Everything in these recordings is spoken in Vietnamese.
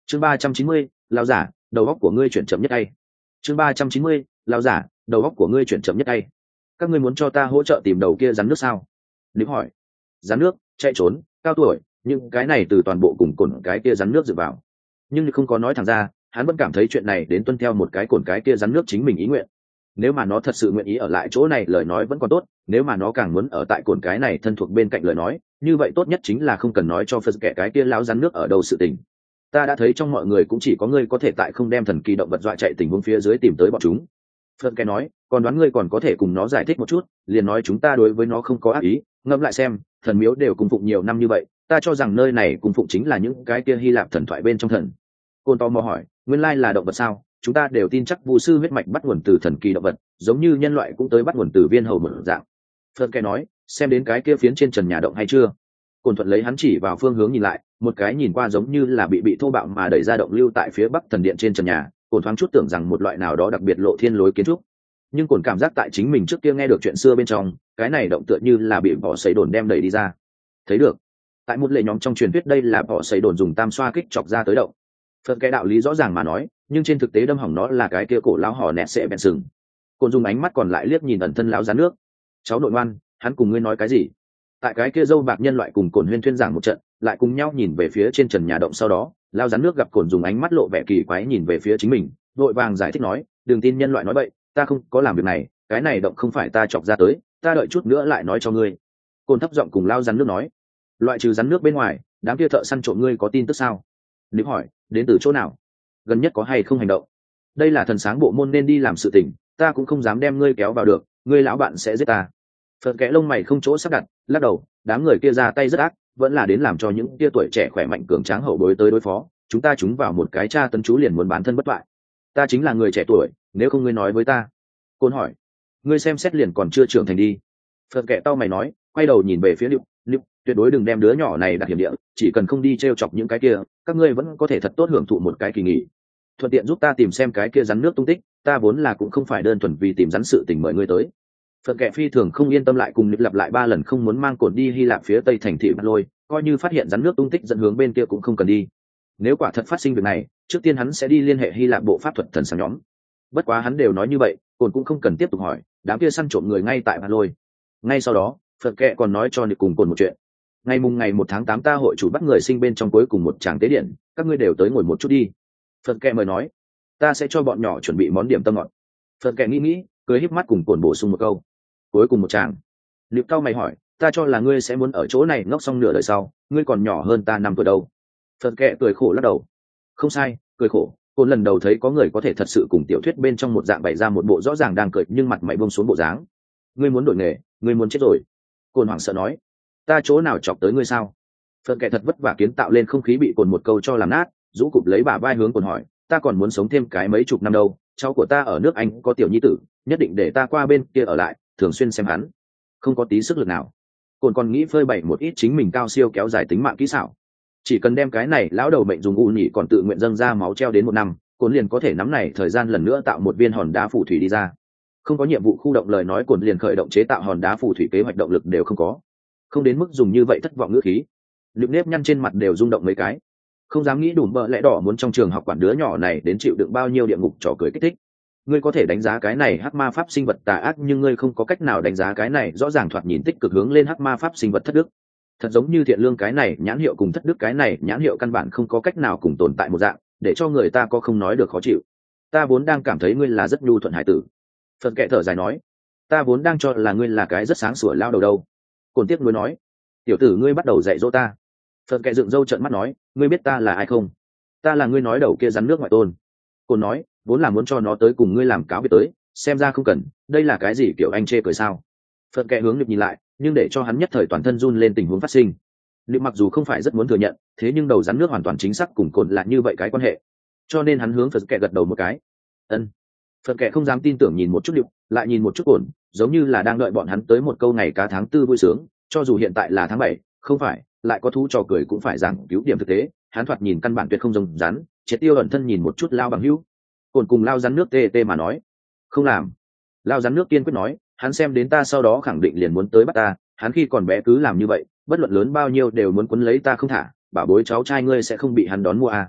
chương 390, lao giả đầu óc của ngươi chuyển chậm nhất tay. chương 390, lao giả đầu óc của ngươi chuyển chậm nhất tay. Các ngươi muốn cho ta hỗ trợ tìm đầu kia rắn nước sao? Nịp hỏi. Rắn nước chạy trốn cao tuổi, nhưng cái này từ toàn bộ cùng cồn cái kia rắn nước dựa vào, nhưng không có nói thẳng ra. Hắn vẫn cảm thấy chuyện này đến tuân theo một cái cồn cái kia rắn nước chính mình ý nguyện. Nếu mà nó thật sự nguyện ý ở lại chỗ này lời nói vẫn còn tốt, nếu mà nó càng muốn ở tại cồn cái này thân thuộc bên cạnh lời nói, như vậy tốt nhất chính là không cần nói cho phật kẻ cái kia lão rắn nước ở đâu sự tình. Ta đã thấy trong mọi người cũng chỉ có ngươi có thể tại không đem thần kỳ động vật dọa chạy tình huống phía dưới tìm tới bọn chúng. Phật kẻ nói, còn đoán ngươi còn có thể cùng nó giải thích một chút, liền nói chúng ta đối với nó không có ác ý. Ngẫm lại xem, thần miếu đều cung phụng nhiều năm như vậy, ta cho rằng nơi này cung phụng chính là những cái kia Hy Lạp thần thoại bên trong thần. Côn tò mò hỏi, nguyên lai là động vật sao? Chúng ta đều tin chắc vu sư huyết mạch bắt nguồn từ thần kỳ động vật, giống như nhân loại cũng tới bắt nguồn từ viên hầu một dạng. Phật kẻ nói, xem đến cái kia phiến trên trần nhà động hay chưa? Côn thuận lấy hắn chỉ vào phương hướng nhìn lại, một cái nhìn qua giống như là bị thô bạo mà đẩy ra động lưu tại phía bắc thần điện trên trần nhà. Côn thoáng chút tưởng rằng một loại nào đó đặc biệt lộ thiên lối kiến trúc, nhưng Côn cảm giác tại chính mình trước kia nghe được chuyện xưa bên trong, cái này động tựa như là bị bỏ sấy đồn đem đẩy đi ra. Thấy được, tại một lệ nhóm trong truyền thuyết đây là bỏ sấy đồn dùng tam xoa kích chọc ra tới động. Phật cái đạo lý rõ ràng mà nói, nhưng trên thực tế đâm hỏng nó là cái kia cổ lão hò nẹt sẽ bèn sừng. Côn dùng ánh mắt còn lại liếc nhìn ẩn thân lão rắn nước. Cháu nội ngoan, hắn cùng ngươi nói cái gì? Tại cái kia dâu bạc nhân loại cùng Côn huyên thuyên giảng một trận, lại cùng nhau nhìn về phía trên trần nhà động, sau đó lão rắn nước gặp Côn dùng ánh mắt lộ vẻ kỳ quái nhìn về phía chính mình, vội vàng giải thích nói, đừng tin nhân loại nói bậy, ta không có làm việc này, cái này động không phải ta chọc ra tới, ta đợi chút nữa lại nói cho ngươi. Côn thấp giọng cùng lão rắn nước nói, loại trừ rắn nước bên ngoài, đám kia thợ săn trộm ngươi có tin tức sao? Nếu hỏi, đến từ chỗ nào? Gần nhất có hay không hành động? Đây là thần sáng bộ môn nên đi làm sự tình, ta cũng không dám đem ngươi kéo vào được, ngươi lão bạn sẽ giết ta. Phật kẽ lông mày không chỗ sắp đặt, lắc đầu, đám người kia ra tay rất ác, vẫn là đến làm cho những kia tuổi trẻ khỏe mạnh cường tráng hậu bối tới đối phó, chúng ta chúng vào một cái tra tấn chú liền muốn bán thân bất toại. Ta chính là người trẻ tuổi, nếu không ngươi nói với ta. Côn hỏi, ngươi xem xét liền còn chưa trưởng thành đi. Phật kẽ tao mày nói, quay đầu nhìn về phía Liệu, tuyệt đối đừng đem đứa nhỏ này đặt hiểm địa, chỉ cần không đi t chọc những cái kia, các ngươi vẫn có thể thật tốt hưởng thụ một cái kỳ nghỉ, thuận tiện giúp ta tìm xem cái kia rắn nước tung tích, ta vốn là cũng không phải đơn thuần vì tìm rắn sự tình mời ngươi tới. Phật kệ phi thường không yên tâm lại cùng lặp lại 3 lần không muốn mang Cồn đi Hy Lạp phía tây thành thị Bắt Lôi, coi như phát hiện rắn nước tung tích dẫn hướng bên kia cũng không cần đi. Nếu quả thật phát sinh việc này, trước tiên hắn sẽ đi liên hệ Hy Lạp bộ pháp thuật thần sáng nhóm. Bất quá hắn đều nói như vậy, Cồn cũng không cần tiếp tục hỏi, đám kia săn trộm người ngay tại Bắt Lôi. Ngay sau đó, Phật kệ còn nói cho Nick cùng Cồn một chuyện. Ngày 1 tháng 8 ta hội chủ bắt người sinh bên trong cuối cùng một tràng tế điện, các ngươi đều tới ngồi một chút đi. Phật kệ mời nói, ta sẽ cho bọn nhỏ chuẩn bị món điểm tâm ngọt. Phật kệ nghĩ, cười híp mắt cùng Cồn bổ sung một câu, cuối cùng một tràng. Liệu cao mày hỏi, ta cho là ngươi sẽ muốn ở chỗ này ngốc xong nửa đời sau, ngươi còn nhỏ hơn ta 5 tuổi đâu. Phật kệ cười khổ lắc đầu. Không sai, cười khổ. Cồn lần đầu thấy có người có thể thật sự cùng tiểu thuyết bên trong một dạng bày ra một bộ rõ ràng đang cười nhưng mặt mày buông xuống bộ dáng. Ngươi muốn đổi nghề, ngươi muốn chết rồi. Cồn hoảng sợ nói, ta chỗ nào chọc tới ngươi sao? Phật kệ thật vất vả kiến tạo lên không khí bị Cồn một câu cho làm nát, rũ cụp lấy bả vai hướng Cồn hỏi, ta còn muốn sống thêm cái mấy chục năm đâu, cháu của ta ở nước Anh có tiểu nhi tử, nhất định để ta qua bên kia ở lại, thường xuyên xem hắn. Không có tí sức lực nào. Cồn còn nghĩ phơi bày một ít chính mình cao siêu kéo dài tính mạng kỹ xảo. Chỉ cần đem cái này lão đầu mệnh dùng u nhị còn tự nguyện dâng ra máu treo đến 1 năm, Cồn liền có thể nắm này thời gian lần nữa tạo một viên hòn đá phù thủy đi ra. Không có nhiệm vụ khu động lời nói, Cồn liền khởi động chế tạo hòn đá phù thủy kế hoạch, động lực đều không có. Không đến mức dùng như vậy thất vọng ngữ khí. Lựu nếp nhăn trên mặt đều rung động mấy cái. Không dám nghĩ đủ bợ lẽ đỏ muốn trong trường học quản đứa nhỏ này đến chịu đựng bao nhiêu địa ngục trò cười kích thích. Ngươi có thể đánh giá cái này hắc ma pháp sinh vật tà ác, nhưng ngươi không có cách nào đánh giá cái này rõ ràng thoạt nhìn tích cực hướng lên hắc ma pháp sinh vật thất đức. Thật giống như thiện lương cái này nhãn hiệu cùng thất đức cái này nhãn hiệu căn bản không có cách nào cùng tồn tại một dạng, để cho người ta có không nói được khó chịu. Ta vốn đang cảm thấy ngươi là rất nhu thuận hải tử. Phật kệ thở dài nói, ta vốn đang cho là ngươi là cái rất sáng sủa lao đầu đâu. Cồn tiếp nối nói, tiểu tử ngươi bắt đầu dạy dỗ ta. Phật kệ dựng râu trợn mắt nói, ngươi biết ta là ai không? Ta là ngươi nói đầu kia rắn nước ngoại tôn. Cồn nói, vốn là muốn cho nó tới cùng ngươi làm cáo biệt tới, xem ra không cần, đây là cái gì kiểu anh chê cười sao? Phật kệ hướng Nick nhìn lại, nhưng để cho hắn nhất thời toàn thân run lên tình huống phát sinh. Nick mặc dù không phải rất muốn thừa nhận, thế nhưng đầu rắn nước hoàn toàn chính xác cùng Cồn là như vậy cái quan hệ, cho nên hắn hướng Phật kệ gật đầu một cái. Ân. Phật kệ không dám tin tưởng nhìn một chút Nick, lại nhìn một chút Cồn, giống như là đang đợi bọn hắn tới một câu ngày cá tháng 4 vui sướng, cho dù hiện tại là tháng 7, không phải, lại có thú trò cười cũng phải giảng cứu điểm thực tế, hắn thoạt nhìn căn bản tuyệt không giống rắn, triệt tiêu ẩn thân nhìn một chút lao bằng hữu. Cồn cùng lao rắn nước tê tê mà nói, không làm. Lao rắn nước kiên quyết nói, hắn xem đến ta sau đó khẳng định liền muốn tới bắt ta, hắn khi còn bé cứ làm như vậy, bất luận lớn bao nhiêu đều muốn quấn lấy ta không thả, bảo bối cháu trai ngươi sẽ không bị hắn đón mua à.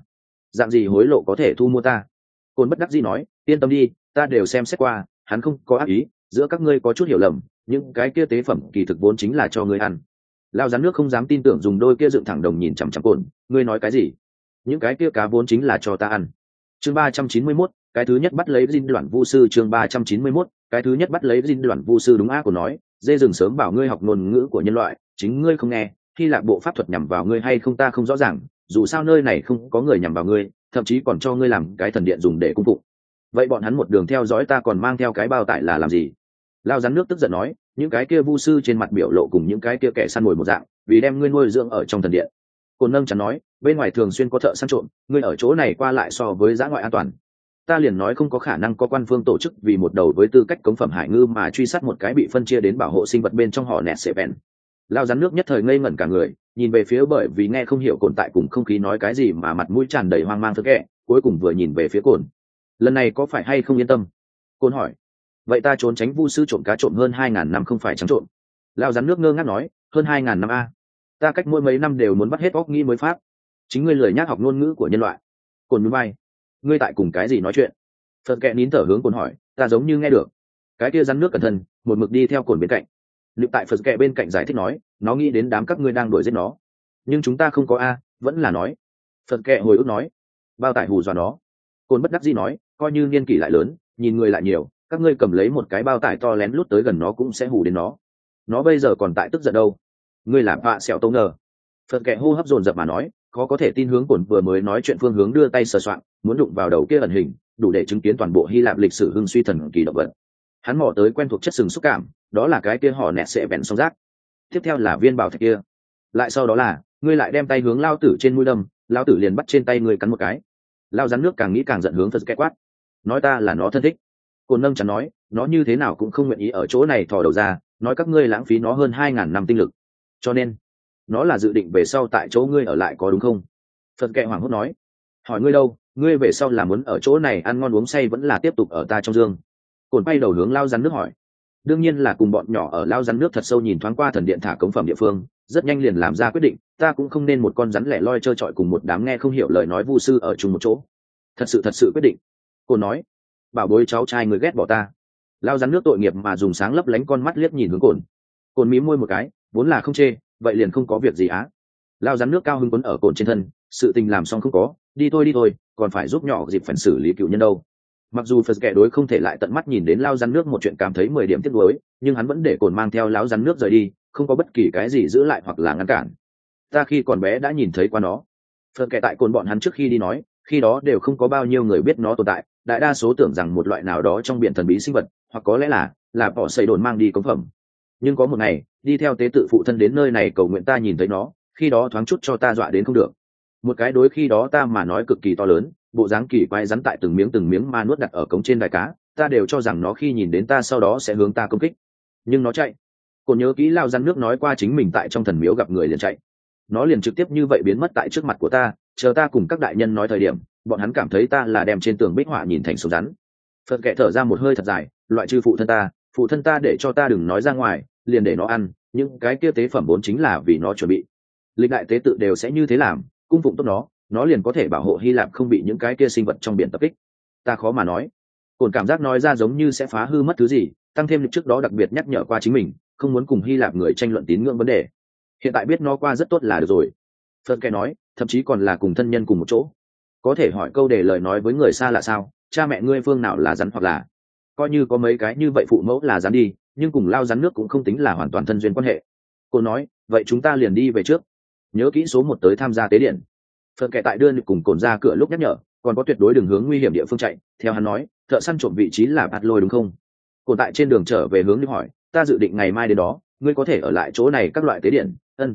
Dạng gì hối lộ có thể thu mua ta? Côn bất đắc dĩ nói, yên tâm đi, ta đều xem xét qua, hắn không có ác ý, giữa các ngươi có chút hiểu lầm, những cái kia tế phẩm kỳ thực vốn chính là cho ngươi ăn. Lao rắn nước không dám tin tưởng, dùng đôi kia dựng thẳng đồng nhìn chằm chằm Côn, ngươi nói cái gì? Những cái kia cá vốn chính là cho ta ăn. Chương 391, cái thứ nhất bắt lấy dinh đoạn vu sư. Chương 391, cái thứ nhất bắt lấy dinh đoạn vu sư. Đúng á, của nói, dê rừng sớm bảo ngươi học ngôn ngữ của nhân loại, chính ngươi không nghe. Hy Lạp bộ pháp thuật nhằm vào ngươi hay không ta không rõ ràng, dù sao nơi này không có người nhằm vào ngươi, thậm chí còn cho ngươi làm cái thần điện dùng để cung phụng. Vậy bọn hắn một đường theo dõi ta còn mang theo cái bao tải là làm gì? Lao rắn nước tức giận nói, những cái kia vu sư trên mặt biểu lộ cùng những cái kia kẻ săn mồi một dạng, vì đem ngươi nuôi dưỡng ở trong thần điện. Côn nâng chắn nói, bên ngoài thường xuyên có thợ săn trộm, ngươi ở chỗ này qua lại so với dã ngoại an toàn. Ta liền nói không có khả năng có quan phương tổ chức vì một đầu với tư cách cống phẩm hải ngư mà truy sát một cái bị phân chia đến bảo hộ sinh vật bên trong họ nẹt sệ bèn. Lao rắn nước nhất thời ngây ngẩn cả người, nhìn về phía bởi vì nghe không hiểu Côn tại cùng không khí nói cái gì mà mặt mũi tràn đầy hoang mang thơ kẹ, cuối cùng vừa nhìn về phía Côn. Lần này có phải hay không yên tâm? Côn hỏi. Vậy ta trốn tránh vu sư trộm cá trộm hơn 2.000 năm không phải trắng trộm? Lao rắn nước ngơ ngác nói, hơn 2.000 năm a. Ta cách mỗi mấy năm đều muốn bắt hết óc nghĩ mới pháp. Chính ngươi lười nhác học ngôn ngữ của nhân loại. Côn nhún vai. Ngươi tại cùng cái gì nói chuyện? Phật kẹ nín thở hướng Côn hỏi, ta giống như nghe được. Cái kia rắn nước cẩn thận, một mực đi theo Côn bên cạnh. Liệu tại Phật kẹ bên cạnh giải thích nói, nó nghĩ đến đám các ngươi đang đuổi giết nó. Nhưng chúng ta không có a, vẫn là nói. Phật kẹ hồi ức nói, bao tải hù dọa nó. Côn bất đắc dĩ nói, coi như niên kỷ lại lớn, nhìn người lại nhiều, các ngươi cầm lấy một cái bao tải to lén lút tới gần nó cũng sẽ hù đến nó. Nó bây giờ còn tại tức giận đâu. Ngươi là vạ sẹo tông ngờ. Phật kẹ hô hấp dồn dập mà nói, khó có thể tin hướng Côn vừa mới nói chuyện phương hướng đưa tay sờ soạn, muốn đụng vào đầu kia ẩn hình, đủ để chứng kiến toàn bộ Hy Lạp lịch sử hưng suy thần kỳ động vật. Hắn mò tới quen thuộc chất sừng xúc cảm, đó là cái kia họ nẹt sệ bèn song rác. Tiếp theo là viên bảo thạch kia. Lại sau đó là, ngươi lại đem tay hướng lao tử trên mũi đâm, lao tử liền bắt trên tay ngươi cắn một cái. Lao rắn nước càng nghĩ càng giận hướng Phật kẹ quát. Nói ta là nó thân thích. Côn nâng chắn nói, nó như thế nào cũng không nguyện ý ở chỗ này thò đầu ra, nói các ngươi lãng phí nó hơn 2.000 năm tinh lực. Cho nên, nó là dự định về sau tại chỗ ngươi ở lại có đúng không? Phật kẹ hoảng hốt nói. Hỏi ngươi đâu, ngươi về sau là muốn ở chỗ này ăn ngon uống say vẫn là tiếp tục ở ta trong dương? Côn bay đầu hướng Lao rắn nước hỏi. Đương nhiên là cùng bọn nhỏ ở Lao rắn nước thật sâu nhìn thoáng qua thần điện thả cống phẩm địa phương, rất nhanh liền làm ra quyết định, ta cũng không nên một con rắn lẻ loi trơ trọi cùng một đám nghe không hiểu lời nói vu sư ở chung một chỗ. Thật sự quyết định. Côn nói, bảo bối cháu trai người ghét bỏ ta. Lao rắn nước tội nghiệp mà dùng sáng lấp lánh con mắt liếc nhìn hướng Côn. Côn mím môi một cái, vốn là không chê, vậy liền không có việc gì á. Lao rắn nước cao hứng quấn ở Côn trên thân, sự tình làm xong không có, đi thôi, còn phải giúp nhỏ dịp phần xử lý cựu nhân đâu. Mặc dù Phật kẻ đối không thể lại tận mắt nhìn đến Lao rắn nước một chuyện cảm thấy 10 điểm tiếc nuối, nhưng hắn vẫn để Côn mang theo Lão rắn nước rời đi, không có bất kỳ cái gì giữ lại hoặc là ngăn cản. Ta khi còn bé đã nhìn thấy qua nó. Phật kẻ tại Côn bọn hắn trước khi đi nói, khi đó đều không có bao nhiêu người biết nó tồn tại, đại đa số tưởng rằng một loại nào đó trong biển thần bí sinh vật, hoặc có lẽ là bỏ xây đồn mang đi cống phẩm. Nhưng có một ngày, đi theo tế tự phụ thân đến nơi này cầu nguyện ta nhìn thấy nó, khi đó thoáng chút cho ta dọa đến không được. Một cái đối khi đó ta mà nói cực kỳ to lớn, bộ dáng kỳ quái rắn tại từng miếng ma nuốt đặt ở cống trên đài cá, ta đều cho rằng nó khi nhìn đến ta sau đó sẽ hướng ta công kích. Nhưng nó chạy. Còn nhớ kỹ Lao rắn nước nói qua chính mình tại trong thần miếu gặp người liền chạy. Nó liền trực tiếp như vậy biến mất tại trước mặt của ta, chờ ta cùng các đại nhân nói thời điểm, bọn hắn cảm thấy ta là đem trên tường bích họa nhìn thành sống rắn. Phật kệ thở ra một hơi thật dài, loại trừ phụ thân ta để cho ta đừng nói ra ngoài, liền để nó ăn, những cái kia tế phẩm vốn chính là vì nó chuẩn bị. Lịch đại tế tự đều sẽ như thế làm, cung phụng tốt nó liền có thể bảo hộ Hy Lạp không bị những cái kia sinh vật trong biển tập kích. Ta khó mà nói. Cồn cảm giác nói ra giống như sẽ phá hư mất thứ gì, tăng thêm trước đó đặc biệt nhắc nhở qua chính mình, không muốn cùng Hy Lạp người tranh luận tín ngưỡng vấn đề. Hiện tại biết nó qua rất tốt là được rồi. Phật kệ nói, thậm chí còn là cùng thân nhân cùng một chỗ. Có thể hỏi câu để lời nói với người xa là sao, cha mẹ ngươi phương nào là rắn hoặc là, coi như có mấy cái như vậy phụ mẫu là rắn đi, nhưng cùng Lao rắn nước cũng không tính là hoàn toàn thân duyên quan hệ. Cô nói, vậy chúng ta liền đi về trước, nhớ kỹ số 1 tới tham gia tế điện. Phật kệ tại đưa cùng Cồn ra cửa lúc nhắc nhở, còn có tuyệt đối đường hướng nguy hiểm địa phương chạy. Theo hắn nói, thợ săn trộm vị trí là bạt lôi đúng không? Cồn tại trên đường trở về hướng đi hỏi, ta dự định ngày mai đến đó, ngươi có thể ở lại chỗ này các loại tế điện.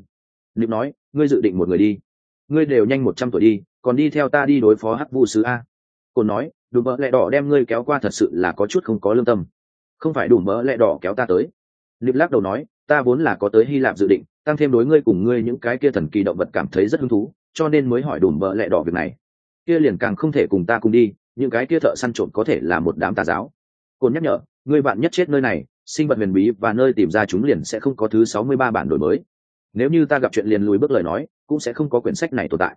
Nịp nói, ngươi dự định một người đi, ngươi đều nhanh 100 tuổi đi, còn đi theo ta đi đối phó hắc vu sứ a. Cồn nói, đùm bỡ lẹ đỏ đem ngươi kéo qua thật sự là có chút không có lương tâm. Không phải đùm bỡ lẹ đỏ kéo ta tới. Nịp lắc đầu nói, ta vốn là có tới Hy Lạp dự định, tăng thêm đối ngươi cùng ngươi những cái kia thần kỳ động vật cảm thấy rất hứng thú, cho nên mới hỏi đùm bỡ lẹ đỏ việc này. Kia liền càng không thể cùng ta cùng đi, những cái kia thợ săn trộm có thể là một đám tà giáo. Cồn nhắc nhở, ngươi bạn nhất chết nơi này, sinh vật huyền bí và nơi tìm ra chúng liền sẽ không có thứ 63 bản đổi mới. Nếu như ta gặp chuyện liền lùi bước lời nói, cũng sẽ không có quyển sách này tồn tại.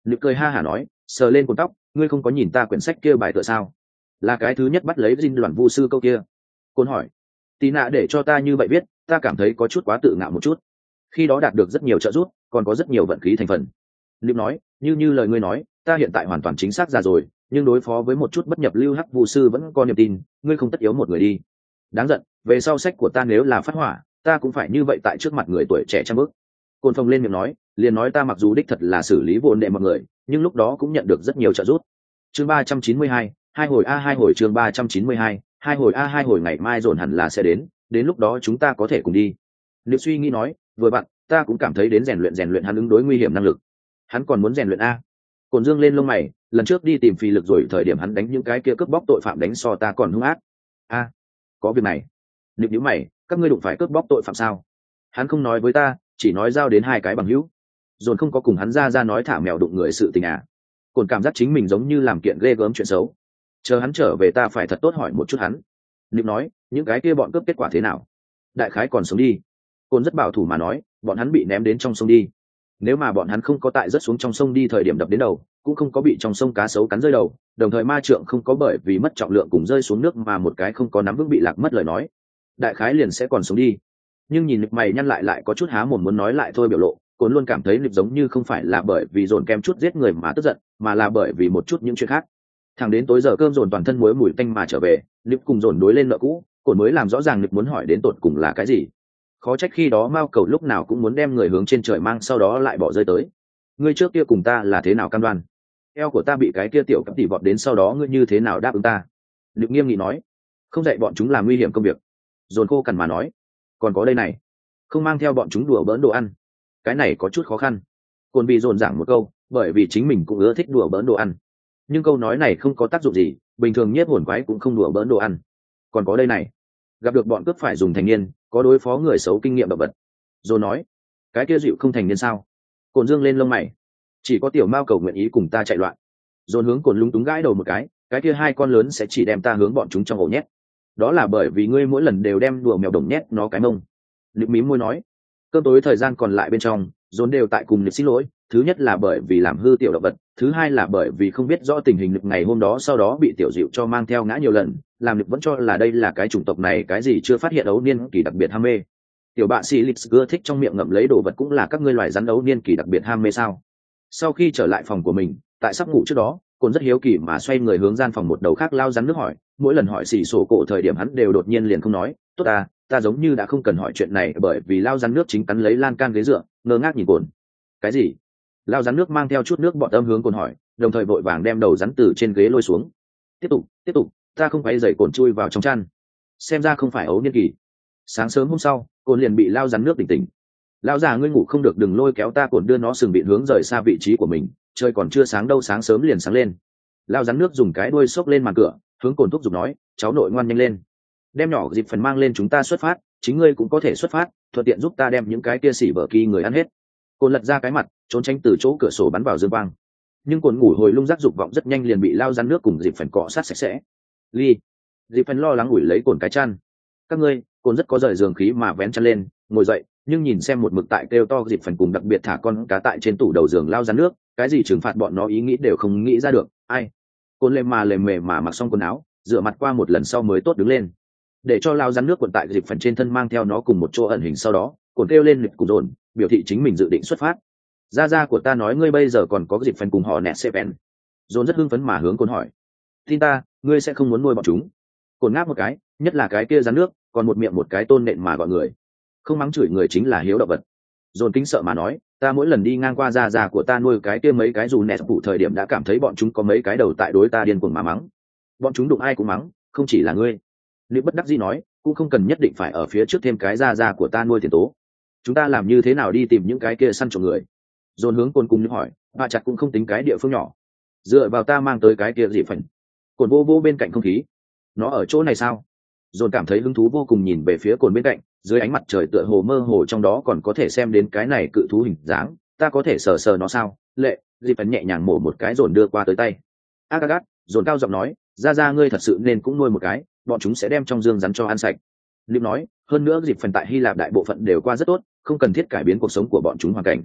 Nịp cười ha hả nói, sờ lên cột tóc, ngươi không có nhìn ta quyển sách kia bài tựa sao? Là cái thứ nhất bắt lấy dinh đoàn vu sư câu kia. Côn hỏi, tì nạ để cho ta như vậy viết, ta cảm thấy có chút quá tự ngạo một chút. Khi đó đạt được rất nhiều trợ giúp, còn có rất nhiều vận khí thành phần. Nịp nói, như lời ngươi nói, ta hiện tại hoàn toàn chính xác ra rồi, nhưng đối phó với một chút bất nhập lưu hắc vu sư vẫn có niềm tin, ngươi không tất yếu một người đi. Đáng giận, về sau sách của ta nếu là phát hỏa, ta cũng phải như vậy tại trước mặt người tuổi trẻ trăm bước. Côn phồng lên miệng nói, liền nói ta mặc dù đích thật là xử lý vô đệ mọi người, nhưng lúc đó cũng nhận được rất nhiều trợ giúp. Chương 392, hai hồi a hai hồi chương 392, hai hồi a hai hồi ngày mai dồn hẳn là sẽ đến lúc đó chúng ta có thể cùng đi. Nếu suy nghĩ nói, vừa bạn, ta cũng cảm thấy đến rèn luyện hắn ứng đối nguy hiểm năng lực. Hắn còn muốn rèn luyện a. Cồn dương lên lông mày, lần trước đi tìm phi lực rồi thời điểm hắn đánh những cái kia cướp bóc tội phạm đánh so ta còn hung ác. A, có việc này. Nịp nhíu mày, các ngươi đụng phải cướp bóc tội phạm sao? Hắn không nói với ta, chỉ nói giao đến hai cái bằng hữu. Dồn không có cùng hắn ra nói thả mèo đụng người sự tình à? Cồn cảm giác chính mình giống như làm kiện ghê gớm chuyện xấu. Chờ hắn trở về ta phải thật tốt hỏi một chút hắn. Nịp nói, những cái kia bọn cướp kết quả thế nào? Đại khái còn sống đi. Cồn rất bảo thủ mà nói, bọn hắn bị ném đến trong sông đi. Nếu mà bọn hắn không có tại rớt xuống trong sông đi thời điểm đập đến đầu, cũng không có bị trong sông cá sấu cắn rơi đầu, đồng thời ma trượng không có bởi vì mất trọng lượng cùng rơi xuống nước mà một cái không có nắm vững bị lạc mất lời nói, đại khái liền sẽ còn sống đi. Nhưng nhìn Nịp mày nhăn lại có chút há mồm muốn nói lại thôi biểu lộ, Cồn luôn cảm thấy Nịp giống như không phải là bởi vì dồn kem chút giết người mà tức giận, mà là bởi vì một chút những chuyện khác. Thẳng đến tối giờ cơm dồn toàn thân muối mùi tanh mà trở về, Nịp cùng dồn đối lên nợ cũ, Cồn mới làm rõ ràng Nịp muốn hỏi đến tột cùng là cái gì. Khó trách khi đó Mao Cầu lúc nào cũng muốn đem người hướng trên trời mang sau đó lại bỏ rơi tới. Ngươi trước kia cùng ta là thế nào cam đoan? Eo của ta bị cái kia tiểu cấp tỷ vọt đến sau đó ngươi như thế nào đáp ứng ta? Nịp nghiêm nghị nói, không dạy bọn chúng làm nguy hiểm công việc. Dồn khô cằn mà nói, còn có đây này, không mang theo bọn chúng đùa bỡn đồ ăn. Cái này có chút khó khăn. Cồn bị dồn giảng một câu, bởi vì chính mình cũng ưa thích đùa bỡn đồ ăn. Nhưng câu nói này không có tác dụng gì, bình thường nhiếp hồn quái cũng không đùa bỡn đồ ăn. Còn có đây này, gặp được bọn cướp phải dùng thành niên, có đối phó người xấu kinh nghiệm động vật. Rồi nói, cái kia dịu không thành niên sao? Cồn dương lên lông mày, chỉ có tiểu mao cầu nguyện ý cùng ta chạy loạn. Dồn hướng Cồn lúng túng gãi đầu một cái kia hai con lớn sẽ chỉ đem ta hướng bọn chúng trong ổ nhét. Đó là bởi vì ngươi mỗi lần đều đem đùa mèo đồng nhét nó cái mông. Nịp mím môi nói, cơm tối thời gian còn lại bên trong, Dồn đều tại cùng Nịp xin lỗi. Thứ nhất là bởi vì làm hư tiểu động vật, thứ hai là bởi vì không biết rõ tình hình Nịp ngày hôm đó sau đó bị tiểu dịu cho mang theo ngã nhiều lần, làm Nịp vẫn cho là đây là cái chủng tộc này cái gì chưa phát hiện ấu niên kỳ đặc biệt ham mê. Tiểu bạ sĩ lịch ưa thích trong miệng ngậm lấy đồ vật cũng là các ngươi loài rắn ấu niên kỳ đặc biệt ham mê sao? Sau khi trở lại phòng của mình, tại sắp ngủ trước đó, Cồn rất hiếu kỳ mà xoay người hướng gian phòng một đầu khác lao rắn nước hỏi, mỗi lần hỏi xỉ sổ cổ thời điểm hắn đều đột nhiên liền không nói, tốt ta giống như đã không cần hỏi chuyện này bởi vì lao rắn nước chính cắn lấy lan can ghế dựa, ngơ ngác nhìn Cồn. Cái gì? Lao rắn nước mang theo chút nước bọt âm hướng Cồn hỏi, đồng thời vội vàng đem đầu rắn từ trên ghế lôi xuống. Tiếp tục, ta không phải dậy Cồn chui vào trong chăn. Xem ra không phải ấu niên kỳ. Sáng sớm hôm sau, Cồn liền bị lao rắn nước tỉnh. Lão già ngươi ngủ không được đừng lôi kéo ta. Cồn đưa nó sừng bị hướng rời xa vị trí của mình, trời còn chưa sáng đâu sáng sớm liền sáng lên. Lao rắn nước dùng cái đuôi xốc lên màn cửa, hướng Cồn thúc giục nói, cháu nội ngoan nhanh lên, đem nhỏ dịp phần mang lên chúng ta xuất phát, chính ngươi cũng có thể xuất phát, thuận tiện giúp ta đem những cái kia xỉ vợ kỳ người ăn hết. Cồn lật ra cái mặt, trốn tránh từ chỗ cửa sổ bắn vào dương quang, nhưng Cồn ngủ hồi lung rác dục vọng rất nhanh liền bị lao rắn nước cùng dịp phần cọ sát sạch sẽ. Ly, dịp phần lo lắng ủi lấy Cồn cái chăn. Các ngươi, Cồn rất có rời giường khí mà vén chăn lên, ngồi dậy, nhưng nhìn xem một mực tại kêu to dịp phần cùng đặc biệt thả con cá tại trên tủ đầu giường lao rắn nước, cái gì trừng phạt bọn nó ý nghĩ đều không nghĩ ra được. Ai? Cồn lề mề mà mặc xong quần áo, rửa mặt qua một lần sau mới tốt đứng lên, để cho lao rắn nước quần tại dịp phần trên thân mang theo nó cùng một chỗ ẩn hình. Sau đó Cồn kêu lên Nịp cùng Dồn, biểu thị chính mình dự định xuất phát. Gia của ta nói ngươi bây giờ còn có dịp phần cùng họ nẹt seven. Dồn rất hưng phấn mà hướng Cồn hỏi, tin ta, ngươi sẽ không muốn nuôi bọn chúng? Cồn ngáp một cái, nhất là cái kia rắn nước, còn một miệng một cái tôn nện mà gọi người, không mắng chửi người chính là hiếu động vật. Dồn kính sợ mà nói, ta mỗi lần đi ngang qua gia của ta nuôi cái kia mấy cái dù nẹt phụ thời điểm đã cảm thấy bọn chúng có mấy cái đầu tại đối ta điên cuồng mà mắng. Bọn chúng đụng ai cũng mắng, không chỉ là ngươi. Nếu bất đắc dĩ nói, cũng không cần nhất định phải ở phía trước thêm cái gia của ta nuôi tiền tố. Chúng ta làm như thế nào đi tìm những cái kia săn trộm người? Dồn hướng Cồn cùng hỏi, bà chặt cũng không tính cái địa phương nhỏ, dựa vào ta mang tới cái kia gì phần. Cồn vô bên cạnh không khí, nó ở chỗ này sao? Dồn cảm thấy hứng thú vô cùng nhìn về phía Cồn bên cạnh, dưới ánh mặt trời tựa hồ mơ hồ trong đó còn có thể xem đến cái này cự thú hình dáng, ta có thể sờ nó sao? Lệ, dịp phần nhẹ nhàng mổ một cái Dồn đưa qua tới tay. Agagat, Dồn cao giọng nói, ra ngươi thật sự nên cũng nuôi một cái, bọn chúng sẽ đem trong dương rắn cho ăn sạch. Liệp nói, hơn nữa dịp phần tại Hy Lạp đại bộ phận đều qua rất tốt, không cần thiết cải biến cuộc sống của bọn chúng hoàn cảnh.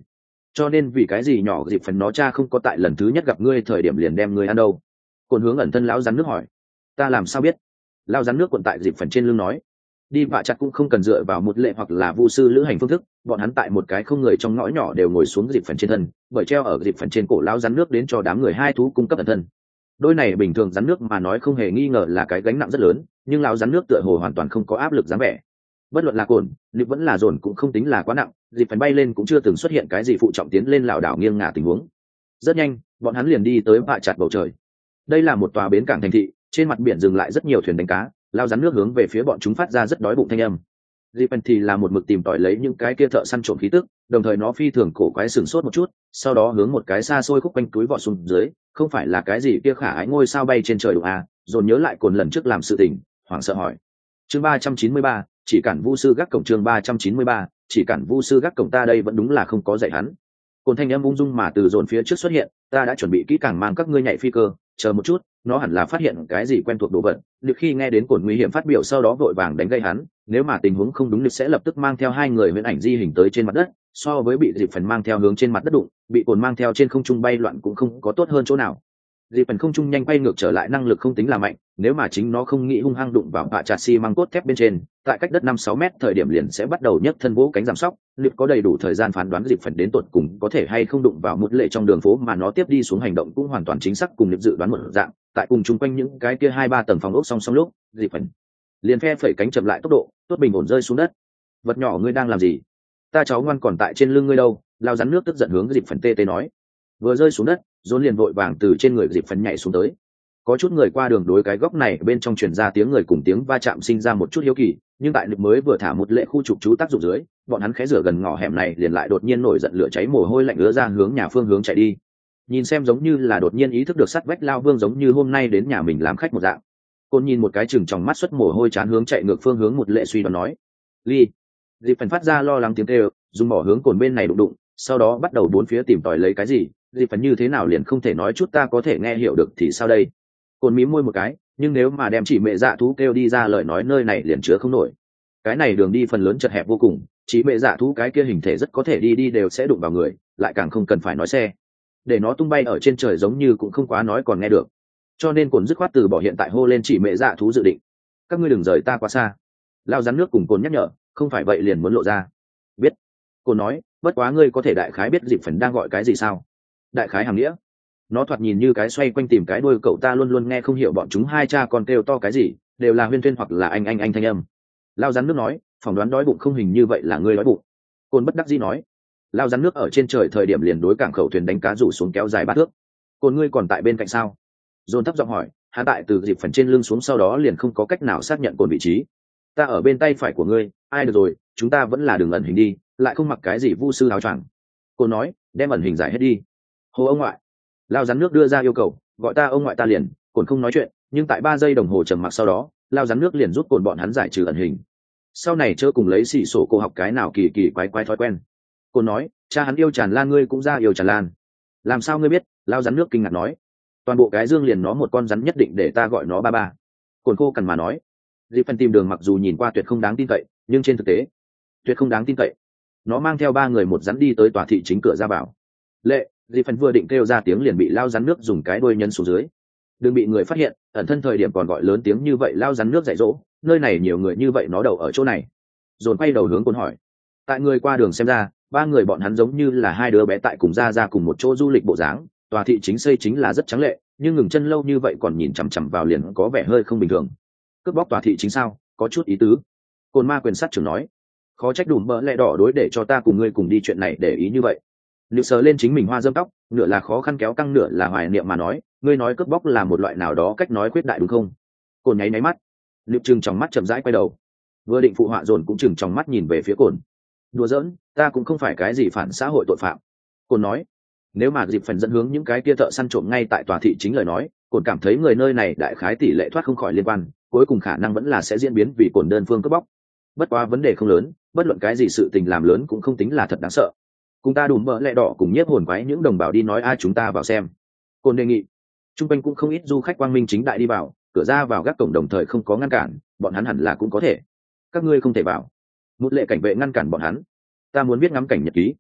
cho nên vì cái gì nhỏ dịp phần nó cha không có tại lần thứ nhất gặp ngươi thời điểm liền đem ngươi ăn đâu? Cồn hướng ẩn thân lão rắn nước hỏi. Ta làm sao biết? Lão rắn nước cuộn tại dịp phần trên lưng nói. Đi vạ chặt cũng không cần dựa vào một lệ hoặc là vu sư lữ hành phương thức, bọn hắn tại một cái không người trong ngõ nhỏ đều ngồi xuống dịp phần trên thân, bởi treo ở dịp phần trên cổ lão rắn nước đến cho đám người hai thú cung cấp ẩn thân. Đôi này bình thường rắn nước mà nói không hề nghi ngờ là cái gánh nặng rất lớn, nhưng lão rắn nước tựa hồ hoàn toàn không có áp lực dáng vẻ. Bất luận là Cồn, Nịp vẫn là dồn cũng không tính là quá nặng, dịp phần bay lên cũng chưa từng xuất hiện cái gì phụ trọng tiến lên lảo đảo nghiêng ngả tình huống. Rất nhanh, bọn hắn liền đi tới vạ chặt bầu trời. Đây là một tòa bến cảng thành thị, trên mặt biển dừng lại rất nhiều thuyền đánh cá, lao rắn nước hướng về phía bọn chúng phát ra rất đói bụng thanh âm. Dipen thì là một mực tìm tòi lấy những cái kia thợ săn trộm khí tức, đồng thời nó phi thường cổ quái sửng sốt một chút, sau đó hướng một cái xa xôi khúc quanh túi vọt xuống dưới, không phải là cái gì kia khả ái ngôi sao bay trên trời đủ à? Dồn nhớ lại Cồn lần trước làm sự tình, hoảng sợ hỏi. Chương 393, chỉ cản vu sư gác cổng. Chương 393, chỉ cản vu sư gác cổng. Ta đây vẫn đúng là không có dạy hắn. Cồn thanh âm ung dung mà từ dồn phía trước xuất hiện, ta đã chuẩn bị kỹ càng mang các ngươi nhảy phi cơ, chờ một chút, nó hẳn là phát hiện cái gì quen thuộc đồ vật. Được khi nghe đến Cồn nguy hiểm phát biểu sau đó vội vàng đánh gây hắn, nếu mà tình huống không đúng Lực sẽ lập tức mang theo hai người huyễn ảnh di hình tới trên mặt đất, so với bị dịp phần mang theo hướng trên mặt đất đụng, bị Cồn mang theo trên không trung bay loạn cũng không có tốt hơn chỗ nào. Dịp phần không trung nhanh bay ngược trở lại năng lực không tính là mạnh, nếu mà chính nó không nghĩ hung hăng đụng vào bạ chặt xi măng cốt thép bên trên, tại cách đất 5-6 mét thời điểm liền sẽ bắt đầu nhấc thân vỗ cánh giảm sóc. Lực có đầy đủ thời gian phán đoán dịp phần đến tột cùng có thể hay không đụng vào một lệ trong đường phố mà nó tiếp đi xuống hành động cũng hoàn toàn chính xác cùng Lực dự đoán một dạng. Tại cùng chung quanh những cái kia 2-3 tầng phòng ốc song song lúc, dịp phần liền phe phẩy cánh chậm lại tốc độ, tốt bình ổn rơi xuống đất. Vật nhỏ ngươi đang làm gì? Ta cháu ngoan còn tại trên lưng ngươi đâu? Lao rắn nước tức giận hướng dịp phần tê tê nói. Vừa rơi xuống đất, Dồn liền vội vàng từ trên người dịp phần nhảy xuống tới. Có chút người qua đường đối cái góc này bên trong truyền ra tiếng người cùng tiếng va chạm sinh ra một chút hiếu kỳ, nhưng tại Lực mới vừa thả một lệ khu trục trú tác dụng dưới, bọn hắn khé rửa gần ngõ hẻm này liền lại đột nhiên nổi giận lửa cháy mồ hôi lạnh ứa ra hướng nhà phương hướng chạy đi. Nhìn xem giống như là đột nhiên ý thức được sắt vách lao vương giống như hôm nay đến nhà mình làm khách một dạng. Côn nhìn một cái chừng trong mắt xuất mồ hôi chán hướng chạy ngược phương hướng một lệ suy đoán nói. Ly. Dịp phần phát ra lo lắng tiếng kêu, dùng bỏ hướng Cồn bên này đụng đụng, sau đó bắt đầu bốn phía tìm tòi lấy cái gì. Dịp phần như thế nào liền không thể nói chút ta có thể nghe hiểu được thì sao đây? Cồn mím môi một cái, nhưng nếu mà đem chỉ mẹ dạ thú kêu đi ra lời nói nơi này liền chứa không nổi. Cái này đường đi phần lớn chật hẹp vô cùng, chỉ mẹ dạ thú cái kia hình thể rất có thể đi đều sẽ đụng vào người, lại càng không cần phải nói xe. Để nó tung bay ở trên trời giống như cũng không quá nói còn nghe được. Cho nên Cồn dứt khoát từ bỏ hiện tại hô lên chỉ mẹ dạ thú dự định. Các ngươi đừng rời ta quá xa. Lao rắn nước cùng Cồn nhắc nhở, không phải vậy liền muốn lộ ra. Biết. Cồn nói, bất quá ngươi có thể đại khái biết dịp phần đang gọi cái gì sao? Đại khái hàm nghĩa. Nó thoạt nhìn như cái xoay quanh tìm cái đuôi cậu ta luôn luôn nghe không hiểu bọn chúng hai cha con kêu to cái gì, đều là huyên thuyên hoặc là anh thanh âm. Lao rắn nước nói, phỏng đoán đói bụng không hình như vậy là ngươi đói bụng. Cồn bất đắc dĩ nói. Lao rắn nước ở trên trời thời điểm liền đối cảng khẩu thuyền đánh cá rủ xuống kéo dài 3 thước. Cồn ngươi còn tại bên cạnh sao? Dồn thấp giọng hỏi, hắn tại từ dịp phần trên lưng xuống sau đó liền không có cách nào xác nhận Cồn vị trí. Ta ở bên tay phải của ngươi, ai được rồi, chúng ta vẫn là đường ẩn hình đi, lại không mặc cái gì vu sư áo choàng. Cồn nói, đem ẩn hình giải hết đi. Hồ ông ngoại. Lao rắn nước đưa ra yêu cầu, gọi ta ông ngoại ta liền. Cồn không nói chuyện, nhưng tại 3 giây đồng hồ trầm mặc sau đó, Lao rắn nước liền giúp Cồn bọn hắn giải trừ ẩn hình. Sau này chớ cùng lấy xỉ sổ cô học cái nào kỳ kỳ quái thói quen. Cồn nói, cha hắn yêu tràn lan ngươi cũng ra yêu tràn lan. Làm sao ngươi biết? Lao rắn nước kinh ngạc nói. Toàn bộ cái dương liền nó một con rắn nhất định để ta gọi nó ba ba. Cồn khô cằn mà nói. Dịp phần tìm đường mặc dù nhìn qua tuyệt không đáng tin cậy, nhưng trên thực tế tuyệt không đáng tin cậy. Nó mang theo 3 người một rắn đi tới tòa thị chính cửa ra vào. Lệ, dịp phần vừa định kêu ra tiếng liền bị Lao rắn nước dùng cái đuôi nhân xuống dưới. Đừng bị người phát hiện, ẩn thân thời điểm còn gọi lớn tiếng như vậy. Lao rắn nước dạy dỗ, nơi này nhiều người như vậy nó đầu ở chỗ này. Dồn quay đầu hướng Cồn hỏi. Tại người qua đường xem ra, 3 người bọn hắn giống như là 2 đứa bé tại cùng ra cùng một chỗ du lịch bộ dáng. Tòa thị chính xây chính là rất trắng lệ, nhưng ngừng chân lâu như vậy còn nhìn chằm chằm vào liền có vẻ hơi không bình thường. Cướp bóc tòa thị chính sao? Có chút ý tứ. Cồn ma quyền sát trưởng nói. Khó trách Đùm Bợ Lẹ Đỏ đối để cho ta cùng ngươi cùng đi chuyện này để ý như vậy. Liệu sờ lên chính mình hoa dâm tóc, nửa là khó khăn kéo căng nửa là hoài niệm mà nói, ngươi nói cướp bóc là một loại nào đó cách nói khuyết đại đúng không? Cồn nháy mắt. Liệu trừng trong mắt chậm rãi quay đầu. Vừa định phụ họa dồn cũng chừng trong mắt nhìn về phía Cồn. Đùa giỡn, ta cũng không phải cái gì phản xã hội tội phạm. Cồn nói. Nếu mà dịp phần dẫn hướng những cái kia thợ săn trộm ngay tại tòa thị chính lời nói, Cồn cảm thấy người nơi này đại khái tỷ lệ thoát không khỏi liên quan, cuối cùng khả năng vẫn là sẽ diễn biến vì Cồn đơn phương cướp bóc. Bất quá vấn đề không lớn, bất luận cái gì sự tình làm lớn cũng không tính là thật đáng sợ. Cùng ta Đùm Bợ Lẹ Đỏ cùng nhiếp hồn quái những đồng bào đi nói ai chúng ta vào xem. Cồn đề nghị. Trung quanh cũng không ít du khách quang minh chính đại đi vào, cửa ra vào gác cổng đồng thời không có ngăn cản, bọn hắn hẳn là cũng có thể. Các ngươi không thể vào. Một lệ cảnh vệ ngăn cản bọn hắn. Ta muốn biết ngắm cảnh nhật ký.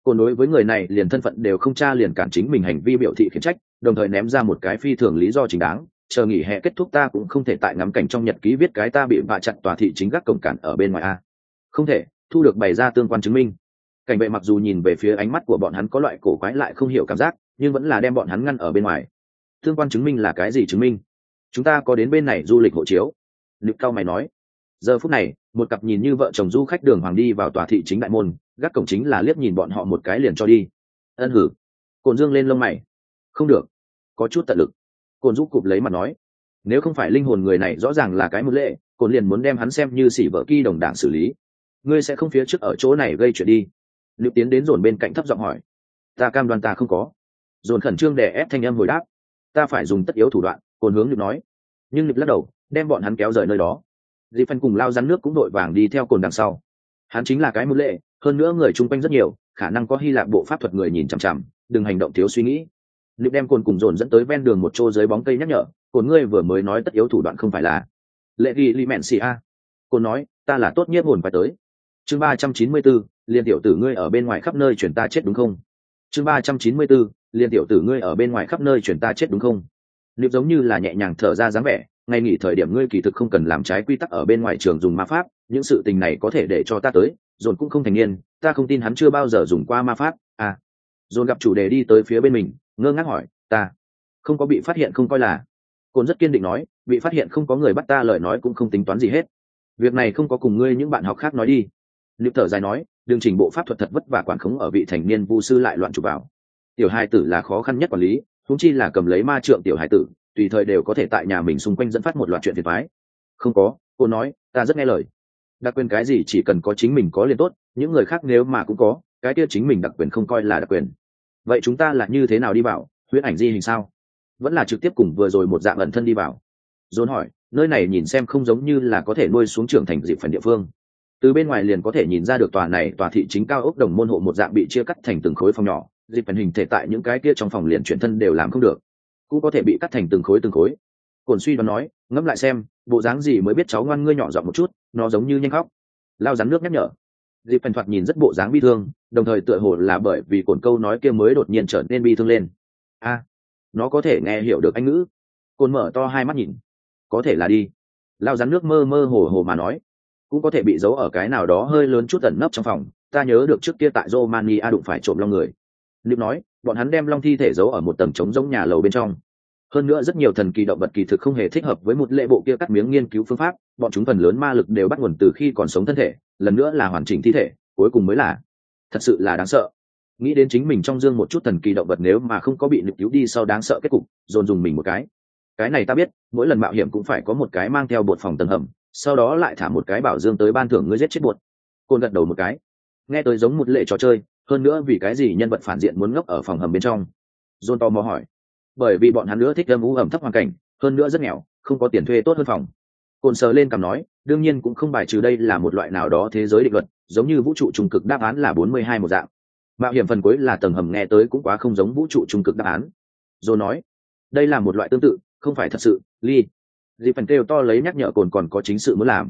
Cồn đối với người này liền thân phận đều không tra liền cản chính mình hành vi biểu thị khiển trách, đồng thời ném ra một cái phi thường lý do chính đáng, chờ nghỉ hè kết thúc ta cũng không thể tại ngắm cảnh trong nhật ký viết cái ta bị vạ chặn tòa thị chính gác cổng cản ở bên ngoài a. Không thể, thu được bày ra tương quan chứng minh. Cảnh vệ mặc dù nhìn về phía ánh mắt của bọn hắn có loại cổ quái lại không hiểu cảm giác, nhưng vẫn là đem bọn hắn ngăn ở bên ngoài. Tương quan chứng minh là cái gì chứng minh? Chúng ta có đến bên này du lịch hộ chiếu. Lực cao mày nói. Giờ phút này, một cặp nhìn như vợ chồng du khách đường hoàng đi vào tòa thị chính đại môn, gác cổng chính là liếc nhìn bọn họ một cái liền cho đi. Ân hử. Cồn dương lên lông mày. Không được, có chút tận lực. Cồn giúp cụp lấy mặt nói, nếu không phải linh hồn người này rõ ràng là cái một lệ, Cồn liền muốn đem hắn xem như xỉ vợ ki đồng đảng xử lý. Ngươi sẽ không phía trước ở chỗ này gây chuyện đi. Liệu tiến đến dồn bên cạnh thấp giọng hỏi. Ta cam đoan ta không có. Dồn khẩn trương đè ép thanh âm hồi đáp. Ta phải dùng tất yếu thủ đoạn. Cồn hướng Liệu nói. Nhưng Liệu lắc đầu, đem bọn hắn kéo rời nơi đó. Dì phân cùng lao rắn nước cũng đội vàng đi theo Cồn đằng sau. Hắn chính là cái một lệ, hơn nữa người chung quanh rất nhiều, khả năng có Hy Lạp bộ pháp thuật người nhìn chằm chằm, đừng hành động thiếu suy nghĩ. Liệu đem Cồn cùng dồn dẫn tới ven đường một chỗ dưới bóng cây nhắc nhở. Cồn ngươi vừa mới nói tất yếu thủ đoạn không phải là lệ ghi li mẹn xì a. Cồn nói, ta là tốt nhất hồn phải tới. Chương 394, liên tiểu tử ngươi ở bên ngoài khắp nơi chuyển ta chết đúng không? Chương 394, liên tiểu tử ngươi ở bên ngoài khắp nơi chuyển ta chết đúng không? Liệu giống như là nhẹ nhàng thở ra dáng vẻ, ngày nghỉ thời điểm ngươi kỳ thực không cần làm trái quy tắc ở bên ngoài trường dùng ma pháp, những sự tình này có thể để cho ta tới, dồn cũng không thành niên, ta không tin hắn chưa bao giờ dùng qua ma pháp. À, dồn gặp chủ đề đi tới phía bên mình, ngơ ngác hỏi, ta không có bị phát hiện không coi là. Cồn rất kiên định nói, bị phát hiện không có người bắt ta lời nói cũng không tính toán gì hết. Việc này không có cùng ngươi những bạn học khác nói đi. Liệu thở dài nói, đường trình bộ pháp thuật thật vất vả quản khống ở vị thành niên vu sư lại loạn chụp vào. Tiểu hài tử là khó khăn nhất quản lý, huống chi là cầm lấy ma trượng tiểu hài tử, tùy thời đều có thể tại nhà mình xung quanh dẫn phát một loạt chuyện phiền toái. Không có, cô nói, ta rất nghe lời. Đặc quyền cái gì chỉ cần có chính mình có liền tốt, những người khác nếu mà cũng có, cái kia chính mình đặc quyền không coi là đặc quyền. Vậy chúng ta là như thế nào đi vào, huyễn ảnh di hình sao? Vẫn là trực tiếp cùng vừa rồi một dạng ẩn thân đi vào? John hỏi, nơi này nhìn xem không giống như là có thể nuôi xuống trưởng thành dịp phần địa phương. Từ bên ngoài liền có thể nhìn ra được tòa này tòa thị chính cao ốc đồng môn hộ một dạng bị chia cắt thành từng khối phòng nhỏ, dịp phần hình thể tại những cái kia trong phòng liền chuyển thân đều làm không được, cũng có thể bị cắt thành từng khối. Cồn suy đoán nói, ngẫm lại xem, bộ dáng gì mới biết cháu ngoan ngươi nhỏ giọng một chút, nó giống như nhanh khóc. Lao rắn nước nhắc nhở. Dịp phần thoạt nhìn rất bộ dáng bi thương, đồng thời tựa hồ là bởi vì Cồn câu nói kia mới đột nhiên trở nên bi thương lên. A, nó có thể nghe hiểu được Anh ngữ. Cồn mở to hai mắt nhìn. Có thể là đi. Lao rắn nước mơ mơ hồ hồ mà nói, cũng có thể bị giấu ở cái nào đó hơi lớn chút ẩn nấp trong phòng. Ta nhớ được trước kia tại Romania đụng phải trộm long người. Liệu nói, bọn hắn đem long thi thể giấu ở một tầng trống giống nhà lầu bên trong. Hơn nữa rất nhiều thần kỳ động vật kỳ thực không hề thích hợp với một lệ bộ kia cắt miếng nghiên cứu phương pháp, bọn chúng phần lớn ma lực đều bắt nguồn từ khi còn sống thân thể, lần nữa là hoàn chỉnh thi thể, cuối cùng mới là. Thật sự là đáng sợ. Nghĩ đến chính mình trong dương một chút thần kỳ động vật nếu mà không có bị lực cứu đi sau đáng sợ kết cục, dồn dùng mình một cái. Cái này ta biết, mỗi lần mạo hiểm cũng phải có một cái mang theo bột phòng tầng hầm, sau đó lại thả một cái bảo dương tới ban thưởng ngươi giết chết bột. Côn gật đầu một cái. Nghe tới giống một lệ trò chơi, hơn nữa vì cái gì nhân vật phản diện muốn ngốc ở phòng hầm bên trong? John tò mò hỏi. Bởi vì bọn hắn nữa thích âm u ẩm thấp hoàn cảnh, hơn nữa rất nghèo, không có tiền thuê tốt hơn phòng. Cồn sờ lên cằm nói, đương nhiên cũng không bài trừ đây là một loại nào đó thế giới định luật, giống như vũ trụ trung cực đáp án là 42 một dạng. Mạo hiểm phần cuối là tầng hầm nghe tới cũng quá không giống vũ trụ trung cực đáp án. John nói, đây là một loại tương tự, không phải thật sự. Lee, dì phần kêu to lấy nhắc nhở Cồn còn có chính sự muốn làm.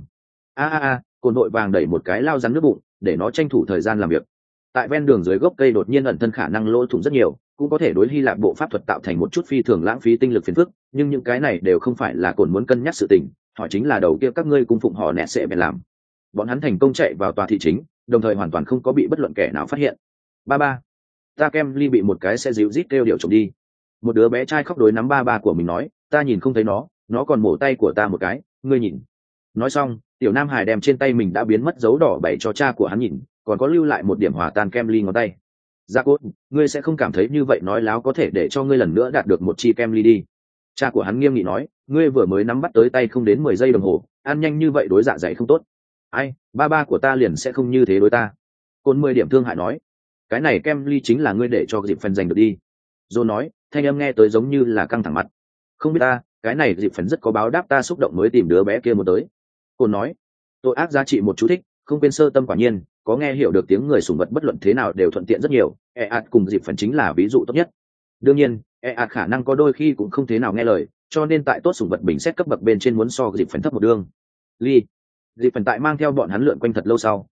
Cồn đội vàng đẩy một cái lao rắn nước bụng, để nó tranh thủ thời gian làm việc. Tại ven đường dưới gốc cây đột nhiên ẩn thân khả năng lỗ thủng rất nhiều, cũng có thể đối Hy Lạp bộ pháp thuật tạo thành một chút phi thường lãng phí tinh lực phiền phức, nhưng những cái này đều không phải là Cồn muốn cân nhắc sự tình, họ chính là đầu kia các ngươi cung phụng họ nẹt sẽ bèn làm. Bọn hắn thành công chạy vào tòa thị chính, đồng thời hoàn toàn không có bị bất luận kẻ nào phát hiện. Ba, ta kem ly bị một cái xe dịu rít kêu điều trộm đi. Một đứa bé trai khóc đối nắm ba của mình nói, ta nhìn không thấy nó còn mổ tay của ta một cái, ngươi nhìn. Nói xong, tiểu nam hải đem trên tay mình đã biến mất dấu đỏ bày cho cha của hắn nhìn, còn có lưu lại một điểm hòa tan kem ly ngón tay. Dạ cốt, ngươi sẽ không cảm thấy như vậy nói láo có thể để cho ngươi lần nữa đạt được một chi kem ly đi. Cha của hắn nghiêm nghị nói, ngươi vừa mới nắm bắt tới tay không đến 10 giây đồng hồ, ăn nhanh như vậy đối dạ dày không tốt. Ai, ba của ta liền sẽ không như thế đối ta. Côn 10 điểm thương hại nói, cái này kem ly chính là ngươi để cho dịp phần giành được đi. John nói, thanh âm nghe tới giống như là căng thẳng mặt. Không biết ta, cái này dịp phần rất có báo đáp ta xúc động mới tìm đứa bé kia một tới. Côn nói, tội ác giá trị một chú thích, không quên sơ tâm quả nhiên, có nghe hiểu được tiếng người sủng vật bất luận thế nào đều thuận tiện rất nhiều, cùng dịp phần chính là ví dụ tốt nhất. Đương nhiên, khả năng có đôi khi cũng không thế nào nghe lời, cho nên tại tốt sủng vật bình xét cấp bậc bên trên muốn so dịp phần thấp một đương. Lee, dịp phần tại mang theo bọn hắn lượn quanh thật lâu sau,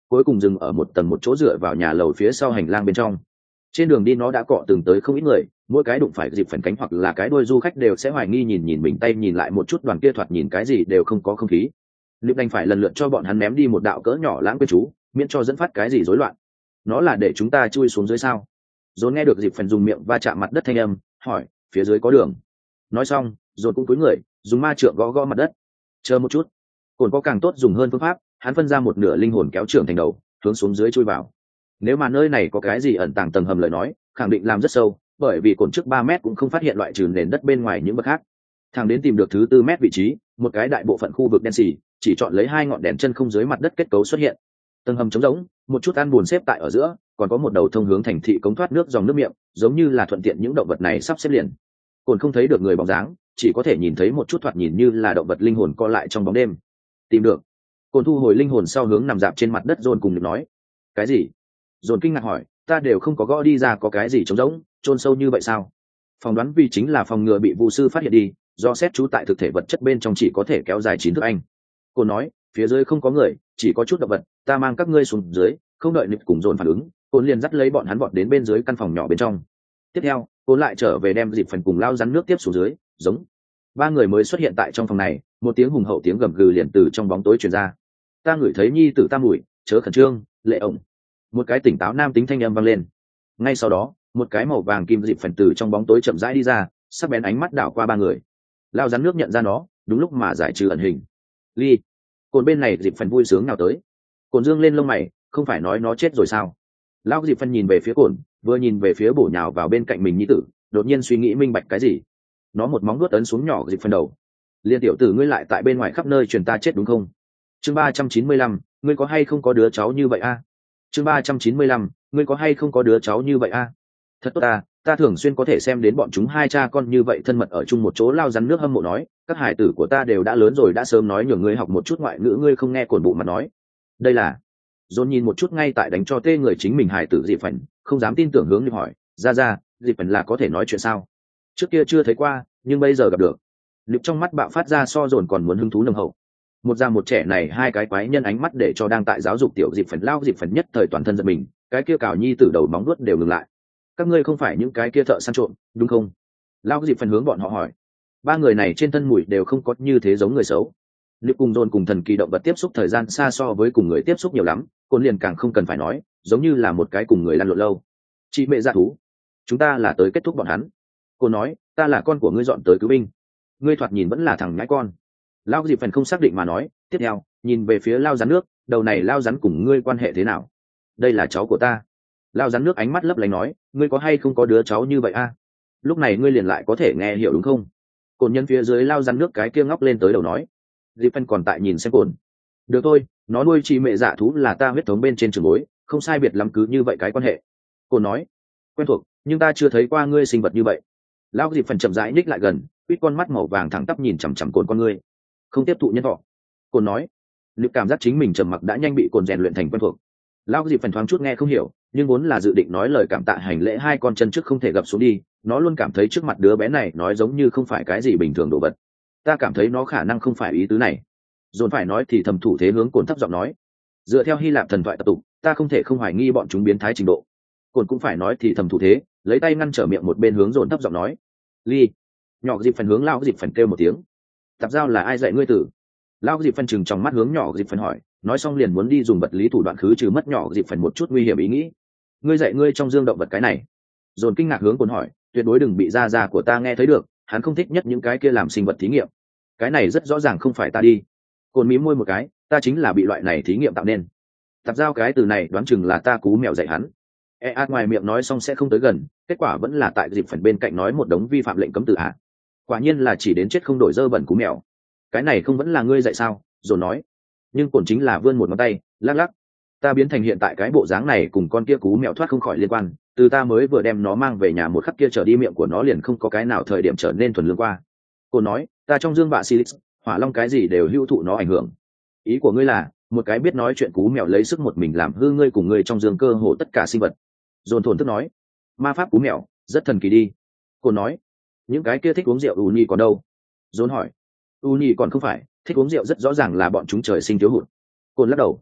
cuối cùng dừng ở một tầng một chỗ dựa vào nhà lầu phía sau hành lang bên trong. Trên đường đi nó đã cọ từng tới không ít người, mỗi cái đụng phải dịp phần cánh hoặc là cái đuôi du khách đều sẽ hoài nghi nhìn nhìn mình tay nhìn lại một chút, đoàn kia thoạt nhìn cái gì đều không có không khí. Liệu đành phải lần lượt cho bọn hắn ném đi một đạo cỡ nhỏ lãng quên chú, miễn cho dẫn phát cái gì rối loạn. Nó là để chúng ta chui xuống dưới sao? Dồn nghe được dịp phần dùng miệng va chạm mặt đất thanh âm, hỏi phía dưới có đường. Nói xong dồn cũng cúi người dùng ma trượng gõ gõ mặt đất. Chờ một chút, cồn có càng tốt dùng hơn phương pháp. Hắn phân ra một nửa linh hồn kéo trưởng thành đầu hướng xuống dưới chui vào. Nếu mà nơi này có cái gì ẩn tàng tầng hầm lời nói, khẳng định làm rất sâu, bởi vì cồn trước 3 mét cũng không phát hiện loại trừ nền đất bên ngoài những bậc khác. Thằng đến tìm được thứ 4 mét vị trí, một cái đại bộ phận khu vực đen xì, chỉ chọn lấy 2 ngọn đèn chân không dưới mặt đất kết cấu xuất hiện. Tầng hầm trống rỗng, một chút ăn buồn xếp tại ở giữa, còn có một đầu thông hướng thành thị cống thoát nước dòng nước miệng, giống như là thuận tiện những động vật này sắp xếp liền. Cồn không thấy được người bóng dáng, chỉ có thể nhìn thấy một chút thoạt nhìn như là động vật linh hồn co lại trong bóng đêm. Tìm được. Cồn thu hồi linh hồn sau hướng nằm dạp trên mặt đất John cùng được nói. Cái gì? John kinh ngạc hỏi, ta đều không có gõ đi ra có cái gì trống rỗng, chôn sâu như vậy sao? Phòng đoán vì chính là phòng ngừa bị vu sư phát hiện đi, do xét chú tại thực thể vật chất bên trong chỉ có thể kéo dài 9 thước anh. Cồn nói, phía dưới không có người, chỉ có chút động vật, ta mang các ngươi xuống dưới. Không đợi nịp cùng John phản ứng, Cồn liền dắt lấy bọn hắn vọt đến bên dưới căn phòng nhỏ bên trong. Tiếp theo Cồn lại trở về đem dịp phần cùng lao rắn nước tiếp xuống dưới. Giống 3 người mới xuất hiện tại trong phòng này, một tiếng hùng hậu tiếng gầm gừ liền từ trong bóng tối truyền ra. Ta ngửi thấy nhi tử ta mùi, chớ khẩn trương, lệ ổng. Một cái tỉnh táo nam tính thanh âm vang lên. Ngay sau đó một cái màu vàng kim dịp phần từ trong bóng tối chậm rãi đi ra, sắc bén ánh mắt đảo qua 3 người. Lao rắn nước nhận ra nó, đúng lúc mà giải trừ ẩn hình. Ly. Cồn bên này dịp phần vui sướng nào tới. Cồn dương lên lông mày, không phải nói nó chết rồi sao? Lao dịp phần nhìn về phía Cồn, vừa nhìn về phía bổ nhào vào bên cạnh mình nhi tử, đột nhiên suy nghĩ minh bạch cái gì. Nó một móng vuốt ấn xuống nhỏ dịp phần đầu. Liên tiểu tử ngươi lại tại bên ngoài khắp nơi truyền ta chết đúng không? Chương 395, ngươi có hay không có đứa cháu như vậy a? Chương 395, ngươi có hay không có đứa cháu như vậy a? Thật tốt ta thường xuyên có thể xem đến bọn chúng hai cha con như vậy thân mật ở chung một chỗ. Lao rắn nước hâm mộ nói, các hải tử của ta đều đã lớn rồi, đã sớm nói nhường ngươi học một chút ngoại ngữ, ngươi không nghe. Cồn bụng mà nói, đây là. Dồn nhìn một chút ngay tại đánh cho tê người chính mình hải tử dịp phần, không dám tin tưởng hướng đi hỏi, ra dịp phần là có thể nói chuyện sao? Trước kia chưa thấy qua, nhưng bây giờ gặp được. Liệp trong mắt bạo phát ra so dồn còn muốn hứng thú nồng hậu. Một già một trẻ này hai cái quái nhân ánh mắt để cho đang tại giáo dục tiểu dịp phần. Lao dịp phần nhất thời toàn thân giật mình, cái kia cào nhi từ đầu móng nuốt đều ngừng lại. Các ngươi không phải những cái kia thợ săn trộm đúng không? Lao dịp phần hướng bọn họ hỏi. 3 người này trên thân mùi đều không có như thế giống người xấu. Liệp cùng dồn cùng thần kỳ động vật tiếp xúc thời gian xa so với cùng người tiếp xúc nhiều lắm, Cồn liền càng không cần phải nói, giống như là một cái cùng người lăn lộn lâu. Chị mẹ dạ thú, chúng ta là tới kết thúc bọn hắn. Cô nói, ta là con của ngươi dọn tới cứu binh. Ngươi thoạt nhìn vẫn là thằng nhãi con. Lao dịp phần không xác định mà nói, tiếp theo nhìn về phía Lao rắn nước, đầu này Lao rắn cùng ngươi quan hệ thế nào? Đây là cháu của ta. Lao rắn nước ánh mắt lấp lánh nói, ngươi có hay không có đứa cháu như vậy a? Lúc này ngươi liền lại có thể nghe hiểu đúng không? Cồn nhân phía dưới Lao rắn nước cái kia ngóc lên tới đầu nói. Dịp phần còn tại nhìn xem Cồn. Được thôi, nó nuôi chị mẹ dạ thú là ta huyết thống bên trên trường bối, không sai biệt lắm cứ như vậy cái quan hệ. Cồn nói, quen thuộc, nhưng ta chưa thấy qua ngươi sinh vật như vậy. Lão dịp phần chậm rãi ních lại gần, quýt con mắt màu vàng thẳng tắp nhìn chằm chằm Cồn con ngươi. Không tiếp thụ nhân thọ. Cồn nói, liệu cảm giác chính mình trầm mặc đã nhanh bị Cồn rèn luyện thành quen thuộc. Lão dịp phần thoáng chút nghe không hiểu, nhưng vốn là dự định nói lời cảm tạ hành lễ hai con chân trước không thể gập xuống đi, nó luôn cảm thấy trước mặt đứa bé này nói giống như không phải cái gì bình thường đồ vật. Ta cảm thấy nó khả năng không phải ý tứ này. Dồn phải nói thì thầm thủ thế hướng Cồn thấp giọng nói, dựa theo Hy Lạp thần thoại tập tục, ta không thể không hoài nghi bọn chúng biến thái trình độ. Cồn cũng phải nói thì thầm thủ thế, lấy tay ngăn trở miệng một bên hướng Dồn thấp giọng nói, Ly. Nhỏ dịp phần hướng Lao dịp phần kêu một tiếng. Tạp giao là ai dạy ngươi tử? Lao dịp phần chừng trong mắt hướng nhỏ dịp phần hỏi, nói xong liền muốn đi dùng vật lý thủ đoạn khứ trừ mất nhỏ dịp phần một chút nguy hiểm ý nghĩ. Ngươi dạy ngươi trong dương động vật cái này? Dồn kinh ngạc hướng Cồn hỏi, tuyệt đối đừng bị da của ta nghe thấy được, hắn không thích nhất những cái kia làm sinh vật thí nghiệm. Cái này rất rõ ràng không phải ta đi. Cồn mím môi một cái, ta chính là bị loại này thí nghiệm tạo nên. Tạp giao cái từ này đoán chừng là ta cú mèo dạy hắn. Ngoài miệng nói xong sẽ không tới gần, kết quả vẫn là tại dịp phần bên cạnh nói một đống vi phạm lệnh cấm từ hạ. Quả nhiên là chỉ đến chết không đổi dơ bẩn cú mèo. Cái này không vẫn là ngươi dạy sao? Rồi nói. Nhưng Cồn chính là vươn một ngón tay, lắc lắc. Ta biến thành hiện tại cái bộ dáng này cùng con kia cú mèo thoát không khỏi liên quan, từ ta mới vừa đem nó mang về nhà một khắc kia trở đi miệng của nó liền không có cái nào thời điểm trở nên thuần lương qua. Cồn nói, ta trong dương bạ Silix, hỏa long cái gì đều hữu thụ nó ảnh hưởng. Ý của ngươi là một cái biết nói chuyện cú mèo lấy sức một mình làm hư ngươi cùng ngươi trong dương cơ hồ tất cả sinh vật. Dồn thổn thức nói, ma pháp cú mèo rất thần kỳ đi. Cồn nói, những cái kia thích uống rượu uni còn đâu? Dồn hỏi, uni còn không phải, thích uống rượu rất rõ ràng là bọn chúng trời sinh thiếu hụt. Cồn lắc đầu,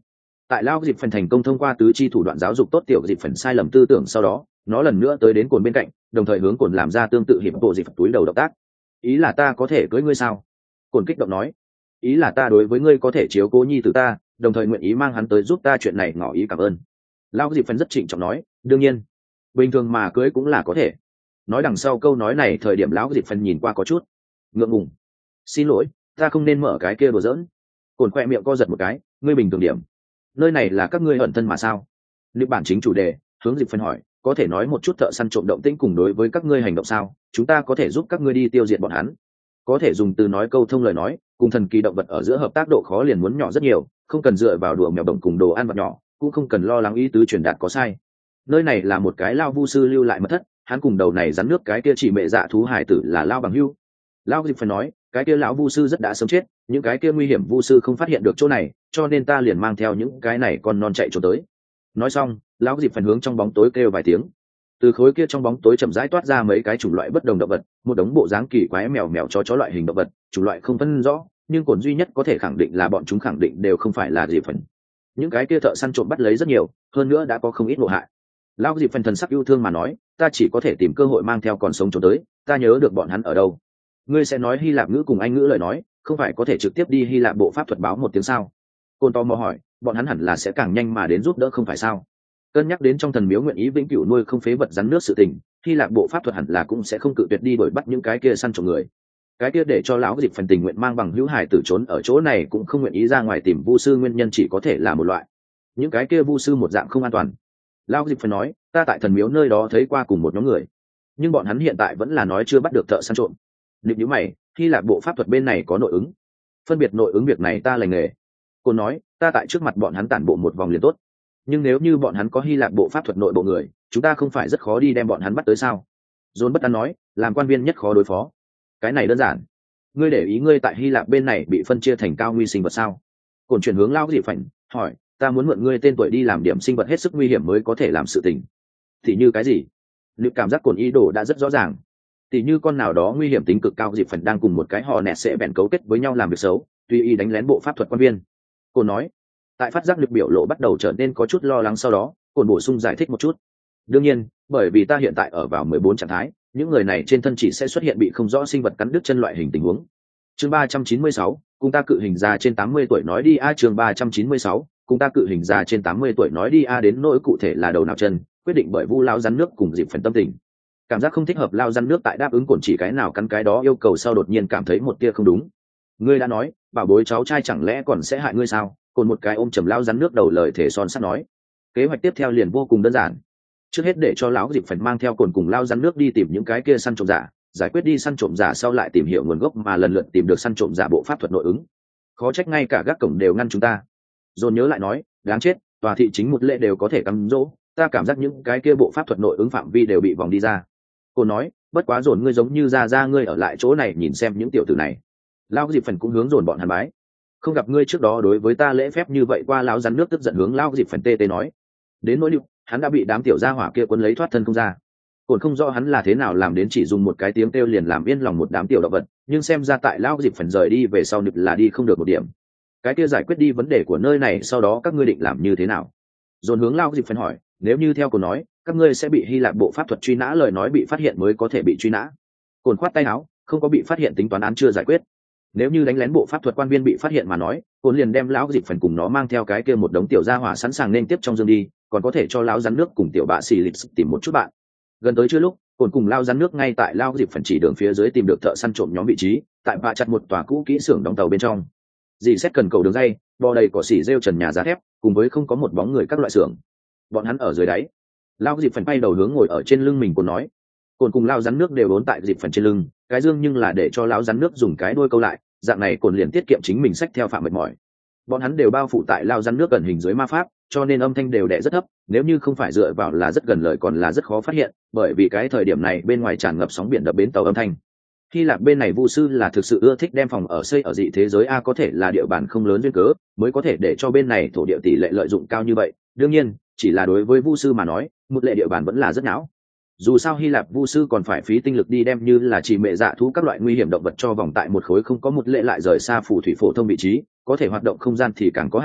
Tại lao dịp phần thành công thông qua tứ chi thủ đoạn giáo dục tốt tiểu dịp phần sai lầm tư tưởng sau đó, nó lần nữa tới đến cồn bên cạnh, đồng thời hướng cồn làm ra tương tự hiệp bộ dịp túi đầu động tác. Ý là ta có thể cưới ngươi sao? Cồn kích động nói. Ý là ta đối với ngươi có thể chiếu cố nhi từ ta, đồng thời nguyện ý mang hắn tới giúp ta chuyện này, ngỏ ý cảm ơn. Lao dịp phần rất trịnh trọng nói, đương nhiên, bình thường mà cưới cũng là có thể. Nói đằng sau câu nói này thời điểm lão dịp phần nhìn qua có chút ngượng ngùng. Xin lỗi, ta không nên mở cái kia đùa giỡn. Cồn khoe miệng co giật một cái, ngươi bình thường điểm. Nơi này là các ngươi ẩn thân mà sao? Liệu bản chính chủ đề, hướng dịp phần hỏi, có thể nói một chút thợ săn trộm động tĩnh cùng đối với các ngươi hành động sao? Chúng ta có thể giúp các ngươi đi tiêu diệt bọn hắn. Có thể dùng từ nói câu thông lời nói, cùng thần kỳ động vật ở giữa hợp tác độ khó liền muốn nhỏ rất nhiều, không cần dựa vào đùa mèo đồng cùng đồ ăn vật nhỏ, cũng không cần lo lắng ý tứ truyền đạt có sai. Nơi này là một cái lao vu sư lưu lại mật thất, hắn cùng đầu này rắn nước cái kia chỉ mẹ dạ thú hải tử là lao bằng hưu. Lao dịp phần nói, cái kia lão vu sư rất đã sớm chết, những cái kia nguy hiểm vu sư không phát hiện được chỗ này, cho nên ta liền mang theo những cái này con non chạy trốn tới. Nói xong, lão dịp phần hướng trong bóng tối kêu vài tiếng. Từ khối kia trong bóng tối chậm rãi toát ra mấy cái chủng loại bất đồng động vật, một đống bộ dáng kỳ quái mèo mèo chó loại hình động vật, chủng loại không phân rõ, nhưng cồn duy nhất có thể khẳng định là bọn chúng khẳng định đều không phải là dịp phần. Những cái kia thợ săn trộm bắt lấy rất nhiều, hơn nữa đã có không ít ngộ hại. Lão dịp phần thần sắc yêu thương mà nói, ta chỉ có thể tìm cơ hội mang theo còn sống trốn tới, ta nhớ được bọn hắn ở đâu. Ngươi sẽ nói Hy Lạp ngữ cùng Anh ngữ lời nói, không phải có thể trực tiếp đi Hy Lạp bộ pháp thuật báo một tiếng sao? Côn tò mò hỏi, bọn hắn hẳn là sẽ càng nhanh mà đến giúp đỡ không phải sao? Cân nhắc đến trong thần miếu nguyện ý vĩnh cửu nuôi không phế vật rắn nước sự tình, Hy Lạp bộ pháp thuật hẳn là cũng sẽ không cự tuyệt đi đuổi bắt những cái kia săn trộm người. Cái kia để cho lão dịp phần tình nguyện mang bằng hữu hải tử trốn ở chỗ này cũng không nguyện ý ra ngoài tìm vu sư, nguyên nhân chỉ có thể là một loại. Những cái kia vu sư một dạng không an toàn. Lão dịp phần nói, ta tại thần miếu nơi đó thấy qua cùng một nhóm người, nhưng bọn hắn hiện tại vẫn là nói chưa bắt được thợ săn trộm. Nịp nhíu mày, Hy Lạp bộ pháp thuật bên này có nội ứng. Phân biệt nội ứng việc này ta lành nghề. Cô nói, ta tại trước mặt bọn hắn tản bộ một vòng liền tốt. Nhưng nếu như bọn hắn có Hy Lạp bộ pháp thuật nội bộ người, chúng ta không phải rất khó đi đem bọn hắn bắt tới sao? John bất an nói, làm quan viên nhất khó đối phó. Cái này đơn giản. Ngươi để ý ngươi tại Hy Lạp bên này bị phân chia thành cao nguy sinh vật sao? Cổn chuyển hướng lao dị phảnh, hỏi, ta muốn mượn ngươi tên tuổi đi làm điểm sinh vật hết sức nguy hiểm mới có thể làm sự tình. Thì như cái gì? Liệu cảm giác cổn ý đồ đã rất rõ ràng. Tỷ như con nào đó nguy hiểm tính cực cao dịp phần đang cùng một cái họ nẹt sẽ bèn cấu kết với nhau làm việc xấu, tùy ý đánh lén bộ pháp thuật quan viên. Cô nói, tại phát giác lực biểu lộ bắt đầu trở nên có chút lo lắng, sau đó cồn bổ sung giải thích một chút. Đương nhiên, bởi vì ta hiện tại ở vào 14 trạng thái, những người này trên thân chỉ sẽ xuất hiện bị không rõ sinh vật cắn đứt chân loại hình tình huống. Chương 396, cùng ta cự hình già trên 80 tuổi nói đi a. Chương 396, cùng ta cự hình già trên 80 tuổi nói đi a. Đến nỗi cụ thể là đầu nào chân, quyết định bởi vu lão rắn nước cùng dịp phần tâm tình. Cảm giác không thích hợp lao rắn nước tại đáp ứng cồn chỉ cái nào cắn cái đó yêu cầu sau đột nhiên cảm thấy một tia không đúng. Ngươi đã nói bảo bối cháu trai chẳng lẽ còn sẽ hại ngươi sao? Cồn một cái ôm chầm lao rắn nước đầu lời thể son sắt nói. Kế hoạch tiếp theo liền vô cùng đơn giản. Trước hết để cho lão dịp phần mang theo cồn cùng lao rắn nước đi tìm những cái kia săn trộm giả, giải quyết đi săn trộm giả sau lại tìm hiểu nguồn gốc mà lần lượt tìm được săn trộm giả bộ pháp thuật nội ứng. Khó trách ngay cả gác cổng đều ngăn chúng ta. Dồn nhớ lại nói, đáng chết, tòa thị chính một lệ đều có thể cắm dỗ, ta cảm giác những cái kia bộ pháp thuật nội ứng phạm vi đều bị vòng đi ra. Cô nói, bất quá dồn ngươi giống như ra ngươi ở lại chỗ này nhìn xem những tiểu tử này. Lao dịp phần cũng hướng dồn bọn hắn bái. Không gặp ngươi trước đó đối với ta lễ phép như vậy qua. Lão rắn nước tức giận hướng Lao dịp phần tê tê nói. Đến nỗi liệu, hắn đã bị đám tiểu gia hỏa kia quấn lấy thoát thân không ra. Cồn không rõ hắn là thế nào làm đến chỉ dùng một cái tiếng kêu liền làm yên lòng một đám tiểu động vật, nhưng xem ra tại Lao dịp phần rời đi về sau nịp là đi không được một điểm. Cái kia giải quyết đi vấn đề của nơi này sau đó các ngươi định làm như thế nào? Dồn hướng Lao dịp phần hỏi, nếu như theo Cồn nói, các ngươi sẽ bị Hy Lạp bộ pháp thuật truy nã, lời nói bị phát hiện mới có thể bị truy nã. Cồn khoát tay áo, không có bị phát hiện tính toán án chưa giải quyết. Nếu như đánh lén bộ pháp thuật quan viên bị phát hiện mà nói, Cồn liền đem lão dịp phần cùng nó mang theo cái kia một đống tiểu gia hỏa sẵn sàng nên tiếp trong dương đi, còn có thể cho lão rắn nước cùng tiểu bạ xì lịch tìm một chút bạn. Gần tới trưa lúc, Cồn cùng lao rắn nước ngay tại lao dịp phần chỉ đường phía dưới tìm được thợ săn trộm nhóm vị trí, tại bạ chặt một tòa cũ kỹ xưởng đóng tàu bên trong. Dì xét cần cầu đường dây, bò đầy cỏ xỉ rêu trần nhà giá thép, cùng với không có một bóng người các loại xưởng. Bọn hắn ở dưới đáy. Lao dịp phần bay đầu hướng ngồi ở trên lưng mình. Cồn nói, Cồn cùng lao rắn nước đều bốn tại dịp phần trên lưng, cái dương nhưng là để cho lão rắn nước dùng cái đuôi câu lại, dạng này Cồn liền tiết kiệm chính mình xách theo phạm mệt mỏi. Bọn hắn đều bao phủ tại lao rắn nước gần hình dưới ma pháp, cho nên âm thanh đều đẻ rất thấp, nếu như không phải dựa vào là rất gần lời còn là rất khó phát hiện, bởi vì cái thời điểm này bên ngoài tràn ngập sóng biển đập bến tàu âm thanh. Hy Lạp bên này vu sư là thực sự ưa thích đem phòng ở xây ở dị thế giới a, có thể là địa bàn không lớn duyên cớ mới có thể để cho bên này thổ địa tỷ lệ lợi dụng cao như vậy. Đương nhiên, chỉ là đối với vu sư mà nói, một lệ địa bàn vẫn là rất não. Dù sao Hy Lạp vu sư còn phải phí tinh lực đi đem như là chỉ mẹ dạ thú các loại nguy hiểm động vật cho vòng tại một khối không có một lệ lại rời xa phù thủy phổ thông vị trí, có thể hoạt động không gian thì càng có hạn,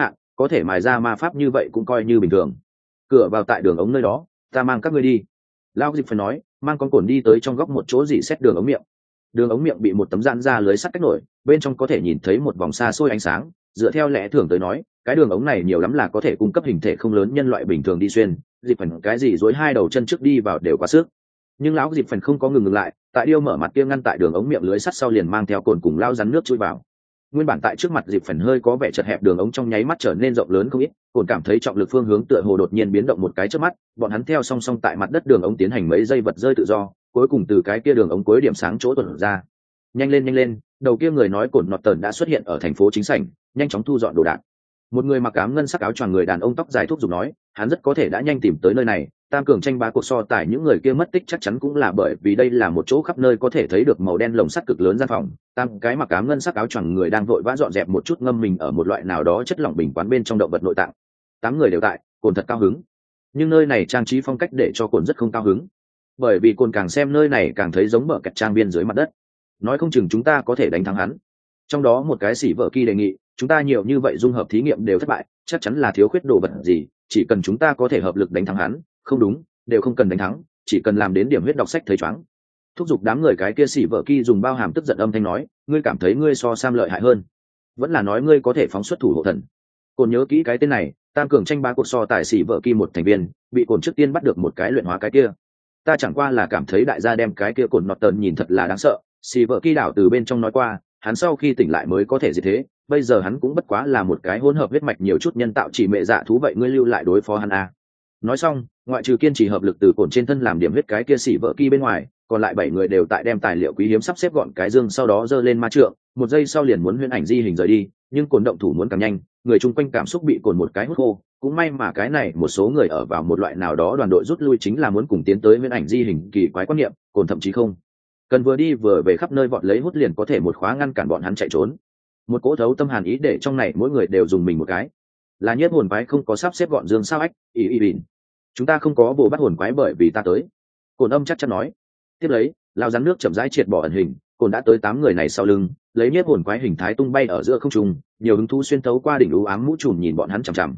có thể mài ra ma pháp như vậy cũng coi như bình thường. Cửa vào tại đường ống nơi đó, ta mang các ngươi đi. Lao Dịch phải nói, mang con cồn đi tới trong góc một chỗ dỉ xét đường ống miệng. Đường ống miệng bị một tấm giãn ra lưới sắt cách nổi, bên trong có thể nhìn thấy một vòng xa xôi ánh sáng. Dựa theo lẽ thường tới nói, cái đường ống này nhiều lắm là có thể cung cấp hình thể không lớn nhân loại bình thường đi xuyên. Dịp phần cái gì dối hai đầu chân trước đi vào đều quá sức. Nhưng lão Dịp phần không có ngừng lại, tại điêu mở mặt kia ngăn tại đường ống miệng lưới sắt sau liền mang theo cồn cùng lao rắn nước chui vào. Nguyên bản tại trước mặt Dịp phần hơi có vẻ chật hẹp đường ống trong nháy mắt trở nên rộng lớn không ít, cồn cảm thấy trọng lực phương hướng tựa hồ đột nhiên biến động một cái trước mắt, bọn hắn theo song song tại mặt đất đường ống tiến hành mấy giây vật rơi tự do, cuối cùng từ cái kia đường ống cuối điểm sáng chỗ tuần ra. Nhanh lên, đầu kia người nói cồn nọt tần đã xuất hiện ở thành phố chính sảnh, nhanh chóng thu dọn đồ đạc. Một người mặc ám ngân sắc áo choàng người đàn ông tóc dài thúc giục nói, hắn rất có thể đã nhanh tìm tới nơi này, tam cường tranh bá cuộc so tài những người kia mất tích chắc chắn cũng là bởi vì đây là một chỗ khắp nơi có thể thấy được màu đen lồng sắt cực lớn gian phòng. Tam cái mặc ám ngân sắc áo choàng người đang vội vã dọn dẹp một chút ngâm mình ở một loại nào đó chất lỏng bình quán bên trong động vật nội tạng. 8 người đều tại, cồn thật cao hứng. Nhưng nơi này trang trí phong cách để cho cồn rất không cao hứng, bởi vì cồn càng xem nơi này càng thấy giống bờ kẹt trang viên dưới mặt đất. Nói không chừng chúng ta có thể đánh thắng hắn. Trong đó một cái xỉ vợ kỳ đề nghị, chúng ta nhiều như vậy dung hợp thí nghiệm đều thất bại, chắc chắn là thiếu khuyết đồ vật gì, chỉ cần chúng ta có thể hợp lực đánh thắng hắn. Không đúng, đều không cần đánh thắng, chỉ cần làm đến điểm huyết đọc sách thấy choáng. Thúc giục đám người cái kia xỉ vợ kỳ dùng bao hàm tức giận âm thanh nói, ngươi cảm thấy ngươi so Sam lợi hại hơn, vẫn là nói ngươi có thể phóng xuất thủ hộ thần. Cồn nhớ kỹ cái tên này, tam cường tranh bá cuộc so tài xỉ vợ kỳ một thành viên, bị cồn trước tiên bắt được một cái luyện hóa cái kia. Ta chẳng qua là cảm thấy đại gia đem cái kia cồn nọt tần nhìn thật là đáng sợ. Xỉ vợ kỳ đảo từ bên trong nói qua, hắn sau khi tỉnh lại mới có thể gì thế, bây giờ hắn cũng bất quá là một cái hỗn hợp huyết mạch nhiều chút nhân tạo chỉ mẹ dạ thú, vậy ngươi lưu lại đối phó hắn à. Nói xong, ngoại trừ kiên trì hợp lực từ cồn trên thân làm điểm huyết cái kia xỉ vợ kỳ bên ngoài, còn lại 7 người đều tại đem tài liệu quý hiếm sắp xếp gọn cái dương, sau đó giơ lên ma trượng, một giây sau liền muốn huyễn ảnh di hình rời đi, nhưng cồn động thủ muốn càng nhanh, người chung quanh cảm xúc bị cồn một cái hút khô. Cũng may mà cái này một số người ở vào một loại nào đó đoàn đội rút lui chính là muốn cùng tiến tới huyễn ảnh di hình kỳ quái quan niệm, cồn thậm chí không cần vừa đi vừa về khắp nơi vọt lấy hút liền có thể một khóa ngăn cản bọn hắn chạy trốn. Một cỗ thấu tâm hàn ý để trong này mỗi người đều dùng mình một cái. Là nhất hồn quái không có sắp xếp gọn dương sao ách, ý bỉn. Chúng ta không có bộ bắt hồn quái bởi vì ta tới. Cồn âm chắc chắn nói. Tiếp lấy, lao rắn nước chậm rãi triệt bỏ ẩn hình, cồn đã tới 8 người này sau lưng, lấy nhất hồn quái hình thái tung bay ở giữa không trung, nhiều hứng thú xuyên thấu qua đỉnh u ám mũ trùm nhìn bọn hắn chằm chằm.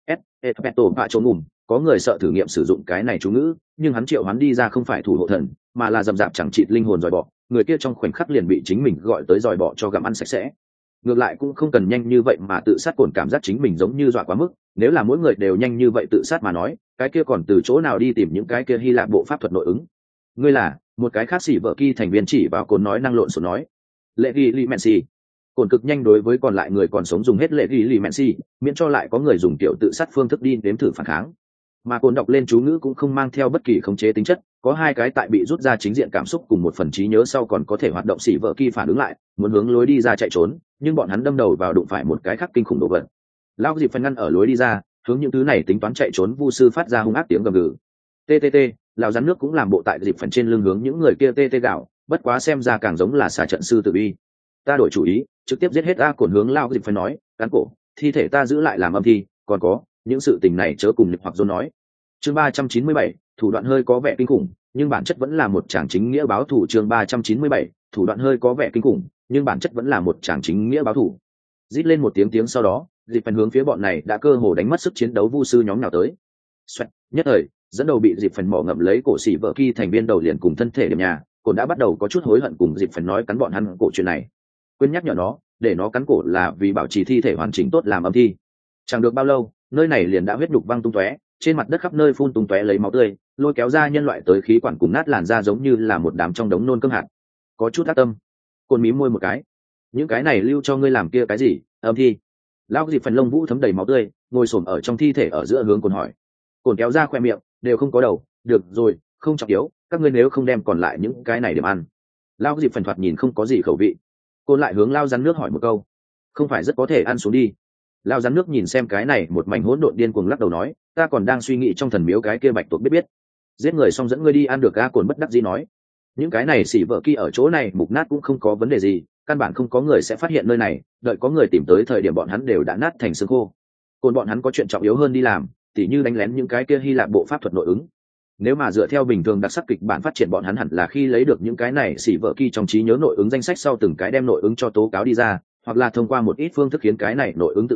Epeto vạ trốn ngủm, có người sợ thử nghiệm sử dụng cái này chú ngữ, nhưng hắn triệu hắn đi ra không phải thủ hộ thần, mà là dầm dạp chẳng chịt linh hồn dòi bọ, người kia trong khoảnh khắc liền bị chính mình gọi tới dòi bọ cho gặm ăn sạch sẽ. Ngược lại cũng không cần nhanh như vậy mà tự sát, cồn cảm giác chính mình giống như dọa quá mức, nếu là mỗi người đều nhanh như vậy tự sát mà nói, cái kia còn từ chỗ nào đi tìm những cái kia Hy Lạp bộ pháp thuật nội ứng. Ngươi là một cái khác xỉ vợ kỳ thành viên chỉ vào cồn nói năng lộn xộn nói. Lệ ghi li mensi. Cồn cực nhanh đối với còn lại người còn sống dùng hết lệ ghi li mensi, miễn cho lại có người dùng tiểu tự sát phương thức đi đếm thử phản kháng. Mà cồn đọc lên chú ngữ cũng không mang theo bất kỳ khống chế tính chất, có 2 cái tại bị rút ra chính diện cảm xúc cùng một phần trí nhớ sau còn có thể hoạt động xỉ vợ kỳ phản ứng lại, muốn hướng lối đi ra chạy trốn, nhưng bọn hắn đâm đầu vào đụng phải một cái khác kinh khủng đồ vật. Lao Dịp phần ngăn ở lối đi ra, hướng những thứ này tính toán chạy trốn vu sư phát ra hung ác tiếng gầm gừ. TTT, lão rắn nước cũng làm bộ tại Dịp phần trên lưng hướng những người kia TT gạo, bất quá xem ra càng giống là xả trận sư tử bi. Ta đổi chủ ý, trực tiếp giết hết A. Cồn hướng Lao Dịp phần nói, cán cổ, thi thể ta giữ lại làm âm thi, còn có những sự tình này chớ cùng Nhật hoặc Dôn nói. Chương 397, thủ đoạn hơi có vẻ kinh khủng, nhưng bản chất vẫn là một tràng chính nghĩa báo thù. Chương 397, thủ đoạn hơi có vẻ kinh khủng, nhưng bản chất vẫn là một tràng chính nghĩa báo thù. Rít lên một tiếng sau đó, Dịp phần hướng phía bọn này đã cơ hồ đánh mất sức chiến đấu vu sư nhóm nào tới. Xoẹt, nhất thời, dẫn đầu bị Dịp phần mỏ ngậm lấy cổ xỉ vợ kỳ thành viên đầu liền cùng thân thể điểm nhà, cồn đã bắt đầu có chút hối hận cùng Dịp phần nói cắn bọn hắn cổ chuyện này. Quên nhắc nhở nó, để nó cắn cổ là vì bảo trì thi thể hoàn chỉnh tốt làm âm thi. Chẳng được bao lâu, nơi này liền đã huyết nhục văng tung tóe, trên mặt đất khắp nơi phun tung tóe lấy máu tươi, lôi kéo ra nhân loại tới khí quản cùng nát làn da giống như là một đám trong đống nôn cơm hạt. Có chút ác tâm. Cồn mím môi một cái. Những cái này lưu cho ngươi làm kia cái gì? Âm thi. Lao Dịp phần lông vũ thấm đầy máu tươi, ngồi xổm ở trong thi thể ở giữa hướng cồn hỏi. Cồn kéo ra khoe miệng, đều không có đầu. Được rồi, không trọng yếu, các ngươi nếu không đem còn lại những cái này điểm ăn. Lao Dịp phần thoạt nhìn không có gì khẩu vị. Cồn lại hướng Lao rắn nước hỏi một câu. Không phải rất có thể ăn xuống đi. Lao rắn nước nhìn xem cái này một mảnh hỗn độn điên cuồng lắc đầu nói, ta còn đang suy nghĩ trong thần miếu cái kia bạch tuộc biết giết người xong dẫn ngươi đi ăn được. A. Cồn bất đắc dĩ nói, những cái này xỉ vợ kỳ ở chỗ này mục nát cũng không có vấn đề gì, căn bản không có người sẽ phát hiện nơi này, đợi có người tìm tới thời điểm bọn hắn đều đã nát thành xương khô. Cồn bọn hắn có chuyện trọng yếu hơn đi làm, tỉ như đánh lén những cái kia Hy Lạp bộ pháp thuật nội ứng. Nếu mà dựa theo bình thường đặc sắc kịch bản phát triển, bọn hắn hẳn là khi lấy được những cái này xỉ vợ kỳ trong trí nhớ nội ứng danh sách sau từng cái đem nội ứng cho tố cáo đi ra, hoặc là thông qua một ít phương thức khiến cái này nội ứng tự bạo,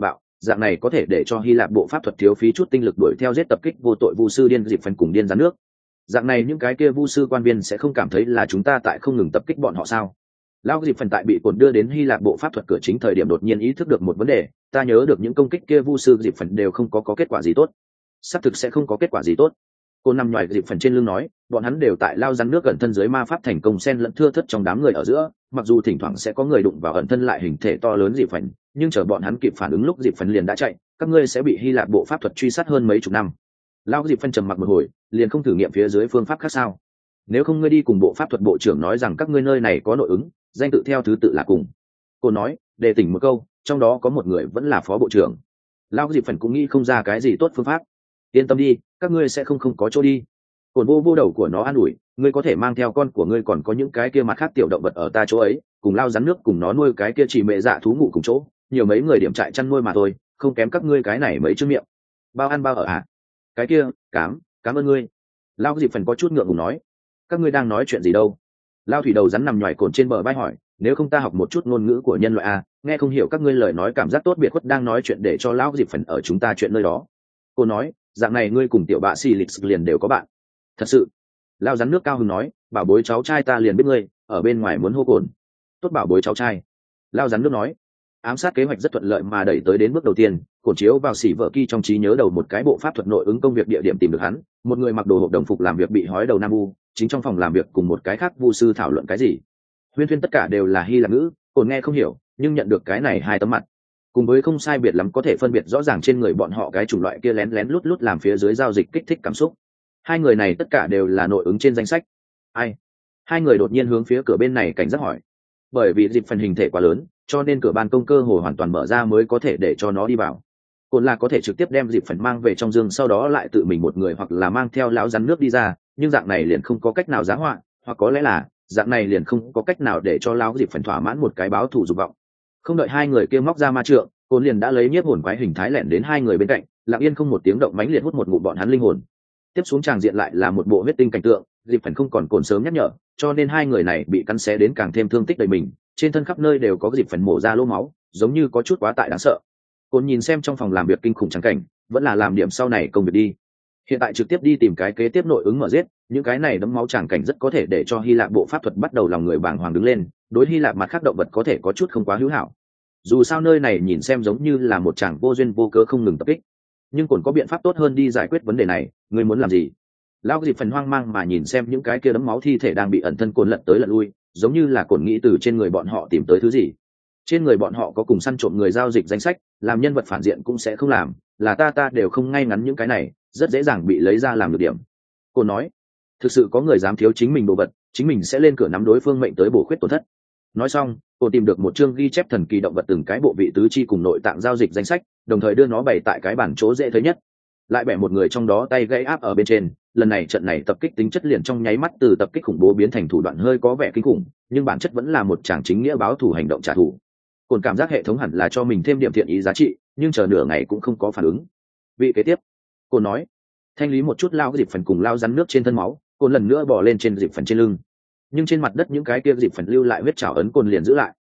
dạng này có thể để cho Hy Lạp bộ pháp thuật thiếu phí chút tinh lực đuổi theo giết tập kích vô tội vu sư điên dịp phần cùng điên gián nước. Dạng này những cái kia vu sư quan viên sẽ không cảm thấy là chúng ta tại không ngừng tập kích bọn họ sao? Lão dịp phần tại bị cột đưa đến Hy Lạp bộ pháp thuật cửa chính thời điểm đột nhiên ý thức được một vấn đề, ta nhớ được những công kích kia vu sư dịp phần đều không có kết quả gì tốt. Xác thực sẽ không có kết quả gì tốt. Cô nằm ngoài dịp phần trên lưng nói, bọn hắn đều tại lao rắn nước gần thân dưới ma pháp thành công xen lẫn thưa thớt trong đám người ở giữa, mặc dù thỉnh thoảng sẽ có người đụng vào ẩn thân lại hình thể to lớn dịp phần, nhưng chờ bọn hắn kịp phản ứng lúc dịp phần liền đã chạy, các ngươi sẽ bị Hy Lạp bộ pháp thuật truy sát hơn mấy chục năm. Lao dịp phần trầm mặc một hồi, liền không thử nghiệm phía dưới phương pháp khác sao? Nếu không ngươi đi cùng bộ pháp thuật bộ trưởng nói rằng các ngươi nơi này có nội ứng, danh tự theo thứ tự là cùng. Cô nói, đề tỉnh một câu, trong đó có một người vẫn là phó bộ trưởng. Lao dịp phần cũng nghĩ không ra cái gì tốt phương pháp. Yên tâm đi, các ngươi sẽ không có chỗ đi. Cồn vô đầu của nó an ủi, ngươi có thể mang theo con của ngươi, còn có những cái kia mặt khác tiểu động vật ở ta chỗ ấy, cùng lao rắn nước cùng nó nuôi cái kia chỉ mẹ dạ thú ngủ cùng chỗ, nhiều mấy người điểm trại chăn nuôi mà thôi, không kém các ngươi cái này mấy chữ miệng. Bao ăn bao ở à? Cái kia, cảm ơn ngươi. Lao dịp phần có chút ngượng ngùng nói, các ngươi đang nói chuyện gì đâu? Lao thủy đầu rắn nằm nhoài cồn trên bờ vai hỏi, nếu không ta học một chút ngôn ngữ của nhân loại à, nghe không hiểu các ngươi lời nói cảm giác tốt biệt khuất đang nói chuyện để cho lão dịp phần ở chúng ta chuyện nơi đó. Cô nói, dạng này ngươi cùng tiểu bạ xì lịch liền đều có bạn. Thật sự? Lao rắn nước cao hứng nói, bảo bối cháu trai ta liền biết ngươi ở bên ngoài muốn hô cồn. Tốt bảo bối cháu trai. Lao rắn nước nói, ám sát kế hoạch rất thuận lợi mà đẩy tới đến bước đầu tiên. Cồn chiếu vào xỉ vợ kỳ trong trí nhớ đầu một cái bộ pháp thuật nội ứng công việc địa điểm tìm được hắn, một người mặc đồ hộp đồng phục làm việc bị hói đầu nam u, chính trong phòng làm việc cùng một cái khác vu sư thảo luận cái gì. Huyên thuyên tất cả đều là Hy Lạp ngữ, Cồn nghe không hiểu, nhưng nhận được cái này hai tấm mặt, cùng với không sai biệt lắm có thể phân biệt rõ ràng trên người bọn họ cái chủng loại kia lén lén lút lút làm phía dưới giao dịch kích thích cảm xúc. Hai người này tất cả đều là nội ứng trên danh sách. Ai? Hai người đột nhiên hướng phía cửa bên này cảnh giác hỏi. Bởi vì dịp phần hình thể quá lớn, cho nên cửa ban công cơ hồ hoàn toàn mở ra mới có thể để cho nó đi vào. Cồn là có thể trực tiếp đem dịp phần mang về trong giường, sau đó lại tự mình một người hoặc là mang theo lão rắn nước đi ra, nhưng dạng này liền không có cách nào giá họa, hoặc có lẽ là dạng này liền không có cách nào để cho lão dịp phần thỏa mãn một cái báo thù dục vọng. Không đợi hai người kia móc ra ma trượng, Cồn liền đã lấy nhiếp hồn quái hình thái lẻn đến hai người bên cạnh, lặng yên không một tiếng động mãnh liệt hút một ngụm bọn hắn linh hồn. Tiếp xuống tràng diện lại là một bộ huyết tinh cảnh tượng, dịp phần không còn Cồn sớm nhắc nhở, cho nên hai người này bị cắn xé đến càng thêm thương tích đầy mình, trên thân khắp nơi đều có dịp phần mổ ra lỗ máu, giống như có chút quá tải đáng sợ. Cồn nhìn xem trong phòng làm việc kinh khủng trắng cảnh, vẫn là làm điểm sau này công việc đi. Hiện tại trực tiếp đi tìm cái kế tiếp nội ứng mở giết, những cái này đấm máu tràng cảnh rất có thể để cho Hy Lạp bộ pháp thuật bắt đầu lòng người bàng hoàng đứng lên, đối Hy Lạp mặt khác động vật có thể có chút không quá hữu hảo. Dù sao nơi này nhìn xem giống như là một tràng vô duyên vô cớ không ngừng tập kích, nhưng còn có biện pháp tốt hơn đi giải quyết vấn đề này. Ngươi muốn làm gì? Lão dịp phần hoang mang mà nhìn xem những cái kia đấm máu thi thể đang bị ẩn thân Cồn lật tới lật lui, giống như là Cồn nghĩ từ trên người bọn họ tìm tới thứ gì. Trên người bọn họ có cùng săn trộm người giao dịch danh sách, làm nhân vật phản diện cũng sẽ không làm, là ta đều không ngay ngắn những cái này, rất dễ dàng bị lấy ra làm được điểm. Cồn nói, thực sự có người dám thiếu chính mình đồ vật, chính mình sẽ lên cửa nắm đối phương mệnh tới bổ khuyết tổn thất. Nói xong, Cồn tìm được một chương ghi chép thần kỳ động vật từng cái bộ vị tứ chi cùng nội tạng giao dịch danh sách, đồng thời đưa nó bày tại cái bản chỗ dễ thấy nhất, lại bẻ một người trong đó tay gãy áp ở bên trên. Lần này trận này tập kích tính chất liền trong nháy mắt từ tập kích khủng bố biến thành thủ đoạn hơi có vẻ kinh khủng, nhưng bản chất vẫn là một tràng chính nghĩa báo thù hành động trả thù. Cồn cảm giác hệ thống hẳn là cho mình thêm điểm thiện ý giá trị, nhưng chờ nửa ngày cũng không có phản ứng. Vị kế tiếp, Cồn nói, thanh lý một chút lao cái dịp phần cùng lao rắn nước trên thân máu. Cồn lần nữa bỏ lên trên dịp phần trên lưng, nhưng trên mặt đất những cái kia dịp phần lưu lại huyết trào ấn Cồn liền giữ lại.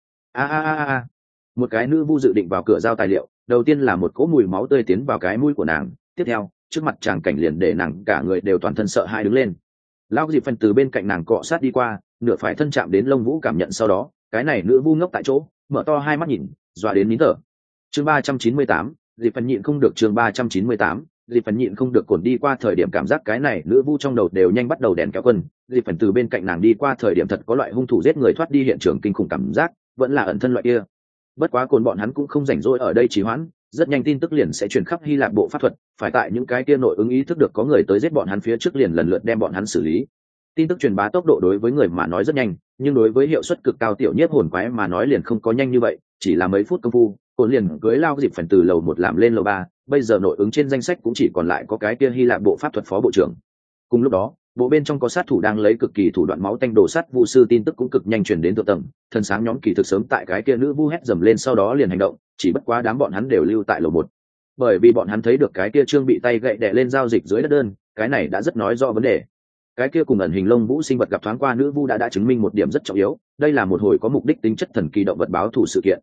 A. Một cái nữ vu dự định vào cửa giao tài liệu, đầu tiên là một cỗ mùi máu tươi tiến vào cái mũi của nàng, tiếp theo trước mặt chàng cảnh liền để nàng cả người đều toàn thân sợ hãi đứng lên. Lao dịp phần từ bên cạnh nàng cọ sát đi qua, nửa phải thân chạm đến lông vũ cảm nhận, sau đó cái này nữ vu ngốc tại chỗ, mở to hai mắt nhìn, dọa đến nín thở. Chương 398, dịp phần nhịn không được. Chương 398, dịp phần nhịn không được. Cồn đi qua thời điểm cảm giác cái này nữ vu trong đầu đều nhanh bắt đầu đèn kéo quân. Dịp phần từ bên cạnh nàng đi qua thời điểm thật có loại hung thủ giết người thoát đi hiện trường kinh khủng cảm giác, vẫn là ẩn thân loại kia. Bất quá Cồn bọn hắn cũng không rảnh rỗi ở đây trì hoãn, rất nhanh tin tức liền sẽ truyền khắp Hy Lạp bộ pháp thuật, phải tại những cái kia nội ứng ý thức được có người tới giết bọn hắn phía trước liền lần lượt đem bọn hắn xử lý. Tin tức truyền bá tốc độ đối với người mà nói rất nhanh, nhưng đối với hiệu suất cực cao tiểu nhiếp hồn quái mà nói liền không có nhanh như vậy, chỉ là mấy phút công phu, Cồn liền cưới lao dịp phần từ lầu 1 làm lên lầu 3, bây giờ nội ứng trên danh sách cũng chỉ còn lại có cái kia Hy Lạp bộ pháp thuật phó bộ trưởng. Cùng lúc đó, bộ bên trong có sát thủ đang lấy cực kỳ thủ đoạn máu tanh đổ sát vu sư, tin tức cũng cực nhanh truyền đến thượng tầng. Thần sáng nhóm kỳ thực sớm tại cái kia nữ vu hét dầm lên sau đó liền hành động, chỉ bất quá đám bọn hắn đều lưu tại lầu 1, bởi vì bọn hắn thấy được cái kia trương bị tay gậy đè lên giao dịch dưới đất đơn, cái này đã rất nói rõ vấn đề. Cái kia cùng ẩn hình lông vũ sinh vật gặp thoáng qua nữ vu đã chứng minh một điểm rất trọng yếu, đây là một hồi có mục đích tính chất thần kỳ động vật báo thù sự kiện.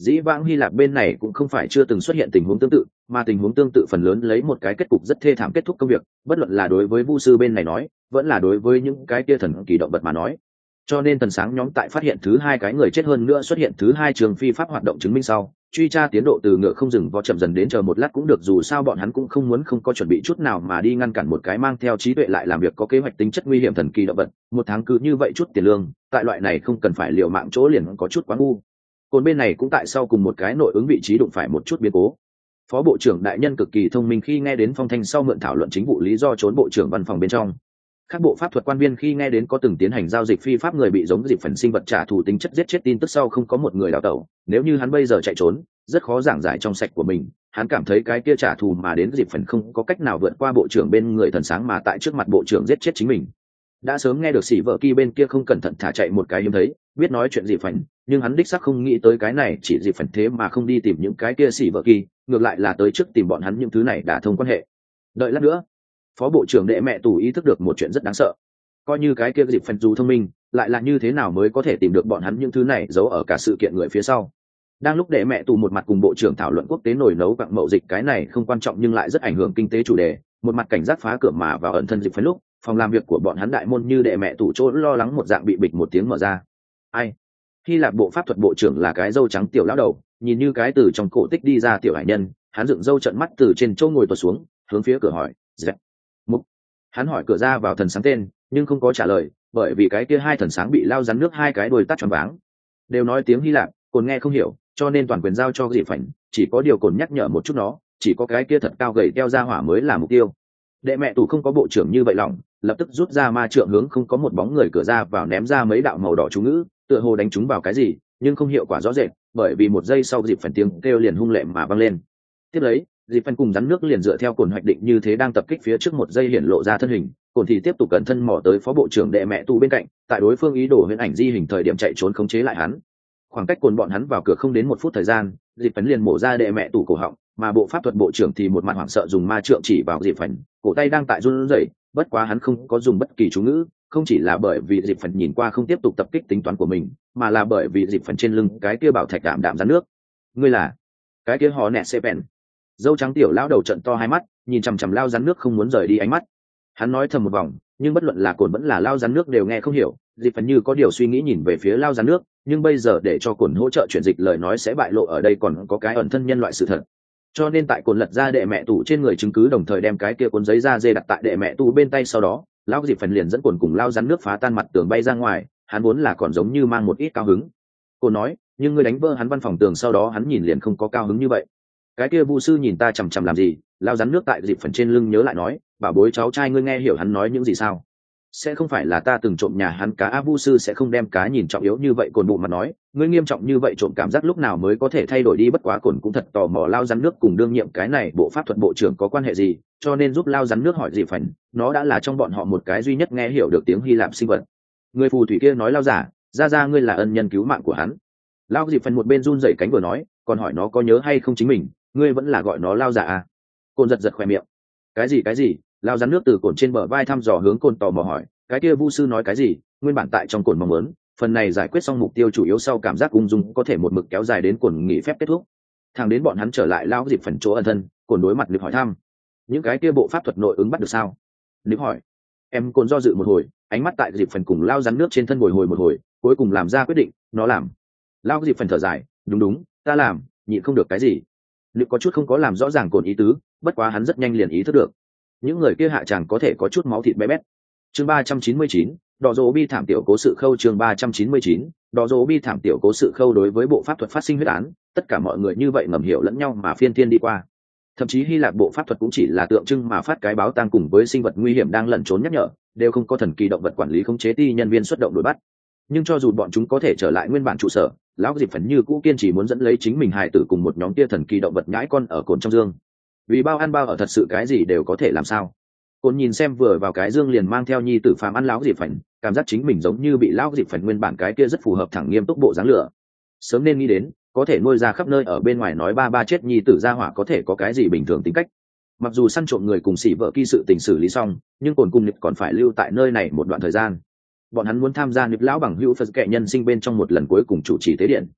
Dĩ vãng Hy Lạp bên này cũng không phải chưa từng xuất hiện tình huống tương tự, mà tình huống tương tự phần lớn lấy một cái kết cục rất thê thảm kết thúc công việc, bất luận là đối với vu sư bên này nói, vẫn là đối với những cái tia thần kỳ động vật mà nói. Cho nên thần sáng nhóm tại phát hiện thứ hai cái người chết hơn nữa xuất hiện thứ hai trường phi pháp hoạt động chứng minh sau, truy tra tiến độ từ ngựa không dừng vó chậm dần đến chờ một lát cũng được, dù sao bọn hắn cũng không muốn không có chuẩn bị chút nào mà đi ngăn cản một cái mang theo trí tuệ lại làm việc có kế hoạch tính chất nguy hiểm thần kỳ động vật. Một tháng cứ như vậy chút tiền lương, tại loại này không cần phải liều mạng chỗ liền có chút quá ngu. Cồn bên này cũng tại sau cùng một cái nội ứng vị trí đụng phải một chút biến cố. Phó bộ trưởng đại nhân cực kỳ thông minh khi nghe đến phong thanh sau mượn thảo luận chính vụ lý do trốn bộ trưởng văn phòng bên trong. Các bộ pháp thuật quan viên khi nghe đến có từng tiến hành giao dịch phi pháp người bị giống dịp phần sinh vật trả thù tính chất giết chết tin tức sau không có một người đào tẩu, nếu như hắn bây giờ chạy trốn rất khó giảng giải trong sạch của mình. Hắn cảm thấy cái kia trả thù mà đến dịp phần không có cách nào vượt qua bộ trưởng bên người thần sáng mà tại trước mặt bộ trưởng giết chết chính mình. Đã sớm nghe được xỉ vợ kỳ bên kia không cẩn thận thả chạy một cái hiếm thấy biết nói chuyện dịp phần, nhưng hắn đích xác không nghĩ tới cái này chỉ dịp phần thế mà không đi tìm những cái kia xỉ vợ kỳ, ngược lại là tới trước tìm bọn hắn những thứ này đã thông quan hệ. Đợi lát nữa, phó bộ trưởng đệ mẹ tù ý thức được một chuyện rất đáng sợ. Coi như cái kia dịp phần dù thông minh, lại là như thế nào mới có thể tìm được bọn hắn những thứ này giấu ở cả sự kiện người phía sau. Đang lúc đệ mẹ tù một mặt cùng bộ trưởng thảo luận quốc tế nổi nấu quặng mậu dịch cái này không quan trọng nhưng lại rất ảnh hưởng kinh tế chủ đề, một mặt cảnh giác phá cửa mà vào ẩn thân dịp phần lúc phòng làm việc của bọn hắn đại môn như đệ mẹ tù chỗ lo lắng một dạng bị bịch một tiếng mở ra. Ai? Hy Lạp bộ pháp thuật bộ trưởng là cái râu trắng tiểu lão đầu, nhìn như cái từ trong cổ tích đi ra tiểu hải nhân, hắn dựng râu trợn mắt từ trên chỗ ngồi tuột xuống, hướng phía cửa hỏi, "Dẹp." Mục. Hắn hỏi cửa ra vào thần sáng tên, nhưng không có trả lời, bởi vì cái kia hai thần sáng bị lao rắn nước hai cái đuôi tắt choáng váng. Đều nói tiếng Hy Lạp, Cồn nghe không hiểu, cho nên toàn quyền giao cho dịp phảnh, chỉ có điều Cồn nhắc nhở một chút nó, chỉ có cái kia thật cao gầy teo ra hỏa mới là mục tiêu. Đệ mẹ tù không có bộ trưởng như vậy lòng, lập tức rút ra ma trượng hướng không có một bóng người cửa ra vào ném ra mấy đạo màu đỏ chú ngữ, tựa hồ đánh trúng vào cái gì, nhưng không hiệu quả rõ rệt, bởi vì một giây sau dịp phảnh tiếng kêu liền hung lệ mà vang lên. Tiếp lấy, dịp phảnh cùng rắn nước liền dựa theo Cồn hoạch định như thế đang tập kích phía trước một giây hiện lộ ra thân hình, Cồn thì tiếp tục cẩn thân mò tới phó bộ trưởng đệ mẹ tù bên cạnh, tại đối phương ý đồ huyễn ảnh di hình thời điểm chạy trốn khống chế lại hắn. Khoảng cách Cồn bọn hắn vào cửa không đến một phút thời gian, dịp phảnh liền mổ ra đệ mẹ tù cổ họng, mà bộ pháp thuật bộ trưởng thì một mặt hoảng sợ dùng ma trượng chỉ vào dịp phảnh, cổ tay đang tại run rẩy, bất quá hắn không có dùng bất kỳ chú ngữ, không chỉ là bởi vì dịp phảnh nhìn qua không tiếp tục tập kích tính toán của mình, mà là bởi vì dịp phảnh trên lưng cái kia bảo thạch đạm đạm rắn nước. Ngươi là? Cái kia họ nẹt Sepen. Dâu trắng tiểu lão đầu trận to hai mắt, nhìn chằm chằm lao rắn nước không muốn rời đi ánh mắt. Hắn nói thầm một vòng, nhưng bất luận là Cồn vẫn là lao rắn nước đều nghe không hiểu. Dịp phảnh như có điều suy nghĩ nhìn về phía lao rắn nước, nhưng bây giờ để cho Cồn hỗ trợ chuyển dịch lời nói sẽ bại lộ ở đây còn có cái ẩn thân nhân loại sự thật. Cho nên tại Cồn lật ra đệ mẹ tù trên người chứng cứ đồng thời đem cái kia cuốn giấy da dê đặt tại đệ mẹ tù bên tay, sau đó lão dịp phảnh liền dẫn Cồn cùng lao rắn nước phá tan mặt tường bay ra ngoài. Hắn vốn là còn giống như mang một ít cao hứng. Cồn nói, nhưng ngươi đánh vỡ hắn văn phòng tường, sau đó hắn nhìn liền không có cao hứng như vậy. Cái kia vu sư nhìn ta chằm chằm làm gì? Lao rắn nước tại dịp phảnh trên lưng nhớ lại nói, bảo bối cháu trai ngươi nghe hiểu hắn nói những gì sao? Sẽ không phải là ta từng trộm nhà hắn cá? A vu sư sẽ không đem cá nhìn trọng yếu như vậy. Cồn bụng mặt nói, ngươi nghiêm trọng như vậy trộm cảm giác lúc nào mới có thể thay đổi đi? Bất quá Cồn cũng thật tò mò lao rắn nước cùng đương nhiệm cái này bộ pháp thuật bộ trưởng có quan hệ gì, cho nên giúp lao rắn nước hỏi dịp phảnh, nó đã là trong bọn họ một cái duy nhất nghe hiểu được tiếng Hy Lạp sinh vật. Người phù thủy kia nói lao giả, ra ngươi là ân nhân cứu mạng của hắn. Lao dịp phảnh một bên run rẩy cánh vừa nói, còn hỏi nó có nhớ hay không chính mình, ngươi vẫn là gọi nó lao giả à? Cồn giật giật khỏe miệng. Cái gì? Lao rắn nước từ Cồn trên bờ vai thăm dò hướng Cồn tò mò hỏi, cái kia vu sư nói cái gì? Nguyên bản tại trong Cồn mong muốn phần này giải quyết xong mục tiêu chủ yếu sau cảm giác ung dung có thể một mực kéo dài đến Cồn nghỉ phép kết thúc. Thằng đến bọn hắn trở lại lao dịp phần chỗ ẩn thân, Cồn đối mặt Nịp hỏi thăm, những cái kia bộ pháp thuật nội ứng bắt được sao? Nịp hỏi. Em Cồn do dự một hồi, ánh mắt tại dịp phần cùng lao rắn nước trên thân bồi hồi một hồi, cuối cùng làm ra quyết định, nó làm. Lao dịp phần thở dài, đúng, ta làm, nhịn không được cái gì. Nịp có chút không có làm rõ ràng Cồn ý tứ, bất quá hắn rất nhanh liền ý thức được, những người kia hạ tràng có thể có chút máu thịt bé bét. Chương 399, đỏ dỗ bi thảm tiểu cố sự khâu. Chương 399, đỏ dỗ bi thảm tiểu cố sự khâu. Đối với bộ pháp thuật phát sinh huyết án, tất cả mọi người như vậy ngầm hiểu lẫn nhau mà phiên thiên đi qua. Thậm chí Hy Lạp bộ pháp thuật cũng chỉ là tượng trưng mà phát cái báo tang cùng với sinh vật nguy hiểm đang lẩn trốn nhắc nhở, đều không có thần kỳ động vật quản lý khống chế ti nhân viên xuất động đuổi bắt. Nhưng cho dù bọn chúng có thể trở lại nguyên bản trụ sở, lão dịp phảnh như cũ kiên trì muốn dẫn lấy chính mình hài tử cùng một nhóm tia thần kỳ động vật nhãi con ở Cồn trong dương. Vì bao ăn bao ở, thật sự cái gì đều có thể làm sao? Cồn nhìn xem vừa vào cái dương liền mang theo nhi tử phàm ăn lão dịp phảnh, cảm giác chính mình giống như bị lão dịp phảnh nguyên bản cái kia rất phù hợp thẳng nghiêm túc bộ dáng lửa. Sớm nên nghĩ đến, có thể nuôi ra khắp nơi ở bên ngoài nói ba chết nhi tử ra hỏa có thể có cái gì bình thường tính cách. Mặc dù săn trộm người cùng xỉ vợ kỳ sự tình xử lý xong, nhưng Cồn cùng Nịp còn phải lưu tại nơi này một đoạn thời gian. Bọn hắn muốn tham gia Nịp lão bằng hữu Phật kệ nhân sinh bên trong một lần cuối cùng chủ trì tế điện.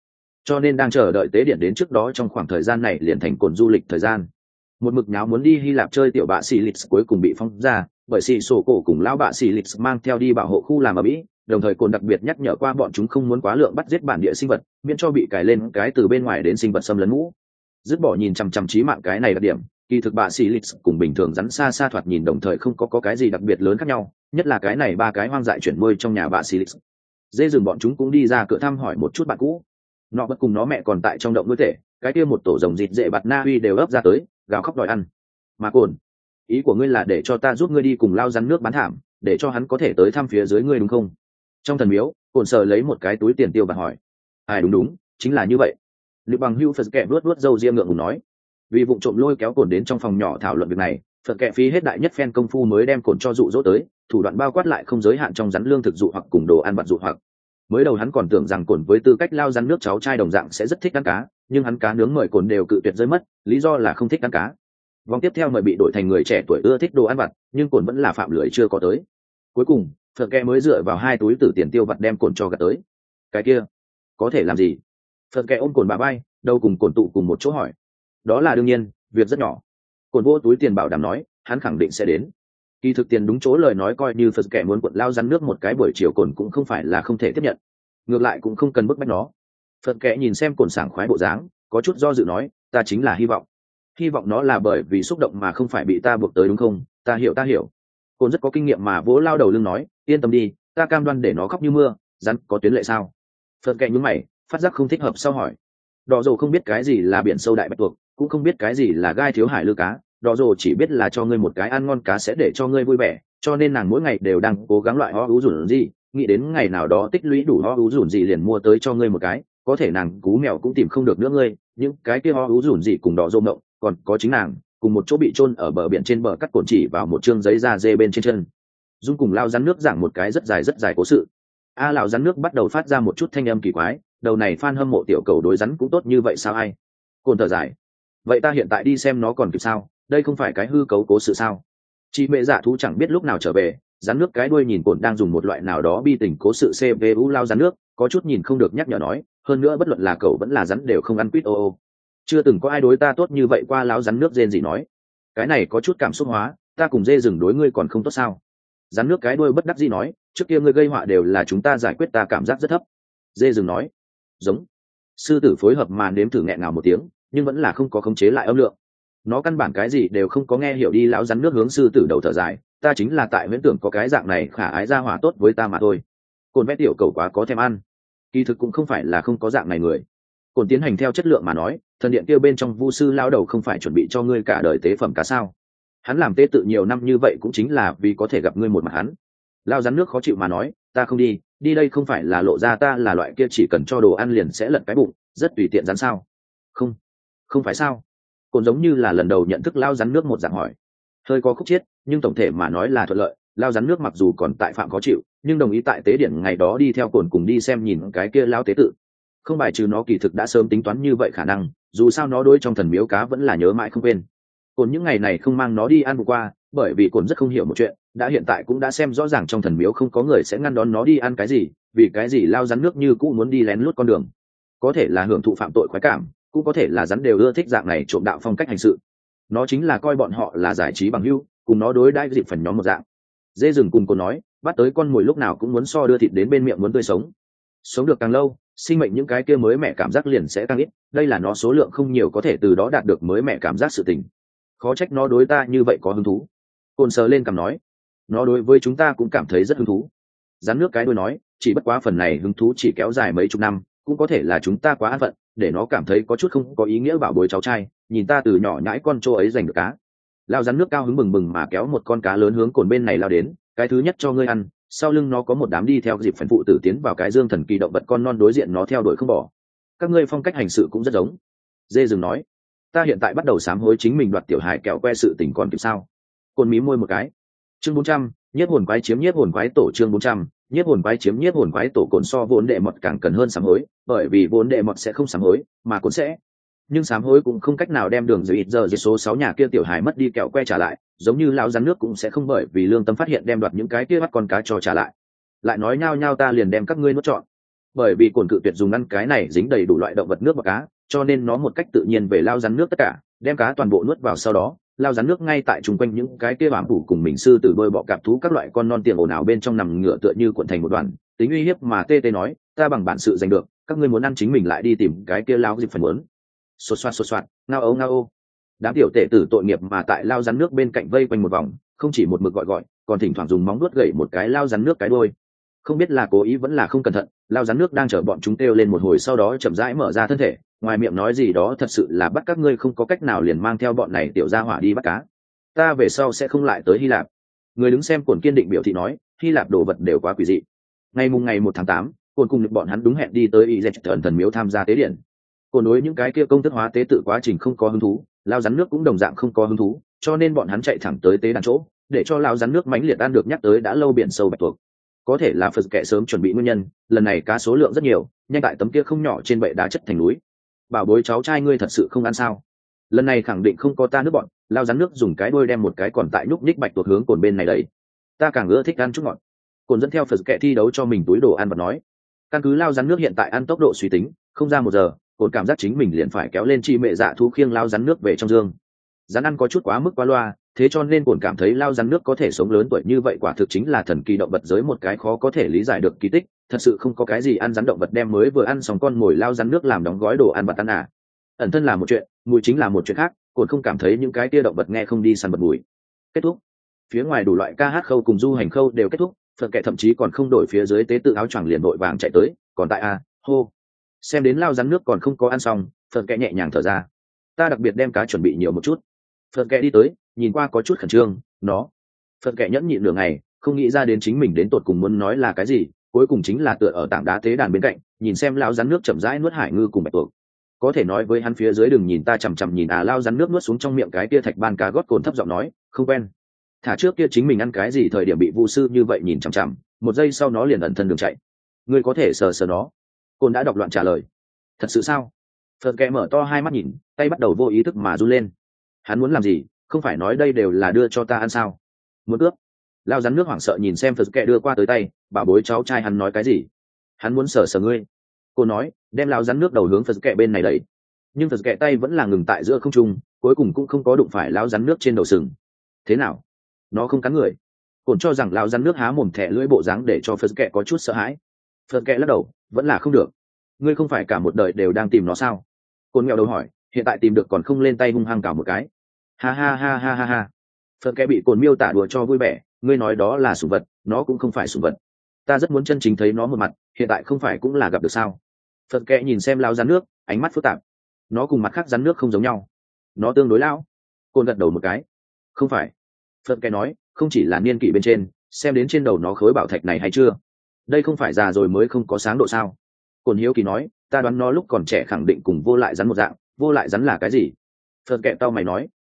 cho nên đang chờ đợi tế điện đến trước đó trong khoảng thời gian này liền thành cồn du lịch thời gian. Một mực nháo muốn đi Hy Lạp chơi tiểu bạ xì lịch cuối cùng bị phong ra, bởi xì sổ cổ cùng lão bạ xì lịch mang theo đi bảo hộ khu làm ở Mỹ, đồng thời cồn đặc biệt nhắc nhở qua bọn chúng không muốn quá lượng bắt giết bản địa sinh vật, miễn cho bị cài lên cái từ bên ngoài đến sinh vật xâm lấn mũ. Dứt bỏ nhìn chằm chằm chí mạng cái này đặc điểm, kỳ thực bạ xì lịch cùng bình thường rắn xa xa thoạt nhìn đồng thời không có cái gì đặc biệt lớn khác nhau, nhất là cái này ba cái hoang dại chuyển nuôi trong nhà bạ xì lịch. Dê rừng bọn chúng cũng đi ra cửa thăm hỏi một chút bạn cũ. Nó bất cùng nó mẹ còn tại trong động nuôi tể, cái kia một tổ rồng dịt dệ bạt na uy đều ấp ra tới, gào khóc đòi ăn. Mà cồn, ý của ngươi là để cho ta giúp ngươi đi cùng lao rắn nước bán thảm, để cho hắn có thể tới thăm phía dưới ngươi đúng không? Trong thần miếu, cồn sờ lấy một cái túi tiền tiêu và hỏi. Đúng, chính là như vậy. Liệu bằng hưu phật kẹ vuốt râu ria ngượng ngùng nói. Vì vụ trộm lôi kéo cồn đến trong phòng nhỏ thảo luận việc này, phật kẹ phí hết đại nhất phen công phu mới đem cồn cho dụ dỗ tới, thủ đoạn bao quát lại không giới hạn trong rắn lương thực dụ hoặc cùng đồ ăn vặt dụ hoặc. Mới đầu hắn còn tưởng rằng cồn với tư cách lao rắn nước cháu trai đồng dạng sẽ rất thích ăn cá, nhưng hắn cá nướng mời cồn đều cự tuyệt rơi mất, lý do là không thích ăn cá. Vòng tiếp theo mời bị đổi thành người trẻ tuổi ưa thích đồ ăn vặt, nhưng cồn vẫn là phạm lưỡi chưa có tới. Cuối cùng phật kẹ mới dựa vào hai túi tử tiền tiêu vặt đem cồn cho gạt tới. Cái kia có thể làm gì? Phật kẹ ôm cồn bà bay, đâu cùng cồn tụ cùng một chỗ hỏi. Đó là đương nhiên, việc rất nhỏ. Cồn vô túi tiền bảo đảm nói, hắn khẳng định sẽ đến. Kỳ thực tiền đúng chỗ lời nói, coi như Phật kẻ muốn cuộn lao rắn nước một cái buổi chiều cồn cũng không phải là không thể tiếp nhận, ngược lại cũng không cần bức bách nó. Phật kẻ nhìn xem cồn sảng khoái bộ dáng, có chút do dự nói, ta chính là hy vọng nó là bởi vì xúc động mà không phải bị ta buộc tới đúng không? Ta hiểu. Cồn rất có kinh nghiệm mà vỗ lao đầu lưng nói, yên tâm đi, ta cam đoan để nó khóc như mưa. Rắn có tuyến lệ sao? Phật kẻ nhướng mày, phát giác không thích hợp sau hỏi. Đỏ dồ không biết cái gì là biển sâu đại bạch tuộc, cũng không biết cái gì là gai thiếu hải lư cá, đỏ dồ chỉ biết là cho ngươi một cái ăn ngon cá sẽ để cho ngươi vui vẻ, cho nên nàng mỗi ngày đều đang cố gắng loại ho ú dùn gì, nghĩ đến ngày nào đó tích lũy đủ ho ú dùn gì liền mua tới cho ngươi một cái. Có thể nàng cú mèo cũng tìm không được nữa ngươi, những cái kia ho ú dùn gì cùng đỏ dô mộng, còn có chính nàng cùng một chỗ bị chôn ở bờ biển trên bờ cắt cồn chỉ vào một chương giấy da dê bên trên chân. Dung cùng lao rắn nước giảng một cái rất dài cố sự. Lão rắn nước bắt đầu phát ra một chút thanh âm kỳ quái, đầu này fan hâm mộ tiểu cầu đối rắn cũng tốt như vậy sao ai? Cồn thở dài, vậy ta hiện tại đi xem nó còn kịp sao? Đây không phải cái hư cấu cố sự sao? Chị mẹ giả thú chẳng biết lúc nào trở về, rắn nước cái đuôi nhìn cồn đang dùng một loại nào đó bi tình cố sự cpu lao rắn nước, có chút nhìn không được nhắc nhở nói, hơn nữa bất luận là cậu vẫn là rắn đều không ăn quýt ô. Chưa từng có ai đối ta tốt như vậy qua. Lão rắn nước rên gì nói, cái này có chút cảm xúc hóa, ta cùng dê rừng đối ngươi còn không tốt sao? Rắn nước cái đuôi bất đắc dĩ nói, trước kia ngươi gây họa đều là chúng ta giải quyết, ta cảm giác rất thấp. Dê rừng nói, giống. Sư tử phối hợp mà nếm thử nghẹn ngào một tiếng, nhưng vẫn là không có khống chế lại âm lượng. Nó căn bản cái gì đều không có nghe hiểu đi. Lão rắn nước hướng sư tử đầu thở dài, ta chính là tại viễn tưởng có cái dạng này khả ái ra hỏa tốt với ta mà thôi. Cồn vẽ tiểu cầu quá có thèm ăn, kỳ thực cũng không phải là không có dạng này người. Cồn tiến hành theo chất lượng mà nói, thần điện tiêu bên trong vu sư lao đầu không phải chuẩn bị cho ngươi cả đời tế phẩm cá sao? Hắn làm tế tự nhiều năm như vậy cũng chính là vì có thể gặp ngươi một mặt hắn. Lao rắn nước khó chịu mà nói, ta không đi, đi đây không phải là lộ ra ta là loại kia chỉ cần cho đồ ăn liền sẽ lật cái bụng, rất tùy tiện rắn sao? Không phải sao? Cồn giống như là lần đầu nhận thức lao rắn nước một dạng hỏi. Hơi có khúc chiết, nhưng tổng thể mà nói là thuận lợi. Lao rắn nước mặc dù còn tại phạm khó chịu, nhưng đồng ý tại tế điện ngày đó đi theo Cồn cùng đi xem nhìn cái kia lao tế tự. Không bài trừ nó kỳ thực đã sớm tính toán như vậy khả năng, dù sao nó đối trong thần miếu cá vẫn là nhớ mãi không quên. Cồn những ngày này không mang nó đi ăn vừa qua, bởi vì Cồn rất không hiểu một chuyện, đã hiện tại cũng đã xem rõ ràng trong thần miếu không có người sẽ ngăn đón nó đi ăn cái gì, vì cái gì lao rắn nước như cũ muốn đi lén lút con đường. Có thể là hưởng thụ phạm tội khoái cảm, cũng có thể là rắn đều ưa thích dạng này trộm đạo phong cách hành sự. Nó chính là coi bọn họ là giải trí bằng hữu, cùng nó đối đãi dịp phần nhóm một dạng. Dê rừng cùng Cồn nói, bắt tới con mồi lúc nào cũng muốn so đưa thịt đến bên miệng muốn tươi sống. Sống được càng lâu, sinh mệnh những cái kia mới mẻ cảm giác liền sẽ càng ít, đây là nó số lượng không nhiều có thể từ đó đạt được mới mẻ cảm giác sự tình. Khó trách nó đối ta như vậy có hứng thú. Cồn sờ lên cằm nói, nó đối với chúng ta cũng cảm thấy rất hứng thú. Rắn nước cái đuôi nói, chỉ bất quá phần này hứng thú chỉ kéo dài mấy chục năm, cũng có thể là chúng ta quá an phận, để nó cảm thấy có chút không có ý nghĩa bảo bối cháu trai, nhìn ta từ nhỏ nhãi con trâu ấy giành được cá. Lao rắn nước cao hứng bừng bừng mà kéo một con cá lớn hướng Cồn bên này lao đến, cái thứ nhất cho ngươi ăn. Sau lưng nó có một đám đi theo dịp phần phụ tử tiến vào cái dương thần kỳ động vật con non đối diện nó theo đuổi không bỏ. Các ngươi phong cách hành sự cũng rất giống. Dê rừng nói, ta hiện tại bắt đầu sám hối chính mình đoạt tiểu hài kẹo que sự tình còn kịp sao? Cồn mí môi một cái. Chương 400, nhiếp hồn quái chiếm nhiếp hồn quái tổ. Chương 400, nhiếp hồn quái chiếm nhiếp hồn quái tổ. Cồn so vốn đệ mọt càng cần hơn sám hối, bởi vì vốn đệ mọt sẽ không sám hối, mà Cồn sẽ. Nhưng sám hối cũng không cách nào đem đường dưới ít giờ dưới số 6 nhà kia tiểu hài mất đi kẹo que trả lại, giống như lão rắn nước cũng sẽ không bởi vì lương tâm phát hiện đem đoạt những cái kia bắt con cá cho trả lại. Lại nói nhao nhao ta liền đem các ngươi nuốt trọn. bởi vì cồn cự tuyệt dùng ngăn cái này dính đầy đủ loại động vật nước và cá, cho nên nó một cách tự nhiên về lao rắn nước tất cả, đem cá toàn bộ nuốt vào. Sau đó lao rắn nước ngay tại chung quanh những cái kia bám phủ cùng mình sư tử đôi bọ cạp thú các loại con non tiềm ồn ào bên trong nằm ngửa tựa như cuộn thành một đoàn, tính uy hiếp mà tê tê nói, ta bằng bản sự giành được, các ngươi muốn ăn chính mình lại đi tìm cái kia lao dịp phần muốn. Xột xoạt, ngao ô. Đám tiểu tể tử tội nghiệp mà tại lao rắn nước bên cạnh vây quanh một vòng, không chỉ một mực gọi, còn thỉnh thoảng dùng móng vuốt gậy một cái lao rắn nước cái đuôi. Không biết là cố ý vẫn là không cẩn thận, lao rắn nước đang chở bọn chúng kêu lên một hồi, sau đó chậm rãi mở ra thân thể, ngoài miệng nói gì đó thật sự là bắt các ngươi không có cách nào liền mang theo bọn này tiểu gia hỏa đi bắt cá. Ta về sau sẽ không lại tới Hy Lạp. Người đứng xem Cồn kiên định biểu thị nói, Hy Lạp đồ vật đều quá quỷ dị. Ngày 1/8, Cồn cùng được bọn hắn đúng hẹn đi tới Izet thần miếu tham gia tế điện. Cồn đối những cái kia công thức hóa tế tự quá trình không có hứng thú, lao rắn nước cũng đồng dạng không có hứng thú, cho nên bọn hắn chạy thẳng tới tế đàn chỗ, để cho lao rắn nước mãnh liệt ăn được nhắc tới đã lâu biển sâu bạch tuộc. Có thể là Phật kệ sớm chuẩn bị nguyên nhân, lần này cá số lượng rất nhiều, nhanh tại tấm kia không nhỏ trên bệ đá chất thành núi. Bảo bối cháu trai ngươi thật sự không ăn sao? Lần này khẳng định không có ta nước bọn. Lao rắn nước dùng cái đuôi đem một cái còn tại nhúc nhích bạch tuộc hướng Cồn bên này đẩy. Ta càng ưa thích ăn chút ngọt. Cồn dẫn theo Phật kệ thi đấu cho mình túi đồ ăn và nói, căn cứ lao rắn nước hiện tại ăn tốc độ suy tính, không ra 1 giờ, Cồn cảm giác chính mình liền phải kéo lên chi mẹ dạ thú khiêng lao rắn nước về trong dương. Rắn ăn có chút quá mức quá loa, thế cho nên Cồn cảm thấy lao rắn nước có thể sống lớn tuổi như vậy quả thực chính là thần kỳ động vật giới một cái khó có thể lý giải được kỳ tích. Thật sự không có cái gì ăn rắn động vật đem mới vừa ăn xong con mồi lao rắn nước làm đóng gói đồ ăn và tan à. Ẩn thân là một chuyện, mùi chính là một chuyện khác. Cồn không cảm thấy những cái kia động vật nghe không đi săn bật mùi. Kết thúc. Phía ngoài đủ loại ca hát khâu cùng du hành khâu đều kết thúc, Phật kệ thậm chí còn không đổi phía dưới tế tự áo choàng liền vội vàng chạy tới, còn tại hô. Xem đến lao rắn nước còn không có ăn xong, Phật kệ nhẹ nhàng thở ra. Ta đặc biệt đem cá chuẩn bị nhiều một chút. Phật kệ đi tới, nhìn qua có chút khẩn trương, Phật kệ nhẫn nhịn nửa ngày, không nghĩ ra đến chính mình đến tột cùng muốn nói là cái gì, cuối cùng chính là tựa ở tảng đá tế đàn bên cạnh, nhìn xem lao rắn nước chậm rãi nuốt hải ngư cùng bạch tuộc. Có thể nói với hắn phía dưới đừng nhìn ta chằm chằm nhìn lao rắn nước nuốt xuống trong miệng cái kia thạch ban cá gót. Cồn thấp giọng nói, không quen. Thả trước kia chính mình ăn cái gì thời điểm bị vu sư như vậy nhìn chằm chằm, một giây sau nó liền ẩn thân đường chạy. Ngươi có thể sờ nó. Cồn đã đọc loạn trả lời. Thật sự sao? Phật kệ mở to hai mắt nhìn, tay bắt đầu vô ý thức mà run lên. Hắn muốn làm gì? Không phải nói đây đều là đưa cho ta ăn sao? Muốn cướp? Lao rắn nước hoảng sợ nhìn xem Phật kệ đưa qua tới tay, bảo bối cháu trai hắn nói cái gì? Hắn muốn sờ ngươi. Cô nói, đem lao rắn nước đầu hướng Phật kệ bên này đẩy. Nhưng Phật kệ tay vẫn là ngừng tại giữa không trung, cuối cùng cũng không có đụng phải lao rắn nước trên đầu sừng. Thế nào? Nó không cắn người. Cồn cho rằng lao rắn nước há mồm thẻ lưỡi bộ dáng để cho Phật kệ có chút sợ hãi. Phật kệ lắc đầu, vẫn là không được. Ngươi không phải cả một đời đều đang tìm nó sao? Cồn nghèo đầu hỏi, hiện tại tìm được còn không lên tay hung hăng cào một cái. Ha. Phật kệ bị Cồn miêu tả đùa cho vui vẻ, ngươi nói đó là sủng vật, nó cũng không phải sủng vật. Ta rất muốn chân chính thấy nó một mặt, hiện tại không phải cũng là gặp được sao? Phật kệ nhìn xem lao rắn nước, ánh mắt phức tạp. Nó cùng mặt khác rắn nước không giống nhau. Nó tương đối lão. Cồn gật đầu một cái. Không phải. Phật kệ nói, không chỉ là niên kỷ bên trên, xem đến trên đầu nó khối bảo thạch này hay chưa? Đây không phải già rồi mới không có sáng độ sao? Cồn hiếu kỳ nói, ta đoán nó lúc còn trẻ khẳng định cùng vô lại rắn một dạng. Vô lại rắn là cái gì? Phật kệ tao mày nói,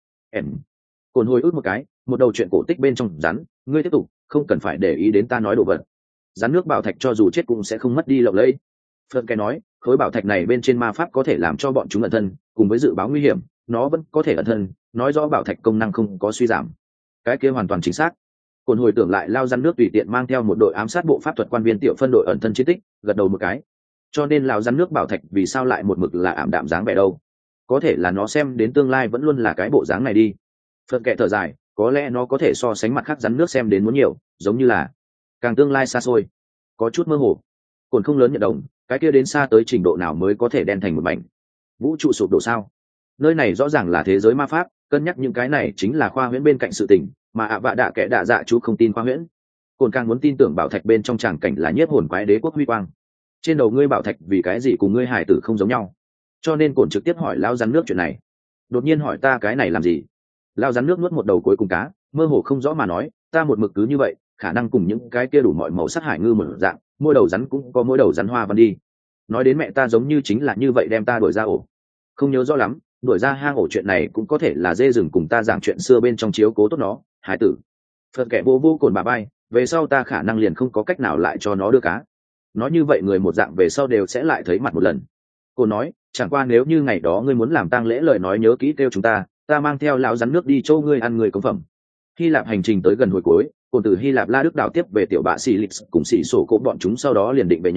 Cồn hồi ức một cái, một đầu chuyện cổ tích bên trong rắn. Ngươi tiếp tục, không cần phải để ý đến ta nói đồ vật. Rắn nước bảo thạch cho dù chết cũng sẽ không mất đi lộng lẫy. Phật kệ nói, khối bảo thạch này bên trên ma pháp có thể làm cho bọn chúng ẩn thân, cùng với dự báo nguy hiểm, nó vẫn có thể ẩn thân, nói rõ bảo thạch công năng không có suy giảm. Cái kia hoàn toàn chính xác. Cồn hồi tưởng lại lao rắn nước tùy tiện mang theo một đội ám sát bộ pháp thuật quan viên tiểu phân đội ẩn thân chiến tích, gật đầu một cái. Cho nên lao rắn nước bảo thạch vì sao lại một mực là ảm đạm dáng vẻ đâu? Có thể là nó xem đến tương lai vẫn luôn là cái bộ dáng này đi. Phật kệ thở dài, có lẽ nó có thể so sánh mặt khác rắn nước xem đến muốn nhiều, giống như là càng tương lai xa xôi, có chút mơ hồ. Cồn không lớn nhận đồng, cái kia đến xa tới trình độ nào mới có thể đen thành một mảnh? Vũ trụ sụp đổ sao? Nơi này rõ ràng là thế giới ma pháp, cân nhắc những cái này chính là khoa huyễn bên cạnh sự tình, mà vạ đạ kẻ đạ dạ chú không tin khoa huyễn. Cồn càng muốn tin tưởng bảo thạch bên trong tràng cảnh là nhiếp hồn quái đế quốc huy quang. Trên đầu ngươi bảo thạch vì cái gì cùng ngươi hải tử không giống nhau? Cho nên Cồn trực tiếp hỏi lao rắn nước chuyện này. Đột nhiên hỏi ta cái này làm gì? Lao rắn nước nuốt một đầu cuối cùng cá, mơ hồ không rõ mà nói, ta một mực cứ như vậy, khả năng cùng những cái kia đủ mọi màu sắc hải ngư một dạng, mỗi đầu rắn cũng có mỗi đầu rắn hoa văn đi. Nói đến mẹ ta giống như chính là như vậy đem ta đuổi ra ổ. Không nhớ rõ lắm, đuổi ra hang ổ chuyện này cũng có thể là dê rừng cùng ta giảng chuyện xưa bên trong chiếu cố tốt nó, hải tử. Phật kệ vô Cồn bà bay, về sau ta khả năng liền không có cách nào lại cho nó đưa cá. Nói như vậy người một dạng về sau đều sẽ lại thấy mặt một lần. Cô nói, chẳng qua nếu như ngày đó ngươi muốn làm tang lễ lời nói nhớ kỹ kêu chúng ta mang theo lão rắn nước đi chỗ ngươi ăn người công phẩm. Hy Lạp hành trình tới gần hồi cuối, Cồn từ Hy Lạp La Đức đảo tiếp về tiểu bạ xì lịch cùng xì sổ cỗ bọn chúng, sau đó liền định về nhà,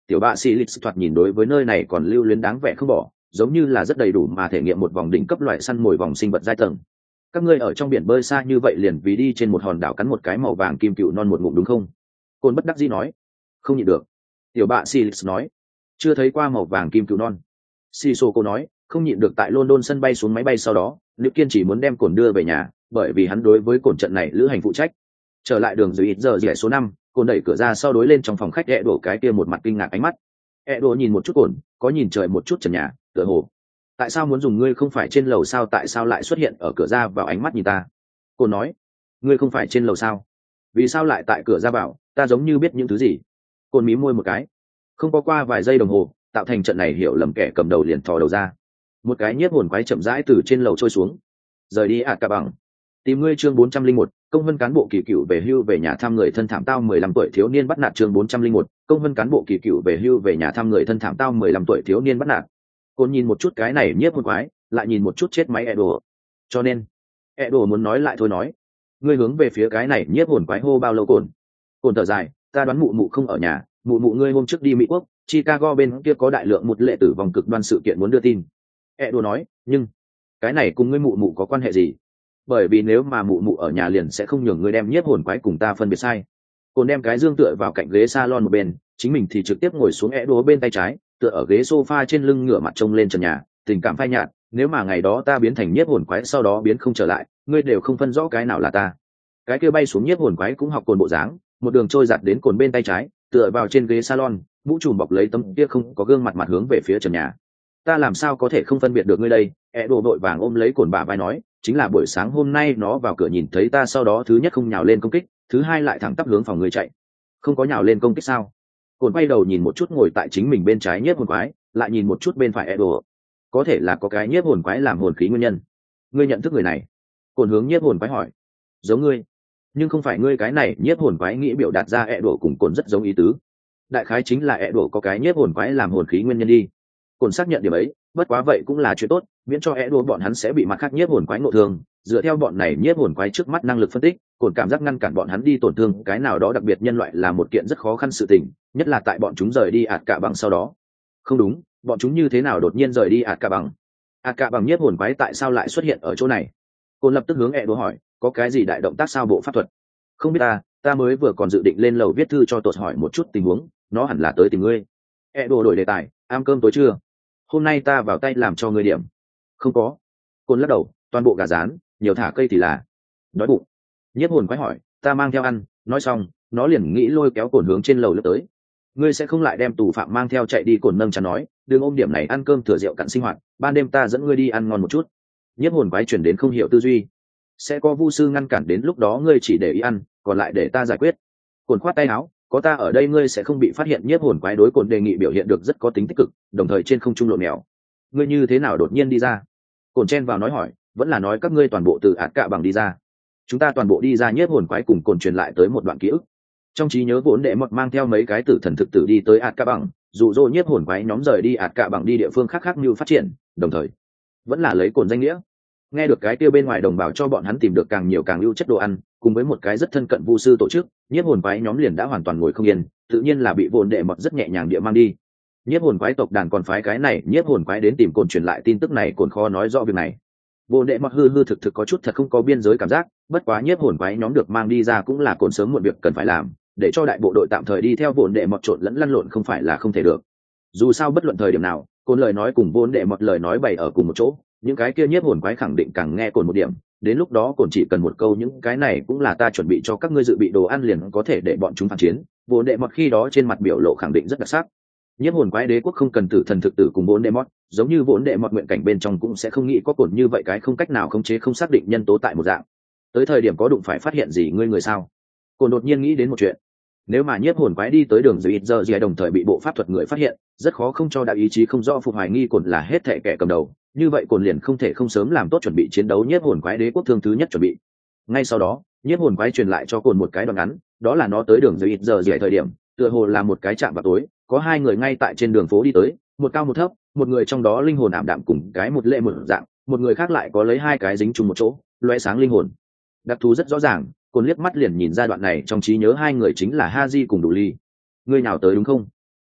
tiểu bạ sĩ lịch thoạt nhìn đối với nơi này còn lưu luyến đáng vẻ không bỏ, giống như là rất đầy đủ mà thể nghiệm một vòng đỉnh cấp loại săn mồi vòng sinh vật giai tầng. Các ngươi ở trong biển bơi xa như vậy liền vì đi trên một hòn đảo cắn một cái màu vàng kim cựu non một ngụm đúng không? Côn bất đắc dĩ nói. Không nhịn được. Tiểu bạ sĩ lịch nói. Chưa thấy qua màu vàng kim cựu non. Sisoko nói, không nhịn được tại London sân bay xuống máy bay sau đó, Nữ Kiên chỉ muốn đem Cổn đưa về nhà, bởi vì hắn đối với Cổn trận này lữ hành phụ trách. Trở lại đường dưới ít giờ rẽ số 5, Cổn đẩy cửa ra sau đối lên trong phòng khách ẹ đổ cái kia một mặt kinh ngạc ánh mắt. ẹ đổ nhìn một chút Cổn, có nhìn trời một chút trần nhà, tựa hồ. Tại sao muốn dùng ngươi không phải trên lầu sao, tại sao lại xuất hiện ở cửa ra vào ánh mắt nhìn ta? Cổn nói, ngươi không phải trên lầu sao? Vì sao lại tại cửa ra vào, ta giống như biết những thứ gì. Cổn mí môi một cái. Không có qua vài giây đồng hồ, tạo thành trận này hiểu lầm kẻ cầm đầu liền thò đầu ra. Một cái nhiếp hồn quái chậm rãi từ trên lầu trôi xuống, rời đi cả bằng. Tìm ngươi chương 401, công vân cán bộ kỳ cựu về hưu về nhà thăm người thân thảm tao 15 tuổi thiếu niên bắt nạt chương 401, công vân cán bộ kỳ cựu về hưu về nhà thăm người thân thảm tao 15 tuổi thiếu niên bắt nạt. Cô nhìn một chút cái này nhiếp hồn quái, lại nhìn một chút chết máy Edo. Cho nên, Edo muốn nói lại thôi nói. Ngươi hướng về phía cái này nhiếp hồn quái hô bao lâu Cồn? Cồn thở dài, ta đoán mụ mụ không ở nhà, mụ mụ ngươi hôm trước đi Mỹ Quốc, Chicago bên kia có đại lượng một lệ tử vong cực đoan sự kiện muốn đưa tin. Edo nói, nhưng cái này cùng ngươi mụ mụ có quan hệ gì? Bởi vì nếu mà mụ mụ ở nhà liền sẽ không nhường ngươi đem nhiếp hồn quái cùng ta phân biệt sai. Cồn đem cái dương tựa vào cạnh ghế salon một bên, chính mình thì trực tiếp ngồi xuống Edo bên tay trái, tựa ở ghế sofa trên lưng ngửa mặt trông lên trần nhà, tình cảm phai nhạt. Nếu mà ngày đó ta biến thành nhiếp hồn quái sau đó biến không trở lại, ngươi đều không phân rõ cái nào là ta. Cái kia bay xuống nhiếp hồn quái cũng học Cồn bộ dáng, một đường trôi giặt đến Cồn bên tay trái, tựa vào trên ghế salon, mũ trùm bọc lấy tấm kia không có gương mặt mặt hướng về phía trần nhà. Ta làm sao có thể không phân biệt được ngươi đây? Edo đội vàng ôm lấy Cồn bả vai nói, chính là buổi sáng hôm nay nó vào cửa nhìn thấy ta, sau đó thứ nhất không nhào lên công kích, thứ hai lại thẳng tắp hướng phòng ngươi chạy. Không có nhào lên công kích sao? Cồn quay đầu nhìn một chút ngồi tại chính mình bên trái nhiếp hồn quái, lại nhìn một chút bên phải Edo. Có thể là có cái nhiếp hồn quái làm hồn khí nguyên nhân. Ngươi nhận thức người này? Cồn hướng nhiếp hồn quái hỏi. Giống ngươi, nhưng không phải ngươi. Cái này nhiếp hồn quái nghĩ biểu đạt ra Edo cùng Cồn rất giống ý tứ. Đại khái chính là Edo có cái nhiếp hồn quái làm hồn khí nguyên nhân đi. Cồn xác nhận điểm ấy, bất quá vậy cũng là chuyện tốt, miễn cho Edo bọn hắn sẽ bị mặt khác nhiếp hồn quái ngộ thương. Dựa theo bọn này nhiếp hồn quái trước mắt năng lực phân tích, Cồn cảm giác ngăn cản bọn hắn đi tổn thương cái nào đó đặc biệt nhân loại là một kiện rất khó khăn sự tình, nhất là tại bọn chúng rời đi ạt cả bằng sau đó. Không đúng, bọn chúng như thế nào đột nhiên rời đi ạt cả bằng? ạt cả bằng nhiếp hồn quái tại sao lại xuất hiện ở chỗ này? Cồn lập tức hướng Edo hỏi, có cái gì đại động tác sao bộ pháp thuật? Không biết ta mới vừa còn dự định lên lầu viết thư cho tột hỏi một chút tình huống, nó hẳn là tới tìm ngươi. Edo đổi đề tài, ăn cơm tối chưa? Hôm nay ta vào tay làm cho ngươi điểm. Không có. Cồn lắc đầu, toàn bộ gà rán, nhiều thả cây thì là đói bụng. Nhiếp hồn quái hỏi, ta mang theo ăn. Nói xong, nó liền nghĩ lôi kéo Cồn hướng trên lầu lướt tới. Ngươi sẽ không lại đem tù phạm mang theo chạy đi? Cồn nâng chắn nói, đừng ôm điểm này ăn cơm thừa rượu cặn sinh hoạt, ban đêm ta dẫn ngươi đi ăn ngon một chút. Nhiếp hồn quái chuyển đến không hiểu tư duy. Sẽ có vu sư ngăn cản, đến lúc đó ngươi chỉ để ý ăn, còn lại để ta giải quyết. Cồn khoát tay áo, có ta ở đây ngươi sẽ không bị phát hiện. Nhiếp hồn quái đối Cồn đề nghị biểu hiện được rất có tính tích cực, đồng thời trên không trung lộn mèo. Ngươi như thế nào đột nhiên đi ra? Cồn chen vào nói hỏi, vẫn là nói các ngươi toàn bộ từ ạt cạ bằng đi ra? Chúng ta toàn bộ đi ra. Nhiếp hồn quái cùng Cồn truyền lại tới một đoạn ký ức. Trong trí nhớ vốn đệ mọt mang theo mấy cái tử thần thực tử đi tới ạt cạ bằng, dụ dỗ nhiếp hồn quái nhóm rời đi ạt cạ bằng đi địa phương khác khác như phát triển, đồng thời vẫn là lấy Cồn danh nghĩa. Nghe được cái tiêu bên ngoài đồng bào cho bọn hắn tìm được càng nhiều càng ưu chất đồ ăn, cùng với một cái rất thân cận vu sư tổ chức, nhiếp hồn quái nhóm liền đã hoàn toàn ngồi không yên, tự nhiên là bị vốn đệ mọt rất nhẹ nhàng địa mang đi. Nhiếp hồn quái tộc đàn còn phái cái này nhiếp hồn quái đến tìm Cồn truyền lại tin tức này. Cồn khó nói rõ việc này. Vốn đệ mọt hư hư thực thực có chút thật không có biên giới cảm giác, bất quá nhiếp hồn quái nhóm được mang đi ra cũng là Cồn sớm muộn việc cần phải làm, để cho đại bộ đội tạm thời đi theo vốn đệ mọt trộn lẫn lăn lộn không phải là không thể được. Dù sao bất luận thời điểm nào, Cồn lời nói cùng vốn đệ mọt lời nói bày ở cùng một chỗ, những cái kia nhiếp hồn quái khẳng định càng nghe Cồn một điểm. Đến lúc đó Cồn chỉ cần một câu, những cái này cũng là ta chuẩn bị cho các ngươi dự bị đồ ăn, liền có thể để bọn chúng phản chiến. Vốn đệ mọt khi đó trên mặt biểu lộ khẳng định rất đặc sắc. Nhiếp hồn quái đế quốc không cần tử thần thực tử cùng vốn đệ mọt, giống như vốn đệ mọt nguyện cảnh bên trong cũng sẽ không nghĩ có Cồn như vậy cái không cách nào khống chế không xác định nhân tố tại một dạng. Tới thời điểm có đụng phải phát hiện gì ngươi người sao? Cồn đột nhiên nghĩ đến một chuyện. Nếu mà nhiếp hồn quái đi tới đường dưới ít giờ gì đồng thời bị bộ pháp thuật người phát hiện, rất khó không cho đạo ý chí không rõ phục hoài nghi Cồn là hết thệ kẻ cầm đầu. Như vậy Cồn liền không thể không sớm làm tốt chuẩn bị chiến đấu. Nhiếp hồn quái đế quốc thương thứ nhất chuẩn bị. Ngay sau đó, nhiếp hồn quái truyền lại cho Cồn một cái đoạn ngắn, đó là nó tới đường dưới ít giờ gì thời điểm, tựa hồ là một cái trạm vào tối, có hai người ngay tại trên đường phố đi tới, một cao một thấp, một người trong đó linh hồn ảm đạm cùng cái một lệ một dạng, một người khác lại có lấy hai cái dính chung một chỗ, lóe sáng linh hồn. Đặc thù rất rõ ràng, Cồn liếc mắt liền nhìn ra đoạn này trong trí nhớ hai người chính là Haji cùng Đủ Ly. Ngươi nào tới đúng không?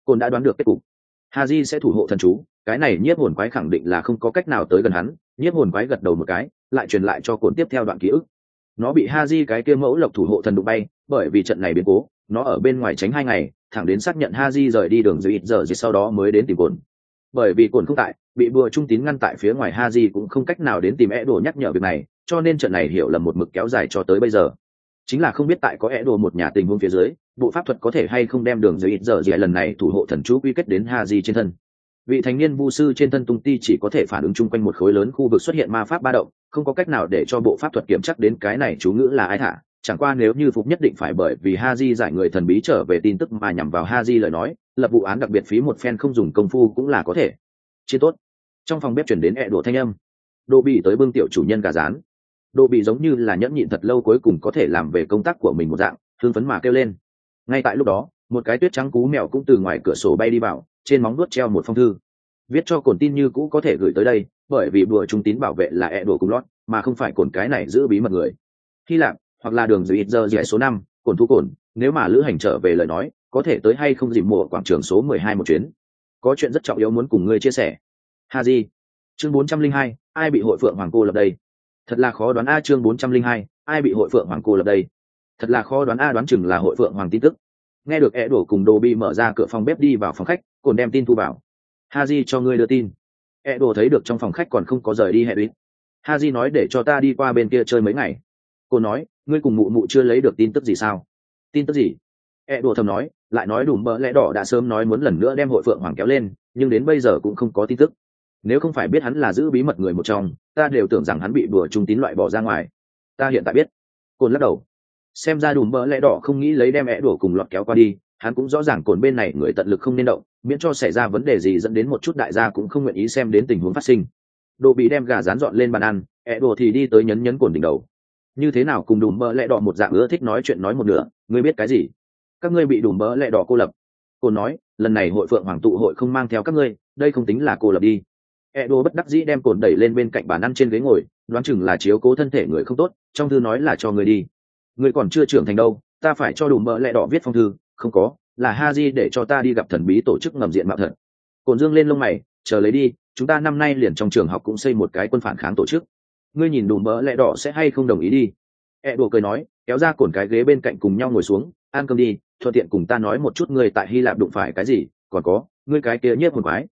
Cồn đã đoán được kết cục. Haji sẽ thủ hộ thần chú, cái này nhiếp hồn quái khẳng định là không có cách nào tới gần hắn. Nhiếp hồn quái gật đầu một cái, lại truyền lại cho Cồn tiếp theo đoạn ký ức. Nó bị Haji cái kia mẫu lộc thủ hộ thần đụng bay, bởi vì trận này biến cố, nó ở bên ngoài tránh 2 ngày, thẳng đến xác nhận Haji rời đi đường dưới ít giờ gì sau đó mới đến tìm Cồn. Bởi vì Cồn không tại, bị bùa trung tín ngăn tại phía ngoài, Haji cũng không cách nào đến tìm Edo nhắc nhở việc này, cho nên trận này hiểu lầm một mực kéo dài cho tới bây giờ. Chính là không biết tại có Edo một nhà tình huống phía dưới, bộ pháp thuật có thể hay không đem đường dưới ít giờ gì lần này thủ hộ thần chú quy kết đến Haji trên thân. Vị thành niên vu sư trên thân tung ti chỉ có thể phản ứng chung quanh một khối lớn khu vực xuất hiện ma pháp ba động, không có cách nào để cho bộ pháp thuật kiểm chắc đến cái này chú ngữ là ai thả. Chẳng qua nếu như Phục nhất định phải bởi vì Haji giải người thần bí trở về tin tức mà nhằm vào Haji lời nói, lập vụ án đặc biệt phí một phen không dùng công phu cũng là có thể. Chiến tốt. Trong phòng bếp chuyển đến Edo thanh âm. Đồ bị tới bưng tiểu chủ nhân gà rán. Đồ bị giống như là nhẫn nhịn thật lâu cuối cùng có thể làm về công tác của mình một dạng, hưng phấn mà kêu lên. Ngay tại lúc đó, một cái tuyết trắng cú mèo cũng từ ngoài cửa sổ bay đi vào, trên móng vuốt treo một phong thư. Viết cho Cồn tin như cũ có thể gửi tới đây, bởi vì bùa trung tín bảo vệ là Edo cùng lót, mà không phải Cồn cái này giữ bí mật người. Hy Lạp, hoặc là đường dưới ít giờ dẻ số 5, Cồn thu Cồn, nếu mà lữ hành trở về lời nói, có thể tới hay không dìm mùa quảng trường số 12 một chuyến. Có chuyện rất trọng yếu muốn cùng ngươi chia sẻ. Haji. Chương 402, ai bị hội phượng hoàng cô lập đây? Thật là khó đoán a. Chương 402, ai bị hội phượng hoàng cô lập đây? Thật là khó đoán a, đoán chừng là hội phượng hoàng tin tức. Nghe được Edo cùng Đồ bị mở ra cửa phòng bếp đi vào phòng khách, Cồn đem tin thu vào. Haji cho ngươi đưa tin. Edo thấy được trong phòng khách còn không có rời đi hệ uyên. Haji nói để cho ta đi qua bên kia chơi mấy ngày. Cồn nói, ngươi cùng mụ mụ chưa lấy được tin tức gì sao? Tin tức gì? Edo thầm nói, lại nói đủ mỡ lẽ đỏ đã sớm nói muốn lần nữa đem hội phượng hoàng kéo lên, nhưng đến bây giờ cũng không có tin tức. Nếu không phải biết hắn là giữ bí mật người một trong, ta đều tưởng rằng hắn bị bùa trung tín loại bỏ ra ngoài. Ta hiện tại biết. Cồn lắc đầu. Xem ra đủ mỡ lẽ đỏ không nghĩ lấy đem Edo cùng lọt kéo qua đi, hắn cũng rõ ràng Cồn bên này người tận lực không nên động, miễn cho xảy ra vấn đề gì dẫn đến một chút đại gia cũng không nguyện ý xem đến tình huống phát sinh. Đồ bị đem gà rán dọn lên bàn ăn, Edo thì đi tới nhấn Cồn đỉnh đầu. Như thế nào cùng đùm bỡ lẹ đỏ một dạng ưa thích nói chuyện nói một nửa, ngươi biết cái gì? Các ngươi bị đùm bỡ lẹ đỏ cô lập. Cồn nói, lần này hội phượng hoàng tụ hội không mang theo các ngươi, đây không tính là cô lập đi. Edo bất đắc dĩ đem Cồn đẩy lên bên cạnh bàn ăn trên ghế ngồi, đoán chừng là chiếu cố thân thể người không tốt, trong thư nói là cho ngươi đi. Ngươi còn chưa trưởng thành đâu, ta phải cho đùm bỡ lẹ đỏ viết phong thư, không có, là Haji để cho ta đi gặp thần bí tổ chức ngầm diện mạo thật. Cồn dương lên lông mày, chờ lấy đi, chúng ta năm nay liền trong trường học cũng xây một cái quân phản kháng tổ chức. Ngươi nhìn đùm bỡ lẹ đỏ sẽ hay không đồng ý đi? Edo cười nói, kéo ra Cồn cái ghế bên cạnh cùng nhau ngồi xuống, ăn cơm đi, thuận tiện cùng ta nói một chút ngươi tại Hy Lạp đụng phải cái gì, còn có, ngươi cái kia nhiếp hồn quái.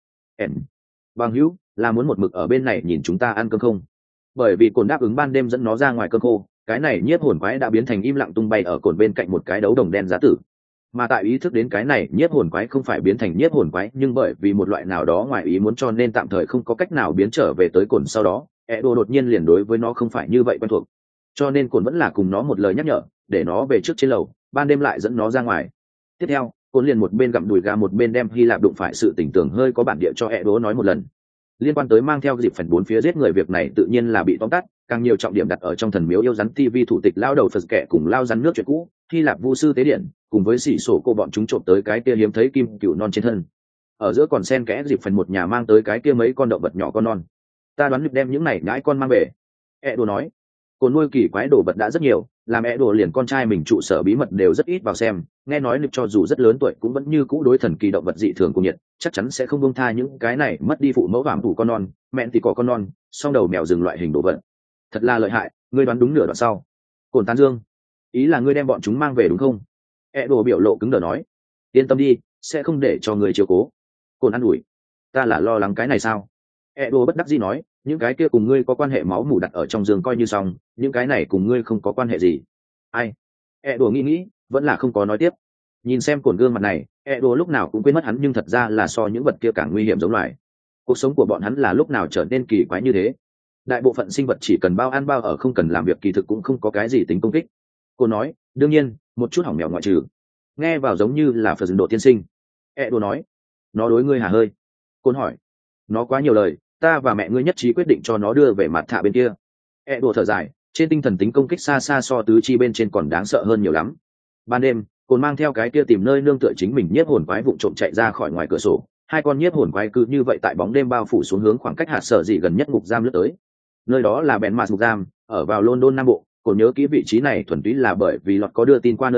Bằng hữu, là muốn một mực ở bên này nhìn chúng ta ăn cơm không? Bởi vì Cồn đáp ứng ban đêm dẫn nó ra ngoài cơm khô, cái này nhiếp hồn quái đã biến thành im lặng tung bay ở Cồn bên cạnh một cái đấu đồng đen giá tử. Mà tại ý thức đến cái này nhiếp hồn quái không phải biến thành nhiếp hồn quái, nhưng bởi vì một loại nào đó ngoài ý muốn cho nên tạm thời không có cách nào biến trở về tới Cồn sau đó, Edo đột nhiên liền đối với nó không phải như vậy quen thuộc. Cho nên Cồn vẫn là cùng nó một lời nhắc nhở, để nó về trước trên lầu, ban đêm lại dẫn nó ra ngoài. Tiếp theo, Cồn liền một bên gặm đùi gà một bên đem Hy Lạp đụng phải sự tình tưởng hơi có bản địa cho Edo nói một lần. Liên quan tới mang theo dịp phần 4 phía giết người việc này tự nhiên là bị tóm tắt, càng nhiều trọng điểm đặt ở trong thần miếu yêu rắn TV thủ tịch lao đầu Phật kẻ cùng lao rắn nước chuyện cũ, Hy Lạp vu sư tế điện, cùng với xỉ sổ cô bọn chúng trộm tới cái kia hiếm thấy kim cựu non trên thân. Ở giữa còn xen kẽ dịp phần một nhà mang tới cái kia mấy con động vật nhỏ con non. Ta đoán được đem những này nhãi con mang về. Edo nói, Cồn nuôi kỳ quái đồ vật đã rất nhiều, làm Edo liền con trai mình trụ sở bí mật đều rất ít vào xem, nghe nói nịp cho dù rất lớn tuổi cũng vẫn như cũ đối thần kỳ động vật dị thường cùng nhiệt, chắc chắn sẽ không buông tha những cái này mất đi phụ mẫu vảm thủ con non, mẹn thì có con non, song đầu mèo rừng loại hình đồ vật. Thật là lợi hại, ngươi đoán đúng nửa đoạn sau. Cồn tán dương, ý là ngươi đem bọn chúng mang về đúng không? Edo biểu lộ cứng đờ nói, yên tâm đi, sẽ không để cho ngươi chiếu cố. Cồn an ủi, ta là lo lắng cái này sao? Edo bất đắc dĩ nói, những cái kia cùng ngươi có quan hệ máu mủ đặt ở trong giường coi như xong, những cái này cùng ngươi không có quan hệ gì. Ai? Edo nghĩ, vẫn là không có nói tiếp. Nhìn xem Cồn gương mặt này, Edo lúc nào cũng quên mất hắn, nhưng thật ra là so những vật kia càng nguy hiểm giống loài. Cuộc sống của bọn hắn là lúc nào trở nên kỳ quái như thế. Đại bộ phận sinh vật chỉ cần bao ăn bao ở, không cần làm việc kỳ thực cũng không có cái gì tính công kích. Cô nói, đương nhiên, một chút hỏng mèo ngoại trừ. Nghe vào giống như là phật dừng độ tiên sinh. Edo nói, nó đối ngươi hả hơi? Cô hỏi, nó quá nhiều lời, ta và mẹ ngươi nhất trí quyết định cho nó đưa về mặt thạ bên kia. Edo thở dài, trên tinh thần tính công kích xa xa so tứ chi bên trên còn đáng sợ hơn nhiều lắm. Ban đêm, Cồn mang theo cái kia tìm nơi nương tựa chính mình nhiếp hồn quái vụng trộm chạy ra khỏi ngoài cửa sổ. Hai con nhiếp hồn quái cứ như vậy tại bóng đêm bao phủ xuống hướng khoảng cách hạt sở dị gần nhất ngục giam lướt tới. Nơi đó là bèn mạt ngục giam, ở vào London Nam Bộ. Cồn nhớ kỹ vị trí này thuần túy là bởi vì lọt có đưa tin qua nơi đó,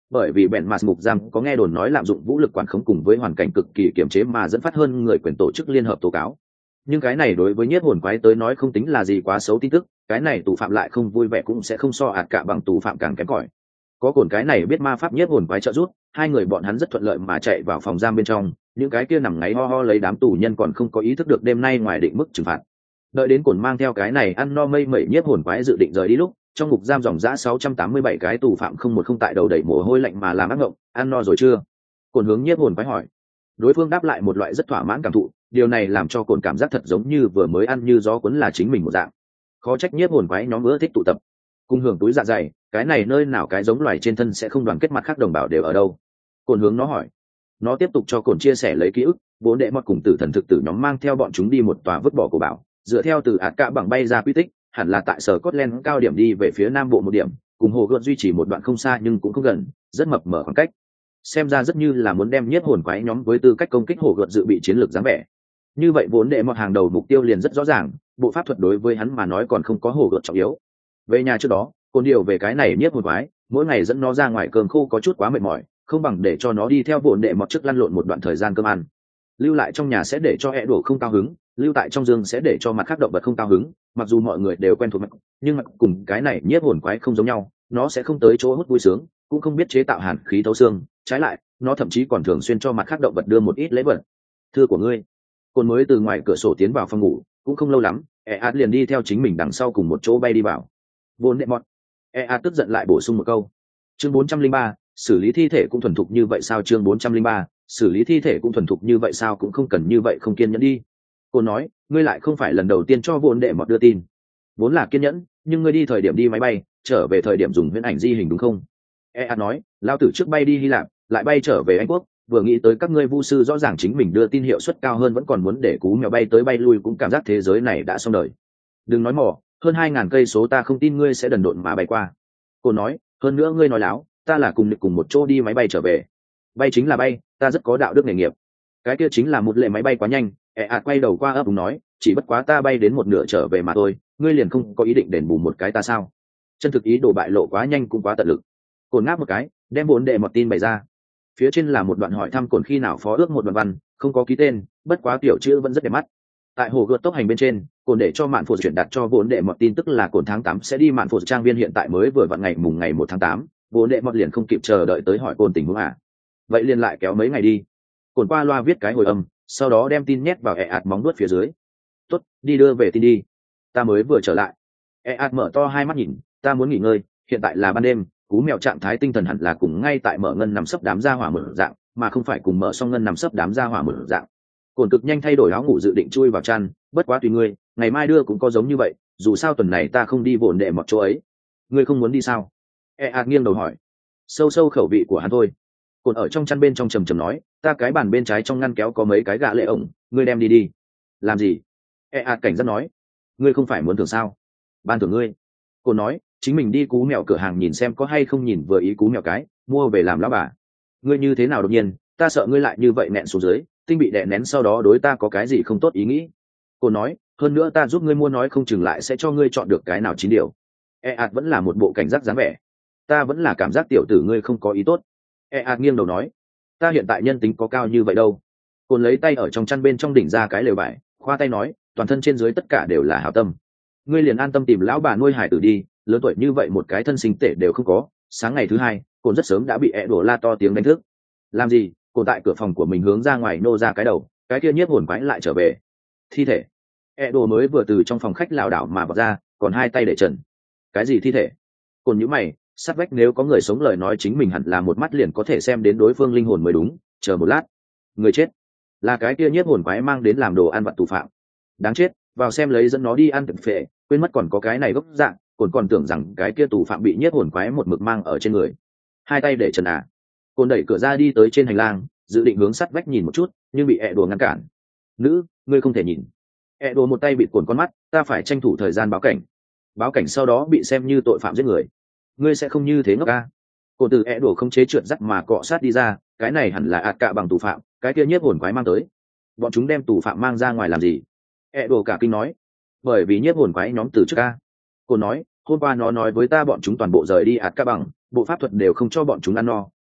bởi vì bèn mạt ngục giam có nghe đồn nói lạm dụng vũ lực quản khống cùng với hoàn cảnh cực kỳ kiềm chế mà dẫn phát hơn người quyền tổ chức liên hợp tố cáo. Nhưng cái này đối với nhiếp hồn quái tới nói không tính là gì quá xấu tin tức, cái này tù phạm lại không vui vẻ cũng sẽ không so ạt cả bằng tù phạm càng kém cỏi. Có cồn cái này biết ma pháp nhiếp hồn quái trợ giúp, hai người bọn hắn rất thuận lợi mà chạy vào phòng giam bên trong, những cái kia nằm ngáy ho ho lấy đám tù nhân còn không có ý thức được đêm nay ngoài định mức trừng phạt. Đợi đến cồn mang theo cái này ăn no mây mẩy nhiếp hồn quái dự định rời đi lúc, trong ngục giam dòng dã 687 cái tù phạm không một không tại đầu đẩy mồ hôi lạnh mà làm ác ngộng, ăn no rồi chưa? Cồn hướng nhiếp hồn quái hỏi. Đối phương đáp lại một loại rất thỏa mãn cảm thụ, điều này làm cho cồn cảm giác thật giống như vừa mới ăn như gió cuốn là chính mình một dạng. Khó trách nhiếp hồn quái nhóm ưa thích tụ tập, cùng hưởng túi dạ dày, cái này nơi nào cái giống loài trên thân sẽ không đoàn kết mặt khác đồng bào đều ở đâu? Cồn hướng nó hỏi. Nó tiếp tục cho cồn chia sẻ lấy ký ức, vốn đệ mọt cùng tử thần thực tử nhóm mang theo bọn chúng đi một tòa vứt bỏ của bảo, dựa theo từ ạt cả bằng bay ra quy tích, hẳn là tại sở Scotland cao điểm đi về phía nam bộ một điểm, cùng hồ gợt duy trì một đoạn không xa nhưng cũng không gần, rất mập mờ khoảng cách. Xem ra rất như là muốn đem nhiếp hồn quái nhóm với tư cách công kích hồ gợt dự bị chiến lược dáng vẻ. Như vậy vốn đệ mọt hàng đầu mục tiêu liền rất rõ ràng, bộ pháp thuật đối với hắn mà nói còn không có hồ gợt trọng yếu. Về nhà trước đó, cồn điều về cái này nhiếp hồn quái, mỗi ngày dẫn nó ra ngoài cơm khô có chút quá mệt mỏi, không bằng để cho nó đi theo vốn đệ mọt trước lăn lộn một đoạn thời gian cơm ăn. Lưu lại trong nhà sẽ để cho ẹ đổ không cao hứng, lưu tại trong giường sẽ để cho mặt khác động vật không cao hứng. Mặc dù mọi người đều quen thuộc mặt, nhưng mặt cùng cái này nhiếp hồn quái không giống nhau, nó sẽ không tới chỗ hút vui sướng, cũng không biết chế tạo hàn khí thấu xương, trái lại nó thậm chí còn thường xuyên cho mặt khác động vật đưa một ít lễ vật. Thưa của ngươi. Cồn mới từ ngoài cửa sổ tiến vào phòng ngủ, cũng không lâu lắm ed liền đi theo chính mình đằng sau cùng một chỗ bay đi vào. Vốn đệ mọt. ed tức giận lại bổ sung một câu. Chương 403, xử lý thi thể cũng thuần thục như vậy sao? Chương 403, xử lý thi thể cũng thuần thục như vậy sao? Cũng không cần như vậy, không kiên nhẫn đi. Cô nói, ngươi lại không phải lần đầu tiên cho vốn đệ mọt đưa tin. Vốn là kiên nhẫn, nhưng ngươi đi thời điểm đi máy bay, trở về thời điểm dùng huyễn ảnh di hình đúng không? ed nói, lao tử trước bay đi Hy Lạp, lại bay trở về Anh Quốc, vừa nghĩ tới các ngươi vu sư rõ ràng chính mình đưa tin hiệu suất cao hơn vẫn còn muốn để cú mèo bay tới bay lui, cũng cảm giác thế giới này đã xong đời. Đừng nói mỏ, hơn 2.000 cây số ta không tin ngươi sẽ đần độn mà bay qua. Cô nói, hơn nữa ngươi nói láo, ta là cùng một chỗ đi máy bay trở về. Bay chính là bay, ta rất có đạo đức nghề nghiệp. Cái kia chính là một lệ máy bay quá nhanh. Quay đầu qua ấp úng nói, chỉ bất quá ta bay đến một nửa trở về mà thôi, ngươi liền không có ý định đền bù một cái ta sao? Chân thực ý đồ bại lộ quá nhanh cũng quá tận lực. Cồn ngáp một cái, đem bốn đệ một tin bày ra. Phía trên là một đoạn hỏi thăm Cồn khi nào phó ước một đoạn văn, không có ký tên, bất quá tiểu chữ vẫn rất đẹp mắt. Tại hồ gợt tốc hành bên trên, Cồn để cho mạn phụ chuyển đặt cho vốn đệ một tin tức là Cồn tháng 8 sẽ đi mạn phụ trang viên, hiện tại mới vừa vặn ngày 1 tháng 8, vốn đệ một liền không kịp chờ đợi tới hỏi Cồn tình huống à. Vậy liền lại kéo mấy ngày đi. Cồn qua loa viết cái hồi âm, sau đó đem tin nhét vào móng đuốt phía dưới. Tốt, đi đưa về tin đi. Ta mới vừa trở lại. Mở to hai mắt nhìn, ta muốn nghỉ ngơi, hiện tại là ban đêm, cú mèo trạng thái tinh thần hẳn là cùng ngay tại mở ngân nằm sấp đám gia hỏa mở dạng, mà không phải cùng mở xong ngân nằm sấp đám gia hỏa mở dạng. Cồn cực nhanh thay đổi áo ngủ dự định chui vào chăn, bất quá tùy ngươi, ngày mai đưa cũng có giống như vậy, dù sao tuần này ta không đi vồn đệ một chỗ ấy. Ngươi không muốn đi sao? Nghiêng đầu hỏi. Sâu sâu khẩu vị của hắn thôi. Cồn ở trong chăn bên trong trầm trầm nói, ta cái bàn bên trái trong ngăn kéo có mấy cái gạ lệ ổng, ngươi đem đi đi. Làm gì? Cảnh giác nói. Ngươi không phải muốn thưởng sao? Ban thưởng ngươi. Cồn nói, chính mình đi cú mèo cửa hàng nhìn xem có hay không nhìn vừa ý cú mèo cái, mua về làm lão bà. Ngươi như thế nào đột nhiên, ta sợ ngươi lại như vậy nẹn xuống dưới, tinh bị đè nén sau đó đối ta có cái gì không tốt ý nghĩ. Cô nói, hơn nữa ta giúp ngươi mua nói không chừng lại sẽ cho ngươi chọn được cái nào chín điều. Vẫn là một bộ cảnh giác dáng vẻ. Ta vẫn là cảm giác tiểu tử ngươi không có ý tốt. Nghiêng đầu nói, ta hiện tại nhân tính có cao như vậy đâu. Cô lấy tay ở trong chăn bên trong đỉnh ra cái lều vải, khoa tay nói, toàn thân trên dưới tất cả đều là hảo tâm. Ngươi liền an tâm tìm lão bà nuôi hải tử đi, lớn tuổi như vậy một cái thân sinh tể đều không có. Sáng ngày thứ hai, Cồn rất sớm đã bị đổ la to tiếng đánh thức. Làm gì? Cồn tại cửa phòng của mình hướng ra ngoài nô ra cái đầu, cái kia nhiếp hồn quái lại trở về. Thi thể. Đồ mới vừa từ trong phòng khách lảo đảo mà bật ra, còn hai tay để trần. Cái gì thi thể? Cồn nhíu mày, sát vách nếu có người sống lời nói chính mình hẳn là một mắt liền có thể xem đến đối phương linh hồn mới đúng. Chờ một lát. Người chết. Là cái kia nhiếp hồn quái mang đến làm đồ ăn vặt tù phạm. Đáng chết, vào xem lấy dẫn nó đi ăn thực phệ, quên mất còn có cái này gốc dạng. Cồn còn tưởng rằng cái kia tù phạm bị nhiếp hồn quái một mực mang ở trên người. Hai tay để trần à. Cồn đẩy cửa ra đi tới trên hành lang, dự định hướng sắt vách nhìn một chút, nhưng bị đùa ngăn cản. Nữ, ngươi không thể nhìn. Đùa một tay bịt Cồn con mắt, ta phải tranh thủ thời gian báo cảnh. Báo cảnh sau đó bị xem như tội phạm giết người. Ngươi sẽ không như thế ngốc a. Cồn từ đùa không chế trượt dắt mà cọ sát đi ra, cái này hẳn là ạt cạ bằng tù phạm, cái kia nhiếp hồn quái mang tới. Bọn chúng đem tù phạm mang ra ngoài làm gì? Đùa cả kinh nói, bởi vì nhiếp hồn quái nhóm từ trước a. Cồn nói, hôm qua nó nói với ta bọn chúng toàn bộ rời đi ạt cạ bằng, bộ pháp thuật đều không cho bọn chúng ăn no,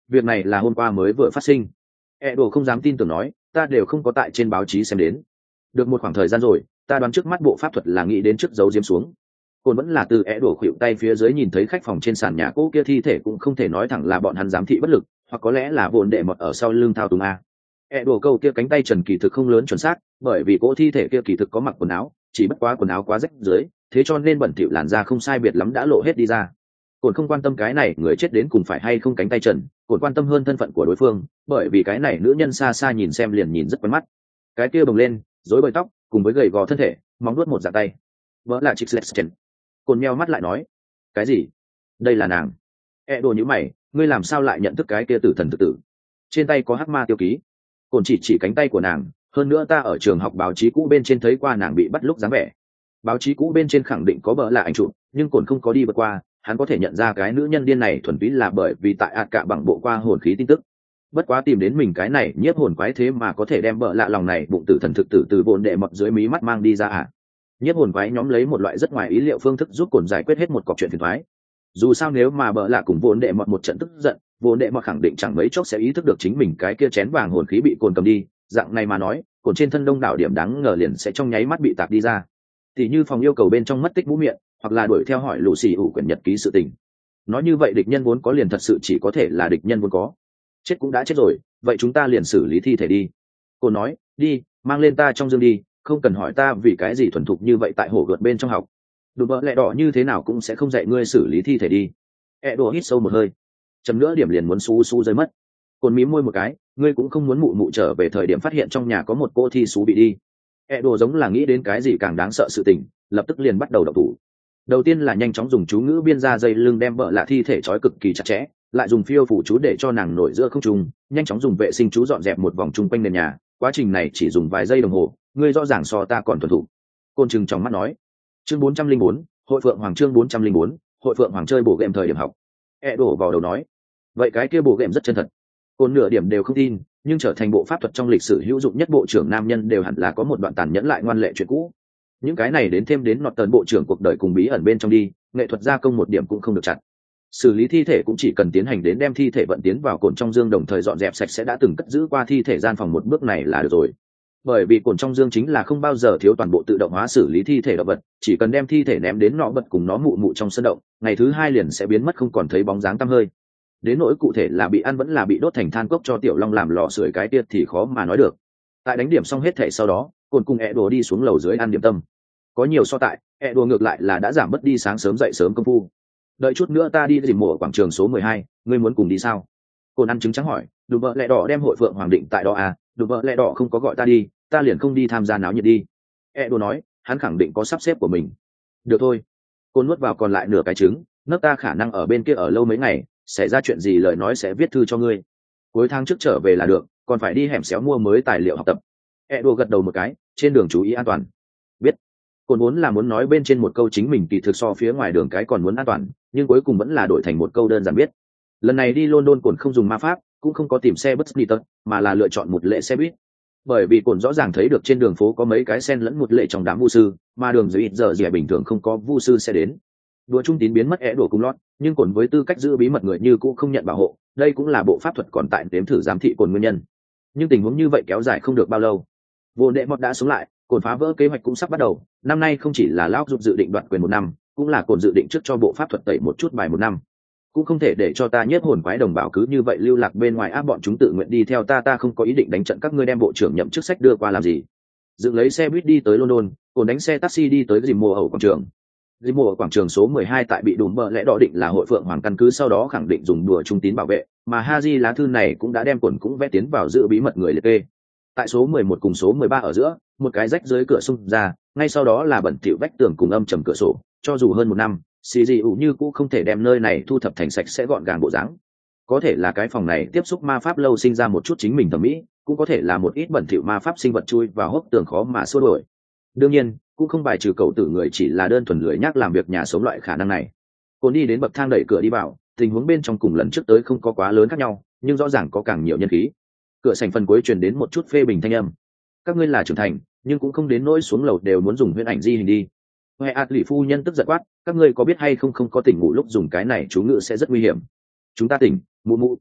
việc này là hôm qua mới vừa phát sinh. Edo không dám tin tưởng nói, ta đều không có tại trên báo chí xem đến. Được một khoảng thời gian rồi, ta đoán trước mắt bộ pháp thuật là nghĩ đến trước giấu diếm xuống. Cồn vẫn là từ Edo khuỵu tay phía dưới nhìn thấy khách phòng trên sàn nhà cũ kia thi thể, cũng không thể nói thẳng là bọn hắn giám thị bất lực, hoặc có lẽ là vốn đệ mọt ở sau lưng thao túng a. Edo câu kia cánh tay trần kỳ thực không lớn chuẩn xác, bởi vì cỗ thi thể kia kỳ thực có mặc quần áo, chỉ bất quá quần áo quá rách dưới, thế cho nên bẩn thỉu làn da không sai biệt lắm đã lộ hết đi ra. Cồn không quan tâm cái này người chết đến cùng phải hay không cánh tay trần, Cồn quan tâm hơn thân phận của đối phương, bởi vì cái này nữ nhân xa xa nhìn xem liền nhìn rất quen mắt. Cái kia bồng lên, rối bời tóc, cùng với gầy gò thân thể, móng nuốt một dạng tay. Vỡ là Trix Lexchen. Cồn meo mắt lại nói, cái gì? Đây là nàng. Đồ như mày, ngươi làm sao lại nhận thức cái kia tử thần tự tử? Trên tay có hắc ma tiêu ký. Cồn chỉ cánh tay của nàng, hơn nữa ta ở trường học báo chí cũ bên trên thấy qua nàng bị bắt lúc dáng vẻ. Báo chí cũ bên trên khẳng định có bỡ là ảnh chụp, nhưng Cồn không có đi vượt qua, hắn có thể nhận ra cái nữ nhân điên này thuần túy là bởi vì tại ạt cả bằng bộ qua hồn khí tin tức. Bất quá tìm đến mình cái này nhiếp hồn quái thế mà có thể đem bỡ lạ lòng này bụng tử thần thực tử từ bồn đệ mọt dưới mí mắt mang đi ra à? Nhiếp hồn quái nhóm lấy một loại rất ngoài ý liệu phương thức giúp Cồn giải quyết hết một cọc chuyện phiền toái. Dù sao nếu mà bỡ lạ cùng vốn đệ mọt một trận tức giận, vốn đệ mọt khẳng định chẳng mấy chốc sẽ ý thức được chính mình cái kia chén vàng hồn khí bị Cồn cầm đi, dạng này mà nói, Cồn trên thân đông đảo điểm đáng ngờ liền sẽ trong nháy mắt bị tạc đi ra. Thì như phòng yêu cầu bên trong mất tích mũ miệng, hoặc là đuổi theo hỏi lũ xì ủ quyển nhật ký sự tình. Nói như vậy địch nhân vốn có liền thật sự chỉ có thể là địch nhân vốn có. Chết cũng đã chết rồi, vậy chúng ta liền xử lý thi thể đi. Cô nói, đi, mang lên ta trong dương đi, không cần hỏi ta vì cái gì thuần thục như vậy tại hồ gợt bên trong học. Đùm bỡ lẹ đỏ như thế nào cũng sẽ không dạy ngươi xử lý thi thể đi. Đồ hít sâu một hơi, chấm nữa điểm liền muốn su rơi mất. Cồn mím môi một cái, ngươi cũng không muốn mụ mụ trở về thời điểm phát hiện trong nhà có một cô thi xú bị đi. Đồ giống là nghĩ đến cái gì càng đáng sợ sự tình, lập tức liền bắt đầu động thủ. Đầu tiên là nhanh chóng dùng chú ngữ biên ra dây lưng đem vợ lạ thi thể trói cực kỳ chặt chẽ, lại dùng phiêu phủ chú để cho nàng nổi giữa không trung, nhanh chóng dùng vệ sinh chú dọn dẹp một vòng chung quanh nền nhà. Quá trình này chỉ dùng vài giây đồng hồ, ngươi rõ ràng so ta còn thuần thủ. Côn trừng trong mắt nói. Chương 404, hội phượng hoàng chương 404, hội phượng hoàng chơi bổ game thời điểm học. Đổ vào đầu nói, vậy cái kia bổ game rất chân thật. Côn nửa điểm đều không tin, nhưng trở thành bộ pháp thuật trong lịch sử hữu dụng nhất bộ trưởng nam nhân đều hẳn là có một đoạn tàn nhẫn lại ngoan lệ chuyện cũ. Những cái này đến thêm đến nọt tần bộ trưởng cuộc đời cùng bí ẩn bên trong đi, nghệ thuật gia công một điểm cũng không được chặt. Xử lý thi thể cũng chỉ cần tiến hành đến đem thi thể vận tiến vào cồn trong dương, đồng thời dọn dẹp sạch sẽ đã từng cất giữ qua thi thể gian phòng một bước này là được rồi. Bởi vì cồn trong dương chính là không bao giờ thiếu toàn bộ tự động hóa xử lý thi thể động vật, chỉ cần đem thi thể ném đến nọ bật cùng nó mụ mụ trong sân động, ngày thứ hai liền sẽ biến mất không còn thấy bóng dáng tăm hơi. Đến nỗi cụ thể là bị ăn vẫn là bị đốt thành than cốc cho tiểu long làm lò sưởi cái tiết thì khó mà nói được. Tại đánh điểm xong hết thể sau đó, cồn cùng đùa đi xuống lầu dưới ăn điểm tâm. Có nhiều so tại, đùa ngược lại là đã giảm bớt đi sáng sớm dậy sớm công phu. Đợi chút nữa ta đi dìm mùa ở quảng trường số 12, ngươi muốn cùng đi sao? Cồn ăn trứng trắng hỏi. Đùm bợ lẹ đỏ đem hội phượng hoàng định tại đó à? Đùm bợ lẹ đỏ không có gọi ta đi, ta liền không đi tham gia náo nhiệt đi. Đùa nói, hắn khẳng định có sắp xếp của mình. Được thôi. Cồn nuốt vào còn lại nửa cái trứng, nấc ta khả năng ở bên kia ở lâu mấy ngày, xảy ra chuyện gì lời nói sẽ viết thư cho ngươi. Cuối tháng trước trở về là được, còn phải đi hẻm xéo mua mới tài liệu học tập. Đùa gật đầu một cái, trên đường chú ý an toàn. Biết. Cồn vốn là muốn nói bên trên một câu chính mình kỳ thực so phía ngoài đường cái còn muốn an toàn, nhưng cuối cùng vẫn là đổi thành một câu đơn giản biết. Lần này đi London Cồn không dùng ma pháp, cũng không có tìm xe bus Newton, mà là lựa chọn một lệ xe buýt. Bởi vì Cồn rõ ràng thấy được trên đường phố có mấy cái sen lẫn một lệ trong đám vu sư, mà đường dưới ít giờ gì bình thường không có vu sư sẽ đến. Đùa trung tín biến mất đùa cùng lót, nhưng Cồn với tư cách giữ bí mật người như cũng không nhận bảo hộ, đây cũng là bộ pháp thuật còn tại đếm thử giám thị Cồn nguyên nhân. Nhưng tình huống như vậy kéo dài không được bao lâu. Vô đệ mọt đã sống lại, Cồn phá vỡ kế hoạch cũng sắp bắt đầu. Năm nay không chỉ là lão dục dự định đoạt quyền một năm, cũng là Cồn dự định trước cho bộ pháp thuật tẩy một chút bài một năm. Cũng không thể để cho ta nhiếp hồn quái đồng bào cứ như vậy lưu lạc bên ngoài áp bọn chúng tự nguyện đi theo ta không có ý định đánh trận các ngươi đem bộ trưởng nhậm chức sách đưa qua làm gì. Dựng lấy xe buýt đi tới London, Cồn đánh xe taxi đi tới dìm mùa ở quảng trường. Dìm mùa ở quảng trường số 12 tại bị đùm bợ lẽ đỏ định là hội phượng hoàng căn cứ, sau đó khẳng định dùng đùa trung tín bảo vệ, mà Haji lá thư này cũng đã đem Cồn cũng vẽ tiến vào giữ bí mật người liệt kê. Tại số 11 cùng số 13 ở giữa, một cái rách dưới cửa xung ra, ngay sau đó là bẩn thỉu vách tường cùng âm trầm cửa sổ, cho dù hơn một năm, CGU như cũng không thể đem nơi này thu thập thành sạch sẽ gọn gàng bộ dáng. Có thể là cái phòng này tiếp xúc ma pháp lâu sinh ra một chút chính mình thẩm mỹ, cũng có thể là một ít bẩn thỉu ma pháp sinh vật chui vào hốc tường khó mà xua đuổi. Đương nhiên, cũng không bài trừ cậu tử người chỉ là đơn thuần lười nhác làm việc nhà sống loại khả năng này. Cô đi đến bậc thang đẩy cửa đi vào, tình huống bên trong cùng lần trước tới không có quá lớn khác nhau, nhưng rõ ràng có càng nhiều nhân khí. Cửa sảnh phần cuối truyền đến một chút phê bình thanh âm. Các ngươi là trưởng thành, nhưng cũng không đến nỗi xuống lầu đều muốn dùng huyễn ảnh di hình đi. Huệ ạt lì phu nhân tức giận quát, các ngươi có biết hay không không có tỉnh ngủ lúc dùng cái này chú ngữ sẽ rất nguy hiểm. Chúng ta tỉnh, mụ mụ.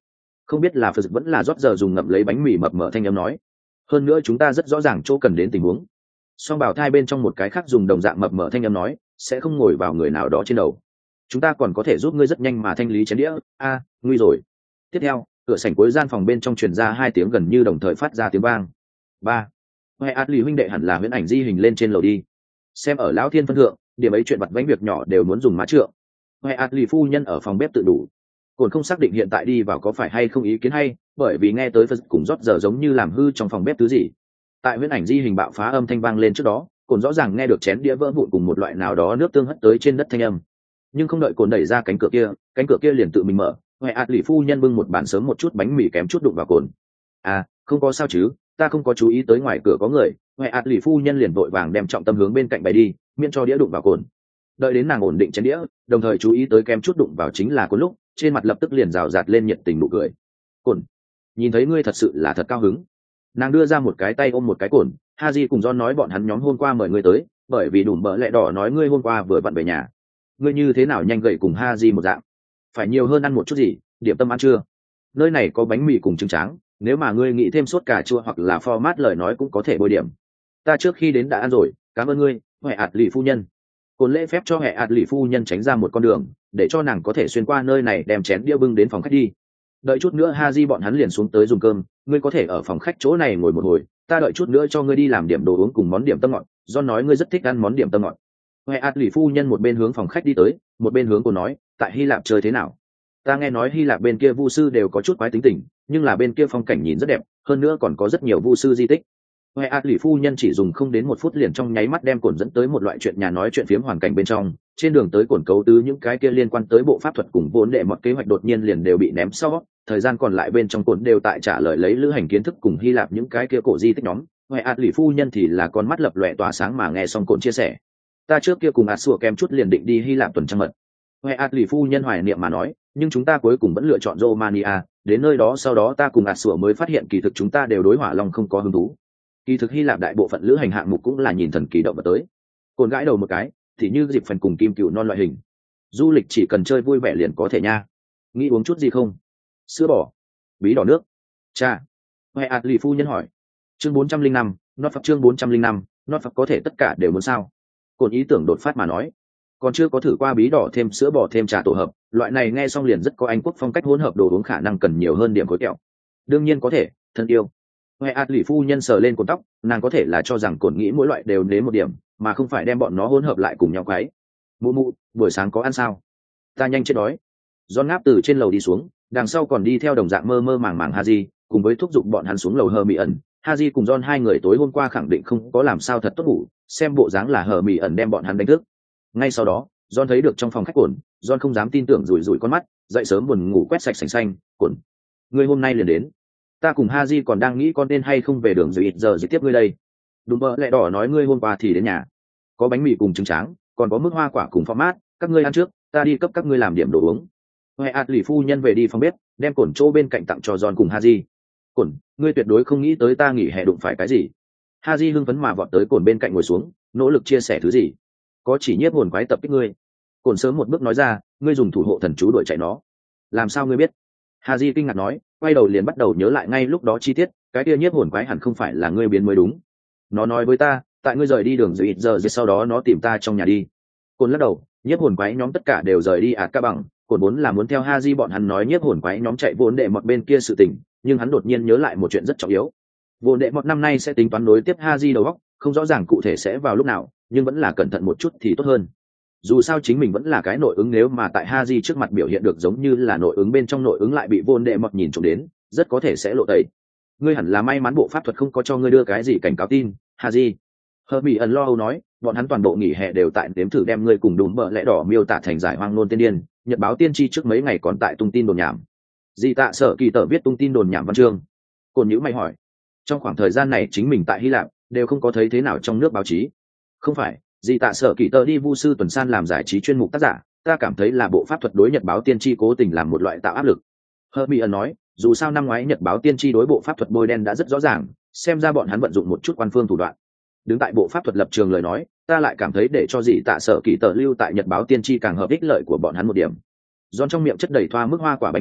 Không biết là Phật vẫn là rót giờ dùng ngậm lấy bánh mì mập mờ thanh âm nói. Hơn nữa chúng ta rất rõ ràng chỗ cần đến tình huống. Song bảo thai bên trong một cái khác dùng đồng dạng mập mờ thanh âm nói, sẽ không ngồi vào người nào đó trên đầu. Chúng ta còn có thể giúp ngươi rất nhanh mà thanh lý chén đĩa. Nguy rồi. Tiếp theo, cửa sảnh cuối gian phòng bên trong truyền ra hai tiếng gần như đồng thời phát ra tiếng vang. Ba. Huệ Atli huynh đệ hẳn là huyễn ảnh di hình lên trên lầu đi. Xem ở lão thiên phân thượng, điểm ấy chuyện vặt vãnh việc nhỏ đều muốn dùng má trượng. Huệ Atli phu nhân ở phòng bếp tự đủ. Cồn không xác định hiện tại đi vào có phải hay không ý kiến hay, bởi vì nghe tới Phật cùng rót giờ giống như làm hư trong phòng bếp thứ gì. Tại huyễn ảnh di hình bạo phá âm thanh vang lên trước đó, Cồn rõ ràng nghe được chén đĩa vỡ vụn cùng một loại nào đó nước tương hất tới trên đất thanh âm. Nhưng không đợi Cồn đẩy ra cánh cửa kia liền tự mình mở. Huệ Atli phu nhân bưng một bàn sớm một chút bánh mì kém chút đụng vào Cồn. Không có sao chứ, ta không có chú ý tới ngoài cửa có người. Huệ Atli phu nhân liền vội vàng đem trọng tâm hướng bên cạnh bày đi, miễn cho đĩa đụng vào Cồn. Đợi đến nàng ổn định chén đĩa, đồng thời chú ý tới kém chút đụng vào chính là Cồn lúc, trên mặt lập tức liền rào rạt lên nhiệt tình nụ cười. Cồn, nhìn thấy ngươi thật sự là thật cao hứng. Nàng đưa ra một cái tay ôm một cái Cồn. Haji cùng John nói bọn hắn nhóm hôm qua mời ngươi tới, bởi vì đùm bợ lẹ đỏ nói ngươi hôm qua vừa vặn về nhà. Ngươi như thế nào nhanh gậy cùng Haji một dạng? Phải nhiều hơn ăn một chút gì, điểm tâm ăn chưa? Nơi này có bánh mì cùng trứng tráng, nếu mà ngươi nghĩ thêm sốt cà chua hoặc là format lời nói cũng có thể bôi điểm. Ta trước khi đến đã ăn rồi, cảm ơn ngươi, Huệ Atli phu nhân. Cồn lễ phép cho Huệ Atli phu nhân tránh ra một con đường, để cho nàng có thể xuyên qua nơi này đem chén đĩa bưng đến phòng khách đi. Đợi chút nữa Haji bọn hắn liền xuống tới dùng cơm, ngươi có thể ở phòng khách chỗ này ngồi một hồi, ta đợi chút nữa cho ngươi đi làm điểm đồ uống cùng món điểm tâm ngọt. John nói ngươi rất thích ăn món điểm tâm ngọt. Huệ Atli phu nhân một bên hướng phòng khách đi tới, một bên hướng Cồn nói, tại Hy Lạp chơi thế nào? Ta nghe nói Hy Lạp bên kia vu sư đều có chút quái tính tình, nhưng là bên kia phong cảnh nhìn rất đẹp, hơn nữa còn có rất nhiều vu sư di tích. Huệ Atli phu nhân chỉ dùng không đến 1 phút liền trong nháy mắt đem Cồn dẫn tới một loại chuyện nhà nói chuyện phiếm hoàn cảnh bên trong. Trên đường tới Cồn cấu tứ những cái kia liên quan tới bộ pháp thuật cùng vốn đệ một kế hoạch đột nhiên liền đều bị ném sau. Thời gian còn lại bên trong Cồn đều tại trả lời lấy lữ hành kiến thức cùng Hy Lạp những cái kia cổ di tích nhóm. Huệ Atli phu nhân thì là con mắt lập lòe tỏa sáng mà nghe xong Cồn chia sẻ. Ta trước kia cùng Asua kém chút liền định đi Hy Lạp tuần trăng mật. Huệ Atli phu nhân hoài niệm mà nói, nhưng chúng ta cuối cùng vẫn lựa chọn Romania, đến nơi đó sau đó ta cùng Asua mới phát hiện kỳ thực chúng ta đều đối Hỏa Long không có hứng thú. Kỳ thực Hy Lạp đại bộ phận lữ hành hạng mục cũng là nhìn thần kỳ động vật tới. Cồn gãi đầu một cái, thì như dịp phần cùng kim cừu non loại hình. Du lịch chỉ cần chơi vui vẻ liền có thể nha. Nghĩ uống chút gì không? Sữa bò, bí đỏ nước. Cha. Huệ Atli phu nhân hỏi. Chương 405, Nót Phật chương 405, Nót Phật có thể tất cả đều muốn sao? Cồn ý tưởng đột phát mà nói. Còn chưa có thử qua bí đỏ thêm sữa bò thêm trà tổ hợp, loại này nghe xong liền rất có Anh quốc phong cách hỗn hợp đồ uống khả năng cần nhiều hơn điểm khối kẹo. Đương nhiên có thể, thân yêu. Huệ Atli phu nhân sờ lên cột tóc, nàng có thể là cho rằng Cồn nghĩ mỗi loại đều nếm một điểm, mà không phải đem bọn nó hỗn hợp lại cùng nhau quấy. Mụ mụ, buổi sáng có ăn sao? Ta nhanh chết đói. John ngáp từ trên lầu đi xuống, đằng sau còn đi theo đồng dạng mơ mơ màng màng Haji, cùng với thúc giục bọn hắn xuống lầu hờ mị ẩn. Haji cùng John hai người tối hôm qua khẳng định không có làm sao thật tốt ngủ, xem bộ dáng là hờ mị ẩn đem bọn hắn đánh thức. Ngay sau đó, John thấy được trong phòng khách Cồn, John không dám tin tưởng rủi rủi con mắt, dậy sớm buồn ngủ quét sạch sành xanh. Cồn, ngươi hôm nay liền đến. Ta cùng Haji còn đang nghĩ con nên hay không về đường rồi ít giờ tiếp ngươi đây. Đúng vợ lẹ đỏ nói ngươi hôm qua thì đến nhà. Có bánh mì cùng trứng tráng, còn có mức hoa quả cùng format, các ngươi ăn trước, ta đi cấp các ngươi làm điểm đồ uống. Huệ Atli phu nhân về đi phòng bếp, đem Cồn chỗ bên cạnh tặng cho John cùng Haji. Cồn, ngươi tuyệt đối không nghĩ tới ta nghỉ hè đụng phải cái gì. Haji hưng phấn mà vọt tới Cồn bên cạnh ngồi xuống, nỗ lực chia sẻ thứ gì. Có chỉ nhiếp hồn quái tập kích ngươi. Cồn sớm một bước nói ra, ngươi dùng thủ hộ thần chú đuổi chạy nó. Làm sao ngươi biết? Haji kinh ngạc nói, quay đầu liền bắt đầu nhớ lại ngay lúc đó chi tiết, cái kia nhiếp hồn quái hẳn không phải là ngươi biến mới đúng. Nó nói với ta, tại ngươi rời đi đường rồi ít giờ sau đó nó tìm ta trong nhà đi. Cồn lắc đầu, nhiếp hồn quái nhóm tất cả đều rời đi Ca bằng. Cồn vốn là muốn theo Haji bọn hắn nói nhiếp hồn quái nhóm chạy vốn đệ một bên kia sự tình, nhưng hắn đột nhiên nhớ lại một chuyện rất trọng yếu. Vốn đệ một năm nay sẽ tính toán nối tiếp Haji đầu óc, không rõ ràng cụ thể sẽ vào lúc nào, nhưng vẫn là cẩn thận một chút thì tốt hơn. Dù sao chính mình vẫn là cái nội ứng, nếu mà tại Haji trước mặt biểu hiện được giống như là nội ứng bên trong nội ứng lại bị vốn đệ một nhìn trộm đến, rất có thể sẽ lộ tẩy. Ngươi hẳn là may mắn bộ pháp thuật không có cho ngươi đưa cái gì cảnh cáo tin, Haji. Hermione ẩn lo âu nói, bọn hắn toàn bộ nghỉ hè đều tại nếm thử đem ngươi cùng đùm bợ lẽ đỏ miêu tả thành giải hoang nôn tiên điên. Nhật báo tiên tri trước mấy ngày còn tại tung tin đồn nhảm. Dị tạ sở kỳ tờ viết tung tin đồn nhảm văn chương. Cồn nhữ mày hỏi, trong khoảng thời gian này chính mình tại Hy Lạp đều không có thấy thế nào trong nước báo chí. Không phải, dị tạ sở kỳ tờ đi vu sư tuần san làm giải trí chuyên mục tác giả, ta cảm thấy là bộ pháp thuật đối Nhật báo tiên tri cố tình làm một loại tạo áp lực. Hermione nói, dù sao năm ngoái Nhật báo tiên tri đối bộ pháp thuật bôi đen đã rất rõ ràng, xem ra bọn hắn vận dụng một chút quan phương thủ đoạn. Đứng tại bộ pháp thuật lập trường lời nói, ta lại cảm thấy để cho dị tạ sở kỳ tờ lưu tại Nhật báo tiên tri càng hợp ích lợi của bọn hắn một điểm. Giòn trong miệng chất đầy thoa mức hoa quả bánh mì,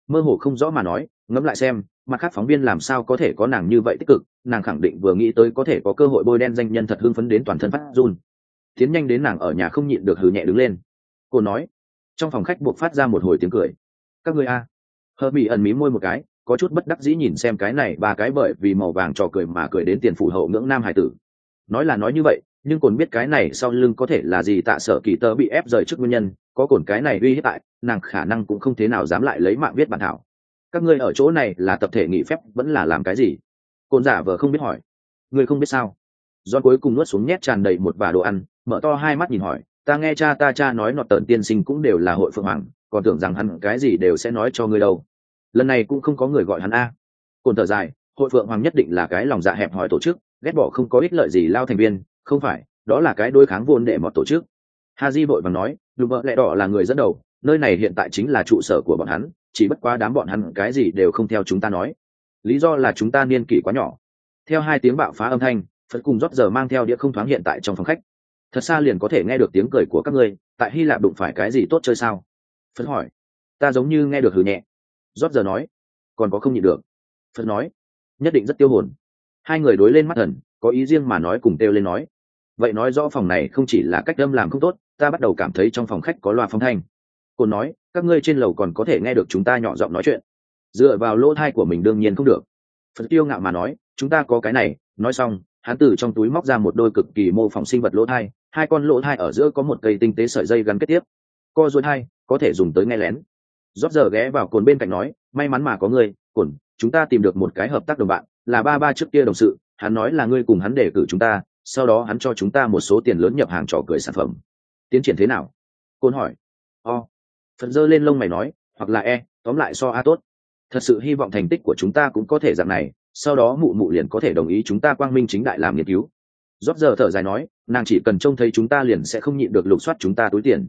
mơ hồ không rõ mà nói, ngẫm lại xem, mặt khác phóng viên làm sao có thể có nàng như vậy tích cực, nàng khẳng định vừa nghĩ tới có thể có cơ hội bôi đen danh nhân thật hưng phấn đến toàn thân phát run. Tiến nhanh đến nàng ở nhà không nhịn được hừ nhẹ đứng lên. Cô nói. Trong phòng khách buộc phát ra một hồi tiếng cười. Các ngươi a. Hờ bị ẩn mí môi một cái, có chút bất đắc dĩ nhìn xem cái này ba cái bởi vì màu vàng trò cười mà cười đến tiền phủ hậu ngưỡng nam hải tử. Nói là nói như vậy, nhưng còn biết cái này sau lưng có thể là gì, Tạ Sở Kỳ tớ bị ép rời trước nguyên nhân, có cồn cái này uy hiếp tại, nàng khả năng cũng không thế nào dám lại lấy mạng viết bản thảo. Các ngươi ở chỗ này là tập thể nghỉ phép vẫn là làm cái gì? Cồn giả vờ không biết hỏi. Ngươi không biết sao? John cuối cùng nuốt xuống nhét tràn đầy một vả đồ ăn, mở to hai mắt nhìn hỏi, ta nghe cha nói nọt tợn tiên sinh cũng đều là hội phượng hoàng, còn tưởng rằng hắn cái gì đều sẽ nói cho ngươi đâu. Lần này cũng không có người gọi hắn a. Cồn thở dài, hội phượng hoàng nhất định là cái lòng dạ hẹp hòi tổ chức, ghét bỏ không có ích lợi gì lao thành viên, không phải, đó là cái đối kháng vốn đệ mọt tổ chức. Haji vội vàng nói, lục vợ lẽ đỏ là người dẫn đầu, nơi này hiện tại chính là trụ sở của bọn hắn, chỉ bất quá đám bọn hắn cái gì đều không theo chúng ta nói. Lý do là chúng ta niên kỷ quá nhỏ. Theo hai tiếng bạo phá âm thanh, Phật cùng rót giờ mang theo đĩa không thoáng hiện tại trong phòng khách. Thật xa liền có thể nghe được tiếng cười của các ngươi, tại Hy Lạp đụng phải cái gì tốt chơi sao? Phật hỏi. Ta giống như nghe được hừ nhẹ. Rót giờ nói. Còn có không nhịn được. Phật nói. Nhất định rất tiêu hồn. Hai người đối lên mắt thần, có ý riêng mà nói cùng kêu lên nói. Vậy nói rõ phòng này không chỉ là cách âm làm không tốt, ta bắt đầu cảm thấy trong phòng khách có loa phóng thanh. Cô nói, các ngươi trên lầu còn có thể nghe được chúng ta nhỏ giọng nói chuyện. Dựa vào lỗ thai của mình đương nhiên không được. Phật tiêu ngạo mà nói, chúng ta có cái này. Nói xong, hắn từ trong túi móc ra một đôi cực kỳ mô phỏng sinh vật lỗ thai, hai con lỗ thai ở giữa có một cây tinh tế sợi dây gắn kết tiếp. Co duỗi thai, có thể dùng tới nghe lén. Rót giờ ghé vào cồn bên cạnh nói, may mắn mà có ngươi, cồn, chúng ta tìm được một cái hợp tác đồng bạn, là ba trước kia đồng sự, hắn nói là ngươi cùng hắn đề cử chúng ta, sau đó hắn cho chúng ta một số tiền lớn nhập hàng trò cười sản phẩm. Tiến triển thế nào? Cồn hỏi. Phật giơ lên lông mày nói, hoặc là tóm lại so a tốt. Thật sự hy vọng thành tích của chúng ta cũng có thể dạng này, sau đó mụ mụ liền có thể đồng ý chúng ta quang minh chính đại làm nghiên cứu. Rót giờ thở dài nói, nàng chỉ cần trông thấy chúng ta liền sẽ không nhịn được lục soát chúng ta túi tiền.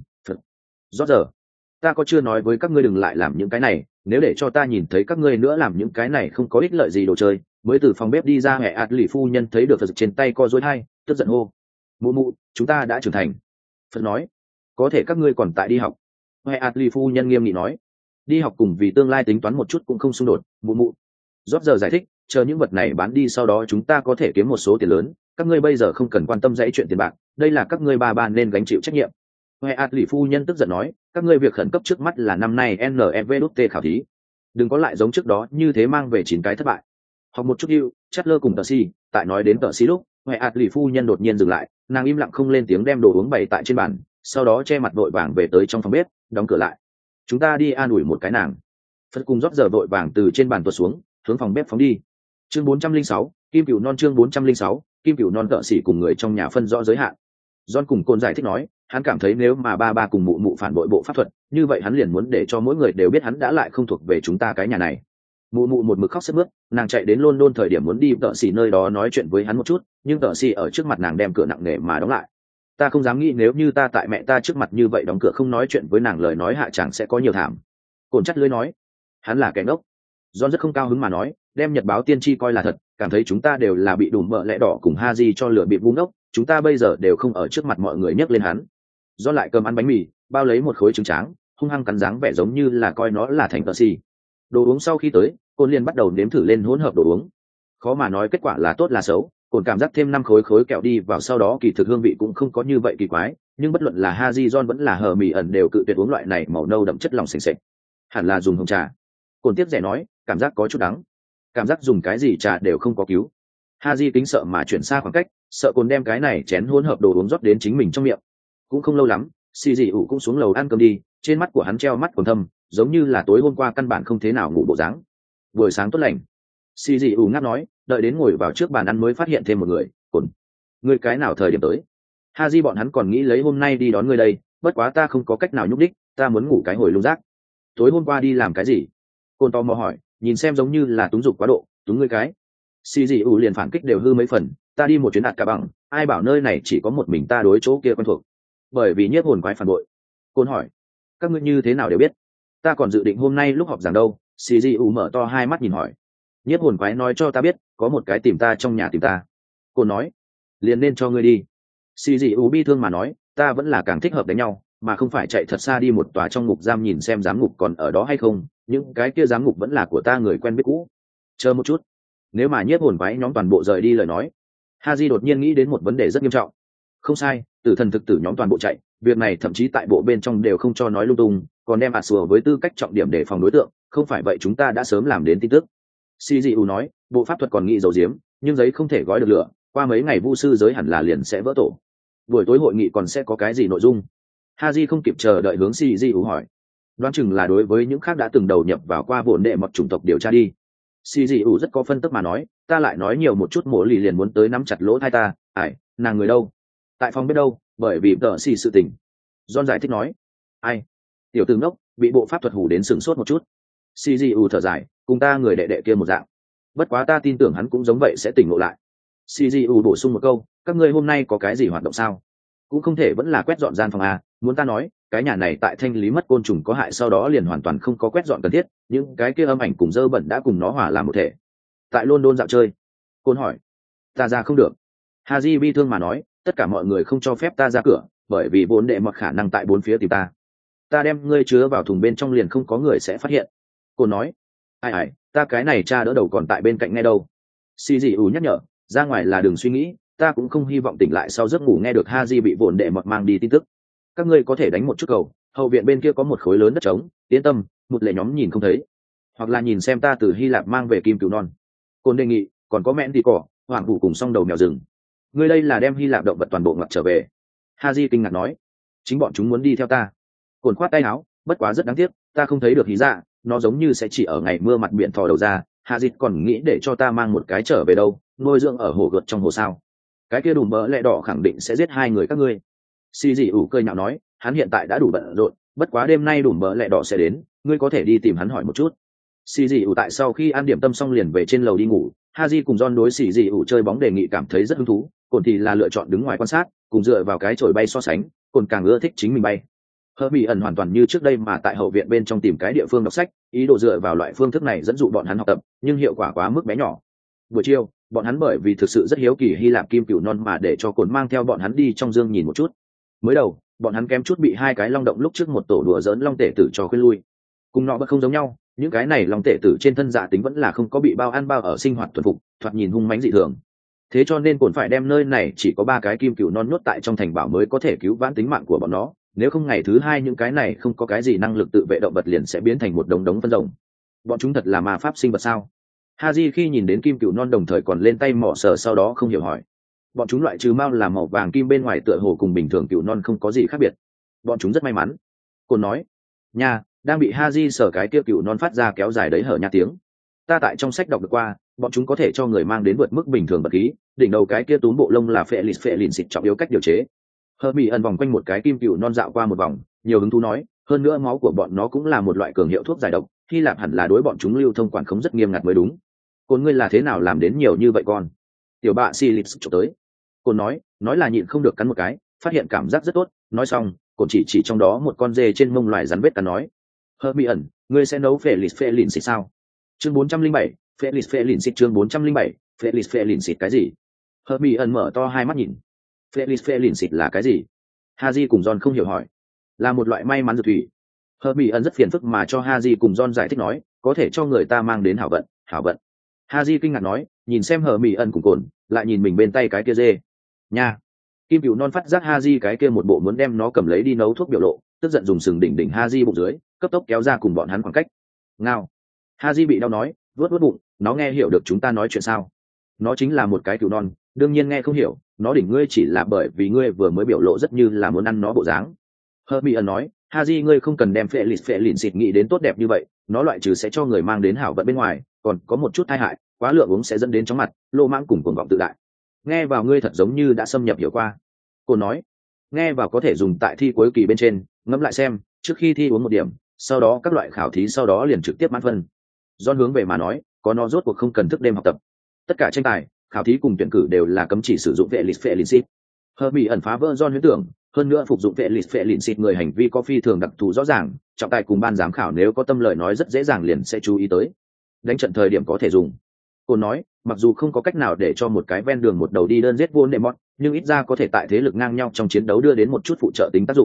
Rót giờ, ta có chưa nói với các ngươi đừng lại làm những cái này, nếu để cho ta nhìn thấy các ngươi nữa làm những cái này không có ích lợi gì đồ chơi. Mới từ phòng bếp đi ra, mẹ ạt lì phu nhân thấy được Phật trên tay co dối hai, tức giận hô. Mụ, chúng ta đã trưởng thành. Phật nói, có thể các ngươi còn tại đi học. Mẹ ạt lì phu nhân nghiêm nghị nói, đi học cùng vì tương lai tính toán một chút cũng không xung đột. Mụ. Rót giờ giải thích, chờ những vật này bán đi sau đó chúng ta có thể kiếm một số tiền lớn, các ngươi bây giờ không cần quan tâm dãy chuyện tiền bạc, đây là các ngươi ba nên gánh chịu trách nhiệm. Huệ ạt lì phu nhân tức giận nói, các ngươi việc khẩn cấp trước mắt là năm nay NEVT khảo thí, đừng có lại giống trước đó như thế mang về 9 cái thất bại. Học một chút yêu, Chatler cùng Tờ Si, tại nói đến Tờ Si lúc, Huệ ạt lì phu nhân đột nhiên dừng lại, nàng im lặng không lên tiếng đem đồ uống bày tại trên bàn, sau đó che mặt vội vàng về tới trong phòng bếp, đóng cửa lại. Chúng ta đi an ủi một cái nàng. Phật cùng rót giờ vội vàng từ trên bàn tuột xuống, hướng phòng bếp phóng đi. Chương 406, Kim Cửu Non. Chương 406, Kim Cửu Non. Cợ sĩ cùng người trong nhà phân rõ giới hạn. John cùng Côn giải thích nói, hắn cảm thấy nếu mà ba cùng mụ phản bội bộ pháp thuật, như vậy hắn liền muốn để cho mỗi người đều biết hắn đã lại không thuộc về chúng ta cái nhà này. Mụ một mực khóc sướt mướt, nàng chạy đến London thời điểm muốn đi cợ sĩ nơi đó nói chuyện với hắn một chút, nhưng cợ sĩ ở trước mặt nàng đem cửa nặng nề mà đóng lại. Ta không dám nghĩ nếu như ta tại mẹ ta trước mặt như vậy đóng cửa không nói chuyện với nàng, lời nói hạ chẳng sẽ có nhiều thảm. Côn chắt lưỡi nói, hắn là kẻ ngốc. John rất không cao hứng mà nói, đem nhật báo tiên tri coi là thật, cảm thấy chúng ta đều là bị đùm bợ lẽ đỏ cùng Haji cho lửa bị vung ốc, chúng ta bây giờ đều không ở trước mặt mọi người nhắc lên hắn. John lại cầm ăn bánh mì, bao lấy một khối trứng tráng, hung hăng cắn dáng vẻ giống như là coi nó là thành tờ xì. Đồ uống sau khi tới, Côn liền bắt đầu nếm thử lên hỗn hợp đồ uống. Khó mà nói kết quả là tốt là xấu, Côn cảm giác thêm 5 khối kẹo đi vào sau đó kỳ thực hương vị cũng không có như vậy kỳ quái, nhưng bất luận là Haji John vẫn là hờ mì ẩn đều cự tuyệt uống loại này màu nâu đậm chất lòng sền sệt. Hẳn là dùng hồng trà. Côn tiếp rẻ nói, cảm giác có chút đắng, cảm giác dùng cái gì trà đều không có cứu. Haji kính sợ mà chuyển xa khoảng cách, sợ Côn đem cái này chén hỗn hợp đồ uống rót đến chính mình trong miệng. Cũng không lâu lắm, xì dị ủ cũng xuống lầu ăn cơm đi, trên mắt của hắn treo mắt còn thâm, giống như là tối hôm qua căn bản không thế nào ngủ bộ dáng. Buổi sáng tốt lành. Xì dị ủ ngáp nói, đợi đến ngồi vào trước bàn ăn mới phát hiện thêm một người. Côn, ngươi cái nào thời điểm tới? Haji bọn hắn còn nghĩ lấy hôm nay đi đón ngươi đây, bất quá ta không có cách nào nhúc đích, ta muốn ngủ cái hồi lung rác. Tối hôm qua đi làm cái gì? Côn tò mò hỏi, nhìn xem giống như là túng dục quá độ, túng ngươi cái. Xì dị ủ liền phản kích đều hư mấy phần, ta đi một chuyến đạt cả bằng, ai bảo nơi này chỉ có một mình ta đối chỗ kia quen thuộc. Bởi vì nhiếp hồn quái phản bội. Côn hỏi, các ngươi như thế nào đều biết? Ta còn dự định hôm nay lúc họp giảng đâu. Xì dị ủ mở to hai mắt nhìn hỏi. Nhiếp hồn quái nói cho ta biết, có một cái tìm ta trong nhà tìm ta. Côn nói, liền nên cho ngươi đi. Xì dị ủ bi thương mà nói, ta vẫn là càng thích hợp đánh nhau, mà không phải chạy thật xa đi một tòa trong ngục giam nhìn xem giám ngục còn ở đó hay không. Những cái kia giám ngục vẫn là của ta người quen biết cũ. Chờ một chút, nếu mà nhiếp hồn quái nhóm toàn bộ rời đi lời nói, Haji đột nhiên nghĩ đến một vấn đề rất nghiêm trọng. Không sai, tử thần thực tử nhóm toàn bộ chạy, việc này thậm chí tại bộ bên trong đều không cho nói lung tung, còn đem sùa với tư cách trọng điểm để phòng đối tượng, không phải vậy chúng ta đã sớm làm đến tin tức. CGU nói, bộ pháp thuật còn nghĩ dầu diếm, nhưng giấy không thể gói được lửa, qua mấy ngày vu sư giới hẳn là liền sẽ vỡ tổ. Buổi tối hội nghị còn sẽ có cái gì nội dung? Haji không kịp chờ đợi hướng CGU hỏi. Đoán chừng là đối với những khác đã từng đầu nhập vào qua vụn đệ mọt chủng tộc điều tra đi. CGU rất có phân tức mà nói, ta lại nói nhiều một chút, mổ lì liền muốn tới nắm chặt lỗ tai ta, nàng người đâu? Tại phòng biết đâu, bởi vì tờ xì sự tình. John giải thích nói. Ai? Tiểu tử ngốc, bị bộ pháp thuật hủ đến sửng sốt một chút. CGU thở dài, cùng ta người đệ đệ kia một dạng. Bất quá ta tin tưởng hắn cũng giống vậy sẽ tỉnh ngộ lại. CGU bổ sung một câu, các ngươi hôm nay có cái gì hoạt động sao? Cũng không thể vẫn là quét dọn gian phòng à, muốn ta nói, cái nhà này tại thanh lý mất côn trùng có hại sau đó liền hoàn toàn không có quét dọn cần thiết, những cái kia âm ảnh cùng dơ bẩn đã cùng nó hòa làm một thể. Tại London dạo chơi. Côn hỏi. Ta ra không được. Haji bi thương mà nói, tất cả mọi người không cho phép ta ra cửa, bởi vì vốn đệ mặc khả năng tại bốn phía tìm ta. Ta đem ngươi chứa vào thùng bên trong liền không có người sẽ phát hiện. Cô nói. Ai, ta cái này cha đỡ đầu còn tại bên cạnh nghe đâu. CGU nhắc nhở, ra ngoài là đừng suy nghĩ, ta cũng không hy vọng tỉnh lại sau giấc ngủ nghe được Haji bị vốn đệ mặc mang đi tin tức. Các ngươi có thể đánh một chút cầu, hậu viện bên kia có một khối lớn đất trống, yên tâm, một lệ nhóm nhìn không thấy. Hoặc là nhìn xem ta từ Hy Lạp mang về kim cừu non. Côn đề nghị, còn có mẹn thì cỏ, hoàng vụ cùng song đầu mèo rừng. Ngươi đây là đem Hy Lạp động vật toàn bộ ngặt trở về. Haji kinh ngạc nói, chính bọn chúng muốn đi theo ta. Côn khoát tay áo, bất quá rất đáng tiếc, ta không thấy được hí dạ, nó giống như sẽ chỉ ở ngày mưa mặt biển thò đầu ra. Haji còn nghĩ để cho ta mang một cái trở về đâu, nuôi dưỡng ở hồ gợt trong hồ sao? Cái kia đùm bỡ lẹ đỏ khẳng định sẽ giết hai người các ngươi. Xì dị ủ cười nhạo nói, hắn hiện tại đã đủ bận rộn, bất quá đêm nay đùm bỡ lẹ đỏ sẽ đến, ngươi có thể đi tìm hắn hỏi một chút. Xì dị ủ tại sau khi ăn điểm tâm xong liền về trên lầu đi ngủ. Haji cùng John đối xì dị ủ chơi bóng đề nghị cảm thấy rất hứng thú, Cồn thì là lựa chọn đứng ngoài quan sát, cùng dựa vào cái chổi bay so sánh, Cồn càng ưa thích chính mình bay. Hermione hoàn toàn như trước đây mà tại hậu viện bên trong tìm cái địa phương đọc sách, ý đồ dựa vào loại phương thức này dẫn dụ bọn hắn học tập, nhưng hiệu quả quá mức bé nhỏ. Buổi chiều, bọn hắn bởi vì thực sự rất hiếu kỳ Hy Lạp kim cừu non mà để cho Cồn mang theo bọn hắn đi trong dương nhìn một chút. Mới đầu, bọn hắn kém chút bị hai cái long động lúc trước một tổ đùa giỡn long tể tử cho khuyên lui. Cùng nọ bất không giống nhau, những cái này long tể tử trên thân dạ tính vẫn là không có bị bao ăn bao ở sinh hoạt thuần phục, thoạt nhìn hung mãnh dị thường. Thế cho nên Cồn phải đem nơi này chỉ có 3 cái kim cừu non nhốt tại trong thành bảo mới có thể cứu vãn tính mạng của bọn nó, nếu không ngày thứ 2 những cái này không có cái gì năng lực tự vệ động vật liền sẽ biến thành một đống đống phân rồng. Bọn chúng thật là ma pháp sinh vật sao? Haji khi nhìn đến kim cừu non đồng thời còn lên tay mỏ sờ sau đó không hiểu hỏi. Bọn chúng loại trừ mao là màu vàng kim bên ngoài tựa hồ cùng bình thường cừu non không có gì khác biệt. Bọn chúng rất may mắn. Cồn nói. Nha, đang bị Haji sờ cái kia cừu non phát ra kéo dài đấy hở nha tiếng. Ta tại trong sách đọc được qua, bọn chúng có thể cho người mang đến vượt mức bình thường bật khí, đỉnh đầu cái kia túm bộ lông là phệ lìn xịt trọng yếu cách điều chế. Hermione vòng quanh một cái kim cừu non dạo qua một vòng, nhiều hứng thú nói, hơn nữa máu của bọn nó cũng là một loại cường hiệu thuốc giải độc, Hy Lạp hẳn là đối bọn chúng lưu thông quản khống rất nghiêm ngặt mới đúng. Cồn ngươi là thế nào làm đến nhiều như vậy con? Tiểu bạ Silix chụp tới. Cồn nói là nhịn không được cắn một cái, phát hiện cảm giác rất tốt, nói xong, Cồn chỉ trong đó một con dê trên mông loài rắn vết cắn nói. Hermione, ngươi sẽ nấu phệ lìn xịt sao? Chương 407, phệ lìn xịt chương 407, phệ lìn xịt cái gì? Hermione mở to hai mắt nhìn. Phệ lìn xịt là cái gì? Haji cùng John không hiểu hỏi. Là một loại may mắn dược thủy. Hermione rất phiền phức mà cho Haji cùng John giải thích nói, có thể cho người ta mang đến hảo vận. Haji kinh ngạc nói, nhìn xem Hermione cùng Cồn, lại nhìn mình bên tay cái kia dê. Nha. Kim cừu non phát giác Haji cái kia một bộ muốn đem nó cầm lấy đi nấu thuốc biểu lộ, tức giận dùng sừng đỉnh Haji bụng dưới, cấp tốc kéo ra cùng bọn hắn khoảng cách. Ngao. Haji bị đau nói, vuốt bụng, nó nghe hiểu được chúng ta nói chuyện sao? Nó chính là một cái cừu non, đương nhiên nghe không hiểu, nó đỉnh ngươi chỉ là bởi vì ngươi vừa mới biểu lộ rất như là muốn ăn nó bộ dáng. Hermione nói, Haji ngươi không cần đem phệ lìn xịt nghĩ đến tốt đẹp như vậy, nó loại trừ sẽ cho người mang đến hảo vận bên ngoài, còn có một chút tai hại, quá lượng uống sẽ dẫn đến chóng mặt, lô mãng cùng cuồng vọng tự đại. Nghe vào ngươi thật giống như đã xâm nhập hiểu qua. Cô nói, nghe vào có thể dùng tại thi cuối kỳ bên trên, ngẫm lại xem, trước khi thi uống một điểm, sau đó các loại khảo thí sau đó liền trực tiếp mãn phân. John hướng về mà nói, có nó rốt cuộc không cần thức đêm học tập. Tất cả tranh tài, khảo thí cùng tuyển cử đều là cấm chỉ sử dụng phệ lìn xịt. Hermione phá vỡ John huyễn tưởng, hơn nữa phục dụng phệ lìn xịt người hành vi có phi thường đặc thù rõ ràng, trọng tài cùng ban giám khảo nếu có tâm lời nói rất dễ dàng liền sẽ chú ý tới. Đánh trận thời điểm có thể dùng. Cô nói, mặc dù không có cách nào để cho một cái ven đường một đầu đi đơn giết Voldemort, nhưng ít ra có thể tại thế lực ngang nhau trong chiến đấu đưa đến một chút phụ trợ tính tác dụng.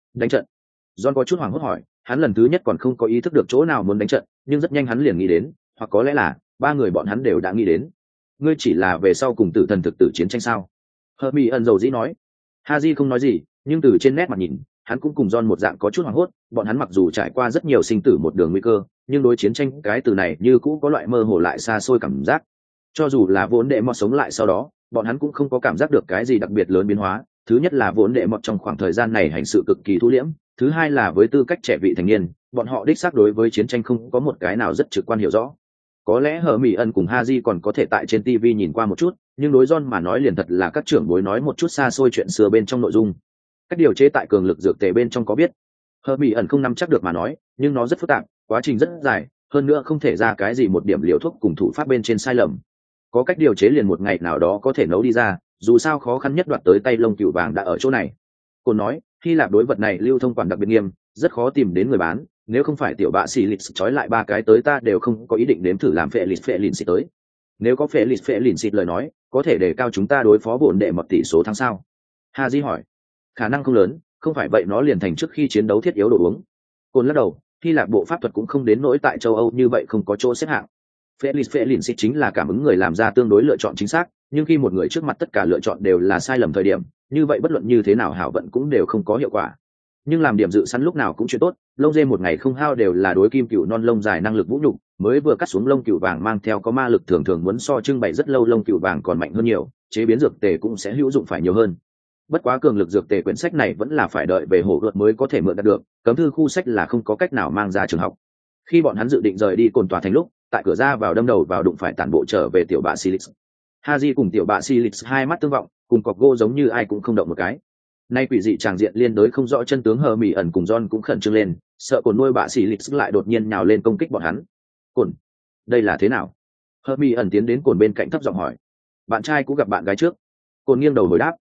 Đánh trận? John có chút hoảng hốt hỏi, hắn lần thứ nhất còn không có ý thức được chỗ nào muốn đánh trận, nhưng rất nhanh hắn liền nghĩ đến, hoặc có lẽ là ba người bọn hắn đều đã nghĩ đến. Ngươi chỉ là về sau cùng tử thần thực tử chiến tranh sao? Hermione dầu dĩ nói. Haji không nói gì, nhưng từ trên nét mặt nhìn, hắn cũng cùng John một dạng có chút hoảng hốt. Bọn hắn mặc dù trải qua rất nhiều sinh tử một đường nguy cơ, nhưng đối chiến tranh cái từ này như cũ có loại mơ hồ lại xa xôi cảm giác. Cho dù là vốn đệ mọt sống lại sau đó, bọn hắn cũng không có cảm giác được cái gì đặc biệt lớn biến hóa. Thứ nhất là vốn đệ mọt trong khoảng thời gian này hành sự cực kỳ thu liễm, thứ hai là với tư cách trẻ vị thành niên, bọn họ đích xác đối với chiến tranh không có một cái nào rất trực quan hiểu rõ. Có lẽ Hermione cùng Haji còn có thể tại trên TV nhìn qua một chút, nhưng đối John mà nói liền thật là các trưởng bối nói một chút xa xôi chuyện xưa bên trong nội dung. Cách điều chế tại cường lực dược tề bên trong có biết. Hermione không nắm chắc được mà nói, nhưng nó rất phức tạp, quá trình rất dài, hơn nữa không thể ra cái gì một điểm liều thuốc cùng thủ pháp bên trên sai lầm. Có cách điều chế liền một ngày nào đó có thể nấu đi ra, dù sao khó khăn nhất đoạt tới tay lông cừu vàng đã ở chỗ này. Cô nói, Hy Lạp đối vật này lưu thông quản đặc biệt nghiêm, rất khó tìm đến người bán, nếu không phải tiểu bạ xì lịch trói lại ba cái tới ta đều không có ý định đếm thử làm phệ lìn xịt tới. Nếu có phệ lìn xịt lời nói, có thể đề cao chúng ta đối phó bổn đệ mật tỷ số thắng sao? Haji hỏi. Khả năng không lớn, không phải vậy nó liền thành trước khi chiến đấu thiết yếu đồ uống. Côn lắc đầu, Hy Lạp bộ pháp thuật cũng không đến nỗi tại châu Âu như vậy không có chỗ xếp hạng. Phệ lìn xịt chính là cảm ứng người làm ra tương đối lựa chọn chính xác, nhưng khi một người trước mặt tất cả lựa chọn đều là sai lầm thời điểm, như vậy bất luận như thế nào hảo vận cũng đều không có hiệu quả. Nhưng làm điểm dự sẵn lúc nào cũng chuyện tốt, lông dê một ngày không hao đều là đối kim cừu non lông dài năng lực vũ nhục, mới vừa cắt xuống lông cừu vàng mang theo có ma lực thường thường muốn so trưng bày rất lâu lông cừu vàng còn mạnh hơn nhiều, chế biến dược tề cũng sẽ hữu dụng phải nhiều hơn. Bất quá cường lực dược tề quyển sách này vẫn là phải đợi về hổ luật mới có thể mượn được, cấm thư khu sách là không có cách nào mang ra trường học. Khi bọn hắn dự định rời đi cồn tòa thành lúc, tại cửa ra vào đâm đầu vào đụng phải tản bộ trở về tiểu bạ Silix. Haji cùng tiểu bạ Silix hai mắt tương vọng, cùng cọc gỗ giống như ai cũng không động một cái. Nay quỷ dị tràng diện liên đối không rõ chân tướng Hermione cùng John cũng khẩn trương lên, sợ cồn nuôi bạ Silix lại đột nhiên nhào lên công kích bọn hắn. Cồn, đây là thế nào? Hermione tiến đến cồn bên cạnh thấp giọng hỏi. Bạn trai cũng gặp bạn gái trước. Cồn nghiêng đầu hồi đáp.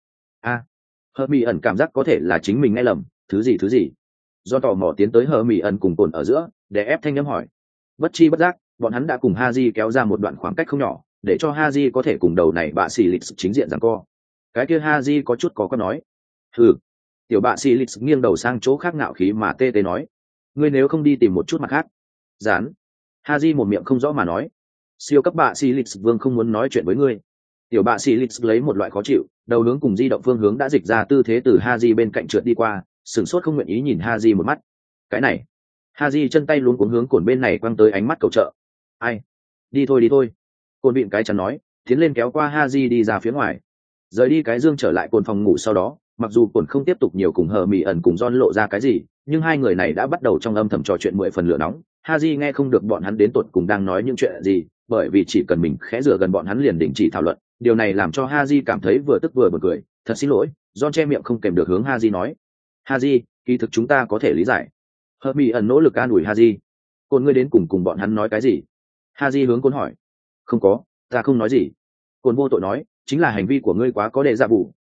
Hermione cảm giác có thể là chính mình nghe lầm, thứ gì? Do tò mò tiến tới Hermione cùng cồn ở giữa, để ép thanh âm hỏi. Bất chi bất giác, bọn hắn đã cùng Haji kéo ra một đoạn khoảng cách không nhỏ, để cho Haji có thể cùng đầu này bạ Silix chính diện giằng co. Cái kia Haji có chút có nói. Tiểu bạ Silix nghiêng đầu sang chỗ khác ngạo khí mà tê nói. Ngươi nếu không đi tìm một chút mặt khác. Gián. Haji một miệng không rõ mà nói. Siêu cấp bạ Silix vương không muốn nói chuyện với ngươi. Tiểu bạ Silix lấy một loại khó chịu, đầu hướng cùng di động phương hướng đã dịch ra tư thế từ Haji bên cạnh trượt đi qua, sửng sốt không nguyện ý nhìn Haji một mắt. Cái này. Haji chân tay luống cuống hướng cồn bên này quăng tới ánh mắt cầu trợ. Ai? Đi thôi. Cồn bịn cái chắn nói, tiến lên kéo qua Haji đi ra phía ngoài. Rời đi cái dương trở lại cồn phòng ngủ sau đó, mặc dù cồn không tiếp tục nhiều cùng Hermione cùng John lộ ra cái gì, nhưng hai người này đã bắt đầu trong âm thầm trò chuyện 10 phần lửa nóng. Haji nghe không được bọn hắn đến tột cùng đang nói những chuyện gì, bởi vì chỉ cần mình khẽ rửa gần bọn hắn liền đình chỉ thảo luận. Điều này làm cho Haji cảm thấy vừa tức vừa buồn cười. Thật xin lỗi, John che miệng không kèm được hướng Haji nói. Haji, kỳ thực chúng ta có thể lý giải. Hermione nỗ lực an ủi Haji. Cồn ngươi đến cùng bọn hắn nói cái gì? Haji hướng Cồn hỏi. Không có, ta không nói gì. Cồn vô tội nói, chính là hành vi của ngươi quá có đề dạ vụ.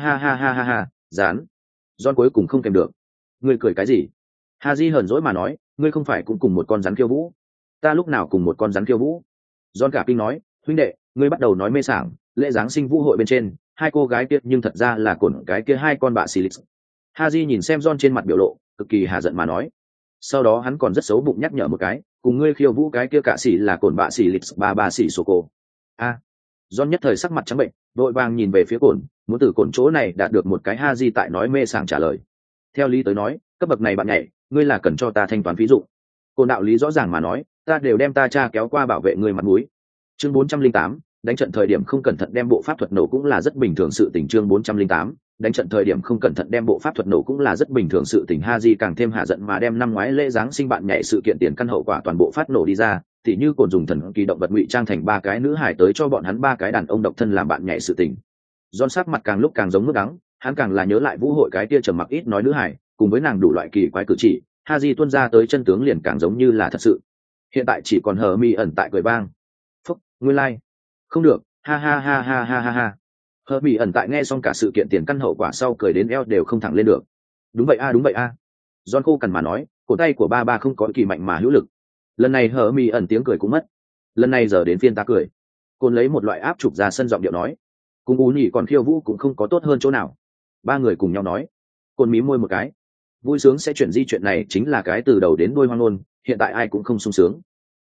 Ha. Dán. John cuối cùng không kèm được. Ngươi cười cái gì? Haji hờn dỗi mà nói, ngươi không phải cũng cùng một con rắn khiêu vũ? Ta lúc nào cùng một con rắn khiêu vũ? John cả kinh nói, huynh đệ, ngươi bắt đầu nói mê sảng, lễ giáng sinh vũ hội bên trên, hai cô gái kia nhưng thật ra là Cồn cái kia hai con bạ Silix. Haji nhìn xem John trên mặt biểu lộ, cực kỳ hà giận mà nói. Sau đó hắn còn rất xấu bụng nhắc nhở một cái, cùng ngươi khiêu vũ cái kia cả xỉ là Cồn bạ xỉ lịch ba xỉ sô cô. John nhất thời sắc mặt trắng bệnh, vội vàng nhìn về phía Cồn, muốn từ Cồn chỗ này đạt được một cái Haji tại nói mê sảng trả lời. Theo lý tới nói, cấp bậc này bạn nhảy, ngươi là cần cho ta thanh toán ví dụ. Cồn đạo lý rõ ràng mà nói, ta đều đem ta cha kéo qua bảo vệ ngươi mặt mũi. Chương 408, đánh trận thời điểm không cẩn thận đem bộ pháp thuật nổ cũng là rất bình thường sự tình. Chương 408, đánh trận thời điểm không cẩn thận đem bộ pháp thuật nổ cũng là rất bình thường sự tình. Haji càng thêm hạ giận mà đem năm ngoái lễ giáng sinh bạn nhảy sự kiện tiền căn hậu quả toàn bộ phát nổ đi ra, tỉ như Cồn dùng thần kỳ động vật ngụy trang thành ba cái nữ hải tới cho bọn hắn ba cái đàn ông độc thân làm bạn nhảy sự tình. John sắc mặt càng lúc càng giống nước đắng, hắn càng là nhớ lại vũ hội cái kia trầm mặc ít nói nữ hải, cùng với nàng đủ loại kỳ quái cử chỉ, Haji tuôn ra tới chân tướng liền càng giống như là thật sự. Hiện tại chỉ còn Hermione tại cười vang. Phúc, nguyên lai. Không được, ha. Hermione tại nghe xong cả sự kiện tiền căn hậu quả sau cười đến eo đều không thẳng lên được. Đúng vậy a. John khô cằn mà nói, cổ tay của ba không có kỳ mạnh mà hữu lực. Lần này Hermione tiếng cười cũng mất. Lần này giờ đến phiên ta cười. Côn lấy một loại áp trục ra sân giọng điệu nói, cùng ú nhỉ còn khiêu vũ cũng không có tốt hơn chỗ nào. Ba người cùng nhau nói. Côn mí môi một cái. vui sướng sẽ chuyển di chuyện này chính là cái từ đầu đến đuôi hoang ngôn, hiện tại ai cũng không sung sướng.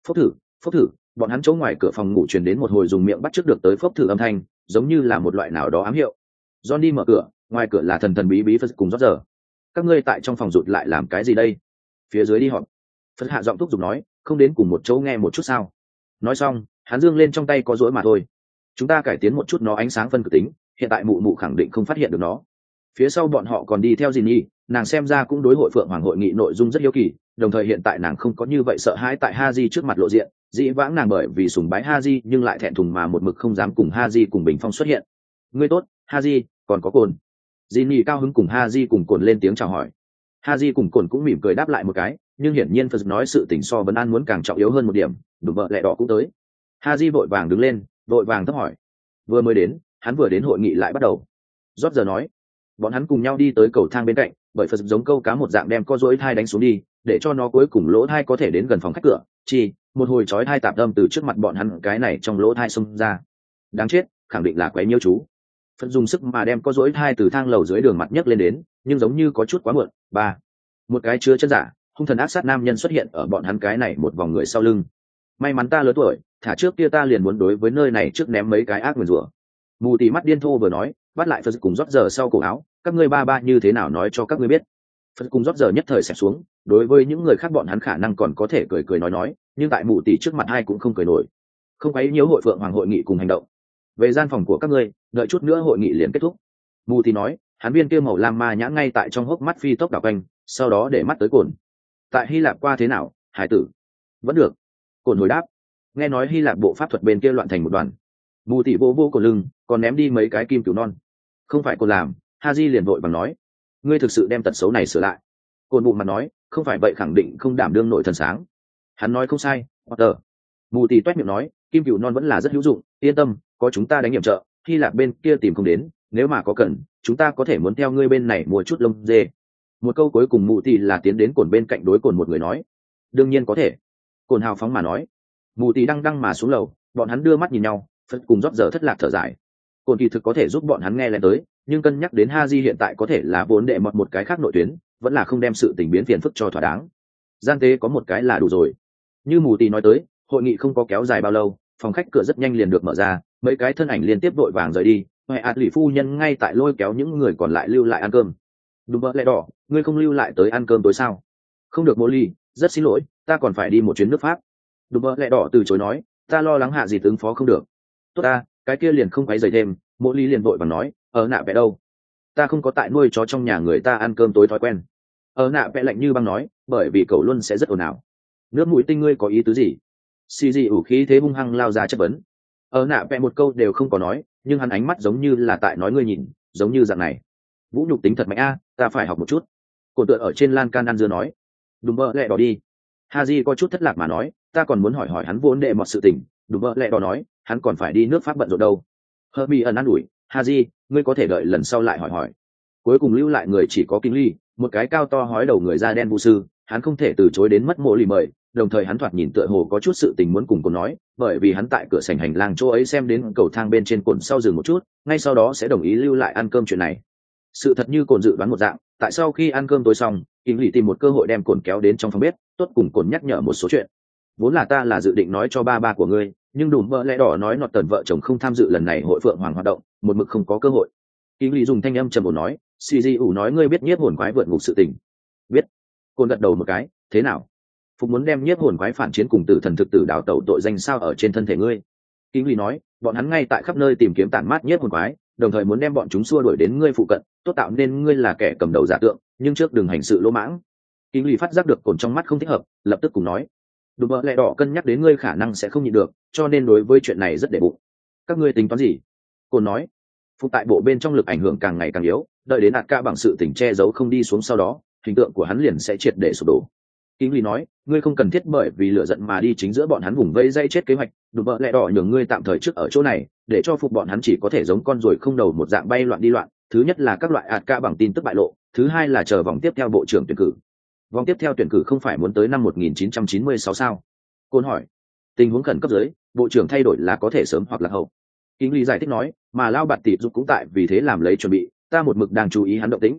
Phốc thử, bọn hắn chỗ ngoài cửa phòng ngủ truyền đến một hồi dùng miệng bắt chước được tới phốc thử âm thanh, giống như là một loại nào đó ám hiệu. Johnny mở cửa, ngoài cửa là thần thần bí bí Phật cùng rót giờ. Các ngươi tại trong phòng rụt lại làm cái gì đây? Phía dưới đi họp. Phật hạ giọng thúc giục nói, không đến cùng một chỗ nghe một chút sao? Nói xong, hắn giương lên trong tay có rỗi mà thôi. Chúng ta cải tiến một chút nó ánh sáng phân cực tính, hiện tại mụ mụ khẳng định không phát hiện được nó. Phía sau bọn họ còn đi theo gì nhi, nàng xem ra cũng đối hội phượng hoàng hội nghị nội dung rất hiếu kỳ, đồng thời hiện tại nàng không có như vậy sợ hãi tại Haji trước mặt lộ diện, dĩ vãng nàng bởi vì sùng bái Haji nhưng lại thẹn thùng mà một mực không dám cùng Haji cùng bình phong xuất hiện. Ngươi tốt, Haji, còn có cồn. Jinny cao hứng cùng Haji cùng cồn lên tiếng chào hỏi. Haji cùng cồn cũng mỉm cười đáp lại một cái, nhưng hiển nhiên Phật nói sự tình so vấn an muốn càng trọng yếu hơn một điểm, đủ vợ lẹ đỏ cũng tới. Haji vội vàng đứng lên, vội vàng thấp hỏi. Vừa mới đến, hắn vừa đến hội nghị lại bắt đầu. Rót giờ nói, bọn hắn cùng nhau đi tới cầu thang bên cạnh, bởi Phật giống câu cá một dạng đem co rỗi thai đánh xuống đi, để cho nó cuối cùng lỗ thai có thể đến gần phòng khách cửa. Một hồi chói thai tạp âm từ trước mặt bọn hắn cái này trong lỗ thai xông ra. Đáng chết, khẳng định là quấy nhiễu chú. Phật dùng sức mà đem co rỗi thai từ thang lầu dưới đường mặt nhấc lên đến, nhưng giống như có chút quá muộn. Một cái chứa chân giả, hung thần ác sát nam nhân xuất hiện ở bọn hắn cái này một vòng người sau lưng. May mắn ta lớn tuổi, thả trước kia ta liền muốn đối với nơi này trước ném mấy cái ác nguyền rủa. Mù tì mắt điên thô vừa nói, bắt lại Phật cùng rót giờ sau cổ áo, các ngươi ba như thế nào nói cho các ngươi biết. Phật cùng rót giờ nhất thời xẹp xuống, đối với những người khác bọn hắn khả năng còn có thể cười nói, nhưng tại mù tì trước mặt ai cũng không cười nổi. Không quấy nhiễu hội phượng hoàng hội nghị cùng hành động. Về gian phòng của các ngươi, đợi chút nữa hội nghị liền kết thúc. Mù tì nói, hắn viên kia màu lam ma nhãn ngay tại trong hốc mắt phi tốc đảo quanh, sau đó để mắt tới cồn. Tại Hy Lạp qua thế nào, hải tử? Vẫn được. Cồn hồi đáp, nghe nói Hy Lạp bộ pháp thuật bên kia loạn thành một đoàn. Mù tì vô cổ lưng, còn ném đi mấy cái kim cừu non. Không phải cồn làm. Haji liền vội bằng nói, ngươi thực sự đem tật xấu này sửa lại. Cồn bụng mặt nói, không phải vậy khẳng định không đảm đương nổi thần sáng. Hắn nói không sai, Potter. Mù tì toét miệng nói, kim cừu non vẫn là rất hữu dụng, yên tâm, có chúng ta đánh nhiệm trợ, Hy Lạp bên kia tìm không đến, nếu mà có cần, chúng ta có thể muốn theo ngươi bên này mua chút lông dê. Một câu cuối cùng mù tì là tiến đến cồn bên cạnh đối cồn một người nói, đương nhiên có thể. Cồn hào phóng mà nói. Mù tì đăng mà xuống lầu, bọn hắn đưa mắt nhìn nhau, Phật cùng rót giờ thất lạc thở dài. Cồn kỳ thực có thể giúp bọn hắn nghe lên tới, nhưng cân nhắc đến Haji hiện tại có thể là vốn đệ mọt một cái khác nội tuyến, vẫn là không đem sự tình biến phiền phức cho thỏa đáng. Gian tế có một cái là đủ rồi. Như mù tì nói tới, hội nghị không có kéo dài bao lâu, phòng khách cửa rất nhanh liền được mở ra, mấy cái thân ảnh liên tiếp vội vàng rời đi. Hoài ạt lì phu nhân ngay tại lôi kéo những người còn lại lưu lại ăn cơm. Đúng vậy, lẽ đỏ, ngươi không lưu lại tới ăn cơm tối sao? Không được Molly, rất xin lỗi, ta còn phải đi một chuyến nước Pháp. Đúng vậy, lẽ đỏ từ chối nói, ta lo lắng hạ gì ứng phó không được. Tốt ta, cái kia liền không quấy rầy thêm. Molly liền vội vàng nói, ở nạ vẽ đâu? Ta không có tại nuôi chó trong nhà người ta ăn cơm tối thói quen. Ở nạ vẽ lạnh như băng nói, bởi vì cậu luôn sẽ rất ồn ào. Nước mũi tinh ngươi có ý tứ gì? Xì gì ủ khí thế hung hăng lao ra chất vấn. Ở nạ vẽ một câu đều không có nói, nhưng hắn ánh mắt giống như là tại nói ngươi nhìn, giống như dạng này. Vũ nhục tính thật mạnh a, ta phải học một chút. Cồn tựa ở trên lan can ăn dưa nói, đùm bơ lẹ đỏ đi. Haji có chút thất lạc mà nói, ta còn muốn hỏi hắn vốn đệ một sự tình. Đùm bơ lẹ đỏ nói, hắn còn phải đi nước Pháp bận rộn đâu. Herbie ẩn ăn ủi, Haji, ngươi có thể đợi lần sau lại hỏi. Cuối cùng lưu lại người chỉ có Kinh Ly, một cái cao to hói đầu người da đen vu sư, hắn không thể từ chối đến mất mộ lì mời, đồng thời hắn thoạt nhìn tựa hồ có chút sự tình muốn cùng cô nói, bởi vì hắn tại cửa sảnh hành lang chỗ ấy xem đến cầu thang bên trên cồn sau dừng một chút, ngay sau đó sẽ đồng ý lưu lại ăn cơm chuyện này. Sự thật như cồn dự đoán một dạng, tại sau khi ăn cơm tối xong, Kinh Ly tìm một cơ hội đem cồn kéo đến trong phòng bếp, tốt cùng cồn nhắc nhở một số chuyện. Vốn là ta là dự định nói cho ba của ngươi, nhưng đùm bơ lẽ đỏ nói nọt tần vợ chồng không tham dự lần này hội phượng hoàng hoạt động, một mực không có cơ hội. Kinh Lý dùng thanh âm trầm ổn nói, xì di ủ nói ngươi biết nhiếp hồn quái vượt ngục sự tình. Biết. Côn gật đầu một cái, thế nào? Phục muốn đem nhiếp hồn quái phản chiến cùng tử thần thực tử đào tẩu tội danh sao ở trên thân thể ngươi. Kinh Lý nói, bọn hắn ngay tại khắp nơi tìm kiếm tản mát nhiếp hồn quái, đồng thời muốn đem bọn chúng xua đuổi đến ngươi phụ cận, tốt tạo nên ngươi là kẻ cầm đầu giả tượng, nhưng trước đừng hành sự lỗ mãng. Kinh Lý phát giác được cồn trong mắt không thích hợp, lập tức cùng nói, đùm bơ lẹ đỏ cân nhắc đến ngươi khả năng sẽ không nhịn được, cho nên đối với chuyện này rất để bụng. Các ngươi tính toán gì? Cồn nói, phục tại bộ bên trong lực ảnh hưởng càng ngày càng yếu, đợi đến ạt ca bằng sự tỉnh che giấu không đi xuống sau đó, hình tượng của hắn liền sẽ triệt để sụp đổ. Kinh Lý nói, ngươi không cần thiết bởi vì lửa giận mà đi chính giữa bọn hắn vùng vây dây chết kế hoạch, đùm bơ lẹ đỏ nhường ngươi tạm thời trước ở chỗ này, để cho phục bọn hắn chỉ có thể giống con ruồi không đầu một dạng bay loạn đi loạn. Thứ nhất là các loại ạt ca bằng tin tức bại lộ, thứ hai là chờ vòng tiếp theo bộ trưởng tuyển cử. Vòng tiếp theo tuyển cử không phải muốn tới năm 1996 sao? Côn hỏi. Tình huống khẩn cấp dưới, bộ trưởng thay đổi là có thể sớm hoặc là hậu. Kinh Lý giải thích nói, mà Lao Bạt Tỷ Dục cũng tại vì thế làm lấy chuẩn bị, ta một mực đang chú ý hắn động tĩnh.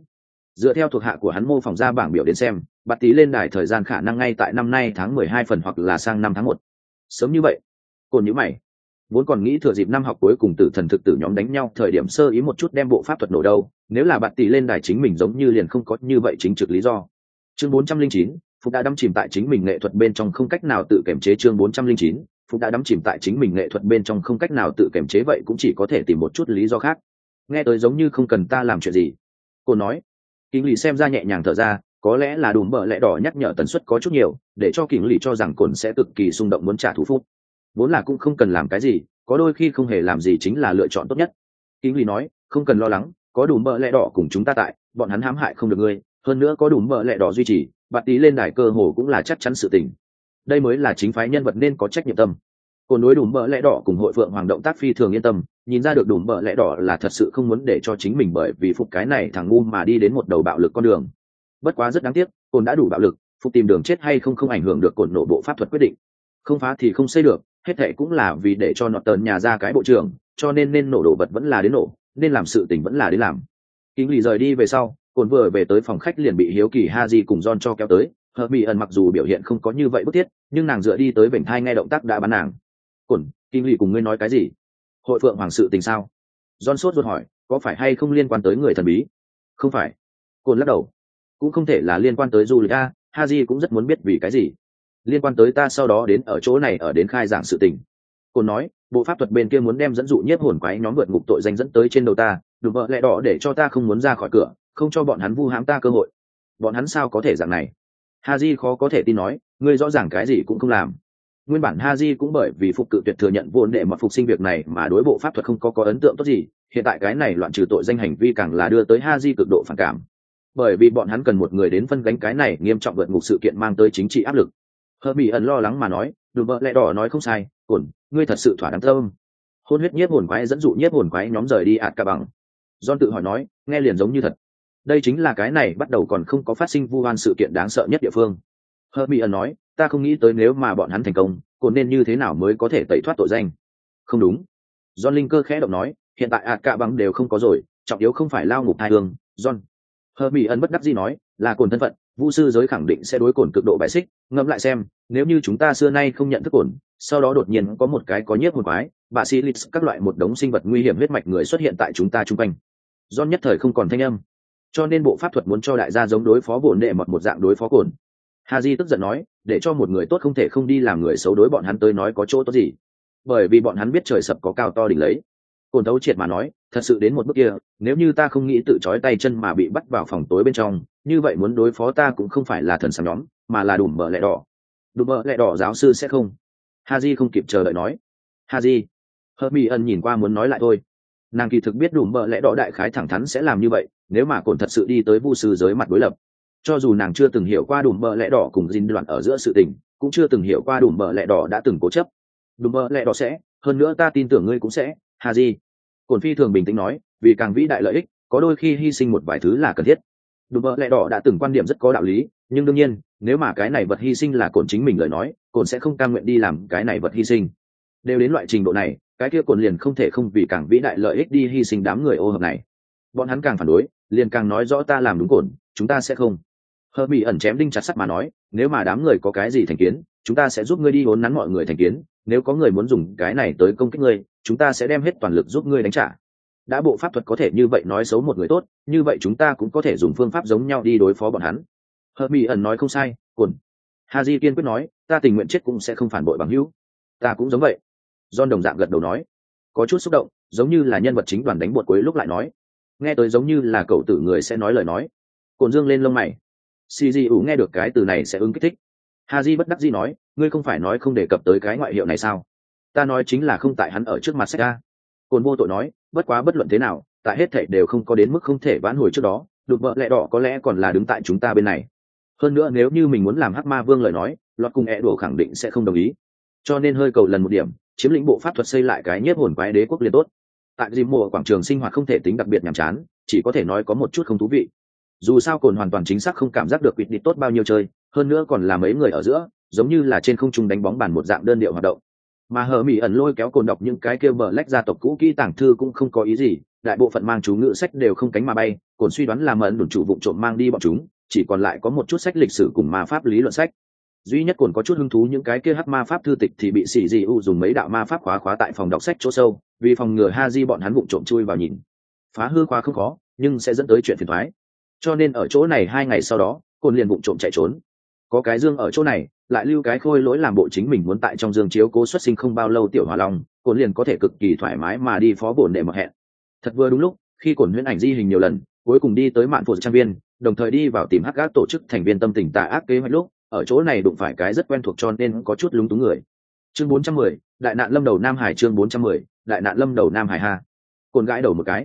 Dựa theo thuộc hạ của hắn mô phỏng ra bảng biểu đến xem, bạt tí lên đài thời gian khả năng ngay tại năm nay tháng 12 phần hoặc là sang năm tháng 1. Sớm như vậy. Cồn nhíu mày. Vốn còn nghĩ thừa dịp năm học cuối cùng tử thần thực tử nhóm đánh nhau thời điểm sơ ý một chút đem bộ pháp thuật nổ đâu, nếu là bạt tí lên đài chính mình giống như liền không có như vậy chính trực lý do. Chương 409, Phục đã đắm chìm tại chính mình nghệ thuật bên trong không cách nào tự kiểm chế. Chương 409, Phục đã đắm chìm tại chính mình nghệ thuật bên trong không cách nào tự kiểm chế, vậy cũng chỉ có thể tìm một chút lý do khác. Nghe tới giống như không cần ta làm chuyện gì. Cô nói. Kinh lý xem ra nhẹ nhàng thở ra, có lẽ là đùm bợ lẽ đỏ nhắc nhở tần suất có chút nhiều, để cho kinh lý cho rằng cồn sẽ cực kỳ xung động muốn trả thù phúc. Vốn là cũng không cần làm cái gì, có đôi khi không hề làm gì chính là lựa chọn tốt nhất. Kinh lý nói, không cần lo lắng, có đùm bợ lẽ đỏ cùng chúng ta tại, bọn hắn hãm hại không được ngươi, hơn nữa có đùm bợ lẽ đỏ duy trì, bạt tí lên đài cơ hồ cũng là chắc chắn sự tình. Đây mới là chính phái nhân vật nên có trách nhiệm tâm. Cồn đối đùm bợ lẽ đỏ cùng hội phượng hoàng động tác phi thường yên tâm, nhìn ra được đùm bợ lẽ đỏ là thật sự không muốn để cho chính mình bởi vì phục cái này thằng ngu mà đi đến một đầu bạo lực con đường. Bất quá rất đáng tiếc, cồn đã đủ bạo lực, phục tìm đường chết hay không không ảnh hưởng được cồn nổ bộ pháp thuật quyết định. Không phá thì không xây được, hết thệ cũng là vì để cho nọt tờn nhà ra cái bộ trưởng, cho nên nổ đồ vật vẫn là đến nổ, nên làm sự tình vẫn là đến làm. Kính lì rời đi về sau, cồn vừa về tới phòng khách liền bị hiếu kỳ Haji cùng John cho kéo tới. Hermione mặc dù biểu hiện không có như vậy bức thiết, nhưng nàng dựa đi tới vểnh thai nghe động tác đã bắn nàng. Cồn, Kinh lì cùng ngươi nói cái gì? Hội phượng hoàng sự tình sao? John sốt ruột hỏi, có phải hay không liên quan tới người thần bí? Không phải. Cồn lắc đầu. Cũng không thể là liên quan tới du lịch a. Haji cũng rất muốn biết vì cái gì. Liên quan tới ta sau đó đến ở chỗ này ở đến khai giảng sự tình. Cồn nói, bộ pháp thuật bên kia muốn đem dẫn dụ nhiếp hồn quái nhóm vượt ngục tội danh dẫn tới trên đầu ta, đùm bợ lẽ đỏ để cho ta không muốn ra khỏi cửa, không cho bọn hắn vu hãm ta cơ hội. Bọn hắn sao có thể dạng này? Haji khó có thể tin nói, ngươi rõ ràng cái gì cũng không làm. Nguyên bản Haji cũng bởi vì phục cự tuyệt thừa nhận vô đệ mật phục sinh việc này mà đối bộ pháp thuật không có ấn tượng tốt gì, hiện tại cái này loạn trừ tội danh hành vi càng là đưa tới Haji cực độ phản cảm. Bởi vì bọn hắn cần một người đến phân gánh cái này nghiêm trọng vượt ngục sự kiện mang tới chính trị áp lực. Hermione lo lắng mà nói, đùm bợ lẽ đỏ nói không sai, Cồn, ngươi thật sự thỏa đáng tâm. Hôn huyết nhiếp hồn quái dẫn dụ nhiếp hồn quái nhóm rời đi ạt cả bằng. John tự hỏi nói, nghe liền giống như thật. Đây chính là cái này bắt đầu còn không có phát sinh vu oan sự kiện đáng sợ nhất địa phương. Hermione nói, ta không nghĩ tới nếu mà bọn hắn thành công, Cồn nên như thế nào mới có thể tẩy thoát tội danh. Không đúng. John linh cơ khẽ động nói, hiện tại ạt cả bằng đều không có rồi, trọng yếu không phải lao ngục hai hương. John. Hermione bất đắc dĩ nói, là Cồn thân phận, vu sư giới khẳng định sẽ đối Cồn cực độ bài xích. Ngẫm lại xem, nếu như chúng ta xưa nay không nhận thức Cồn, sau đó đột nhiên có một cái có nhiếp hồn quái, bacillus các loại một đống sinh vật nguy hiểm huyết mạch người xuất hiện tại chúng ta chung quanh. John nhất thời không còn thanh âm, cho nên bộ pháp thuật muốn cho đại gia giống đối phó bổn đệ một dạng đối phó Cồn. Haji tức giận nói, để cho một người tốt không thể không đi làm người xấu đối bọn hắn tới nói có chỗ tốt gì? Bởi vì bọn hắn biết trời sập có cao to đỉnh lấy. Cồn thấu triệt mà nói, thật sự đến một bước kia, nếu như ta không nghĩ tự trói tay chân mà bị bắt vào phòng tối bên trong, như vậy muốn đối phó ta cũng không phải là thần sáng nhóm, mà là đùm bợ lẽ đỏ. Đùm bợ lẽ đỏ giáo sư sẽ không. Haji không kịp chờ đợi nói. Haji. Hermione nhìn qua muốn nói lại thôi. Nàng kỳ thực biết đùm bợ lẽ đỏ đại khái thẳng thắn sẽ làm như vậy, nếu mà Cồn thật sự đi tới vu sư giới mặt đối lập. Cho dù nàng chưa từng hiểu qua đùm bợ lẽ đỏ cùng dinh đoạn ở giữa sự tình, cũng chưa từng hiểu qua đùm bợ lẽ đỏ đã từng cố chấp. Đùm bợ lẽ đỏ sẽ, hơn nữa ta tin tưởng ngươi cũng sẽ. Haji. Cồn phi thường bình tĩnh nói, vì càng vĩ đại lợi ích, có đôi khi hy sinh một vài thứ là cần thiết. Đùm bợ lẽ đỏ đã từng quan điểm rất có đạo lý, nhưng đương nhiên, nếu mà cái này vật hy sinh là Cồn chính mình lời nói, Cồn sẽ không cam nguyện đi làm cái này vật hy sinh. Đều đến loại trình độ này, cái kia Cồn liền không thể không vì càng vĩ đại lợi ích đi hy sinh đám người ô hợp này. Bọn hắn càng phản đối, liền càng nói rõ ta làm đúng Cồn, chúng ta sẽ không. Hermione chém đinh chặt sắt mà nói, nếu mà đám người có cái gì thành kiến, chúng ta sẽ giúp ngươi đi vốn nắn mọi người thành kiến, nếu có người muốn dùng cái này tới công kích ngươi, chúng ta sẽ đem hết toàn lực giúp ngươi đánh trả. Đã bộ pháp thuật có thể như vậy nói xấu một người tốt, như vậy chúng ta cũng có thể dùng phương pháp giống nhau đi đối phó bọn hắn. Hermione nói không sai, Cồn. Haji kiên quyết nói, ta tình nguyện chết cũng sẽ không phản bội bằng hữu. Ta cũng giống vậy. John đồng dạng gật đầu nói, có chút xúc động, giống như là nhân vật chính đoàn đánh bột cuối lúc lại nói, nghe tới giống như là cậu tử người sẽ nói lời nói. Cồn dương lên lông mày. CGU nghe được cái từ này sẽ ứng kích thích. Haji bất đắc dĩ nói, ngươi không phải nói không đề cập tới cái ngoại hiệu này sao? Ta nói chính là không tại hắn ở trước mặt sách ra. Cồn vô tội nói, bất quá bất luận thế nào, tại hết thảy đều không có đến mức không thể vãn hồi trước đó, đùm bợ lẽ đỏ có lẽ còn là đứng tại chúng ta bên này. Hơn nữa nếu như mình muốn làm hắc ma vương lời nói, lọt cùng đổ khẳng định sẽ không đồng ý. Cho nên hơi cầu lần một điểm, chiếm lĩnh bộ pháp thuật xây lại cái nhiếp hồn quái đế quốc liền tốt. Tại dìm mùa quảng trường sinh hoạt không thể tính đặc biệt nhàm chán, chỉ có thể nói có một chút không thú vị. Dù sao Cồn hoàn toàn chính xác không cảm giác được quỵt đi tốt bao nhiêu chơi, hơn nữa còn là mấy người ở giữa, giống như là trên không trung đánh bóng bàn một dạng đơn điệu hoạt động. Mà Hermione lôi kéo Cồn đọc những cái kia bờ lách gia tộc cũ kỹ tàng thư cũng không có ý gì, đại bộ phận mang chú ngữ sách đều không cánh mà bay, cồn suy đoán là mẫn đồn chủ vụ trộm mang đi bọn chúng, chỉ còn lại có một chút sách lịch sử cùng ma pháp lý luận sách. Duy nhất cồn có chút hứng thú những cái kia hắc ma pháp thư tịch thì bị xì dị u dùng mấy đạo ma pháp khóa tại phòng đọc sách chỗ sâu, vì phòng ngừa Haji bọn hắn vụ trộm chui vào nhìn. Phá hư khóa không khó, nhưng sẽ dẫn tới chuyện phiền toái. Cho nên ở chỗ này 2 ngày sau đó, cồn liền vụ trộm chạy trốn. Có cái dương ở chỗ này, lại lưu cái khôi lỗi làm bộ chính mình muốn tại trong dương chiếu cố xuất sinh không bao lâu tiểu hỏa long, cồn liền có thể cực kỳ thoải mái mà đi phó bổn đệ một hẹn. Thật vừa đúng lúc, khi cồn huyễn ảnh di hình nhiều lần, cuối cùng đi tới mạn phổ trang viên, đồng thời đi vào tìm hắc ác tổ chức thành viên tâm tình tà ác kế hoạch lúc, ở chỗ này đụng phải cái rất quen thuộc cho nên có chút lúng túng người. Chương 410, đại nạn lâm đầu Nam Hải. Chương 410, đại nạn lâm đầu Nam Hải ha. Cồn gãi đầu một cái.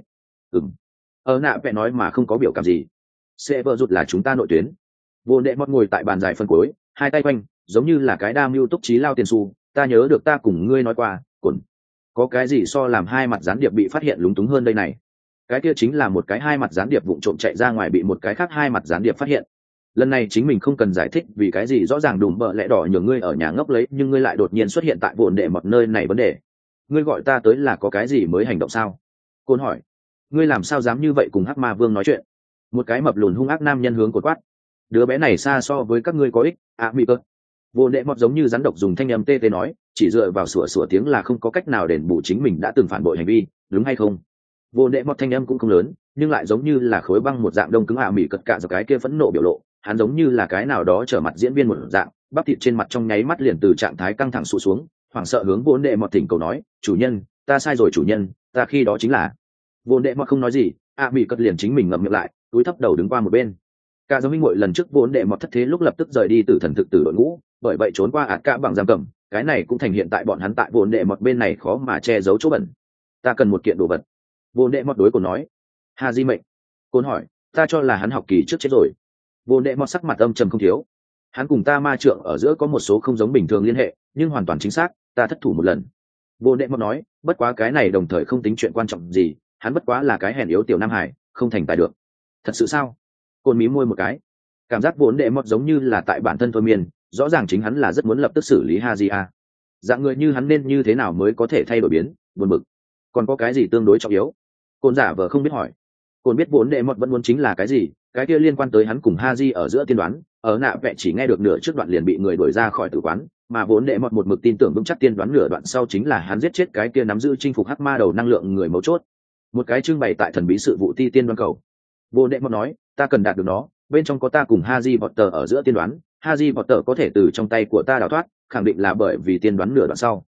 Nạ vẽ nói mà không có biểu cảm gì. Sẽ vợ rụt là chúng ta nội tuyến. Vô đệ mót ngồi tại bàn dài phân cuối, hai tay quanh, giống như là cái đam mưu túc trí lao tiền xu. Ta nhớ được ta cùng ngươi nói qua, Cồn. Có cái gì so làm hai mặt gián điệp bị phát hiện lúng túng hơn đây này? Cái kia chính là một cái hai mặt gián điệp vụng trộm chạy ra ngoài bị một cái khác hai mặt gián điệp phát hiện. Lần này chính mình không cần giải thích vì cái gì rõ ràng đùm bợ lẽ đỏ nhường ngươi ở nhà ngốc lấy nhưng ngươi lại đột nhiên xuất hiện tại vồn đệ một nơi này vấn đề. Ngươi gọi ta tới là có cái gì mới hành động sao? Côn hỏi. Ngươi làm sao dám như vậy cùng hắc ma vương nói chuyện? Một cái mập lùn hung ác nam nhân hướng cột quát. Đứa bé này xa so với các ngươi có ích, mỹ cơ. Vồn đệ một giống như rắn độc dùng thanh âm tê tê nói, chỉ dựa vào sủa tiếng là không có cách nào đền bù chính mình đã từng phản bội hành vi, đúng hay không? Vồn đệ một thanh âm cũng không lớn, nhưng lại giống như là khối băng một dạng đông cứng mỹ cật cả giật cái kia phẫn nộ biểu lộ. Hắn giống như là cái nào đó trở mặt diễn viên một dạng, bắp thịt trên mặt trong nháy mắt liền từ trạng thái căng thẳng sụt xuống, hoảng sợ hướng vốn đệ mọt thỉnh cầu nói, chủ nhân, ta sai rồi chủ nhân, ta khi đó chính là. Vốn đệ mọt không nói gì, bị cất liền chính mình ngậm miệng lại, túi thấp đầu đứng qua một bên. Cả giống minh muội lần trước vốn đệ mọt thất thế lúc lập tức rời đi từ thần thực tử đội ngũ, bởi vậy trốn qua cả bằng giam cầm, cái này cũng thành hiện tại bọn hắn tại vốn đệ mọt bên này khó mà che giấu chỗ bẩn. Ta cần một kiện đồ vật. Vốn đệ mọt đối cổ nói. Hà Di mệnh. Côn hỏi, ta cho là hắn học kỳ trước chết rồi. Vô đệ mọt sắc mặt âm trầm không thiếu. Hắn cùng ta ma trượng ở giữa có một số không giống bình thường liên hệ, nhưng hoàn toàn chính xác, ta thất thủ một lần. Vô đệ mọt nói, bất quá cái này đồng thời không tính chuyện quan trọng gì, hắn bất quá là cái hèn yếu tiểu Nam Hải, không thành tài được. Thật sự sao? Côn mí môi một cái. Cảm giác vô đệ mọt giống như là tại bản thân thôi miên, rõ ràng chính hắn là rất muốn lập tức xử lý Haji. Dạng người như hắn nên như thế nào mới có thể thay đổi biến, buồn bực. Còn có cái gì tương đối trọng yếu? Côn giả vờ không biết hỏi. Côn biết vốn đệ mọt vẫn muốn chính là cái gì, cái kia liên quan tới hắn cùng Haji ở giữa tiên đoán, ở nạ vẽ chỉ nghe được nửa trước đoạn liền bị người đuổi ra khỏi tử quán, mà vốn đệ mọt một mực tin tưởng vững chắc tiên đoán nửa đoạn sau chính là hắn giết chết cái kia nắm giữ chinh phục hắc ma đầu năng lượng người mấu chốt. Một cái trưng bày tại thần bí sự vụ ti tiên đoán cầu. Vốn đệ mọt nói, ta cần đạt được nó, bên trong có ta cùng Haji Potter ở giữa tiên đoán, Haji Potter có thể từ trong tay của ta đào thoát, khẳng định là bởi vì tiên đoán nửa đoạn sau.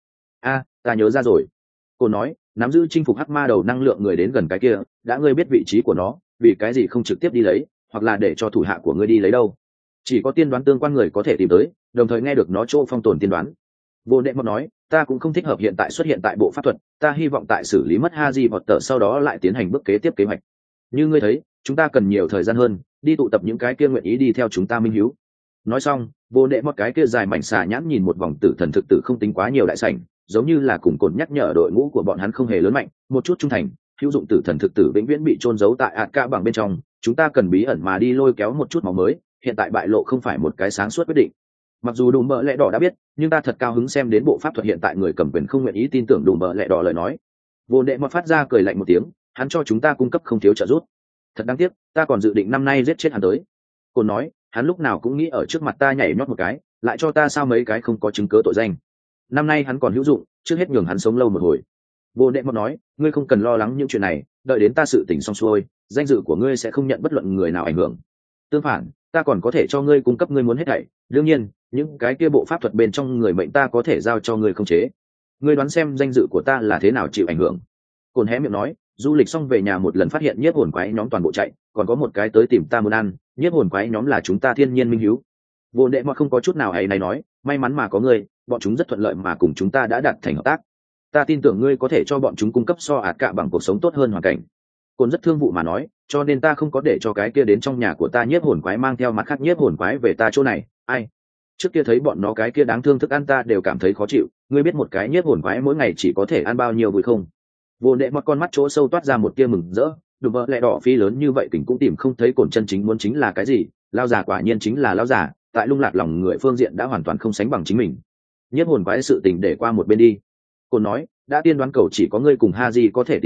Ta nhớ ra rồi. Cô nói, nắm giữ chinh phục hắc ma đầu năng lượng người đến gần cái kia, đã ngươi biết vị trí của nó, vì cái gì không trực tiếp đi lấy, hoặc là để cho thủ hạ của ngươi đi lấy đâu? Chỉ có tiên đoán tương quan người có thể tìm tới, đồng thời nghe được nó chỗ phong tồn tiên đoán. Vô đệ mọt nói, ta cũng không thích hợp hiện tại xuất hiện tại bộ pháp thuật, ta hy vọng tại xử lý mất Haji Potter sau đó lại tiến hành bước kế tiếp kế hoạch. Như ngươi thấy, chúng ta cần nhiều thời gian hơn, đi tụ tập những cái kia nguyện ý đi theo chúng ta minh hiếu. Nói xong, vô đệ mọt cái kia dài mảnh xà nhãn nhìn một vòng tử thần thực tử không tính quá nhiều đại sảnh, giống như là cùng cồn nhắc nhở đội ngũ của bọn hắn không hề lớn mạnh, một chút trung thành, hữu dụng tử thần thực tử vĩnh viễn bị chôn giấu tại cả bằng bên trong, chúng ta cần bí ẩn mà đi lôi kéo một chút máu mới, hiện tại bại lộ không phải một cái sáng suốt quyết định. Mặc dù đùm bợ lẽ đỏ đã biết, nhưng ta thật cao hứng xem đến bộ pháp thuật hiện tại người cầm quyền không nguyện ý tin tưởng đùm bợ lẽ đỏ lời nói. Vô đệ mọt phát ra cười lạnh một tiếng, hắn cho chúng ta cung cấp không thiếu trợ giúp. Thật đáng tiếc, ta còn dự định năm nay giết chết hắn tới. Cồn nói, hắn lúc nào cũng nghĩ ở trước mặt ta nhảy nhót một cái, lại cho ta sao mấy cái không có chứng cớ tội danh. Năm nay hắn còn hữu dụng, trước hết nhường hắn sống lâu một hồi. Vô đệ mọt nói, ngươi không cần lo lắng những chuyện này, đợi đến ta sự tỉnh xong xuôi, danh dự của ngươi sẽ không nhận bất luận người nào ảnh hưởng. Tương phản, ta còn có thể cho ngươi cung cấp ngươi muốn hết thảy. Đương nhiên, những cái kia bộ pháp thuật bên trong người mệnh ta có thể giao cho ngươi không chế. Ngươi đoán xem danh dự của ta là thế nào chịu ảnh hưởng. Cồn hé miệng nói, du lịch xong về nhà một lần phát hiện nhiếp hồn quái nhóm toàn bộ chạy, còn có một cái tới tìm ta muốn ăn, nhiếp hồn quái nhóm là chúng ta thiên nhiên minh hiếu. Vô đệ mọt không có chút nào hay này nói, may mắn mà có ngươi, bọn chúng rất thuận lợi mà cùng chúng ta đã đạt thành hợp tác. Ta tin tưởng ngươi có thể cho bọn chúng cung cấp so cả bằng cuộc sống tốt hơn hoàn cảnh. Cồn rất thương vụ mà nói, cho nên ta không có để cho cái kia đến trong nhà của ta nhiếp hồn quái mang theo mặt khác nhiếp hồn quái về ta chỗ này. Ai? Trước kia thấy bọn nó cái kia đáng thương thức ăn ta đều cảm thấy khó chịu, ngươi biết một cái nhiếp hồn quái mỗi ngày chỉ có thể ăn bao nhiêu vui không? Vô đệ một con mắt chỗ sâu toát ra một tia mừng rỡ, đùm bợ lẽ đỏ phi lớn như vậy kỉnh cũng tìm không thấy Cồn chân chính muốn chính là cái gì, lao già quả nhiên chính là lao già, tại lung lạc lòng người phương diện đã hoàn toàn không sánh bằng chính mình. Nhiếp hồn quái sự tình để qua một bên đi. Cồn nói, đã tiên đoán cầu chỉ có ngươi cùng Haji có thể tìm tới,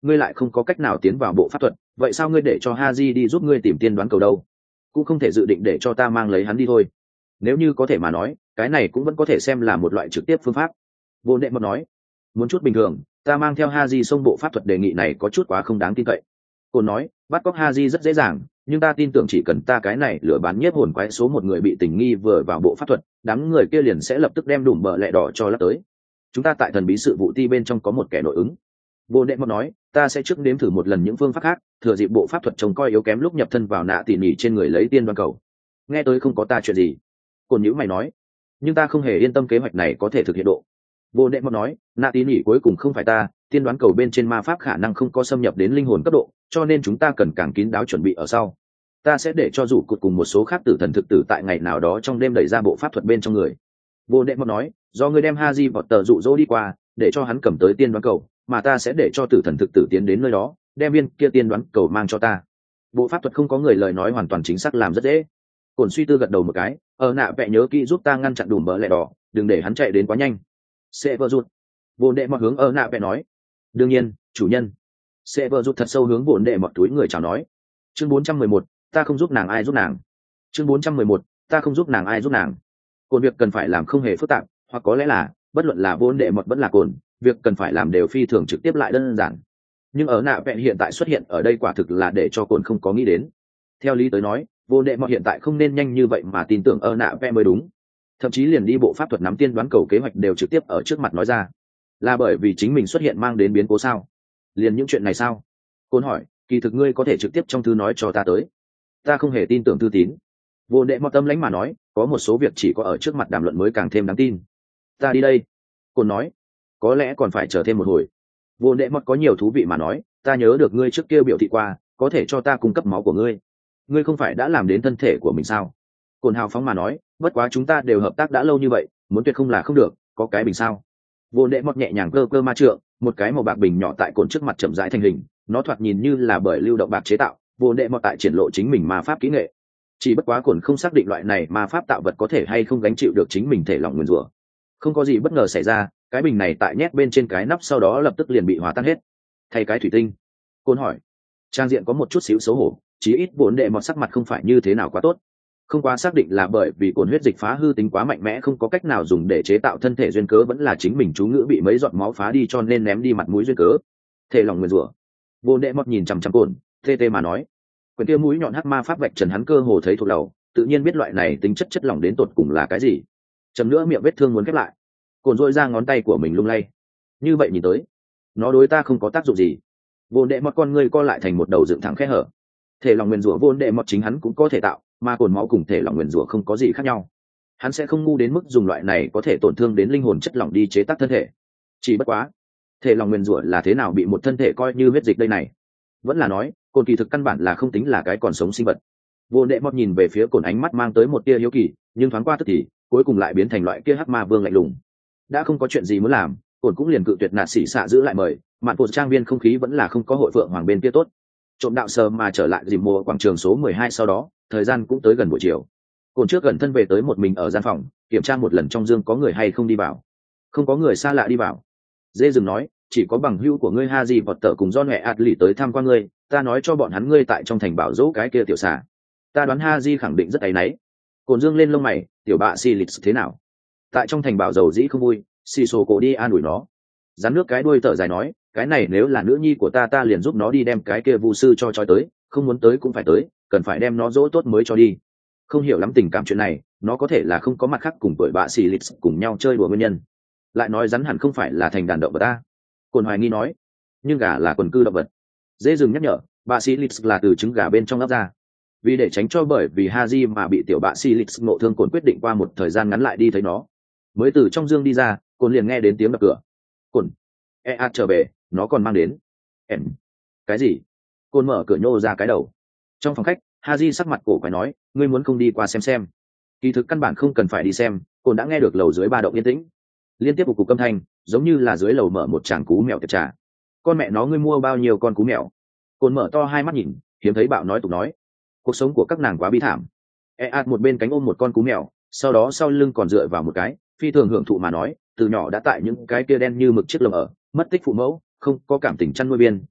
ngươi lại không có cách nào tiến vào bộ pháp thuật, vậy sao ngươi để cho Haji đi giúp ngươi tìm tiên đoán cầu đâu? Cũng không thể dự định để cho ta mang lấy hắn đi thôi. Nếu như có thể mà nói, cái này cũng vẫn có thể xem là một loại trực tiếp phương pháp. Vô Đệ Mọt nói, muốn chút bình thường, ta mang theo Haji xông bộ pháp thuật đề nghị này có chút quá không đáng tin cậy. Cô nói, bắt cóc Haji rất dễ dàng, nhưng ta tin tưởng chỉ cần ta cái này lừa bán nhiếp hồn quái số một người bị tình nghi vừa vào bộ pháp thuật, đám người kia liền sẽ lập tức đem đùm bờ lẹ đỏ cho lắp tới. Chúng ta tại thần bí sự vụ ti bên trong có một kẻ nội ứng. Vô Đệ Mọt nói, ta sẽ trước nếm thử một lần những phương pháp khác, thừa dịp bộ pháp thuật trông coi yếu kém lúc nhập thân vào nạ tỉ mỉ trên người lấy tiên đoán cầu. Nghe tới không có ta chuyện gì. Cồn nhữ mày nói, nhưng ta không hề yên tâm kế hoạch này có thể thực hiện độ. Vô Đệ Mọt nói, nạ tỉ mỉ cuối cùng không phải ta, tiên đoán cầu bên trên ma pháp khả năng không có xâm nhập đến linh hồn cấp độ, cho nên chúng ta cần càng kín đáo chuẩn bị ở sau. Ta sẽ để cho rủ cụt cùng một số khác tử thần thực tử tại ngày nào đó trong đêm đẩy ra bộ pháp thuật bên trong người. Vô Đệ Mọt nói, do ngươi đem Haji vọt tờ dụ dỗ đi qua, để cho hắn cầm tới tiên đoán cầu, mà ta sẽ để cho tử thần thực tử tiến đến nơi đó, đem viên kia tiên đoán cầu mang cho ta. Bộ pháp thuật không có người lời nói hoàn toàn chính xác làm rất dễ. Cổn suy tư gật đầu một cái, nạ vẽ nhớ kỹ giúp ta ngăn chặn đùm bờ lẹ đỏ, đừng để hắn chạy đến quá nhanh. Sẽ vợ rụt. Vô Đệ Mọt hướng nạ vẽ nói, đương nhiên, chủ nhân. Sẽ vợ rụt thật sâu hướng Vô Đệ Mọt túi người chào nói. Chương 411, ta không giúp nàng ai giúp nàng. Chương 411, ta không giúp nàng ai giúp nàng. Cồn việc cần phải làm không hề phức tạp, hoặc có lẽ là bất luận là Vô Đệ Mọt vẫn là Cồn, việc cần phải làm đều phi thường trực tiếp lại đơn giản. Nhưng ở nạ vẹn hiện tại xuất hiện ở đây quả thực là để cho Cồn không có nghĩ đến. Theo lý tới nói, Vô Đệ Mọt hiện tại không nên nhanh như vậy mà tin tưởng ở nạ vẹn mới đúng. Thậm chí liền đi bộ pháp thuật nắm tiên đoán cầu kế hoạch đều trực tiếp ở trước mặt nói ra. Là bởi vì chính mình xuất hiện mang đến biến cố sao? Liền những chuyện này sao? Cồn hỏi, kỳ thực ngươi có thể trực tiếp trong thư nói cho ta tới. Ta không hề tin tưởng thư tín. Vô Đệ Mọt tâm lãnh mà nói, có một số việc chỉ có ở trước mặt đàm luận mới càng thêm đáng tin. Ta đi đây. Cồn nói, có lẽ còn phải chờ thêm một hồi. Vô Đệ Mọt có nhiều thú vị mà nói, ta nhớ được ngươi trước kia biểu thị qua, có thể cho ta cung cấp máu của ngươi. Ngươi không phải đã làm đến thân thể của mình sao? Cồn hào phóng mà nói, bất quá chúng ta đều hợp tác đã lâu như vậy, muốn tuyệt không là không được, có cái bình sao? Vô Đệ Mọt nhẹ nhàng cơ cơ ma trượng, một cái màu bạc bình nhỏ tại cồn trước mặt chậm rãi thành hình, nó thoạt nhìn như là bởi lưu động bạc chế tạo. Vô Đệ Mọt tại triển lộ chính mình ma pháp kỹ nghệ. Chỉ bất quá cồn không xác định loại này ma pháp tạo vật có thể hay không gánh chịu được chính mình thể lỏng nguyền rủa. Không có gì bất ngờ xảy ra, cái bình này tại nhét bên trên cái nắp sau đó lập tức liền bị hòa tan hết. Thay cái thủy tinh. Cồn hỏi. Trang diện có một chút xíu xấu hổ, chí ít Vô Đệ Mọt sắc mặt không phải như thế nào quá tốt. Không quá xác định là bởi vì cồn huyết dịch phá hư tính quá mạnh mẽ không có cách nào dùng để chế tạo thân thể duyên cớ vẫn là chính mình chú ngữ bị mấy giọt máu phá đi cho nên ném đi mặt mũi duyên cớ. Thể lòng nguyền rủa. Vô Đệ Mọt nhìn chằm chằm cồn, tê tê mà nói. Quyển kia mũi nhọn hắc ma pháp vạch trần hắn cơ hồ thấy thuộc đầu, tự nhiên biết loại này tính chất lỏng đến tột cùng là cái gì. Chấm nữa miệng vết thương muốn khép lại. Cồn dội ra ngón tay của mình lung lay. Như vậy nhìn tới, nó đối ta không có tác dụng gì. Vô Đệ Mọt con ngươi co lại thành một đầu dựng thẳng khe hở. Thể lòng nguyền rủa Vô Đệ Mọt chính hắn cũng có thể tạo, mà cồn máu cùng thể lòng nguyền rủa không có gì khác nhau. Hắn sẽ không ngu đến mức dùng loại này có thể tổn thương đến linh hồn chất lỏng đi chế tác thân thể. Chỉ bất quá, thể lòng nguyền rủa là thế nào bị một thân thể coi như huyết dịch đây này? Vẫn là nói, cồn kỳ thực căn bản là không tính là cái còn sống sinh vật. Vô Đệ Mọt nhìn về phía cồn ánh mắt mang tới một tia hiếu kỳ, nhưng thoáng qua tức thì cuối cùng lại biến thành loại kia hắc ma vương lạnh lùng. Đã không có chuyện gì muốn làm, cồn cũng liền cự tuyệt nạt sĩ xạ giữ lại mời. Mạn cột trang viên không khí vẫn là không có hội phượng hoàng bên kia tốt. Trộm đạo sờ mà trở lại dìm mùa quảng trường số 12 sau đó, thời gian cũng tới gần buổi chiều. Cồn trước gần thân về tới một mình ở gian phòng, kiểm tra một lần trong dương có người hay không đi vào. Không có người xa lạ đi vào. Dê dừng nói, chỉ có bằng hữu của ngươi Haji vọt tở cùng do mẹ Atli tới thăm qua ngươi, ta nói cho bọn hắn ngươi tại trong thành bảo dỗ cái kia tiểu xà. Ta đoán Haji khẳng định rất áy náy. Cồn dương lên lông mày, tiểu bạ Silix thế nào? Tại trong thành bảo dầu dĩ không vui, xì xồ cổ đi an ủi nó. Rắn nước cái đuôi thở dài nói, cái này nếu là nữ nhi của ta liền giúp nó đi đem cái kia vu sư cho trói tới, không muốn tới cũng phải tới, cần phải đem nó dỗ tốt mới cho đi. Không hiểu lắm tình cảm chuyện này, nó có thể là không có mặt khác cùng tuổi bạ xì lịch cùng nhau chơi đùa nguyên nhân. Lại nói rắn hẳn không phải là thành đàn động vật ta. Cồn hoài nghi nói, nhưng gà là quần cư động vật. Dễ dừng nhắc nhở, bạ xì lịch là từ trứng gà bên trong ấp ra. Vì để tránh cho bởi vì Haji mà bị tiểu bạ xì lịch ngộ thương, Cồn quyết định qua một thời gian ngắn lại đi thấy nó. Mới từ trong dương đi ra, Cồn liền nghe đến tiếng đập cửa. Cồn, trở về, nó còn mang đến. Em, cái gì? Cồn mở cửa nhô ra cái đầu. Trong phòng khách, Haji sắc mặt cổ quái nói, ngươi muốn không đi qua xem. Kỳ thực căn bản không cần phải đi xem, Cồn đã nghe được lầu dưới ba động yên tĩnh. Liên tiếp một cục âm thanh, giống như là dưới lầu mở một tràng cú mèo tiệc trà. Con mẹ nó, ngươi mua bao nhiêu con cú mèo? Cồn mở to hai mắt nhìn, hiếm thấy bạo nói tục nói. Cuộc sống của các nàng quá bi thảm. Một bên cánh ôm một con cú mèo, sau đó sau lưng còn dựa vào một cái, phi thường hưởng thụ mà nói, từ nhỏ đã tại những cái kia đen như mực chiếc lồng ở, mất tích phụ mẫu, không có cảm tình chăn nuôi biên,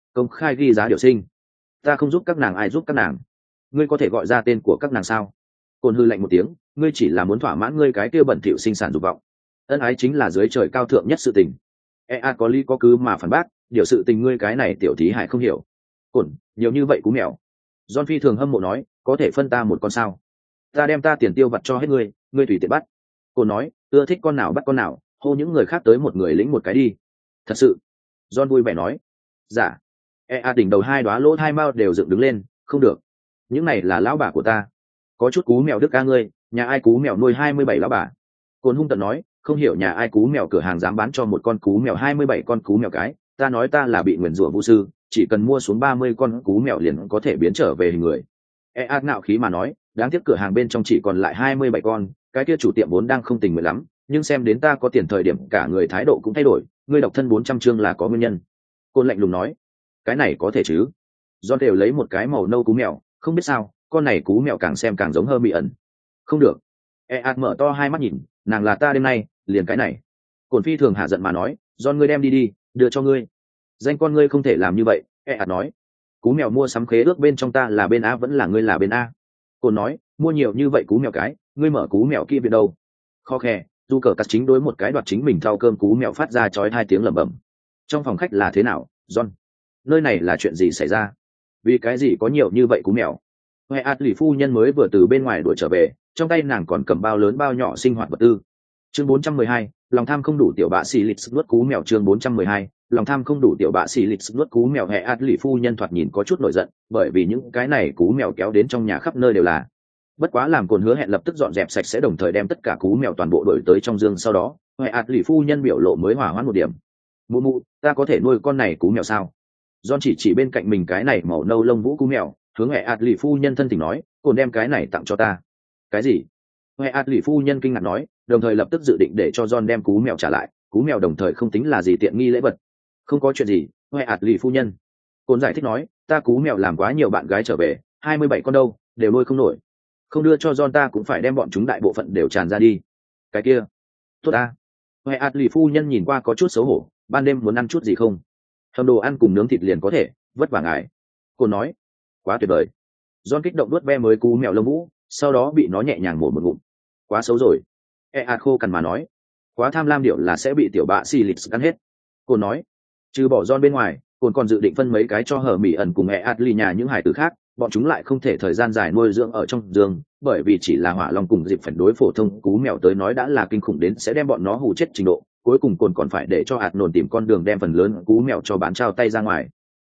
công khai ghi giá điều sinh. Ta không giúp các nàng, ai giúp các nàng? Ngươi có thể gọi ra tên của các nàng sao? Côn hư lạnh một tiếng, ngươi chỉ là muốn thỏa mãn ngươi cái kia bẩn thỉu sinh sản dục vọng. Ân ái chính là dưới trời cao thượng nhất sự tình. Có lý có cứ mà phản bác, điều sự tình ngươi cái này tiểu thí hại không hiểu. Côn, nhiều như vậy cú mèo. John phi thường hâm mộ nói, có thể phân ta một con sao? Ta đem ta tiền tiêu vặt cho hết ngươi, ngươi tùy tiện bắt. Côn nói, ưa thích con nào bắt con nào, hô những người khác tới một người lĩnh một cái đi. Thật sự? John vui vẻ nói. Dạ. Đỉnh đầu hai đóa lỗ hai mao đều dựng đứng lên, không được. Những này là lão bà của ta. Có chút cú mèo đức ca ngươi, nhà ai cú mèo nuôi 27 lão bà? Côn hung tợn nói, không hiểu nhà ai cú mèo cửa hàng dám bán cho một con cú mèo 27 con cú mèo cái, ta nói ta là bị nguyền rủa vu sư, chỉ cần mua xuống 30 con cú mèo liền có thể biến trở về hình người. Ngạo khí mà nói, đáng tiếc cửa hàng bên trong chỉ còn lại 27 con, cái kia chủ tiệm vốn đang không tình nguyện lắm, nhưng xem đến ta có tiền thời điểm cả người thái độ cũng thay đổi, ngươi độc thân 400 chương là có nguyên nhân. Côn lạnh lùng nói, cái này có thể chứ? Do đều lấy một cái màu nâu cú mèo, không biết sao, con này cú mèo càng xem càng giống Hơ Mỹ ẩn. Không được. Mở to hai mắt nhìn, nàng là ta đêm nay, liền cái này. Cổn phi thường hạ giận mà nói, John ngươi đem đi, đưa cho ngươi. Danh con ngươi không thể làm như vậy, nói. Cú mèo mua sắm khế ước bên trong ta là bên A vẫn là ngươi là bên A. Cổn nói, mua nhiều như vậy cú mèo cái, ngươi mở cú mèo kia viện đâu? Kho khe, du cờ cắt chính đối một cái đoạt chính mình thao cơm cú mèo phát ra chói hai tiếng lẩm bẩm. Trong phòng khách là thế nào, John? Nơi này là chuyện gì xảy ra? Vì cái gì có nhiều như vậy cú mèo? Huệ lì phu nhân mới vừa từ bên ngoài đuổi trở về, trong tay nàng còn cầm bao lớn bao nhỏ sinh hoạt vật tư. Chương 412, lòng tham không đủ tiểu bạ xì lịch nuốt cú mèo. Chương 412, lòng tham không đủ tiểu bạ xì lịch nuốt cú mèo. Huệ lì phu nhân thoạt nhìn có chút nổi giận, bởi vì những cái này cú mèo kéo đến trong nhà khắp nơi đều là. Bất quá làm Cồn hứa hẹn lập tức dọn dẹp sạch sẽ, đồng thời đem tất cả cú mèo toàn bộ đổi tới trong dương, sau đó Huệ lì phu nhân biểu lộ mới hỏa hoãn một điểm. Mụ mụ, ta có thể nuôi con này cú mèo sao? John chỉ bên cạnh mình cái này màu nâu lông vũ cú mèo, hướng Huệ lì phu nhân thân tình nói, Cồn đem cái này tặng cho ta. Cái gì? Huệ lì phu nhân kinh ngạc nói, đồng thời lập tức dự định để cho John đem cú mèo trả lại. Cú mèo đồng thời không tính là gì tiện nghi lễ vật. Không có chuyện gì, Huệ lì phu nhân. Cồn giải thích nói, ta cú mèo làm quá nhiều bạn gái trở về, 27 con đâu, đều nuôi không nổi. Không đưa cho John ta cũng phải đem bọn chúng đại bộ phận đều tràn ra đi. Cái kia, tốt ta. Huệ lì phu nhân nhìn qua có chút xấu hổ, ban đêm muốn ăn chút gì không? Hầm đồ ăn cùng nướng thịt liền có thể, vất vả ngài. Cô nói, quá tuyệt vời. John kích động đuốt ve mới cú mèo lông vũ, sau đó bị nó nhẹ nhàng mổ một ngụm. Quá xấu rồi. Khô cằn mà nói, quá tham lam điệu là sẽ bị tiểu bạ xì lịch cắn hết. Cô nói, trừ bỏ John bên ngoài, cô còn dự định phân mấy cái cho Hở Mỹ ẩn cùng lì nhà những hải tử khác, bọn chúng lại không thể thời gian dài nuôi dưỡng ở trong giường, bởi vì chỉ là hỏa long cùng dịp phản đối phổ thông cú mèo tới nói đã là kinh khủng đến sẽ đem bọn nó hù chết trình độ. Cuối cùng còn phải để cho hạt nổn tìm con đường đem phần lớn cú mèo cho bán trao tay ra ngoài.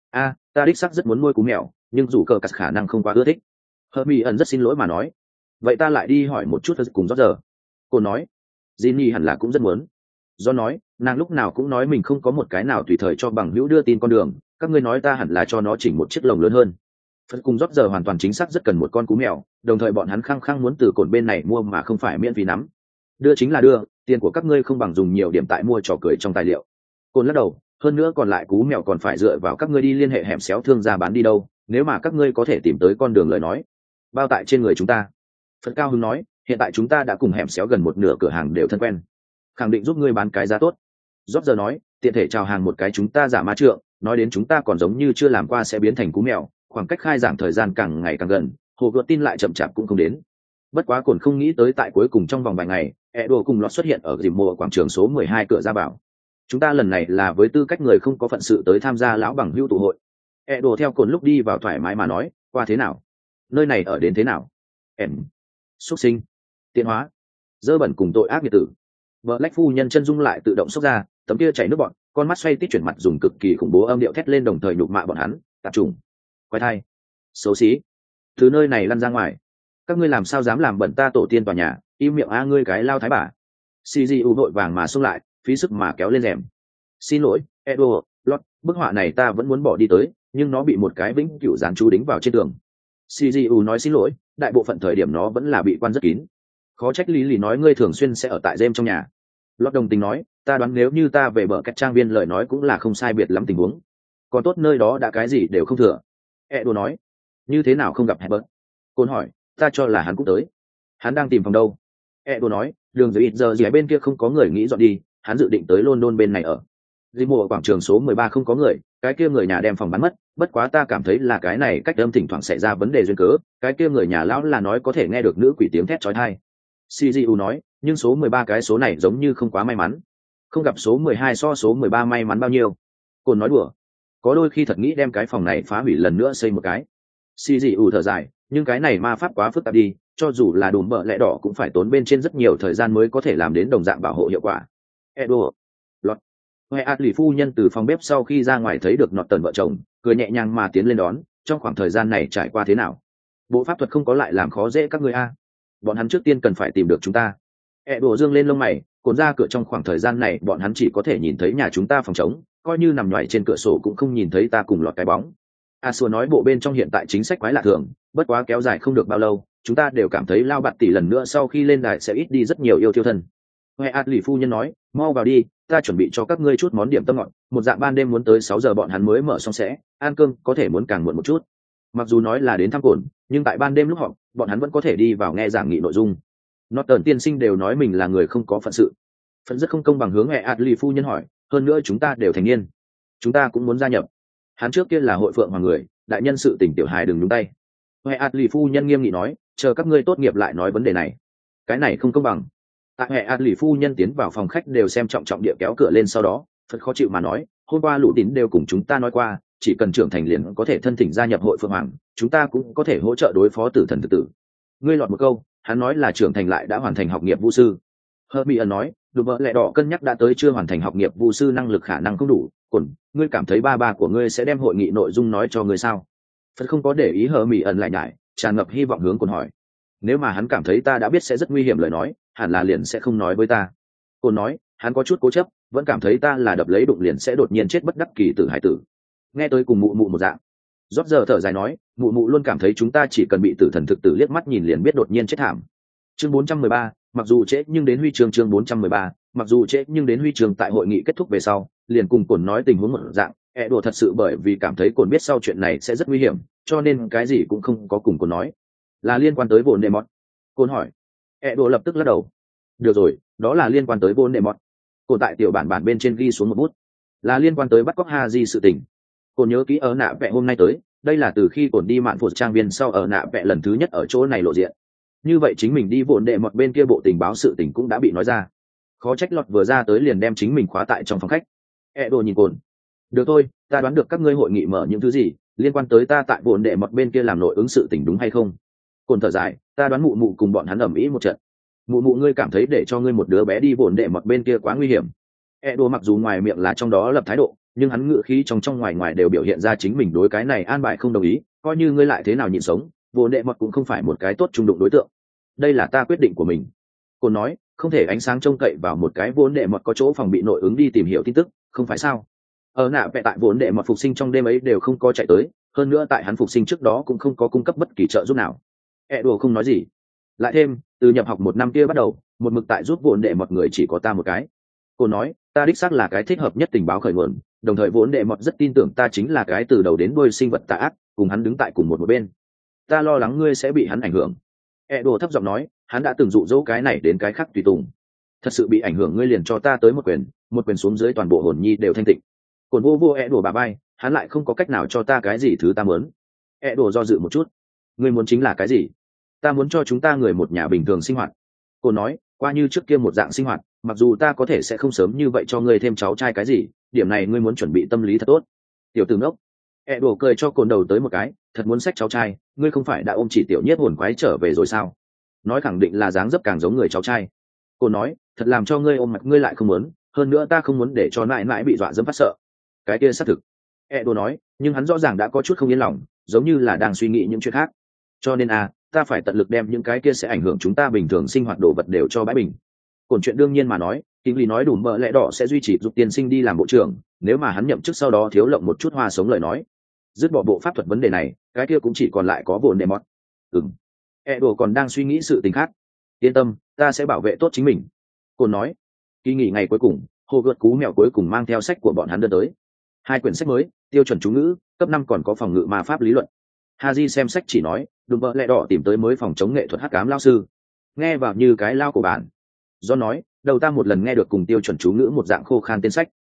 Ta đích xác rất muốn nuôi cú mèo, nhưng dù cờ cắt khả năng không quá ưa thích. Hermi ẩn rất xin lỗi mà nói, vậy ta lại đi hỏi một chút cùng rót giờ. Cô nói, Jinny hẳn là cũng rất muốn. Do nói, nàng lúc nào cũng nói mình không có một cái nào tùy thời cho bằng hữu đưa tin con đường, các ngươi nói ta hẳn là cho nó chỉnh một chiếc lồng lớn hơn. Phật cùng rót giờ hoàn toàn chính xác rất cần một con cú mèo, đồng thời bọn hắn khăng khăng muốn từ cồn bên này mua mà không phải miễn phí nắm. Đưa chính là đưa, tiền của các ngươi không bằng dùng nhiều điểm tại mua trò cười trong tài liệu. Cồn lắc đầu, hơn nữa còn lại cú mèo còn phải dựa vào các ngươi đi liên hệ hẻm xéo thương gia bán đi đâu, nếu mà các ngươi có thể tìm tới con đường lời nói, bao tại trên người chúng ta. Phật cao hứng nói, hiện tại chúng ta đã cùng hẻm xéo gần một nửa cửa hàng đều thân quen, khẳng định giúp ngươi bán cái giá tốt. Rót giờ nói, tiện thể chào hàng một cái chúng ta giả ma trượng, nói đến chúng ta còn giống như chưa làm qua sẽ biến thành cú mèo, khoảng cách khai giảng thời gian càng ngày càng gần, hồ gợt tin lại chậm chạp cũng không đến. Bất quá Cồn không nghĩ tới tại cuối cùng trong vòng vài ngày, Edo cùng Lọt xuất hiện ở dìm mùa quảng trường số 12 cửa ra vào. Chúng ta lần này là với tư cách người không có phận sự tới tham gia lão bằng hữu tụ hội. Edo theo Cồn lúc đi vào thoải mái mà nói, qua thế nào? Nơi này ở đến thế nào? Xuất sinh, tiến hóa, dơ bẩn cùng tội ác nghiệt tử. Vợ Lách phu nhân chân dung lại tự động xốc ra, tấm kia chảy nước bọn, con mắt xoay tít chuyển mặt dùng cực kỳ khủng bố âm điệu thét lên, đồng thời nhục mạ bọn hắn, tạp trùng, quái thai, xấu xí, từ nơi này lăn ra ngoài. Các ngươi làm sao dám làm bẩn ta tổ tiên tòa nhà, im miệng a ngươi cái lao thái bà. CGU vội vàng mà xông lại, phí sức mà kéo lên rèm. Xin lỗi, Edo, Lọt, bức họa này ta vẫn muốn bỏ đi tới, nhưng nó bị một cái vĩnh cửu dán chú đính vào trên tường. CGU nói xin lỗi, đại bộ phận thời điểm nó vẫn là bị quan rất kín. Khó trách lý lì nói ngươi thường xuyên sẽ ở tại Gem trong nhà. Lọt đồng tình nói, ta đoán nếu như ta về bờ cách trang viên lời nói cũng là không sai biệt lắm tình huống. Còn tốt nơi đó đã cái gì đều không thừa. Edo nói, như thế nào không gặp Herbert? Côn hỏi, ta cho là hắn cũng tới. Hắn đang tìm phòng đâu? Edo nói, đường dưới ít giờ gì bên kia không có người nghĩ dọn đi, hắn dự định tới London bên này ở. Dì mùa quảng trường số 13 không có người, cái kia người nhà đem phòng bán mất, bất quá ta cảm thấy là cái này cách âm thỉnh thoảng xảy ra vấn đề duyên cớ, cái kia người nhà lão là nói có thể nghe được nữ quỷ tiếng thét chói tai. CGU nói, nhưng số 13 cái số này giống như không quá may mắn. Không gặp số 12 so số 13 may mắn bao nhiêu. Cồn nói đùa. Có đôi khi thật nghĩ đem cái phòng này phá hủy lần nữa xây một cái. CGU thở dài, nhưng cái này ma pháp quá phức tạp đi, cho dù là đùm bợ lẽ đỏ cũng phải tốn bên trên rất nhiều thời gian mới có thể làm đến đồng dạng bảo hộ hiệu quả. Edo. Lọt. Huệ ạt lì phu nhân từ phòng bếp sau khi ra ngoài thấy được nọt tần vợ chồng, cười nhẹ nhàng mà tiến lên đón, trong khoảng thời gian này trải qua thế nào? Bộ pháp thuật không có lại làm khó dễ các ngươi a? Bọn hắn trước tiên cần phải tìm được chúng ta. Edo dương lên lông mày, cuốn ra cửa trong khoảng thời gian này bọn hắn chỉ có thể nhìn thấy nhà chúng ta phòng trống, coi như nằm nhoài trên cửa sổ cũng không nhìn thấy ta cùng lọt cái bóng. A Xua nói bộ bên trong hiện tại chính sách quái lạ thường, bất quá kéo dài không được bao lâu, chúng ta đều cảm thấy lao bạt tỷ lần nữa sau khi lên đài sẽ ít đi rất nhiều yêu thiêu thân. Huệ ạt lì phu nhân nói, mau vào đi, ta chuẩn bị cho các ngươi chút món điểm tâm ngọt, một dạng ban đêm muốn tới 6 giờ bọn hắn mới mở xong sẽ, ăn cơm có thể muốn càng muộn một chút. Mặc dù nói là đến thăm Cồn, nhưng tại ban đêm lúc họp, bọn hắn vẫn có thể đi vào nghe giảng nghị nội dung. Norton tiên sinh đều nói mình là người không có phận sự. Phận rất không công bằng hướng Huệ ạt lì phu nhân hỏi, hơn nữa chúng ta đều thành niên, chúng ta cũng muốn gia nhập. Hắn trước kia là hội phượng hoàng người, đại nhân sự tình tiểu hài đừng nhúng tay. Huệ ạt lì phu nhân nghiêm nghị nói, chờ các ngươi tốt nghiệp lại nói vấn đề này, cái này không công bằng. Tại Huệ ạt lì phu nhân tiến vào phòng khách đều xem trọng địa kéo cửa lên, sau đó Phật khó chịu mà nói, hôm qua lũ tín đều cùng chúng ta nói qua, chỉ cần trưởng thành liền có thể thân thỉnh gia nhập hội phượng hoàng, chúng ta cũng có thể hỗ trợ đối phó tử thần thực tử. Ngươi lọt một câu, hắn nói là trưởng thành lại đã hoàn thành học nghiệp vu sư. Hermione nói, đùm bợ lẹ đỏ cân nhắc đã tới chưa hoàn thành học nghiệp vu sư năng lực khả năng không đủ. Cồn, ngươi cảm thấy ba của ngươi sẽ đem hội nghị nội dung nói cho ngươi sao? Phật không có để ý Hermione lại nhải, tràn ngập hy vọng hướng Cồn hỏi. Nếu mà hắn cảm thấy ta đã biết sẽ rất nguy hiểm lời nói, hẳn là liền sẽ không nói với ta. Cồn nói, hắn có chút cố chấp, vẫn cảm thấy ta là đập lấy đụng liền sẽ đột nhiên chết bất đắc kỳ tử hải tử. Nghe tới cùng mụ một dạng. Rót giờ thở dài nói, mụ luôn cảm thấy chúng ta chỉ cần bị tử thần thực tử liếc mắt nhìn liền biết đột nhiên chết thảm. Chương 413, mặc dù trễ nhưng đến huy chương 413, mặc dù trễ nhưng đến huy chương tại hội nghị kết thúc về sau, liền cùng Cồn nói tình huống một dạng, đùa thật sự bởi vì cảm thấy Cồn biết sau chuyện này sẽ rất nguy hiểm, cho nên cái gì cũng không có cùng Cồn nói. Là liên quan tới Voldemort. Cồn hỏi. Đùa lập tức lắc đầu. Được rồi, đó là liên quan tới Voldemort. Cồn tại tiểu bản bên trên ghi xuống một bút. Là liên quan tới bắt cóc Harry sự tình. Cồn nhớ kỹ ở nạ vẽ hôm nay tới, đây là từ khi Cồn đi mạn phụt trang viên sau ở nạ vẽ lần thứ nhất ở chỗ này lộ diện. Như vậy chính mình đi vụn đệ một bên kia bộ tình báo sự tình cũng đã bị nói ra. Khó trách lọt vừa ra tới liền đem chính mình khóa tại trong phòng khách. Đồ nhìn Cồn. Được thôi, ta đoán được các ngươi hội nghị mở những thứ gì liên quan tới ta tại vụn đệ một bên kia làm nội ứng sự tình đúng hay không? Cồn thở dài, ta đoán mụ cùng bọn hắn ầm ĩ một trận. Mụ ngươi cảm thấy để cho ngươi một đứa bé đi vụn đệ một bên kia quá nguy hiểm. Đồ mặc dù ngoài miệng là trong đó lập thái độ, nhưng hắn ngự khí trong ngoài đều biểu hiện ra chính mình đối cái này an bài không đồng ý, coi như ngươi lại thế nào nhịn sống, vụn đệ một cũng không phải một cái tốt trung đụng đối tượng. Đây là ta quyết định của mình. Cô nói, không thể ánh sáng trông cậy vào một cái vốn đệ mọt có chỗ phòng bị nội ứng đi tìm hiểu tin tức, không phải sao? Ở nạ vẽ tại vốn đệ mọt phục sinh trong đêm ấy đều không có chạy tới, hơn nữa tại hắn phục sinh trước đó cũng không có cung cấp bất kỳ trợ giúp nào. Đùa không nói gì. Lại thêm, từ nhập học một năm kia bắt đầu, một mực tại giúp vốn đệ mọt người chỉ có ta một cái. Cô nói, ta đích xác là cái thích hợp nhất tình báo khởi nguồn, đồng thời vốn đệ mọt rất tin tưởng ta chính là cái từ đầu đến đuôi sinh vật tà ác, cùng hắn đứng tại cùng một bên. Ta lo lắng ngươi sẽ bị hắn ảnh hưởng. Đồ thấp giọng nói, hắn đã từng dụ dỗ cái này đến cái khác tùy tùng. Thật sự bị ảnh hưởng ngươi liền cho ta tới một quyền xuống dưới toàn bộ hồn nhi đều thanh tịnh. Cồn vô Đồ bà bay, hắn lại không có cách nào cho ta cái gì thứ ta muốn. Đồ do dự một chút. Ngươi muốn chính là cái gì? Ta muốn cho chúng ta người một nhà bình thường sinh hoạt. Cồn nói, qua như trước kia một dạng sinh hoạt, mặc dù ta có thể sẽ không sớm như vậy cho ngươi thêm cháu trai cái gì, điểm này ngươi muốn chuẩn bị tâm lý thật tốt. Tiểu tử ngốc. Đồ cười cho Cồn đầu tới một cái, thật muốn xách cháu trai, ngươi không phải đã ôm chỉ tiểu nhất hồn quái trở về rồi sao? Nói khẳng định là dáng dấp càng giống người cháu trai. Cô nói, thật làm cho ngươi ôm mặt ngươi lại không muốn, hơn nữa ta không muốn để cho mãi bị dọa dẫm phát sợ. Cái kia xác thực. Đồ nói, nhưng hắn rõ ràng đã có chút không yên lòng, giống như là đang suy nghĩ những chuyện khác. Cho nên ta phải tận lực đem những cái kia sẽ ảnh hưởng chúng ta bình thường sinh hoạt đồ vật đều cho bãi bình. Còn chuyện đương nhiên mà nói, Kinh Lý nói đủ mỡ lẽ đỏ sẽ duy trì giúp tiên sinh đi làm bộ trưởng, nếu mà hắn nhậm chức sau đó thiếu lộng một chút hoa sống lời nói. Dứt bỏ bộ pháp thuật vấn đề này, cái kia cũng chỉ còn lại có vốn đệ mót. Đồ còn đang suy nghĩ sự tình khác. Yên tâm, ta sẽ bảo vệ tốt chính mình. Cô nói. Kỳ nghỉ ngày cuối cùng, hồ gợt cú mèo cuối cùng mang theo sách của bọn hắn đưa tới. 2 quyển sách mới, tiêu chuẩn chú ngữ, cấp 5 còn có phòng ngự ma pháp lý luận. Haji xem sách chỉ nói, đùm bợ lẹ đỏ tìm tới mới phòng chống nghệ thuật hắc ám lao sư. Nghe vào như cái lao của bạn. Do nói, đầu ta một lần nghe được cùng tiêu chuẩn chú ngữ một dạng khô khan tên sách.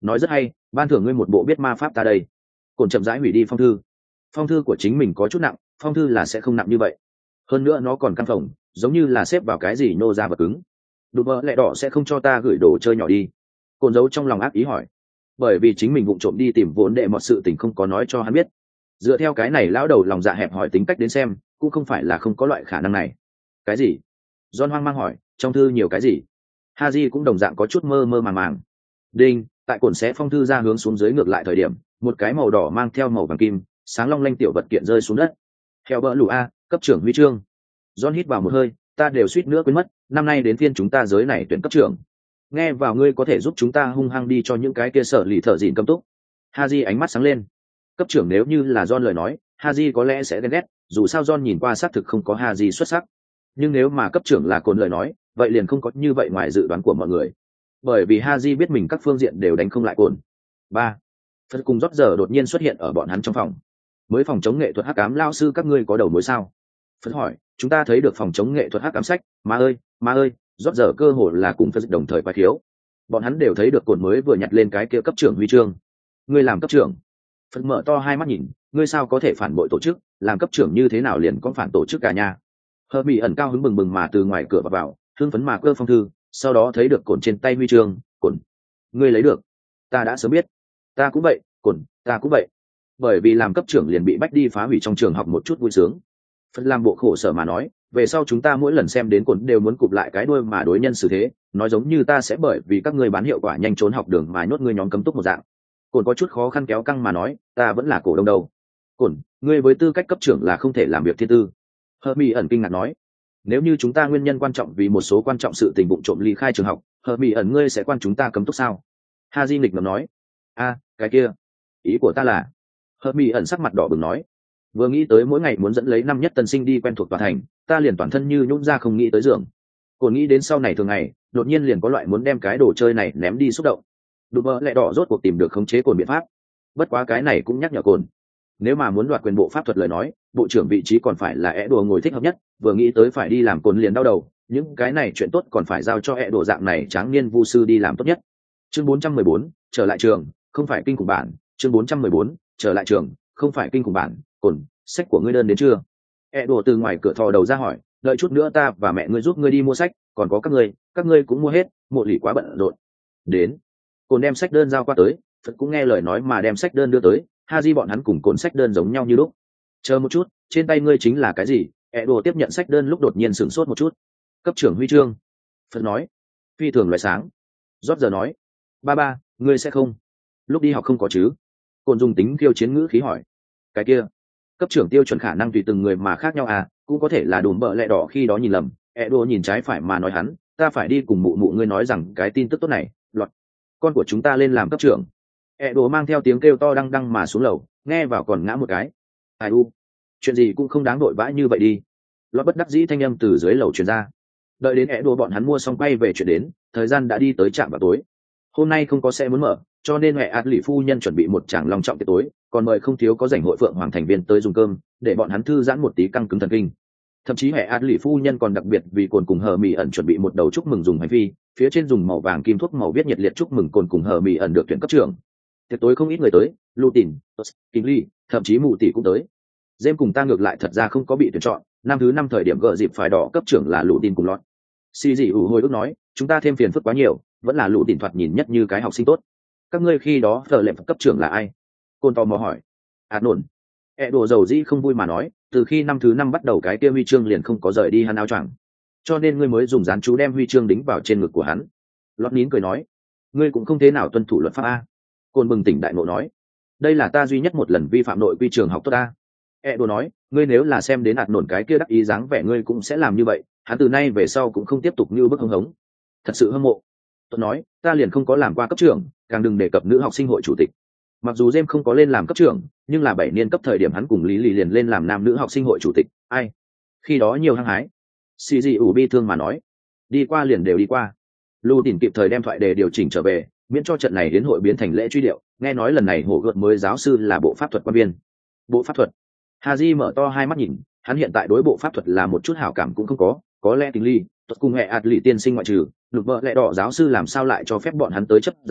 nói rất hay, ban thưởng ngươi một bộ biết ma pháp ta đây. Cồn chậm rãi hủy đi phong thư của chính mình có chút nặng, phong thư là sẽ không nặng như vậy, hơn nữa nó còn căng phồng, giống như là xếp vào cái gì nô ra vật cứng. Đùm bơ lẹ đỏ sẽ không cho ta gửi đồ chơi nhỏ đi? Cồn giấu trong lòng ác ý hỏi, bởi vì chính mình vụng trộm đi tìm vốn đệ một sự tình không có nói cho hắn biết. Dựa theo cái này lão đầu lòng dạ hẹp hỏi tính cách đến xem, cũng không phải là không có loại khả năng này. Cái gì? John hoang mang hỏi, trong thư nhiều cái gì? Haji cũng đồng dạng có chút mơ mơ màng màng. Đinh, tại cồn xé phong thư ra hướng xuống dưới ngược lại thời điểm, một cái màu đỏ mang theo màu vàng kim, sáng long lanh tiểu vật kiện rơi xuống đất. Theo bỡ lũ a, cấp trưởng huy chương. John hít vào một hơi, ta đều suýt nữa quên mất, năm nay đến phiên chúng ta giới này tuyển cấp trưởng. Nghe vào ngươi có thể giúp chúng ta hung hăng đi cho những cái kia sở lì thợ dịn cấm túc. Haji ánh mắt sáng lên. Cấp trưởng nếu như là John lời nói, Haji có lẽ sẽ ghen ghét, dù sao John nhìn qua xác thực không có Haji xuất sắc. Nhưng nếu mà cấp trưởng là Cồn lời nói, vậy liền không có như vậy ngoài dự đoán của mọi người. Bởi vì Haji biết mình các phương diện đều đánh không lại Cồn. Ba, Phật cùng rót giờ đột nhiên xuất hiện ở bọn hắn trong phòng. Mới phòng chống nghệ thuật hắc ám lao sư các ngươi có đầu mối sao? Phật hỏi, chúng ta thấy được phòng chống nghệ thuật hắc ám sách, ma ơi, rót giờ cơ hồ là cùng Phật đồng thời quay thiếu. Bọn hắn đều thấy được Cồn mới vừa nhặt lên cái kia cấp trưởng huy chương. Ngươi làm cấp trưởng? Phật mở to hai mắt nhìn, ngươi sao có thể phản bội tổ chức, làm cấp trưởng như thế nào liền có phản tổ chức cả nhà? Hợp mỹ ẩn cao hứng bừng bừng mà từ ngoài cửa vào, hưng phấn mà cơ phong thư, sau đó thấy được Cồn trên tay huy chương. Cồn, ngươi lấy được? Ta đã sớm biết. Ta cũng vậy, Cồn, ta cũng vậy. Bởi vì làm cấp trưởng liền bị bách đi phá hủy trong trường học một chút vui sướng. Phật làm bộ khổ sở mà nói, về sau chúng ta mỗi lần xem đến Cồn đều muốn cụp lại cái đuôi mà đối nhân xử thế, nói giống như ta sẽ bởi vì các ngươi bán hiệu quả nhanh trốn học đường mà nhốt ngươi nhóm cấm túc một dạng. Cồn có chút khó khăn kéo căng mà nói, ta vẫn là cổ đông đầu. Cồn, ngươi với tư cách cấp trưởng là không thể làm việc thiên tư. Hợp mỹ ẩn kinh ngạc nói, nếu như chúng ta nguyên nhân quan trọng vì một số quan trọng sự tình bụng trộm ly khai trường học, Hợp mỹ ẩn ngươi sẽ quan chúng ta cấm túc sao? Haji nghịch ngợm nói, cái kia, ý của ta là. Hợp mỹ ẩn sắc mặt đỏ bừng nói, vừa nghĩ tới mỗi ngày muốn dẫn lấy năm nhất tân sinh đi quen thuộc tòa thành, ta liền toàn thân như nhũn ra không nghĩ tới giường. Cồn nghĩ đến sau này thường ngày, đột nhiên liền có loại muốn đem cái đồ chơi này ném đi xúc động. Đùm bơ lẹ đỏ rốt cuộc tìm được khống chế Cồn biện pháp. Bất quá cái này cũng nhắc nhở Cồn, nếu mà muốn đoạt quyền bộ pháp thuật lời nói, bộ trưởng vị trí còn phải là ẻ đồ ngồi thích hợp nhất. Vừa nghĩ tới phải đi làm Cồn liền đau đầu, những cái này chuyện tốt còn phải giao cho ẻ đồ dạng này tráng niên vu sư đi làm tốt nhất. Chương 414, trở lại trường, không phải kinh khủng bản. Chương 414, trở lại trường, không phải kinh khủng bản. Cồn, sách của ngươi đơn đến chưa? ẻ đồ từ ngoài cửa thò đầu ra hỏi, đợi chút nữa ta và mẹ ngươi giúp ngươi đi mua sách, còn có các ngươi cũng mua hết, mộ lì quá bận rộn. Đến. Cồn đem sách đơn giao qua tới, Phật cũng nghe lời nói mà đem sách đơn đưa tới. Haji bọn hắn cùng Cồn sách đơn giống nhau như lúc. Chờ một chút, trên tay ngươi chính là cái gì? Edo tiếp nhận sách đơn lúc đột nhiên sửng sốt một chút. Cấp trưởng huy chương. Phật nói, phi thường loại sáng. Rót giờ nói, ba, ngươi sẽ không? Lúc đi học không có chứ? Cồn dùng tính khiêu chiến ngữ khí hỏi. Cái kia, cấp trưởng tiêu chuẩn khả năng tùy từng người mà khác nhau à, cũng có thể là đùm bợ lẹ đỏ khi đó nhìn lầm. Edo nhìn trái phải mà nói hắn, ta phải đi cùng mụ ngươi nói rằng cái tin tức tốt này, lọt. Con của chúng ta lên làm cấp trưởng. Edo mang theo tiếng kêu to đăng đăng mà xuống lầu, nghe vào còn ngã một cái. Ai u, chuyện gì cũng không đáng vội vã như vậy đi. Lọt bất đắc dĩ thanh âm từ dưới lầu truyền ra. Đợi đến Edo bọn hắn mua xong quay về chuyện đến, thời gian đã đi tới trạm vào tối. Hôm nay không có xe muốn mở, cho nên mẹ ạt lì phu nhân chuẩn bị một tràng long trọng tiệc tối, còn mời không thiếu có rảnh hội phượng hoàng thành viên tới dùng cơm, để bọn hắn thư giãn một tí căng cứng thần kinh. Thậm chí mẹ ạt lì phu nhân còn đặc biệt vì Cồn cùng Hờ Mị ẩn chuẩn bị một đầu chúc mừng dùng hành phi, phía trên dùng màu vàng kim thuốc màu viết nhiệt liệt chúc mừng Cồn cùng Hờ Mị ẩn được tuyển cấp trưởng. Tiệc tối không ít người tới, Lưu Tìn, Kinh Ly, thậm chí Mụ Tỷ cũng tới. James cùng ta ngược lại thật ra không có bị tuyển chọn, năm thứ 5 thời điểm gỡ dịp phải đỏ cấp trưởng là Lưu Tìn cùng lọt. Xì dị hồi ức nói, chúng ta thêm phiền phức quá nhiều, vẫn là Lưu Tìn thoạt nhìn nhất như cái học sinh tốt. Các ngươi khi đó phở lệm cấp trưởng là ai? Côn tò mò hỏi. Nổn. Đồ dầu dĩ không vui mà nói, từ khi năm thứ 5 bắt đầu cái kia huy chương liền không có rời đi hắn áo choàng, cho nên ngươi mới dùng dán chú đem huy chương đính vào trên ngực của hắn. Lót nín cười nói, ngươi cũng không thế nào tuân thủ luật pháp a. Côn bừng tỉnh đại ngộ nói, đây là ta duy nhất một lần vi phạm nội quy trường học tốt ta. Đồ nói, ngươi nếu là xem đến nổn cái kia đắc ý dáng vẻ ngươi cũng sẽ làm như vậy, hắn từ nay về sau cũng không tiếp tục như bức hống hống. Thật sự hâm mộ. Tôi nói, ta liền không có làm qua cấp trưởng, càng đừng đề cập nữ học sinh hội chủ tịch. Mặc dù James không có lên làm cấp trưởng, nhưng là 7 niên cấp thời điểm hắn cùng Lý Lì liền lên làm nam nữ học sinh hội chủ tịch. Ai? Khi đó nhiều hăng hái. Xì dị ủ bi thương mà nói, đi qua liền đều đi qua. Lưu Tỉnh kịp thời đem thoại đề điều chỉnh trở về, miễn cho trận này đến hội biến thành lễ truy điệu. Nghe nói lần này hổ gợt mới giáo sư là bộ pháp thuật quan viên. Bộ pháp thuật? Haji mở to hai mắt nhìn, hắn hiện tại đối bộ pháp thuật là một chút hảo cảm cũng không có lẽ Tình Ly, tuật cùng hệ ạt lì tiên sinh ngoại trừ, lục vợ lẽ đỏ giáo sư làm sao lại cho phép bọn hắn tới chấp giáo,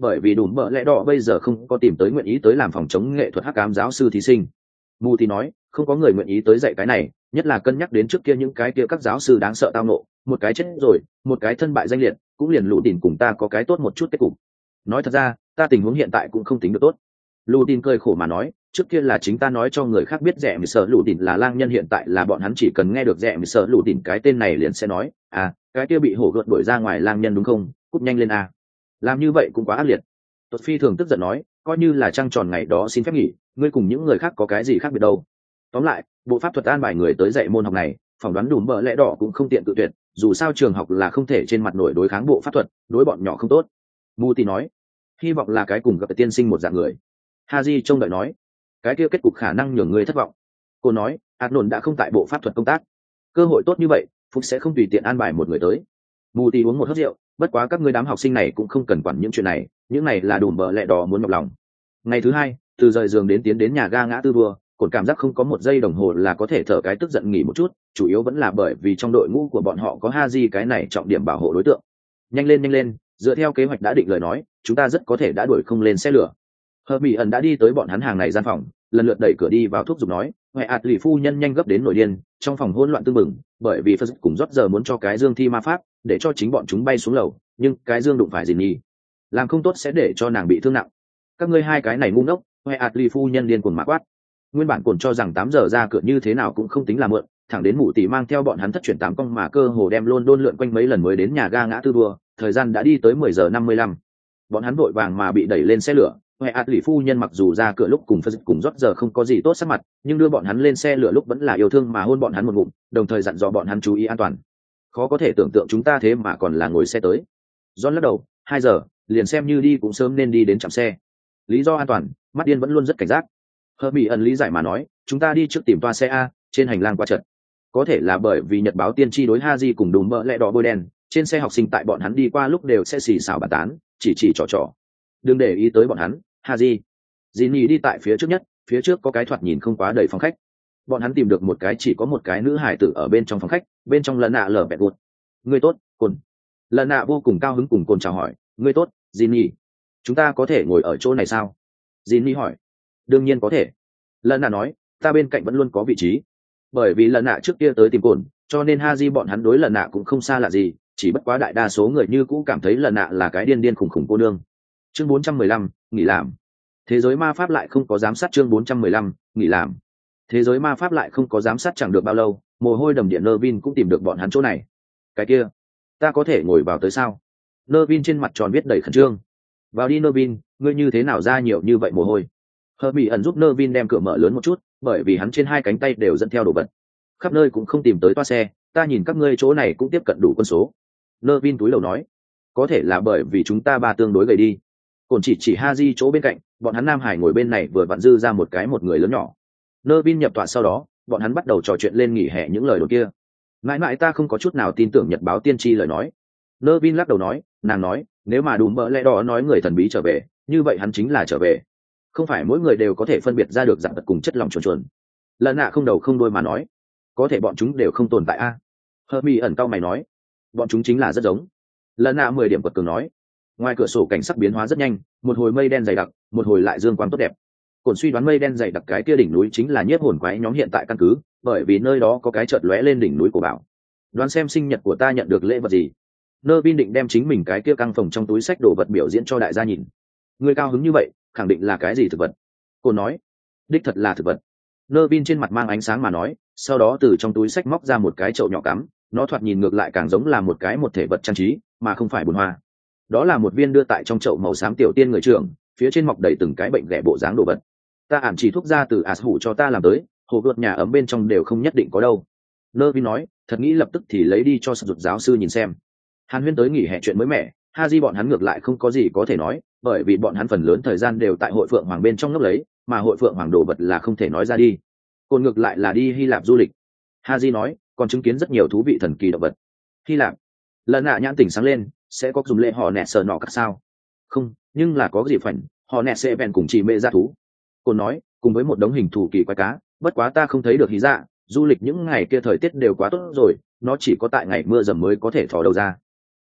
bởi vì đùm bợ lẽ đỏ bây giờ không có tìm tới nguyện ý tới làm phòng chống nghệ thuật hắc ám giáo sư thí sinh. Mù thì nói không có người nguyện ý tới dạy cái này, nhất là cân nhắc đến trước kia những cái kia các giáo sư đáng sợ tao nộ, một cái chết rồi, một cái thân bại danh liệt, cũng liền lũ tìm cùng ta có cái tốt một chút kết cục. Nói thật ra ta tình huống hiện tại cũng không tính được tốt. Lũ tin cười khổ mà nói, trước kia là chính ta nói cho người khác biết rẻ mì sợ lũ tìm là lang nhân, hiện tại là bọn hắn chỉ cần nghe được rẻ mì sợ lũ tìm cái tên này liền sẽ nói à cái kia bị hổ gợt đuổi ra ngoài lang nhân đúng không, cúp nhanh lên a. Làm như vậy cũng quá ác liệt. Tuật phi thường tức giận nói, coi như là trăng tròn ngày đó xin phép nghỉ, ngươi cùng những người khác có cái gì khác biệt đâu. Tóm lại bộ pháp thuật an bài người tới dạy môn học này, phỏng đoán đùm bợ lẽ đỏ cũng không tiện tự tuyệt, dù sao trường học là không thể trên mặt nổi đối kháng bộ pháp thuật, đối bọn nhỏ không tốt. Mu thì nói hy vọng là cái cùng gặp tiên sinh một dạng người. Haji trông đợi nói cái kia kết cục khả năng nhường người thất vọng. Cô nói Adnon đã không tại bộ pháp thuật công tác, cơ hội tốt như vậy Phúc sẽ không tùy tiện an bài một người tới. Mu thì uống một hớp rượu, bất quá các ngươi đám học sinh này cũng không cần quản những chuyện này, những này là đùm bợ lẽ đỏ muốn nhọc lòng. Ngày thứ hai từ rời giường đến tiến đến nhà ga ngã tư đua, cồn cảm giác không có một giây đồng hồ là có thể thở cái tức giận nghỉ một chút, chủ yếu vẫn là bởi vì trong đội ngũ của bọn họ có Haji cái này trọng điểm bảo hộ đối tượng. Nhanh lên, dựa theo kế hoạch đã định lời nói, chúng ta rất có thể đã đuổi không lên xe lửa. Hermione ẩn đã đi tới bọn hắn hàng này gian phòng, lần lượt đẩy cửa đi vào thúc giục nói, "Hoè ạt lì phu nhân nhanh gấp đến nổi điên." Trong phòng hỗn loạn tương mừng, bởi vì Phật cùng rót giờ muốn cho cái dương thi ma pháp, để cho chính bọn chúng bay xuống lầu, nhưng cái dương đụng phải gì nhỉ? Làm không tốt sẽ để cho nàng bị thương nặng. Các ngươi hai cái này ngu ngốc, Hoè ạt lì phu nhân điên cuồng mạ quát. Nguyên bản cồn cho rằng 8 giờ ra cửa như thế nào cũng không tính là mượn, thẳng đến mụ tỷ mang theo bọn hắn thất chuyển 8 cong mà cơ hồ đem London lượn quanh mấy lần mới đến nhà ga ngã tư đua, thời gian đã đi tới 10 giờ 55. Bọn hắn vội vàng mà bị đẩy lên xe lửa. Hoè ạt lì phu nhân mặc dù ra cửa lúc cùng Phật cùng rót giờ không có gì tốt sắc mặt, nhưng đưa bọn hắn lên xe lửa lúc vẫn là yêu thương mà hôn bọn hắn một ngụm, đồng thời dặn dò bọn hắn chú ý an toàn. Khó có thể tưởng tượng chúng ta thế mà còn là ngồi xe tới. John lắc đầu, 2 giờ, liền xem như đi cũng sớm nên đi đến trạm xe. Lý do an toàn, mắt điên vẫn luôn rất cảnh giác. Hermione ẩn lý giải mà nói, chúng ta đi trước tìm toa xe A, trên hành lang qua trận. Có thể là bởi vì nhật báo tiên tri đối Haji cùng đùm bợ lẽ đỏ bôi đen, trên xe học sinh tại bọn hắn đi qua lúc đều sẽ xì xào bàn tán, chỉ trò. Đừng để ý tới bọn hắn, Haji. Jinny đi tại phía trước nhất, phía trước có cái thoạt nhìn không quá đầy phòng khách. Bọn hắn tìm được một cái chỉ có một cái nữ hài tử ở bên trong phòng khách, bên trong lần nạ lở bẹt buột. Ngươi tốt, Cồn. Lần nạ vô cùng cao hứng cùng Cồn chào hỏi, ngươi tốt, Jinny. Chúng ta có thể ngồi ở chỗ này sao? Jinny hỏi. Đương nhiên có thể. Lần nạ nói, ta bên cạnh vẫn luôn có vị trí. Bởi vì lần nạ trước kia tới tìm Cồn, cho nên Haji bọn hắn đối lần nạ cũng không xa lạ gì, chỉ bất quá đại đa số người như cũ cảm thấy lần nạ là cái điên khủng cô nương. Chương 415, nghỉ làm. Thế giới ma pháp lại không có giám sát. Chương 415, nghỉ làm. Thế giới ma pháp lại không có giám sát chẳng được bao lâu, mồ hôi đầm điện Nervin cũng tìm được bọn hắn chỗ này. Cái kia, ta có thể ngồi vào tới sao? Nervin trên mặt tròn viết đầy khẩn trương. Vào đi Nervin, ngươi như thế nào ra nhiều như vậy mồ hôi? Hermione ẩn giúp Nervin đem cửa mở lớn một chút, bởi vì hắn trên hai cánh tay đều dẫn theo đồ vật. Khắp nơi cũng không tìm tới toa xe, ta nhìn các ngươi chỗ này cũng tiếp cận đủ quân số. Nervin túi lầu nói, có thể là bởi vì chúng ta ba tương đối gầy đi. Cồn chỉ Haji chỗ bên cạnh, bọn hắn Nam Hải ngồi bên này vừa vặn dư ra một người lớn nhỏ. Nervin nhập tọa sau đó, bọn hắn bắt đầu trò chuyện lên nghỉ hè những lời đồn kia. Mãi ta không có chút nào tin tưởng nhật báo tiên tri lời nói. Nervin lắc đầu nói, nàng nói, nếu mà đùm bợ lẽ đỏ nói người thần bí trở về, như vậy hắn chính là trở về. Không phải mỗi người đều có thể phân biệt ra được dạng vật cùng chất lỏng chuồn. Lần nạ không đầu không đuôi mà nói, có thể bọn chúng đều không tồn tại a. Hermione ẩn cau mày nói, bọn chúng chính là rất giống. Lần nạ 10 điểm quật cường nói. Ngoài cửa sổ cảnh sắc biến hóa rất nhanh, một hồi mây đen dày đặc, một hồi lại dương quang tốt đẹp. Cổn suy đoán mây đen dày đặc cái kia đỉnh núi chính là nhiếp hồn quái nhóm hiện tại căn cứ, bởi vì nơi đó có cái chợt lóe lên đỉnh núi của bảo. Đoán xem sinh nhật của ta nhận được lễ vật gì. Nervin định đem chính mình cái kia căng phòng trong túi sách đồ vật biểu diễn cho đại gia nhìn. Người cao hứng như vậy, khẳng định là cái gì thực vật? Cô nói, đích thật là thực vật. Nervin trên mặt mang ánh sáng mà nói, sau đó từ trong túi sách móc ra một cái chậu nhỏ cắm, nó thoạt nhìn ngược lại càng giống là một thể vật trang trí, mà không phải bùn hoa. Đó là một viên đưa tại trong chậu màu xám tiểu tiên người trưởng, phía trên mọc đầy từng cái bệnh ghẻ bộ dáng đồ vật. Ta ảm chỉ thuốc ra từ Ashhu cho ta làm tới, hồ gợt nhà ấm bên trong đều không nhất định có đâu. Nervin nói, thật nghĩ lập tức thì lấy đi cho sụt giáo sư nhìn xem. Hàn Huyên tới nghỉ hè chuyện mới mẻ, Haji bọn hắn ngược lại không có gì có thể nói, bởi vì bọn hắn phần lớn thời gian đều tại hội phượng hoàng bên trong ngấp lấy, mà hội phượng hoàng đồ vật là không thể nói ra đi. Còn ngược lại là đi Hy Lạp du lịch. Haji nói, còn chứng kiến rất nhiều thú vị thần kỳ động vật. Hy Lạp. Lần nạ nhãn tỉnh sáng lên, sẽ có dùng lễ họ nẹt sờ nọ các sao? Không, nhưng là có gì phảnh, họ nẹt sẽ bèn cùng chỉ mê ra thú. Cô nói, cùng với một đống hình thù kỳ quái cá, bất quá ta không thấy được hí dạ, du lịch những ngày kia thời tiết đều quá tốt rồi, nó chỉ có tại ngày mưa dầm mới có thể thò đầu ra.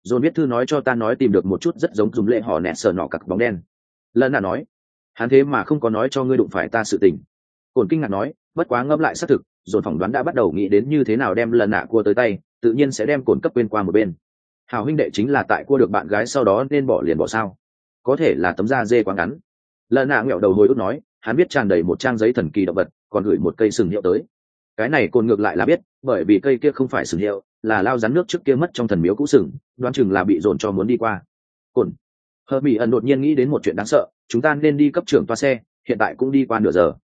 John viết thư nói cho ta nói tìm được một chút rất giống dùng lệ họ nẹt sờ nọ cặc bóng đen. Lần nạ nói, hắn thế mà không có nói cho ngươi đụng phải ta sự tình. Cồn kinh ngạc nói, bất quá ngẫm lại xác thực, John phỏng đoán đã bắt đầu nghĩ đến như thế nào đem lần nạ cua tới tay, tự nhiên sẽ đem Cồn cấp quên qua một bên. Hảo huynh đệ chính là tại cua được bạn gái sau đó nên bỏ liền bỏ sao? Có thể là tấm da dê quá ngắn. Lần nạ ngẹo đầu hồi ức nói, hắn biết tràn đầy một trang giấy thần kỳ động vật, còn gửi một cây sừng hiệu tới. Cái này Cồn ngược lại là biết, bởi vì cây kia không phải sừng hiệu, là lao rắn nước trước kia mất trong thần miếu cũ sừng, đoán chừng là bị dồn cho muốn đi qua. Cồn Hờ Mỹ ẩn đột nhiên nghĩ đến một chuyện đáng sợ, chúng ta nên đi cấp trưởng toa xe, hiện tại cũng đi qua nửa giờ.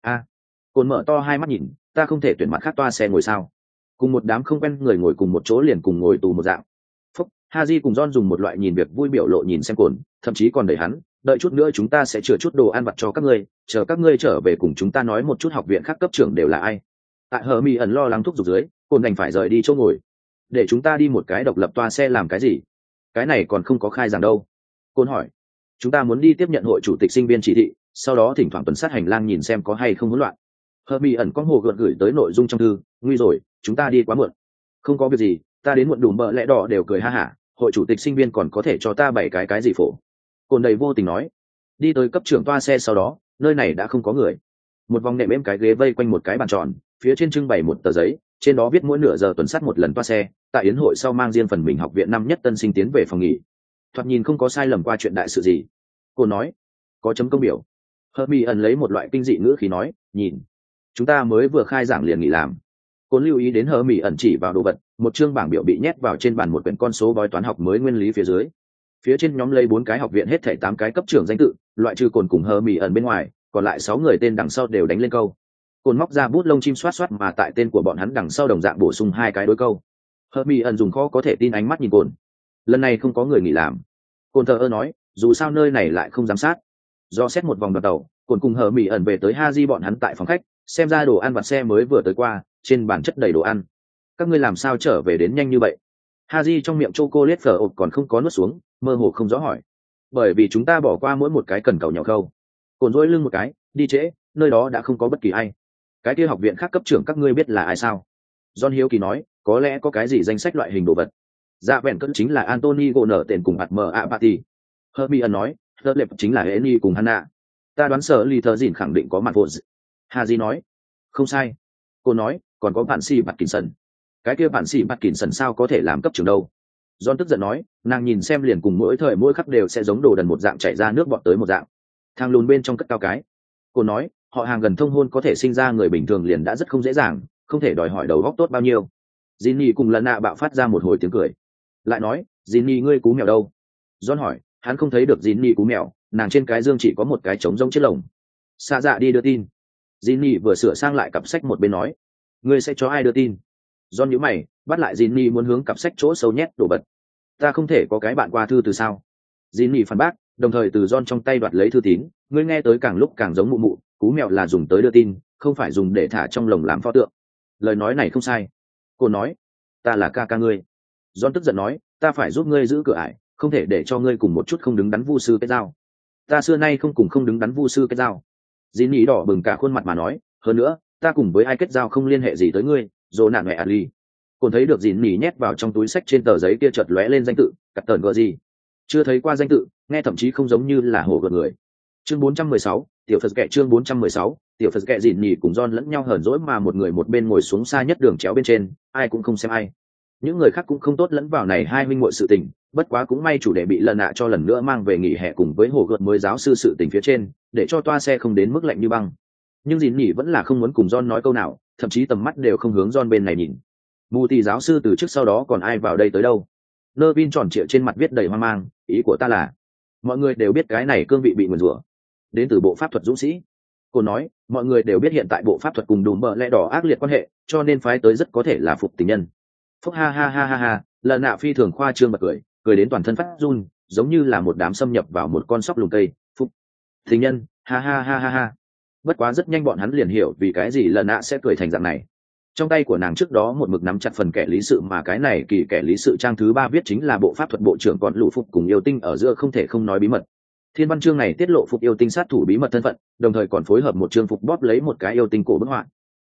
Cồn mở to hai mắt nhìn, ta không thể tuyển mặt khác toa xe ngồi sao? Cùng một đám không quen người ngồi cùng một chỗ liền cùng ngồi tù một dạng. Phúc, Haji cùng John dùng một loại nhìn việc vui biểu lộ nhìn xem Cồn, thậm chí còn đẩy hắn, đợi chút nữa chúng ta sẽ chừa chút đồ ăn vặt cho các ngươi, chờ các ngươi trở về cùng chúng ta nói một chút học viện khác cấp trưởng đều là ai. Tại Hờ Mỹ ẩn lo lắng thúc giục dưới, Cồn đành phải rời đi chỗ ngồi. Để chúng ta đi một cái độc lập toa xe làm cái gì? Cái này còn không có khai giảng đâu. Cồn hỏi. Chúng ta muốn đi tiếp nhận hội chủ tịch sinh viên chỉ thị, sau đó thỉnh thoảng tuần sát hành lang nhìn xem có hay không hỗn loạn. Hờ Mỹ ẩn có hồ gợt gửi tới nội dung trong thư, nguy rồi, chúng ta đi quá muộn. Không có việc gì, ta đến muộn đủ bợ lẽ đỏ đều cười ha hả, hội chủ tịch sinh viên còn có thể cho ta bảy cái gì phổ. Cồn đầy vô tình nói. Đi tới cấp trưởng toa xe sau đó, nơi này đã không có người. Một vòng nệm êm cái ghế vây quanh một cái bàn tròn, phía trên trưng bày một tờ giấy, trên đó viết mỗi nửa giờ tuần sát một lần toa xe, tại yến hội sau mang riêng phần mình học viện năm nhất tân sinh tiến về phòng nghỉ. Thoạt nhìn không có sai lầm qua chuyện đại sự gì. Cô nói, có chấm công biểu. Hờ Mỹ ẩn lấy một loại kinh dị ngữ khí nói, nhìn, chúng ta mới vừa khai giảng liền nghỉ làm. Cô lưu ý đến Hờ Mỹ ẩn chỉ vào đồ vật, một chương bảng biểu bị nhét vào trên bàn một quyển con số bói toán học mới nguyên lý phía dưới. Phía trên nhóm lấy 4 cái học viện hết thảy 8 cái cấp trưởng danh tự, loại trừ Cồn cùng Hờ Mỹ ẩn bên ngoài, còn lại 6 người tên đằng sau đều đánh lên câu. Cồn móc ra bút lông chim xoát xoát mà tại tên của bọn hắn đằng sau đồng dạng bổ sung 2 cái đối câu. Hờ Mỹ ẩn dùng khó có thể tin ánh mắt nhìn Cồn. Lần này không có người nghỉ làm. Cồn thờ ơ nói, dù sao nơi này lại không giám sát. Do xét một vòng đoàn tàu, Cồn cùng Hờ Mỹ ẩn về tới Haji bọn hắn tại phòng khách, xem ra đồ ăn vặt xe mới vừa tới qua, trên bàn chất đầy đồ ăn. Các ngươi làm sao trở về đến nhanh như vậy? Haji trong miệng chocolate phở ộp còn không có nuốt xuống, mơ hồ không rõ hỏi. Bởi vì chúng ta bỏ qua mỗi một cái cần cầu nhỏ khâu. Cồn dỗi lưng một cái, đi trễ, nơi đó đã không có bất kỳ ai. Cái kia học viện khác cấp trưởng các ngươi biết là ai sao? John hiếu kỳ nói, có lẽ có cái gì danh sách loại hình đồ vật. Dạ vẹn cất chính là Anthony gỗ nở tên cùng hạt mờ ạ party. Hermione nói, Tớ lệp chính là Eni cùng Hannah. Ta đoán sở lì thờ dìn khẳng định có mặt vô. Haji nói, không sai. Cô nói, còn có bạn si Parkinson. Cái kia bạn si Parkinson sao có thể làm cấp trưởng đâu? John tức giận nói, nàng nhìn xem liền cùng mỗi thời mỗi khắc đều sẽ giống đồ đần một dạng chảy ra nước bọt tới một dạng. Thang lùn bên trong cất cao cái. Cô nói, họ hàng gần thông hôn có thể sinh ra người bình thường liền đã rất không dễ dàng, không thể đòi hỏi đầu óc tốt bao nhiêu. Jinny cùng lần nạ bạo phát ra một hồi tiếng cười. Lại nói, Jinny ngươi cú mèo đâu? John hỏi, hắn không thấy được Jinny cú mèo, nàng trên cái dương chỉ có một cái trống rỗng chiếc lồng. Xa dạ đi đưa tin. Jinny vừa sửa sang lại cặp sách một bên nói, ngươi sẽ cho ai đưa tin? John nhíu mày, bắt lại Jinny muốn hướng cặp sách chỗ sâu nhét đồ vật. Ta không thể có cái bạn qua thư từ sao? Jinny phản bác, đồng thời từ John trong tay đoạt lấy thư tín. Ngươi nghe tới càng lúc càng giống mụ mụ, cú mèo là dùng tới đưa tin, không phải dùng để thả trong lồng làm pho tượng. Lời nói này không sai. Cô nói, ta là ca ca ngươi. John tức giận nói, ta phải giúp ngươi giữ cửa ải, không thể để cho ngươi cùng một chút không đứng đắn vu sư kết giao. Ta xưa nay không cùng không đứng đắn vu sư kết giao. Jinny đỏ bừng cả khuôn mặt mà nói, hơn nữa, ta cùng với ai kết giao không liên hệ gì tới ngươi, dồ nạn mẹ Ali. Còn thấy được Jinny nhét vào trong túi sách trên tờ giấy kia chợt lóe lên danh tự, cắt tờn gờ gì. Chưa thấy qua danh tự, nghe thậm chí không giống như là hổ gợt người. Chương 416, tiểu Phật kệ chương 416, tiểu Phật kệ Jinny cùng John lẫn nhau hờn dỗi mà một người một bên ngồi xuống xa nhất đường chéo bên trên, ai cũng không xem ai. Những người khác cũng không tốt lẫn vào này hai huynh muội sự tình, bất quá cũng may chủ đề bị lần nạ cho lần nữa mang về nghỉ hè cùng với hồ gợt mới giáo sư sự tình phía trên, để cho toa xe không đến mức lạnh như băng. Nhưng Jinny vẫn là không muốn cùng John nói câu nào, thậm chí tầm mắt đều không hướng John bên này nhìn. Mù tì giáo sư từ trước sau đó còn ai vào đây tới đâu? Nervin tròn trịa trên mặt viết đầy hoang mang, ý của ta là, mọi người đều biết cái này cương vị bị nguyền rủa, đến từ bộ pháp thuật dũng sĩ. Cô nói, mọi người đều biết hiện tại bộ pháp thuật cùng đùm bờ lẽ đỏ ác liệt quan hệ, cho nên phái tới rất có thể là phục tình nhân. Phúc ha ha ha ha ha, lần nạ phi thường khoa trương bật cười, cười đến toàn thân phát run, giống như là một đám xâm nhập vào một con sóc lùm cây. Phúc tình nhân, ha ha ha ha ha. Bất quá rất nhanh bọn hắn liền hiểu vì cái gì lần nạ sẽ cười thành dạng này. Trong tay của nàng trước đó một mực nắm chặt phần kẻ lý sự mà cái này kỳ kẻ lý sự trang thứ 3 viết chính là bộ pháp thuật bộ trưởng còn lũ Phục cùng yêu tinh ở giữa không thể không nói bí mật. Thiên văn chương này tiết lộ Phục yêu tinh sát thủ bí mật thân phận, đồng thời còn phối hợp một chương Phục bóp lấy một cái yêu tinh cổ bức họa.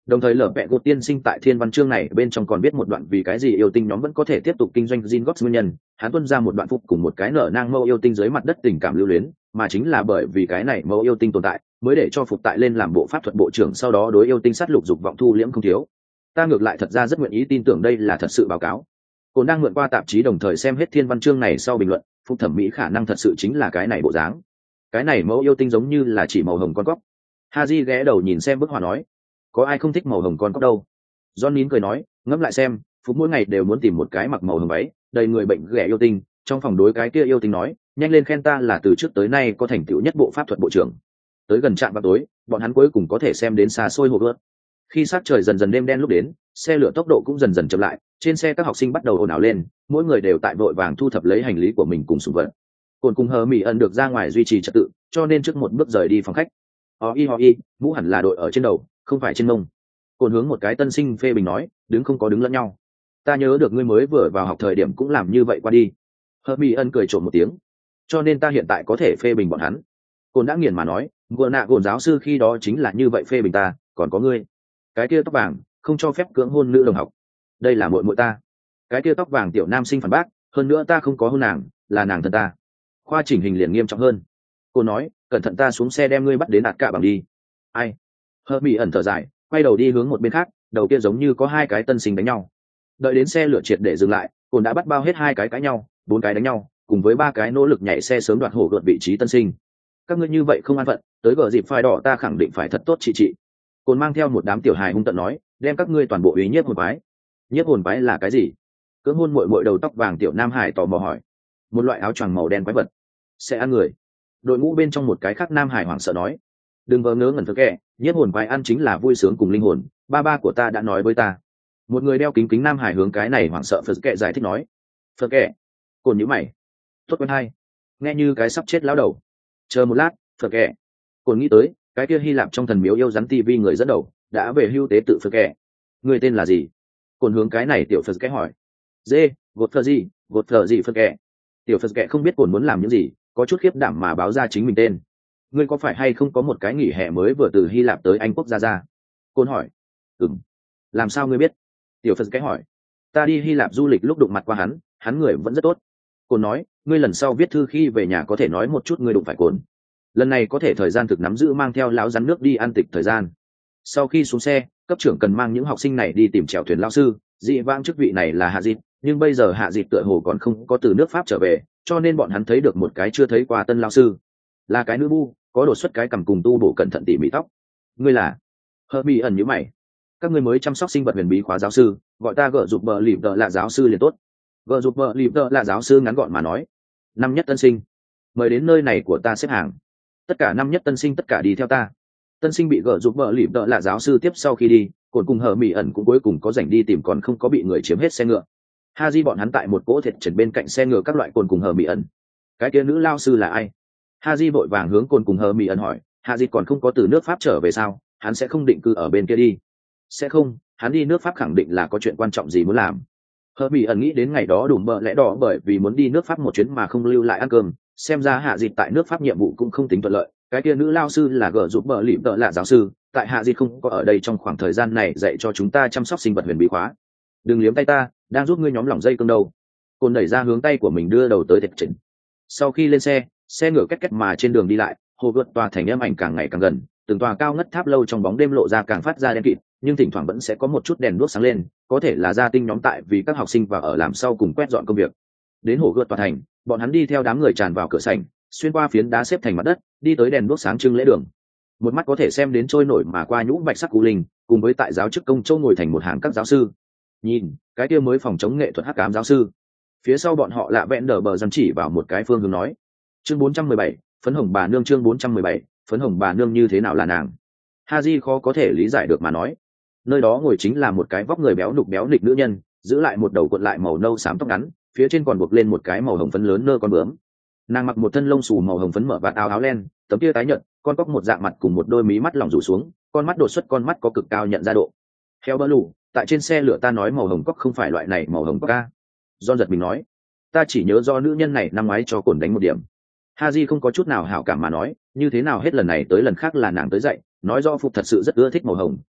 Đồng thời lở vẹ gột tiên sinh tại thiên văn chương này bên trong còn biết một đoạn vì cái gì yêu tinh nhóm vẫn có thể tiếp tục kinh doanh Jin Gox nguyên nhân, hắn tuân ra một đoạn phúc cùng một cái nở nang mâu yêu tinh dưới mặt đất tình cảm lưu luyến, mà chính là bởi vì cái này mâu yêu tinh tồn tại, mới để cho phục tại lên làm bộ pháp thuật bộ trưởng, sau đó đối yêu tinh sát lục dục vọng thu liễm không thiếu. Ta ngược lại thật ra rất nguyện ý tin tưởng đây là thật sự báo cáo. Cồn đang mượn qua tạp chí đồng thời xem hết thiên văn chương này sau bình luận, phục thẩm mỹ khả năng thật sự chính là cái này bộ dáng. Cái này mẫu yêu tinh giống như là chỉ màu hồng con cóc. Haji ghé đầu nhìn xem bức họa nói, có ai không thích màu hồng con cóc đâu. John nín cười nói, ngẫm lại xem, Phúc mỗi ngày đều muốn tìm một cái mặc màu hồng váy, đầy người bệnh ghẻ yêu tinh, trong phòng đối cái kia yêu tinh nói, nhanh lên khen ta là từ trước tới nay có thành tựu nhất bộ pháp thuật bộ trưởng. Tới gần trạm vào tối, bọn hắn cuối cùng có thể xem đến xa xôi hồ gợt. Khi sát trời dần dần đêm đen lúc đến, xe lửa tốc độ cũng dần dần chậm lại, trên xe các học sinh bắt đầu ồn ào lên, mỗi người đều tại vội vàng thu thập lấy hành lý của mình cùng sủng vật. Cồn cùng hờ mỹ ẩn được ra ngoài duy trì trật tự, cho nên trước một bước rời đi phòng khách. Ho y, mũ hẳn là đội ở trên đầu, không phải trên mông. Cồn hướng một cái tân sinh phê bình nói, đứng không có đứng lẫn nhau. Ta nhớ được ngươi mới vừa vào học thời điểm cũng làm như vậy qua đi. Hờ mỹ ẩn cười trộm một tiếng. Cho nên ta hiện tại có thể phê bình bọn hắn. Cồn đã nghiền mà nói, vừa nạ gồn giáo sư khi đó chính là như vậy phê bình ta, còn có ngươi. Cái kia tóc vàng, không cho phép cưỡng hôn nữ đồng học. Đây là muội muội ta. Cái kia tóc vàng tiểu nam sinh phản bác, hơn nữa ta không có hôn nàng, là nàng thân ta. Khoa chỉnh hình liền nghiêm trọng hơn. Cô nói, cẩn thận ta xuống xe đem ngươi bắt đến đạt cả bằng đi. Ai? Hờ mỹ ẩn thở dài, quay đầu đi hướng một bên khác, đầu kia giống như có hai cái tân sinh đánh nhau. Đợi đến xe lửa triệt để dừng lại, Cồn đã bắt bao hết hai cái cãi nhau, bốn cái đánh nhau, cùng với ba cái nỗ lực nhảy xe sớm đoạt hổ gợt vị trí tân sinh. Các ngươi như vậy không an phận, tới gờ dịp phai đỏ ta khẳng định phải thật tốt trị. Cồn mang theo một đám tiểu hài hung tận nói, đem các ngươi toàn bộ ý nhiếp hồn phái. Nhiếp hồn phái là cái gì? Cưỡng hôn muội đầu tóc vàng tiểu nam hải tò mò hỏi. Một loại áo choàng màu đen quái vật, sẽ ăn người. Đội ngũ bên trong một cái khác nam hải hoảng sợ nói, đừng vờ ngớ ngẩn thơ kệ, nhiếp hồn phái ăn chính là vui sướng cùng linh hồn, ba của ta đã nói với ta. Một người đeo kính kính nam hải hướng cái này hoảng sợ phật kệ giải thích nói. Phật kệ? Cồn nhíu mày. Tốt quen hay, nghe như cái sắp chết lão đầu. Chờ một lát, Phật kệ. Cồn nghĩ tới cái kia Hy Lạp trong thần miếu yêu rắn tivi người dẫn đầu đã về hưu tế tự Phật kệ. Người tên là gì? Cồn hướng cái này tiểu Phật kệ hỏi. Dê, gột thờ gì Phật kệ. Tiểu Phật kệ không biết Cồn muốn làm những gì, có chút khiếp đảm mà báo ra chính mình tên. Ngươi có phải hay không có một cái nghỉ hè mới vừa từ Hy Lạp tới Anh quốc ra? Cồn hỏi. Làm sao ngươi biết? Tiểu Phật kệ hỏi. Ta đi Hy Lạp du lịch lúc đụng mặt qua hắn người vẫn rất tốt. Cồn nói, ngươi lần sau viết thư khi về nhà có thể nói một chút ngươi đụng phải Cồn. Lần này có thể thời gian thực nắm giữ mang theo lão rắn nước đi ăn tịch thời gian. Sau khi xuống xe, cấp trưởng cần mang những học sinh này đi tìm chèo thuyền lão sư, dị vãng chức vị này là Hạ Dịp, nhưng bây giờ Hạ Dịp tựa hồ còn không có từ nước Pháp trở về, cho nên bọn hắn thấy được một cái chưa thấy qua tân lão sư, là cái nữ bu, có đột xuất cái cằm cùng tu bổ cẩn thận tỉ mỉ tóc. Ngươi là? Hờ mỹ ẩn nhíu mày. Các ngươi mới chăm sóc sinh vật huyền bí khóa giáo sư, gọi ta gỡ dục bờ lịp tợ là giáo sư liền tốt. Gỡ dục bờ lịp tợ là giáo sư ngắn gọn mà nói. Năm nhất tân sinh, mời đến nơi này của ta xếp hàng. Tất cả năm nhất tân sinh tất cả đi theo ta. Tân sinh bị gỡ giúp vợ lịp đỡ là giáo sư tiếp sau khi đi, Cồn cùng hờ mỹ ẩn cũng cuối cùng có rảnh đi tìm còn không có bị người chiếm hết xe ngựa. Haji bọn hắn tại một cỗ thiệt trần bên cạnh xe ngựa các loại Cồn cùng hờ mỹ ẩn. Cái kia nữ lao sư là ai? Haji vội vàng hướng Cồn cùng hờ mỹ ẩn hỏi. Haji còn không có từ nước Pháp trở về sao? Hắn sẽ không định cư ở bên kia đi? Sẽ không, hắn đi nước Pháp khẳng định là có chuyện quan trọng gì muốn làm. Hờ mỹ ẩn nghĩ đến ngày đó đùm bợ lẽ đỏ bởi vì muốn đi nước Pháp một chuyến mà không lưu lại ăn cơm, xem ra Hạ Dịp tại nước Pháp nhiệm vụ cũng không tính thuận lợi. Cái kia nữ lao sư là gỡ giúp bờ lịp tợ là giáo sư, tại Hạ Dịp không có ở đây trong khoảng thời gian này dạy cho chúng ta chăm sóc sinh vật huyền bí khóa. Đừng liếm tay ta, đang giúp ngươi nhóm lỏng dây cương đầu. Cồn đẩy ra hướng tay của mình đưa đầu tới thiệt chỉnh. Sau khi lên xe, xe ngựa két két mà trên đường đi lại, hồ gợt tòa thành âm ảnh càng ngày càng gần, từng tòa cao ngất tháp lâu trong bóng đêm lộ ra càng phát ra đen kịt, nhưng thỉnh thoảng vẫn sẽ có một chút đèn đuốc sáng lên, có thể là gia tinh nhóm tại vì các học sinh vào ở làm sau cùng quét dọn công việc. Đến hồ gợt tòa thành, bọn hắn đi theo đám người tràn vào cửa sảnh, xuyên qua phiến đá xếp thành mặt đất, đi tới đèn đuốc sáng trưng lễ đường. Một mắt có thể xem đến trôi nổi mà qua nhũ bạch sắc cú linh, cùng với tại giáo chức công châu ngồi thành một hàng các giáo sư. Nhìn, cái kia mới phòng chống nghệ thuật hắc ám giáo sư. Phía sau bọn họ lạ vẹn đờ bờ dần chỉ vào một cái phương hướng nói. Chương 417, phấn hồng bà nương. Chương 417, phấn hồng bà nương như thế nào là nàng? Haji khó có thể lý giải được mà nói. Nơi đó ngồi chính là một cái vóc người béo đục béo nịch nữ nhân, giữ lại một đầu cuộn lại màu nâu xám tóc ngắn, phía trên còn buộc lên một cái màu hồng phấn lớn nơ con bướm. Nàng mặc một thân lông xù màu hồng phấn mở vạt áo len, tấm kia tái nhợt, con cóc một dạng mặt cùng một đôi mí mắt lỏng rủ xuống, con mắt đột xuất con mắt có cực cao nhận ra độ. Theo bơ lù, tại trên xe lửa ta nói màu hồng cóc không phải loại này màu hồng cóc ca. John giật mình nói, ta chỉ nhớ do nữ nhân này năm ngoái cho Cồn đánh một điểm. Haji không có chút nào hảo cảm mà nói, như thế nào hết lần này tới lần khác là nàng tới dậy, nói do Phục thật sự rất ưa thích màu hồng,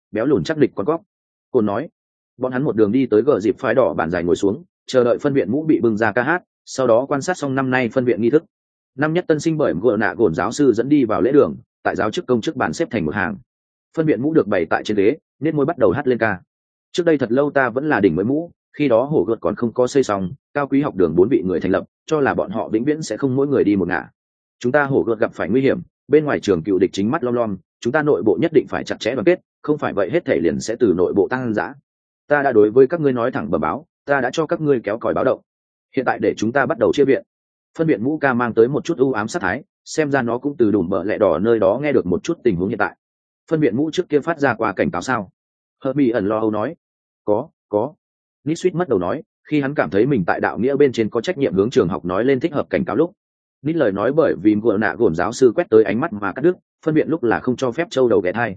béo lùn chắc địch con cóc. Cồn nói. Bọn hắn một đường đi tới gờ dịp phái đỏ bàn dài ngồi xuống, chờ đợi phân viện mũ bị bưng ra ca hát, sau đó quan sát xong năm nay phân viện nghi thức. Năm nhất tân sinh bởi gợ nạ gồn giáo sư dẫn đi vào lễ đường, tại giáo chức công chức bàn xếp thành một hàng. Phân viện mũ được bày tại trên ghế, nết môi bắt đầu hát lên ca. Trước đây thật lâu ta vẫn là đỉnh mới mũ, khi đó hổ gợt còn không có xây xong, cao quý học đường 4 vị người thành lập, cho là bọn họ vĩnh viễn sẽ không mỗi người đi một ngả. Chúng ta hổ gợt gặp phải nguy hiểm, bên ngoài trường cựu địch chính mắt lom lom, chúng ta nội bộ nhất định phải chặt chẽ đoàn kết, không phải vậy hết thể liền sẽ từ nội bộ tăng dã. Ta đã đối với các ngươi nói thẳng bẩm báo, ta đã cho các ngươi kéo còi báo động. Hiện tại để chúng ta bắt đầu chia viện. Phân viện mũ ca mang tới một chút ưu ám sát thái, xem ra nó cũng từ đùm bợ lẹ đỏ nơi đó nghe được một chút tình huống hiện tại. Phân viện mũ trước kia phát ra qua cảnh cáo sao? Herbie ẩn lo âu nói. Có. Nít mất đầu nói, khi hắn cảm thấy mình tại đạo nghĩa bên trên có trách nhiệm hướng trường học nói lên thích hợp cảnh cáo lúc. Nít lời nói bởi vì gợ nạ gồn giáo sư quét tới ánh mắt mà cắt đứt, phân biện lúc là không cho phép châu đầu ghé thai.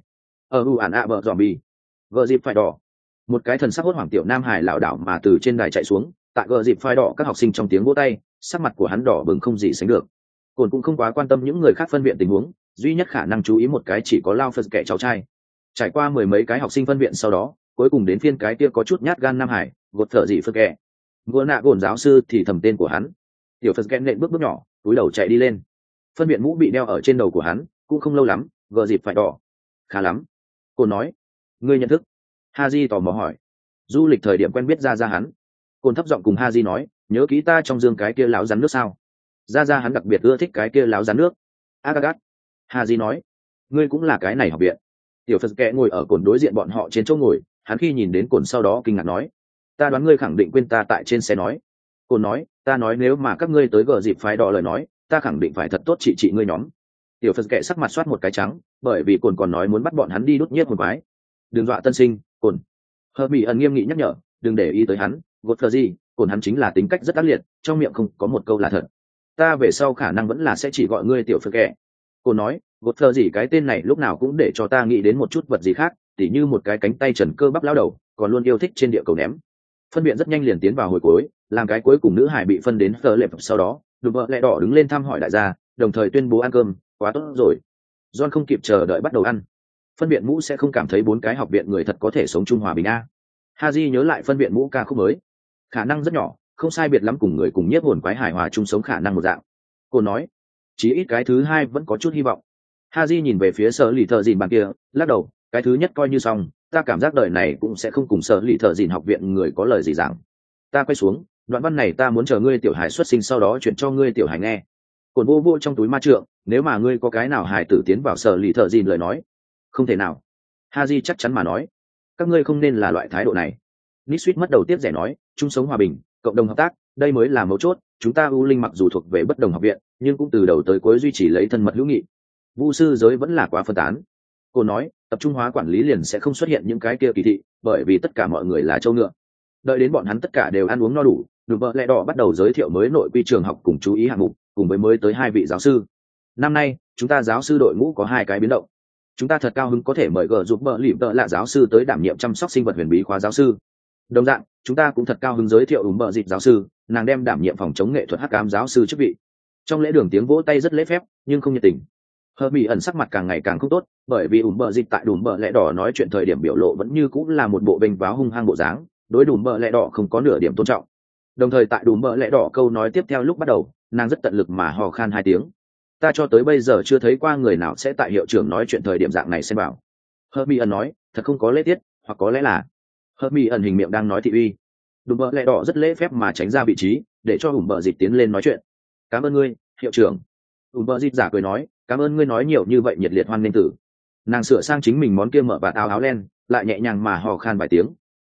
Ản ạ vợ zombie. Gợ dịp phải đỏ. Một cái thần sắc hốt hoảng tiểu nam hải lảo đảo mà từ trên đài chạy xuống, tại gợ dịp phai đỏ các học sinh trong tiếng vỗ tay, sắc mặt của hắn đỏ bừng không gì sánh được. Cồn cũng không quá quan tâm những người khác phân biện tình huống, duy nhất khả năng chú ý một cái chỉ có Lao Phật kẻ cháu trai. Trải qua 10 mấy cái học sinh phân biện sau đó, cuối cùng đến phiên cái kia có chút nhát gan nam hải, gột thở dị Phật kẻ. Gỡ nạ gồn giáo sư thì thầm tên của hắn. Tiểu Phật kẻ nện bước nhỏ, túi đầu chạy đi lên. Phân biện mũ bị đeo ở trên đầu của hắn, cũng không lâu lắm, gợ dịp phải đỏ. Khá lắm. Cồn nói. Ngươi nhận thức? Haji tò mò hỏi. Du lịch thời điểm quen biết ra hắn. Cồn thấp giọng cùng Haji nói, nhớ kỹ ta trong dương cái kia láo rắn nước sao? Ra hắn đặc biệt ưa thích cái kia láo rắn nước. Agagat. Haji nói, ngươi cũng là cái này học viện. Tiểu Phật kệ ngồi ở cồn đối diện bọn họ trên chỗ ngồi, hắn khi nhìn đến cồn sau đó kinh ngạc nói, ta đoán ngươi khẳng định quên ta tại trên xe nói. Cồn nói, ta nói nếu mà các ngươi tới gờ dịp phái đỏ lời nói, ta khẳng định phải thật tốt trị ngươi nhóm. Tiểu Phật kệ sắc mặt soát một cái trắng, bởi vì cồn còn nói muốn bắt bọn hắn đi đốt nhiếp hồn quái. Đừng dọa tân sinh, cồn. Herbie ẩn nghiêm nghị nhắc nhở, đừng để ý tới hắn, gột thờ gì, cồn hắn chính là tính cách rất ác liệt, trong miệng không có một câu là thật. Ta về sau khả năng vẫn là sẽ chỉ gọi ngươi tiểu Phật kệ. Cồn nói, gột thờ gì cái tên này lúc nào cũng để cho ta nghĩ đến một chút vật gì khác, tỉ như một cái cánh tay trần cơ bắp lao đầu, còn luôn yêu thích trên địa cầu ném. Phân biện rất nhanh liền tiến vào hồi cuối, làm cái cuối cùng nữ hải bị phân đến phở lệp sau đó, đùm bợ lẹ đỏ đứng lên thăm hỏi đại gia, đồng thời tuyên bố ăn cơm, quá tốt rồi. John không kịp chờ đợi bắt đầu ăn. Phân biện mũ sẽ không cảm thấy 4 cái học viện người thật có thể sống chung hòa bình a. Haji nhớ lại phân biện mũ ca khúc mới, khả năng rất nhỏ, không sai biệt lắm cùng người cùng nhiếp hồn quái hài hòa chung sống khả năng một dạng. Cô nói, chí ít cái thứ hai vẫn có chút hy vọng. Haji nhìn về phía sở lì thợ dìn bàn kia, lắc đầu, cái thứ nhất coi như xong, ta cảm giác đời này cũng sẽ không cùng sở lì thợ dìn học viện người có lời gì giảng. Ta quay xuống, đoạn văn này ta muốn chờ ngươi tiểu hải xuất sinh sau đó chuyển cho ngươi tiểu hải nghe. Cồn vô trong túi ma trượng, nếu mà ngươi có cái nào hải tử tiến vào sở lì thợ dìn lời nói. Không thể nào. Haji chắc chắn mà nói, các ngươi không nên là loại thái độ này. Nít mất đầu tiếp rẻ nói, chung sống hòa bình, cộng đồng hợp tác, đây mới là mấu chốt. Chúng ta U Linh mặc dù thuộc về bất đồng học viện, nhưng cũng từ đầu tới cuối duy trì lấy thân mật hữu nghị. Vu sư giới vẫn là quá phân tán. Cô nói, tập trung hóa quản lý liền sẽ không xuất hiện những cái kia kỳ thị, bởi vì tất cả mọi người là châu ngựa. Đợi đến bọn hắn tất cả đều ăn uống no đủ, Đùm bợ lẹ đỏ bắt đầu giới thiệu mới nội quy trường học cùng chú ý hạng mục, cùng với mới tới 2 vị giáo sư. Năm nay, chúng ta giáo sư đội ngũ có 2 cái biến động. Chúng ta thật cao hứng có thể mời gờ giúp bợ lỉm tợ là giáo sư tới đảm nhiệm chăm sóc sinh vật huyền bí khóa giáo sư. Đồng dạng, chúng ta cũng thật cao hứng giới thiệu bợ dịp giáo sư, nàng đem đảm nhiệm phòng chống nghệ thuật hắc ám giáo sư chức vị. Trong lễ đường tiếng vỗ tay rất lễ phép, nhưng không nhiệt tình. Herbie ẩn sắc mặt càng ngày càng không tốt, bởi vì bợ dịp tại đùm bợ lẹ đỏ nói chuyện thời điểm biểu lộ vẫn như cũng là một bộ bênh váo hung hăng bộ dáng, đối đùm bợ lẹ đỏ không có nửa điểm tôn trọng. Đồng thời tại đùm bợ lẹ đỏ câu nói tiếp theo lúc bắt đầu, nàng rất tận lực mà hò khan 2 tiếng. Ta cho tới bây giờ chưa thấy qua người nào sẽ tại hiệu trưởng nói chuyện thời điểm dạng này xem bảo. Herbie ẩn nói, thật không có lễ tiết, hoặc có lẽ là Herbie ẩn hình miệng đang nói thị uy. Đùm bợ lẹ đỏ rất lễ phép mà tránh ra vị trí, để cho bợ dịp tiến lên nói chuyện. Cảm ơn ngươi, hiệu trưởng. Bợ dịp giả cười nói, cảm ơn ngươi nói nhiều như vậy nhiệt liệt hoan nghênh tử. Nàng sửa sang chính mình món kia mở và áo len, lại nhẹ nhàng mà hò khan vài tiếng.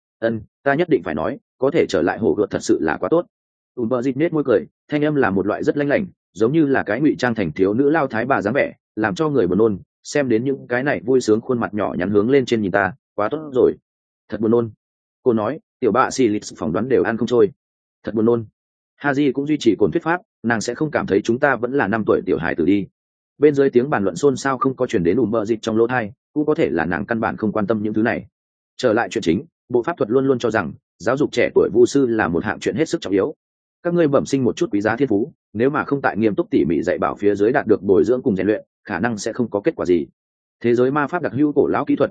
Ta nhất định phải nói, có thể trở lại hổ gợt thật sự là quá tốt. Bợ dịp nết môi cười, thanh âm là một loại rất lanh lảnh, giống như là cái ngụy trang thành thiếu nữ lao thái bà dáng vẻ, làm cho người buồn nôn. Xem đến những cái này vui sướng khuôn mặt nhỏ nhắn hướng lên trên nhìn ta, quá tốt rồi. Thật buồn nôn. Cô nói, tiểu bạ xì lịch phỏng đoán đều ăn không trôi. Thật buồn nôn. Haji cũng duy trì cồn thuyết pháp, nàng sẽ không cảm thấy chúng ta vẫn là 5 tuổi tiểu hài tử đi. Bên dưới tiếng bàn luận xôn xao không có truyền đến bợ dịp trong lỗ tai, cũng có thể là nàng căn bản không quan tâm những thứ này. Trở lại chuyện chính, bộ pháp thuật luôn luôn cho rằng giáo dục trẻ tuổi vu sư là một hạng chuyện hết sức trọng yếu. Các ngươi bẩm sinh một chút quý giá thiên phú, nếu mà không tại nghiêm túc tỉ mỉ dạy bảo phía dưới đạt được bồi dưỡng cùng rèn luyện, khả năng sẽ không có kết quả gì. Thế giới ma pháp đặc hữu cổ lão kỹ thuật,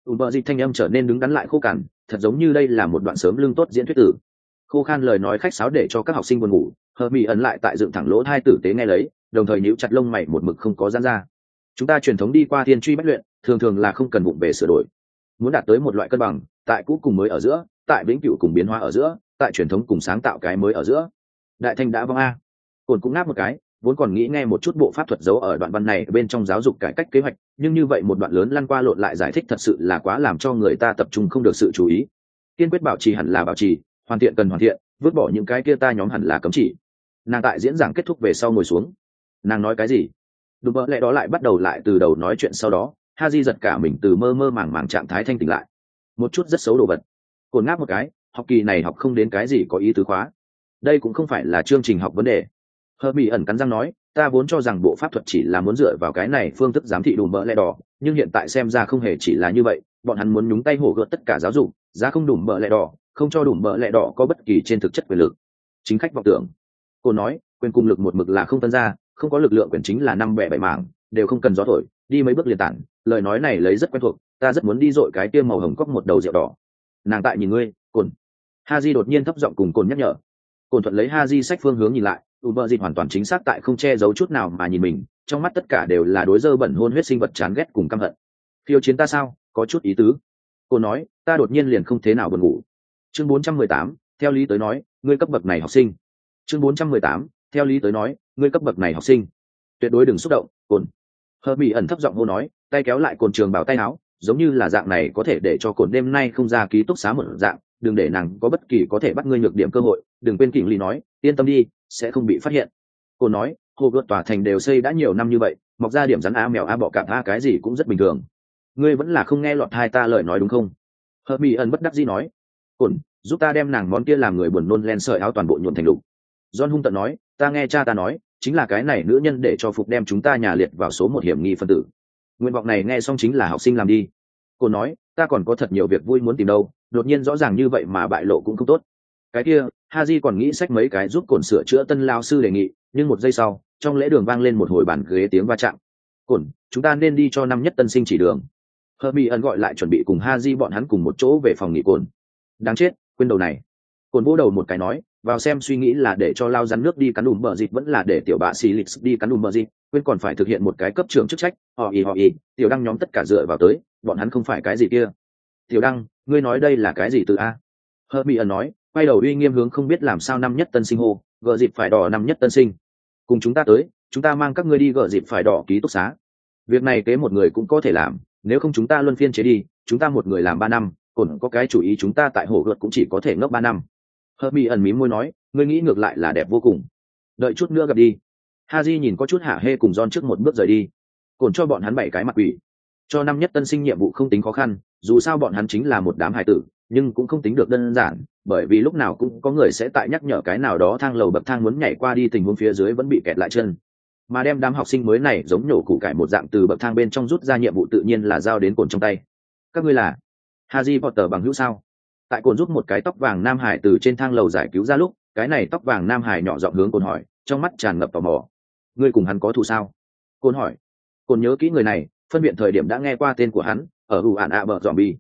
Bờ dịch thanh âm trở nên đứng đắn lại khô cằn, thật giống như đây là một đoạn sớm lương tốt diễn thuyết tử. Khô khan lời nói khách sáo để cho các học sinh buồn ngủ, Hermione ẩn lại tại dựng thẳng lỗ tai tử tế nghe lấy, đồng thời nhíu chặt lông mày một mực không có giãn ra. Chúng ta truyền thống đi qua thiên truy bách luyện, thường thường là không cần bụng về sửa đổi. Muốn đạt tới một loại cân bằng, tại cũ cùng mới ở giữa, tại vĩnh cửu cùng biến hóa ở giữa, tại truyền thống cùng sáng tạo cái mới ở giữa. Đại thanh đã vong a. Cồn cũng ngáp một cái, vốn còn nghĩ nghe một chút bộ pháp thuật giấu ở đoạn văn này bên trong giáo dục cải cách kế hoạch, nhưng như vậy một đoạn lớn lăn qua lộn lại giải thích thật sự là quá làm cho người ta tập trung không được sự chú ý. Kiên quyết bảo trì hẳn là bảo trì, hoàn thiện cần hoàn thiện, vứt bỏ những cái kia ta nhóm hẳn là cấm chỉ. Nàng tại diễn giảng kết thúc về sau ngồi xuống. Nàng nói cái gì? Đúng vậy, lẽ đó lại bắt đầu lại từ đầu nói chuyện, sau đó Haji giật cả mình từ mơ mơ màng màng trạng thái thanh tỉnh lại. Một chút rất xấu đồ vật. Cồn ngáp một cái, học kỳ này học không đến cái gì có ý tứ khóa. Đây cũng không phải là chương trình học vấn đề. Hermione ẩn cắn răng nói, ta vốn cho rằng bộ pháp thuật chỉ là muốn dựa vào cái này phương thức giám thị đủ mỡ lẽ đỏ, nhưng hiện tại xem ra không hề chỉ là như vậy, bọn hắn muốn nhúng tay hổ gợt tất cả giáo dục, giá không đủ mỡ lẽ đỏ, không cho đủ mỡ lẽ đỏ có bất kỳ trên thực chất quyền lực. Chính khách vọng tưởng. Cô nói, quyền cùng lực một mực là không phân ra, không có lực lượng quyền chính là năm bẻ bảy mảng, đều không cần gió thổi, đi mấy bước liền tản. Lời nói này lấy rất quen thuộc, ta rất muốn đi dội cái kia màu hồng cốc một đầu rượu đỏ. Nàng tại nhìn ngươi, Cồn. Haji đột nhiên thấp giọng cùng Cồn nhắc nhở. Cồn thuận lấy Haji sách phương hướng nhìn lại, Uber dịch hoàn toàn chính xác tại không che giấu chút nào mà nhìn mình, trong mắt tất cả đều là đối dơ bẩn hôn huyết sinh vật chán ghét cùng căm hận. Khiêu chiến ta sao? Có chút ý tứ. Cô nói, ta đột nhiên liền không thế nào buồn ngủ. Chương 418, theo lý tới nói, ngươi cấp bậc này học sinh. Chương 418, theo lý tới nói, ngươi cấp bậc này học sinh. Tuyệt đối đừng xúc động, Cồn. Hermione ẩn thấp giọng hô nói, tay kéo lại Cồn trường bảo tay áo, giống như là dạng này có thể để cho Cồn đêm nay không ra ký túc xá một dạng, đừng để nàng có bất kỳ có thể bắt ngươi nhược điểm cơ hội, đừng quên Kình Ly nói, yên tâm đi, sẽ không bị phát hiện. Cô nói, hồ gợt tòa thành đều xây đã nhiều năm như vậy, mọc ra điểm rắn á mèo á bọ cạp a cái gì cũng rất bình thường. Ngươi vẫn là không nghe lọt hai ta lời nói đúng không? Hermione bất đắc dĩ nói. Cồn, giúp ta đem nàng món kia làm người buồn nôn len sợi áo toàn bộ nhuộm thành lục. John hung tợn nói, ta nghe cha ta nói, chính là cái này nữ nhân để cho phục đem chúng ta nhà liệt vào số một hiểm nghi phân tử. Nguyện vọng này nghe xong chính là học sinh làm đi. Cồn nói, ta còn có thật nhiều việc vui muốn tìm đâu, đột nhiên rõ ràng như vậy mà bại lộ cũng không tốt. Cái kia, Haji còn nghĩ xách mấy cái giúp Cồn sửa chữa tân lao sư đề nghị, nhưng một giây sau, trong lễ đường vang lên một hồi bàn ghế tiếng va chạm. Cồn, chúng ta nên đi cho năm nhất tân sinh chỉ đường. Hermione gọi lại chuẩn bị cùng Haji bọn hắn cùng một chỗ về phòng nghỉ Cồn. Đáng chết, quên đầu này. Cồn vỗ đầu một cái nói, vào xem suy nghĩ là để cho lao rắn nước đi cắn đùm bờ dịch vẫn là để tiểu bạ xì lịch đi cắn đùm bờ dịch, quên còn phải thực hiện một cái cấp trưởng chức trách. Họ ý, tiểu đăng nhóm tất cả dựa vào tới, bọn hắn không phải cái gì kia. Tiểu đăng, ngươi nói đây là cái gì từ a? Hermione nói, quay đầu uy nghiêm hướng không biết làm sao năm nhất tân sinh hô, gợ dịp phải đỏ năm nhất tân sinh. Cùng chúng ta tới, chúng ta mang các ngươi đi gợ dịp phải đỏ ký túc xá. Việc này kế một người cũng có thể làm, nếu không chúng ta luân phiên chế đi, chúng ta một người làm 3 năm, còn có cái chủ ý chúng ta tại hồ gợt cũng chỉ có thể ngốc 3 năm. Hermione mím môi nói, ngươi nghĩ ngược lại là đẹp vô cùng. Đợi chút nữa gặp đi. Haji nhìn có chút hả hê cùng John trước một bước rời đi. Cồn cho bọn hắn 7 cái mặt quỷ. Cho năm nhất tân sinh nhiệm vụ không tính khó khăn, dù sao bọn hắn chính là một đám hài tử, nhưng cũng không tính được đơn giản, bởi vì lúc nào cũng có người sẽ tại nhắc nhở cái nào đó thang lầu bậc thang muốn nhảy qua đi tình huống phía dưới vẫn bị kẹt lại chân. Mà đem đám học sinh mới này giống nhổ củ cải một dạng từ bậc thang bên trong rút ra nhiệm vụ tự nhiên là giao đến Cồn trong tay. Các ngươi là Harry Potter bằng hữu sao? Tại Cồn rút một cái tóc vàng nam hải từ trên thang lầu giải cứu ra lúc, cái này tóc vàng nam hải nhỏ giọng hướng Cồn hỏi, trong mắt tràn ngập tò mò. Ngươi cùng hắn có thù sao? Cồn hỏi. Cồn nhớ kỹ người này, phân biệt thời điểm đã nghe qua tên của hắn, ở ủ ạn ạ bờ zombie.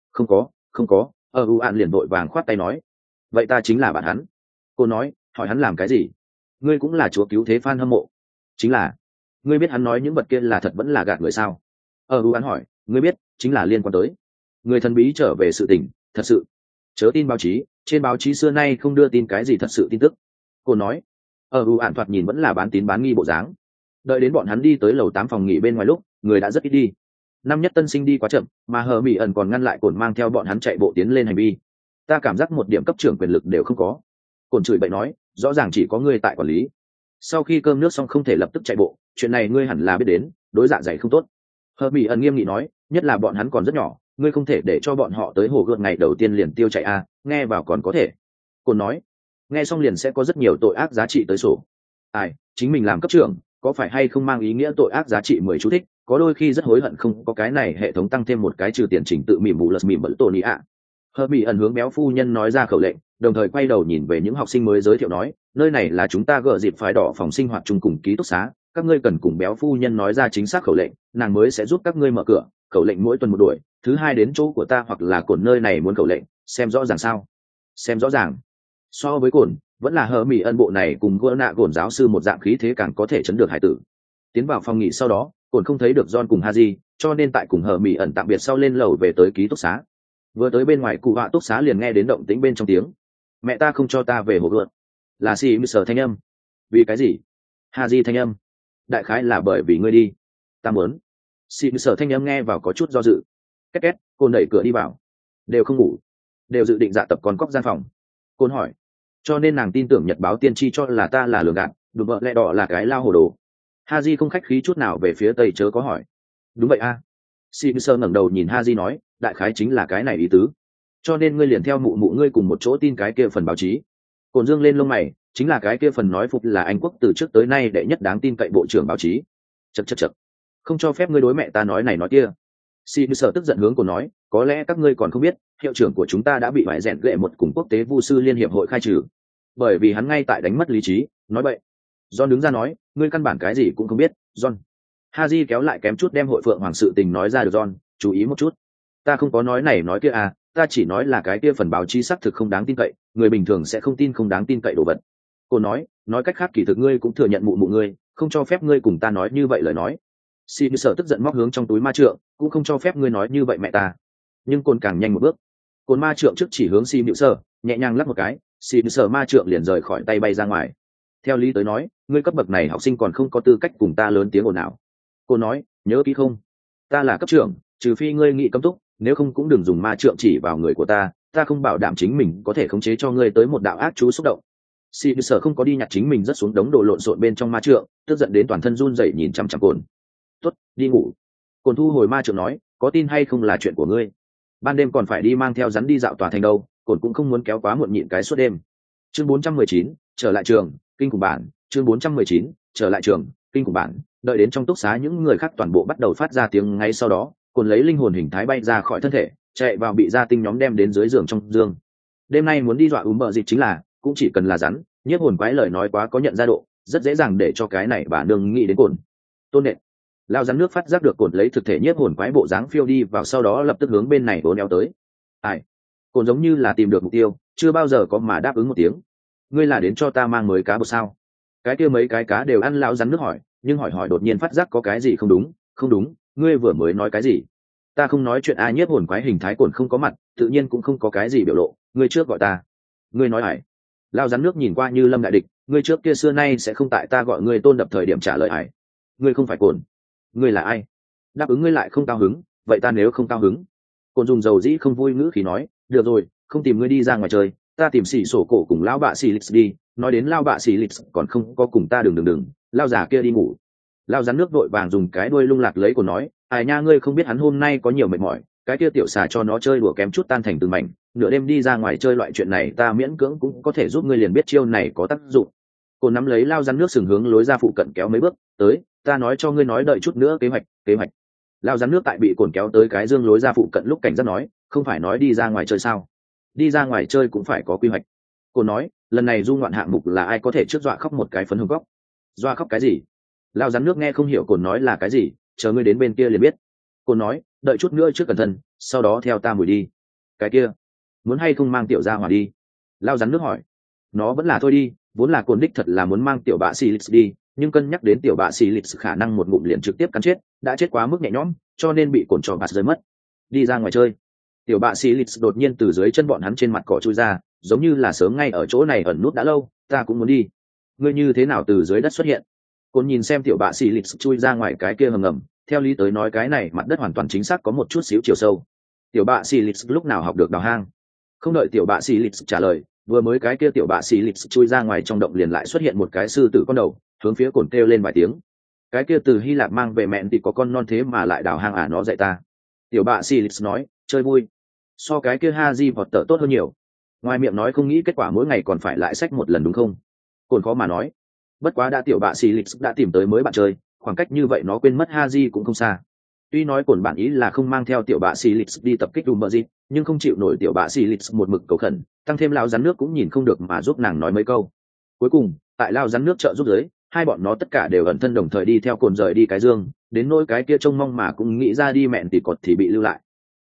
Không có, ở ủ ạn liền vội vàng khoát tay nói. Vậy ta chính là bạn hắn. Cồn nói, hỏi hắn làm cái gì? Ngươi cũng là chúa cứu thế fan hâm mộ. Chính là. Ngươi biết hắn nói những vật kia là thật vẫn là gạt người sao? Ở ủ ạn hỏi, ngươi biết, chính là liên quan tới người thần bí trở về sự tình, thật sự. Chớ tin báo chí, trên báo chí xưa nay không đưa tin cái gì thật sự tin tức. Cô nói, ở ủ ạn thoạt nhìn vẫn là bán tín bán nghi bộ dáng. Đợi đến bọn hắn đi tới lầu 8 phòng nghỉ bên ngoài lúc, người đã rất ít đi. Năm nhất tân sinh đi quá chậm, mà Hermione còn ngăn lại Cồn mang theo bọn hắn chạy bộ tiến lên hành vi. Ta cảm giác một điểm cấp trưởng quyền lực đều không có. Cồn chửi bậy nói, rõ ràng chỉ có ngươi tại quản lý. Sau khi cơm nước xong không thể lập tức chạy bộ, chuyện này ngươi hẳn là biết đến, đối dạ dày không tốt. Hermione nghiêm nghị nói, nhất là bọn hắn còn rất nhỏ, ngươi không thể để cho bọn họ tới hồ gươm ngày đầu tiên liền tiêu chạy a, nghe vào còn có thể. Cồn nói, nghe xong liền sẽ có rất nhiều tội ác giá trị tới sổ. Chính mình làm cấp trưởng, có phải hay không mang ý nghĩa tội ác giá trị 10 chú thích, có đôi khi rất hối hận không có cái này hệ thống tăng thêm một cái trừ tiền chỉnh tự mỉm bù lật mỉm bẩn tổ nị ạ. Hermione hướng béo phu nhân nói ra khẩu lệnh, đồng thời quay đầu nhìn về những học sinh mới giới thiệu nói, nơi này là chúng ta gỡ dịp phái đỏ phòng sinh hoạt chung cùng ký túc xá, các ngươi cần cùng béo phu nhân nói ra chính xác khẩu lệnh, nàng mới sẽ giúp các ngươi mở cửa, khẩu lệnh mỗi tuần một đuổi, thứ hai đến chỗ của ta hoặc là cồn nơi này muốn khẩu lệnh, xem rõ ràng sao? Xem rõ ràng. So với cồn, vẫn là hờ mỹ ẩn bộ này cùng gỡ nạ cồn giáo sư một dạng khí thế càng có thể chấn được hải tử. Tiến vào phòng nghỉ sau đó, cồn không thấy được John cùng Haji, cho nên tại cùng hờ mỹ ẩn tạm biệt sau lên lầu về tới ký túc xá. Vừa tới bên ngoài cụ họa túc xá liền nghe đến động tĩnh bên trong tiếng. Mẹ ta không cho ta về hồ gợt. Là xì mư sở thanh âm. Vì cái gì? Haji thanh âm. Đại khái là bởi vì ngươi đi. Ta muốn. Xì mư sở thanh âm nghe vào có chút do dự. Két két, cô đẩy cửa đi vào. Đều không ngủ, đều dự định dạ tập con cóc gian phòng. Cô hỏi. Cho nên nàng tin tưởng nhật báo tiên tri cho là ta là lường gạt, đùm bợ lẹ đỏ là cái lao hồ đồ. Haji không khách khí chút nào về phía tây chớ có hỏi. Đúng vậy a. Simpson ngẩng đầu nhìn Haji nói, đại khái chính là cái này ý tứ. Cho nên ngươi liền theo mụ mụ ngươi cùng một chỗ tin cái kia phần báo chí. Cồn dương lên lông mày, chính là cái kia phần nói phục là Anh quốc từ trước tới nay đệ nhất đáng tin cậy bộ trưởng báo chí. Chậc. Không cho phép ngươi đối mẹ ta nói này nói kia. Simpson tức giận hướng Cồn nói, có lẽ các ngươi còn không biết, hiệu trưởng của chúng ta đã bị bại rèn gệ một cùng quốc tế vu sư liên hiệp hội khai trừ. Bởi vì hắn ngay tại đánh mất lý trí, nói bậy. John đứng ra nói, ngươi căn bản cái gì cũng không biết, John. Haji kéo lại kém chút đem hội phượng hoàng sự tình nói ra được John, chú ý một chút. Ta không có nói này nói kia à, ta chỉ nói là cái kia phần báo chí xác thực không đáng tin cậy, người bình thường sẽ không tin không đáng tin cậy đồ vật. Cô nói cách khác kỳ thực ngươi cũng thừa nhận mụ mụ ngươi, không cho phép ngươi cùng ta nói như vậy lời nói. Xin sợ tức giận móc hướng trong túi ma trượng, cũng không cho phép ngươi nói như vậy mẹ ta. Nhưng côn càng nhanh một bước. Côn ma trượng trước chỉ hướng Xin Sợ, nhẹ nhàng lắc một cái, Xin Sợ ma trượng liền rời khỏi tay bay ra ngoài. Theo lý tới nói, ngươi cấp bậc này học sinh còn không có tư cách cùng ta lớn tiếng ồn ào. Cô nói, nhớ kỹ không? Ta là cấp trưởng, trừ phi ngươi nghị cấm túc, nếu không cũng đừng dùng ma trượng chỉ vào người của ta không bảo đảm chính mình có thể khống chế cho ngươi tới một đạo ác chú xúc động. Xin sở không có đi nhặt chính mình rất xuống đống đồ lộn xộn bên trong ma trượng, tức giận đến toàn thân run rẩy nhìn chằm chằm Cồn. Tốt, đi ngủ. Cồn thu hồi ma trượng nói, có tin hay không là chuyện của ngươi. Ban đêm còn phải đi mang theo rắn đi dạo tòa thành đâu, Cồn cũng không muốn kéo quá muộn nhịn cái suốt đêm. Chương 419, trở lại trường, kinh khủng bản. Chương 419, trở lại trường, kinh khủng bản. Đợi đến trong túc xá những người khác toàn bộ bắt đầu phát ra tiếng ngay sau đó, Cồn lấy linh hồn hình thái bay ra khỏi thân thể, chạy vào bị gia tinh nhóm đem đến dưới giường trong giường. Đêm nay muốn đi dọa bờ dịch chính là, cũng chỉ cần là rắn, nhiếp hồn quái lời nói quá có nhận ra độ, rất dễ dàng để cho cái này bà nương nghĩ đến Cồn. Tôn nện. Lao rắn nước phát giác được Cồn lấy thực thể nhiếp hồn quái bộ dáng phiêu đi vào sau đó lập tức hướng bên này đốn éo tới. Ai? Cồn giống như là tìm được mục tiêu, chưa bao giờ có mà đáp ứng một tiếng. Ngươi là đến cho ta mang mới cá bột sao? Cái kia mấy cái cá đều ăn lão rắn nước hỏi, nhưng hỏi đột nhiên phát giác có cái gì không đúng, ngươi vừa mới nói cái gì? Ta không nói chuyện ai nhiếp hồn quái hình thái Cồn không có mặt, tự nhiên cũng không có cái gì biểu lộ, ngươi trước gọi ta. Ngươi nói hải. Lao rắn nước nhìn qua như lâm đại địch, ngươi trước kia xưa nay sẽ không tại ta gọi ngươi tôn đập thời điểm trả lời hải. Ngươi không phải Cồn. Ngươi là ai? Đáp ứng ngươi lại không cao hứng, vậy ta nếu không cao hứng? Cồn dùng dầu dĩ không vui ngữ khí nói, được rồi, không tìm ngươi đi ra ngoài chơi, ta tìm xỉ sổ cổ cùng lão bạ xỉ lịch đi. Nói đến lao bạ xỉ lịch còn không có cùng ta đừng, lao già kia đi ngủ. Lao rắn nước vội vàng dùng cái đuôi lung lạc lấy Cồn nói, ai nha ngươi không biết hắn hôm nay có nhiều mệt mỏi, cái kia tiểu xà cho nó chơi đùa kém chút tan thành từng mảnh, nửa đêm đi ra ngoài chơi loại chuyện này ta miễn cưỡng cũng có thể giúp ngươi liền biết chiêu này có tác dụng. Cồn nắm lấy lao rắn nước sừng hướng lối ra phụ cận kéo mấy bước, tới, ta nói cho ngươi nói đợi chút nữa kế hoạch. Lao rắn nước tại bị Cồn kéo tới cái dương lối ra phụ cận lúc cảnh giác nói, không phải nói đi ra ngoài chơi sao? Đi ra ngoài chơi cũng phải có quy hoạch. Cồn nói, lần này du ngoạn hạng mục là ai có thể trước dọa khóc một cái phấn hồng góc. Dọa khóc cái gì? Lao rắn nước nghe không hiểu Cồn nói là cái gì, chờ ngươi đến bên kia liền biết. Cồn nói, đợi chút nữa trước cẩn thận, sau đó theo ta mùi đi. Cái kia, muốn hay không mang tiểu ra hòa đi? Lao rắn nước hỏi. Nó vẫn là thôi đi, vốn là Cồn đích thật là muốn mang tiểu bạ xì lịch đi, nhưng cân nhắc đến tiểu bạ xì lịch khả năng một ngụm liền trực tiếp cắn chết, đã chết quá mức nhẹ nhõm, cho nên bị Cồn trò bạt rơi mất. Đi ra ngoài chơi. Tiểu bạ xì lịch đột nhiên từ dưới chân bọn hắn trên mặt cỏ chui ra, giống như là sớm ngay ở chỗ này ẩn nút đã lâu, ta cũng muốn đi. Ngươi như thế nào từ dưới đất xuất hiện? Cồn nhìn xem tiểu bạ xì lịch chui ra ngoài cái kia hầm ngầm, theo lý tới nói cái này mặt đất hoàn toàn chính xác có một chút xíu chiều sâu. Tiểu bạ xì lịch lúc nào học được đào hang? Không đợi tiểu bạ xì lịch trả lời, vừa mới cái kia tiểu bạ xì lịch chui ra ngoài trong động liền lại xuất hiện một cái sư tử con đầu, hướng phía Cồn kêu lên vài tiếng. Cái kia từ Hy Lạp mang về mẹn thì có con non thế mà lại đào hang à, nó dạy ta. Tiểu bạ xì lịch nói, chơi vui. So cái kia Haji vọt tở tốt hơn nhiều. Ngoài miệng nói không nghĩ kết quả mỗi ngày còn phải lại sách một lần đúng không? Cồn khó mà nói. Bất quá đã tiểu bạ xì lịch đã tìm tới mới bạn chơi, khoảng cách như vậy nó quên mất Haji cũng không xa. Tuy nói Cồn bản ý là không mang theo tiểu bạ xì lịch đi tập kích Umberji, nhưng không chịu nổi tiểu bạ xì lịch một mực cầu khẩn, tăng thêm lao rắn nước cũng nhìn không được mà giúp nàng nói mấy câu. Cuối cùng, tại lao rắn nước trợ giúp giới, hai bọn nó tất cả đều ẩn thân đồng thời đi theo Cồn rời đi cái dương, đến nỗi cái kia trông mong mà cũng nghĩ ra đi mẹn thì cột thì bị lưu lại.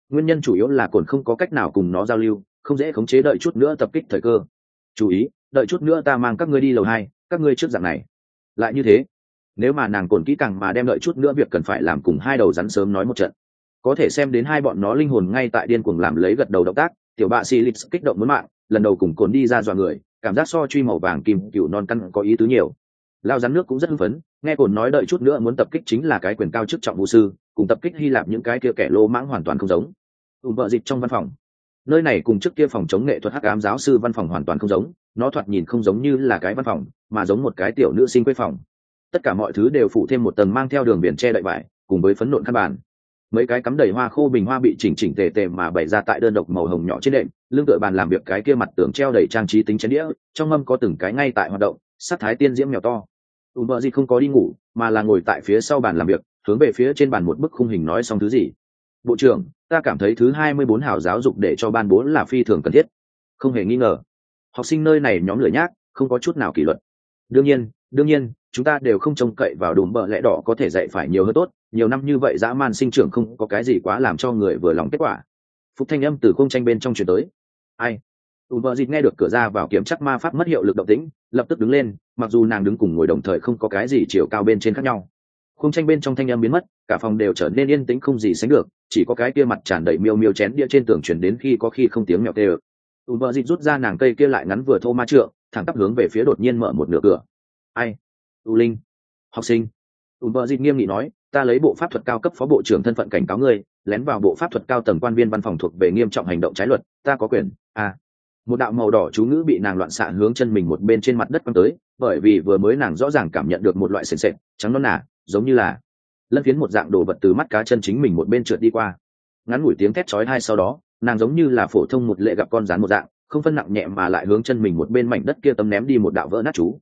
Nguyên nhân chủ yếu là cồn không có cách nào cùng nó giao lưu, không dễ khống chế, đợi chút nữa tập kích thời cơ. Chú ý, đợi chút nữa ta mang các ngươi đi lầu 2, các ngươi trước dạng này. Lại như thế, nếu mà nàng cồn kỹ càng mà đem đợi chút nữa việc cần phải làm cùng hai đầu rắn sớm nói một trận, có thể xem đến hai bọn nó linh hồn ngay tại điên cuồng làm lấy gật đầu động tác. Tiểu bạ xì lịch kích động muốn mạng, lần đầu cùng cồn đi ra dọa người, cảm giác so truy màu vàng kim cựu non căn có ý tứ nhiều. Lao rắn nước cũng rất hưng phấn, nghe cồn nói đợi chút nữa muốn tập kích chính là cái quyền cao chức trọng vũ sư, cùng tập kích Hy Lạp những cái kia kẻ lô mãng hoàn toàn không giống. Vợ dịch trong văn phòng, nơi này cùng trước kia phòng chống nghệ thuật hắc ám giáo sư văn phòng hoàn toàn không giống, nó thoạt nhìn không giống như là cái văn phòng, mà giống một cái tiểu nữ sinh quê phòng. Tất cả mọi thứ đều phủ thêm một tầng mang theo đường biển che đậy vải, cùng với phấn nộn khăn bàn. Mấy cái cắm đầy hoa khô bình hoa bị chỉnh chỉnh tề tề mà bày ra tại đơn độc màu hồng nhỏ trên đệm, lưng tựa bàn làm việc cái kia mặt tường treo đầy trang trí tính chén đĩa, trong mâm có từng cái ngay tại hoạt động, sắc thái tiên diễm mèo to. Vợ gì không có đi ngủ, mà là ngồi tại phía sau bàn làm việc, hướng về phía trên bàn một bức khung hình nói xong thứ gì. Bộ trưởng, ta cảm thấy thứ 24 hảo giáo dục để cho ban bố là phi thường cần thiết. Không hề nghi ngờ, học sinh nơi này nhóm lửa nhác, không có chút nào kỷ luật. Đương nhiên, chúng ta đều không trông cậy vào đùm bợ lẽ đỏ có thể dạy phải nhiều hơn tốt, nhiều năm như vậy dã man sinh trưởng không có cái gì quá làm cho người vừa lòng kết quả. Phúc thanh âm từ khung tranh bên trong truyền tới. Ai? Vợ dịt nghe được cửa ra vào kiểm chắc ma pháp mất hiệu lực động tĩnh, lập tức đứng lên, mặc dù nàng đứng cùng ngồi đồng thời không có cái gì chiều cao bên trên khác nhau. Khung tranh bên trong thanh âm biến mất, cả phòng đều trở nên yên tĩnh không gì sánh được, chỉ có cái kia mặt tràn đầy miêu miêu chén đĩa trên tường truyền đến khi có khi không tiếng mèo tê. Vợ dịt rút ra nàng cây kia lại ngắn vừa thô ma trượng, thẳng tắp hướng về phía đột nhiên mở một nửa cửa. Ai? U Linh, học sinh. Vợ dịt nghiêm nghị nói, ta lấy bộ pháp thuật cao cấp phó bộ trưởng thân phận cảnh cáo ngươi, lén vào bộ pháp thuật cao tầng quan viên văn phòng thuộc về nghiêm trọng hành động trái luật, ta có quyền. Một đạo màu đỏ chú ngữ bị nàng loạn xạ hướng chân mình một bên trên mặt đất quăng tới, bởi vì vừa mới nàng rõ ràng cảm nhận được một loại sền sệt trắng non nả, giống như là lân phiến một dạng đồ vật từ mắt cá chân chính mình một bên trượt đi qua. Ngắn ngủi tiếng thét chói tai sau đó, nàng giống như là phổ thông một lệ gặp con rắn một dạng, không phân nặng nhẹ mà lại hướng chân mình một bên mảnh đất kia tấm ném đi một đạo vỡ nát chú.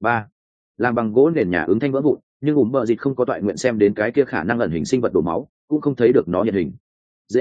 Làm bằng gỗ nền nhà ứng thanh vỡ vụn, nhưng bợ dịch không có toại nguyện xem đến cái kia khả năng ẩn hình sinh vật đổ máu, cũng không thấy được nó hiện hình. Dễ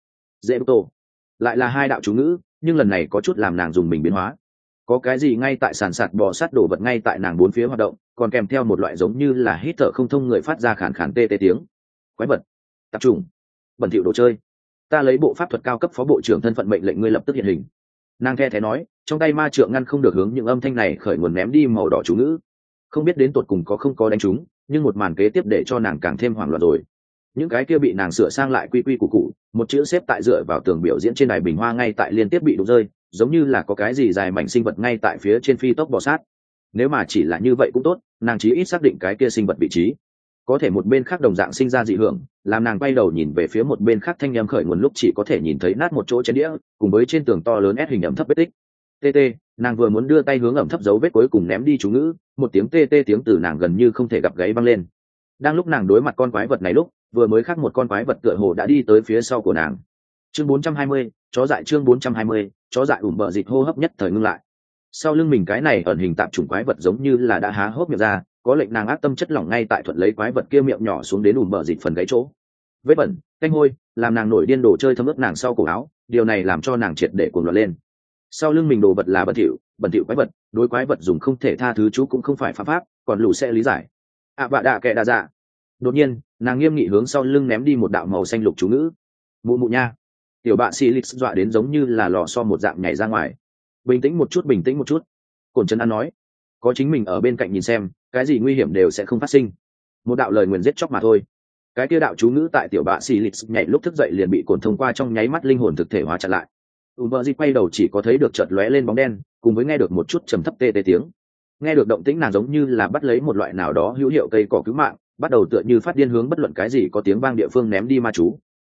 tô, lại là hai đạo chú ngữ, nhưng lần này có chút làm nàng dùng mình biến hóa. Có cái gì ngay tại sàn sạt bò sát đổ vật ngay tại nàng bốn phía hoạt động, còn kèm theo một loại giống như là hít thở không thông người phát ra khàn khàn tê tê tiếng. Quái vật, tập trung, bẩn thỉu đồ chơi. Ta lấy bộ pháp thuật cao cấp phó bộ trưởng thân phận mệnh lệnh ngươi lập tức hiện hình. Nàng the thế nói, trong tay ma trượng ngăn không được hướng những âm thanh này khởi nguồn ném đi màu đỏ chú ngữ. Không biết đến tột cùng có không có đánh trúng, nhưng một màn kế tiếp để cho nàng càng thêm hoảng loạn rồi. Những cái kia bị nàng sửa sang lại quy quy củ củ, một chữ xếp tại dựa vào tường biểu diễn trên đài bình hoa ngay tại liên tiếp bị đụng rơi, giống như là có cái gì dài mảnh sinh vật ngay tại phía trên phi tốc bò sát. Nếu mà chỉ là như vậy cũng tốt, nàng chí ít xác định cái kia sinh vật vị trí. Có thể một bên khác đồng dạng sinh ra dị hưởng, làm nàng quay đầu nhìn về phía một bên khác thanh âm khởi nguồn lúc chỉ có thể nhìn thấy nát một chỗ trên đĩa, cùng với trên tường to lớn ép hình ẩm thấp vết tích. TT, nàng vừa muốn đưa tay hướng ẩm thấp dấu vết cuối cùng ném đi chú ngữ, một tiếng TT tiếng từ nàng gần như không thể gặp gáy vang lên. Đang lúc nàng đối mặt con quái vật này lúc, vừa mới khác một con quái vật tựa hồ đã đi tới phía sau của nàng. Chương 420, chó dại chương 420, chó dại bợ dịch hô hấp nhất thời ngưng lại. Sau lưng mình cái này ẩn hình tạp chủng quái vật giống như là đã há hốc miệng ra, có lệnh nàng ác tâm chất lỏng ngay tại thuận lấy quái vật kia miệng nhỏ xuống đến bợ dịch phần gáy chỗ. Vết bẩn, canh hôi, làm nàng nổi điên đồ chơi thấm ướt nàng sau cổ áo, điều này làm cho nàng triệt để cuồng loạn lên. Sau lưng mình đồ vật là bẩn thỉu quái vật, đối quái vật dùng không thể tha thứ chú cũng không phải phạm pháp, còn lũ sẽ lý giải. Bạ đạ kệ đa dạ. Đột nhiên, nàng nghiêm nghị hướng sau lưng ném đi một đạo màu xanh lục chú ngữ. Mụ mụ nha. Tiểu bạ xì lịch dọa đến giống như là lò xo một dạng nhảy ra ngoài. Bình tĩnh một chút. Cổn Trấn An nói, có chính mình ở bên cạnh nhìn xem, cái gì nguy hiểm đều sẽ không phát sinh. Một đạo lời nguyền giết chóc mà thôi. Cái kia đạo chú ngữ tại tiểu bạ xì lịch nhảy lúc thức dậy liền bị cổn thông qua trong nháy mắt linh hồn thực thể hóa chặn lại. Vợ di quay đầu chỉ có thấy được chợt lóe lên bóng đen, cùng với nghe được một chút trầm thấp tê tê tiếng. Nghe được động tĩnh nàng giống như là bắt lấy một loại nào đó hữu hiệu cây cỏ cứu mạng, bắt đầu tựa như phát điên hướng bất luận cái gì có tiếng vang địa phương ném đi ma chú.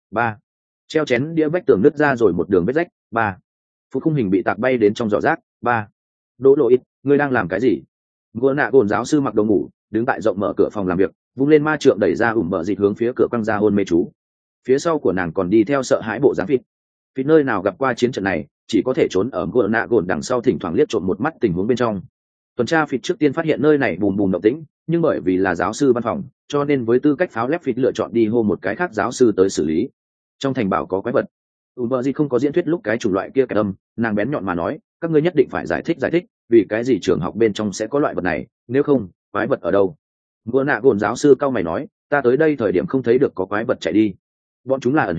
Treo chén đĩa vách tường nứt ra rồi một đường vết rách. Phút khung hình bị tạc bay đến trong giỏ rác. Đỗ lộ ít, ngươi đang làm cái gì? Gỗ nạ gồn giáo sư mặc đồ ngủ, đứng tại rộng mở cửa phòng làm việc, vung lên ma trượng đẩy ra bợ dịch hướng phía cửa quăng ra hôn mê chú. Phía sau của nàng còn đi theo sợ hãi bộ dáng Phít nơi nào gặp qua chiến trận này, chỉ có thể trốn ở gỗ nạ gồn đằng sau thỉnh thoảng liếc trộm một mắt tình huống bên trong. Tuần tra Phít trước tiên phát hiện nơi này bùm bùm động tĩnh, nhưng bởi vì là giáo sư văn phòng, cho nên với tư cách pháo lép Phít lựa chọn đi hô một cái khác giáo sư tới xử lý. Trong thành bảo có quái vật. Vợ gì không có diễn thuyết lúc cái chủng loại kia cái âm, nàng bén nhọn mà nói, các ngươi nhất định phải giải thích, vì cái gì trường học bên trong sẽ có loại vật này, nếu không, quái vật ở đâu? Gỗ nạ gồn giáo sư cao mày nói, ta tới đây thời điểm không thấy được có quái vật chạy đi. Bọn chúng là ẩn hình,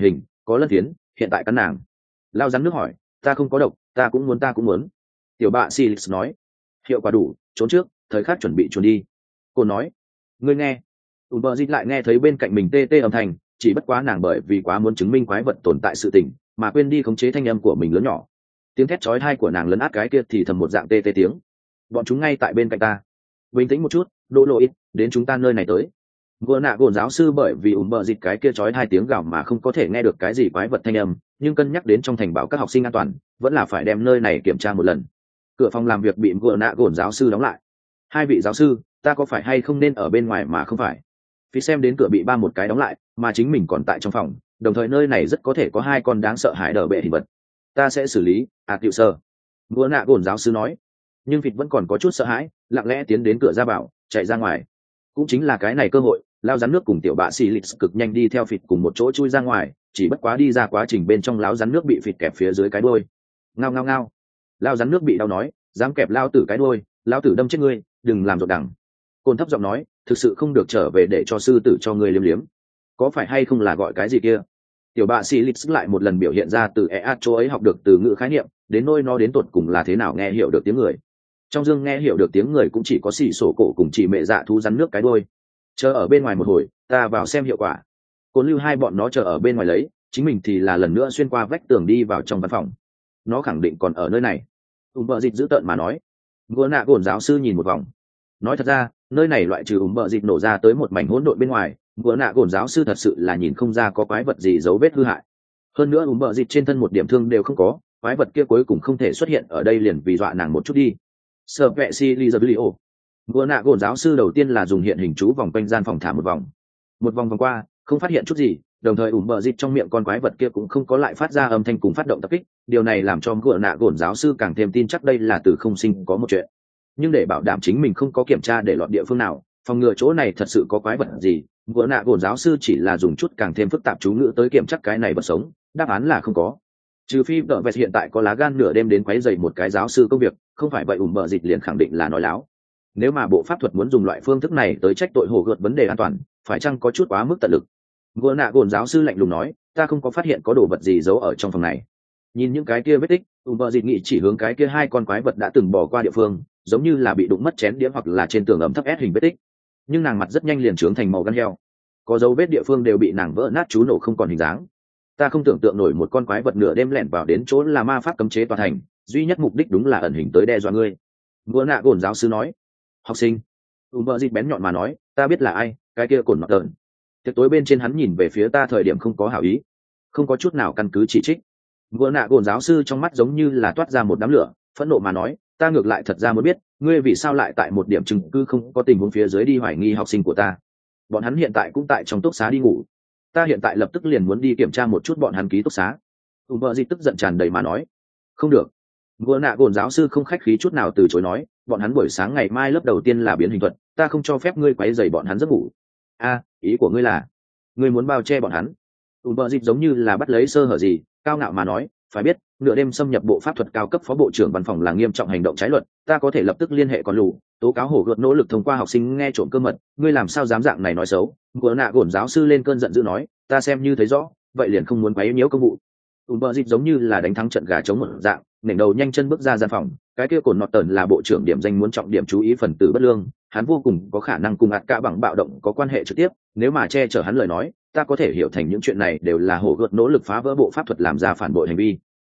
có lân phiến hiện tại cắn nàng. Lao rắn nước hỏi, ta không có độc, ta cũng muốn. Tiểu bạ Silix nói, hiệu quả đủ, trốn trước, thời khắc chuẩn bị trốn đi. Cô nói, ngươi nghe. Bờ dịch lại nghe thấy bên cạnh mình tê tê âm thanh, chỉ bất quá nàng bởi vì quá muốn chứng minh quái vật tồn tại sự tình mà quên đi khống chế thanh âm của mình lớn nhỏ. Tiếng thét chói tai của nàng lấn át cái kia thì thầm một dạng tê tê tiếng. Bọn chúng ngay tại bên cạnh ta. Bình tĩnh một chút, đỗ lộ ít, đến chúng ta nơi này tới. Vừa nạ gồn giáo sư bởi vì bờ dịch cái kia chói hai tiếng gào mà không có thể nghe được cái gì quái vật thanh âm, nhưng cân nhắc đến trong thành bảo các học sinh an toàn, vẫn là phải đem nơi này kiểm tra một lần. Cửa phòng làm việc bị vừa nạ gồn giáo sư đóng lại. Hai vị giáo sư, ta có phải hay không nên ở bên ngoài mà không phải? Phía xem đến cửa bị ba một cái đóng lại, mà chính mình còn tại trong phòng, đồng thời nơi này rất có thể có hai con đáng sợ hãi đờ bệ hình vật. Ta sẽ xử lý, Tiểu sơ. Vừa nạ gồn giáo sư nói. Nhưng vịt vẫn còn có chút sợ hãi, lặng lẽ tiến đến cửa ra bảo, chạy ra ngoài. Cũng chính là cái này cơ hội, lao rắn nước cùng tiểu bạ xì lịch cực nhanh đi theo vịt cùng một chỗ chui ra ngoài, chỉ bất quá đi ra quá trình bên trong láo rắn nước bị vịt kẹp phía dưới cái đuôi. Ngao ngao ngao. Lao rắn nước bị đau nói, dám kẹp lao tử cái đuôi, lao tử đâm chết ngươi, đừng làm rộn đẳng. Côn thấp giọng nói, thực sự không được trở về để cho sư tử cho ngươi liếm liếm. Có phải hay không là gọi cái gì kia? Tiểu bạ xì lịch lại một lần biểu hiện ra từ chỗ ấy học được từ ngữ khái niệm, đến nôi nó đến tột cùng là thế nào nghe hiểu được tiếng người. Trong dương nghe hiểu được tiếng người cũng chỉ có xì sổ cổ cùng chỉ mẹ dạ thú rắn nước cái đuôi. Chờ ở bên ngoài một hồi, ta vào xem hiệu quả. Côn lưu hai bọn nó chờ ở bên ngoài lấy, chính mình thì là lần nữa xuyên qua vách tường đi vào trong văn phòng. Nó khẳng định còn ở nơi này. Bờ dịch giữ tợn mà nói. Vừa nạ gồn giáo sư nhìn một vòng. Nói thật ra, nơi này loại trừ bờ dịch nổ ra tới một mảnh hỗn độn bên ngoài, vừa nạ gồn giáo sư thật sự là nhìn không ra có quái vật gì dấu vết hư hại. Hơn nữa bờ dịch trên thân một điểm thương đều không có, quái vật kia cuối cùng không thể xuất hiện ở đây liền vì dọa nàng một chút đi. Sở vệ si Lizabilio. Vừa nạ gồn giáo sư đầu tiên là dùng hiện hình chú vòng quanh gian phòng thả một vòng vòng qua, không phát hiện chút gì, đồng thời bờ dịch trong miệng con quái vật kia cũng không có lại phát ra âm thanh cùng phát động tập kích, điều này làm cho vừa nạ gồn giáo sư càng thêm tin chắc đây là từ không sinh có một chuyện. Nhưng để bảo đảm chính mình không có kiểm tra để lọt địa phương nào, phòng ngừa chỗ này thật sự có quái vật gì, vừa nạ gồn giáo sư chỉ là dùng chút càng thêm phức tạp chú ngữ tới kiểm chắc cái này vật sống, đáp án là không có. Trừ phi đỡ vẹt hiện tại có lá gan nửa đêm đến quấy rầy một cái giáo sư công việc, không phải vậy bờ dịch liền khẳng định là nói láo. Nếu mà bộ pháp thuật muốn dùng loại phương thức này tới trách tội hồ gợt vấn đề an toàn, phải chăng có chút quá mức tận lực? Vừa nạ gồn giáo sư lạnh lùng nói, ta không có phát hiện có đồ vật gì giấu ở trong phòng này. Nhìn những cái kia vết tích, bờ dịch nghĩ chỉ hướng cái kia hai con quái vật đã từng bỏ qua địa phương, giống như là bị đụng mất chén đĩa hoặc là trên tường ẩm thấp ép hình vết tích. Nhưng nàng mặt rất nhanh liền trướng thành màu gan heo, có dấu vết địa phương đều bị nàng vỡ nát chú nổ không còn hình dáng. Ta không tưởng tượng nổi một con quái vật nửa đêm lẻn vào đến chỗ là ma pháp cấm chế tòa thành, duy nhất mục đích đúng là ẩn hình tới đe dọa ngươi. Vừa nạ gồn giáo sư nói. Học sinh. Bờ dịch bén nhọn mà nói, ta biết là ai, cái kia cồn mặt tợn. Tiệc tối bên trên hắn nhìn về phía ta thời điểm không có hảo ý, không có chút nào căn cứ chỉ trích. Vừa nạ gồn giáo sư trong mắt giống như là toát ra một đám lửa, phẫn nộ mà nói, ta ngược lại thật ra muốn biết, ngươi vì sao lại tại một điểm chứng cứ không có tình huống phía dưới đi hoài nghi học sinh của ta. Bọn hắn hiện tại cũng tại trong túc xá đi ngủ. Ta hiện tại lập tức liền muốn đi kiểm tra một chút bọn hắn ký túc xá. Bờ dịch tức giận tràn đầy mà nói, không được. Vừa nạ gồn giáo sư không khách khí chút nào từ chối nói, bọn hắn buổi sáng ngày mai lớp đầu tiên là biến hình thuật, ta không cho phép ngươi quấy rầy bọn hắn giấc ngủ. Ý của ngươi là ngươi muốn bao che bọn hắn? Bờ dịch giống như là bắt lấy sơ hở gì, cao ngạo mà nói, phải biết nửa đêm xâm nhập bộ pháp thuật cao cấp phó bộ trưởng văn phòng là nghiêm trọng hành động trái luật, ta có thể lập tức liên hệ con lù tố cáo hổ gợt nỗ lực thông qua học sinh nghe trộm cơ mật, ngươi làm sao dám dạng này nói xấu? Vừa nạ gồn giáo sư lên cơn giận dữ nói, ta xem như thấy rõ, vậy liền không muốn quấy nhiễu công vụ. Bờ dịch giống như là đánh thắng trận gà chống một dạng, nểnh đầu nhanh chân bước ra gian phòng. Cái kia cồn nọt tần là bộ trưởng điểm danh muốn trọng điểm chú ý phần tử bất lương, hắn vô cùng có khả năng cùng ạt cả bằng bạo động có quan hệ trực tiếp, nếu mà che chở hắn lời nói, ta có thể hiểu thành những chuyện này đều là hổ gợt nỗ lực phá vỡ bộ pháp thuật làm ra phản bội hành vi,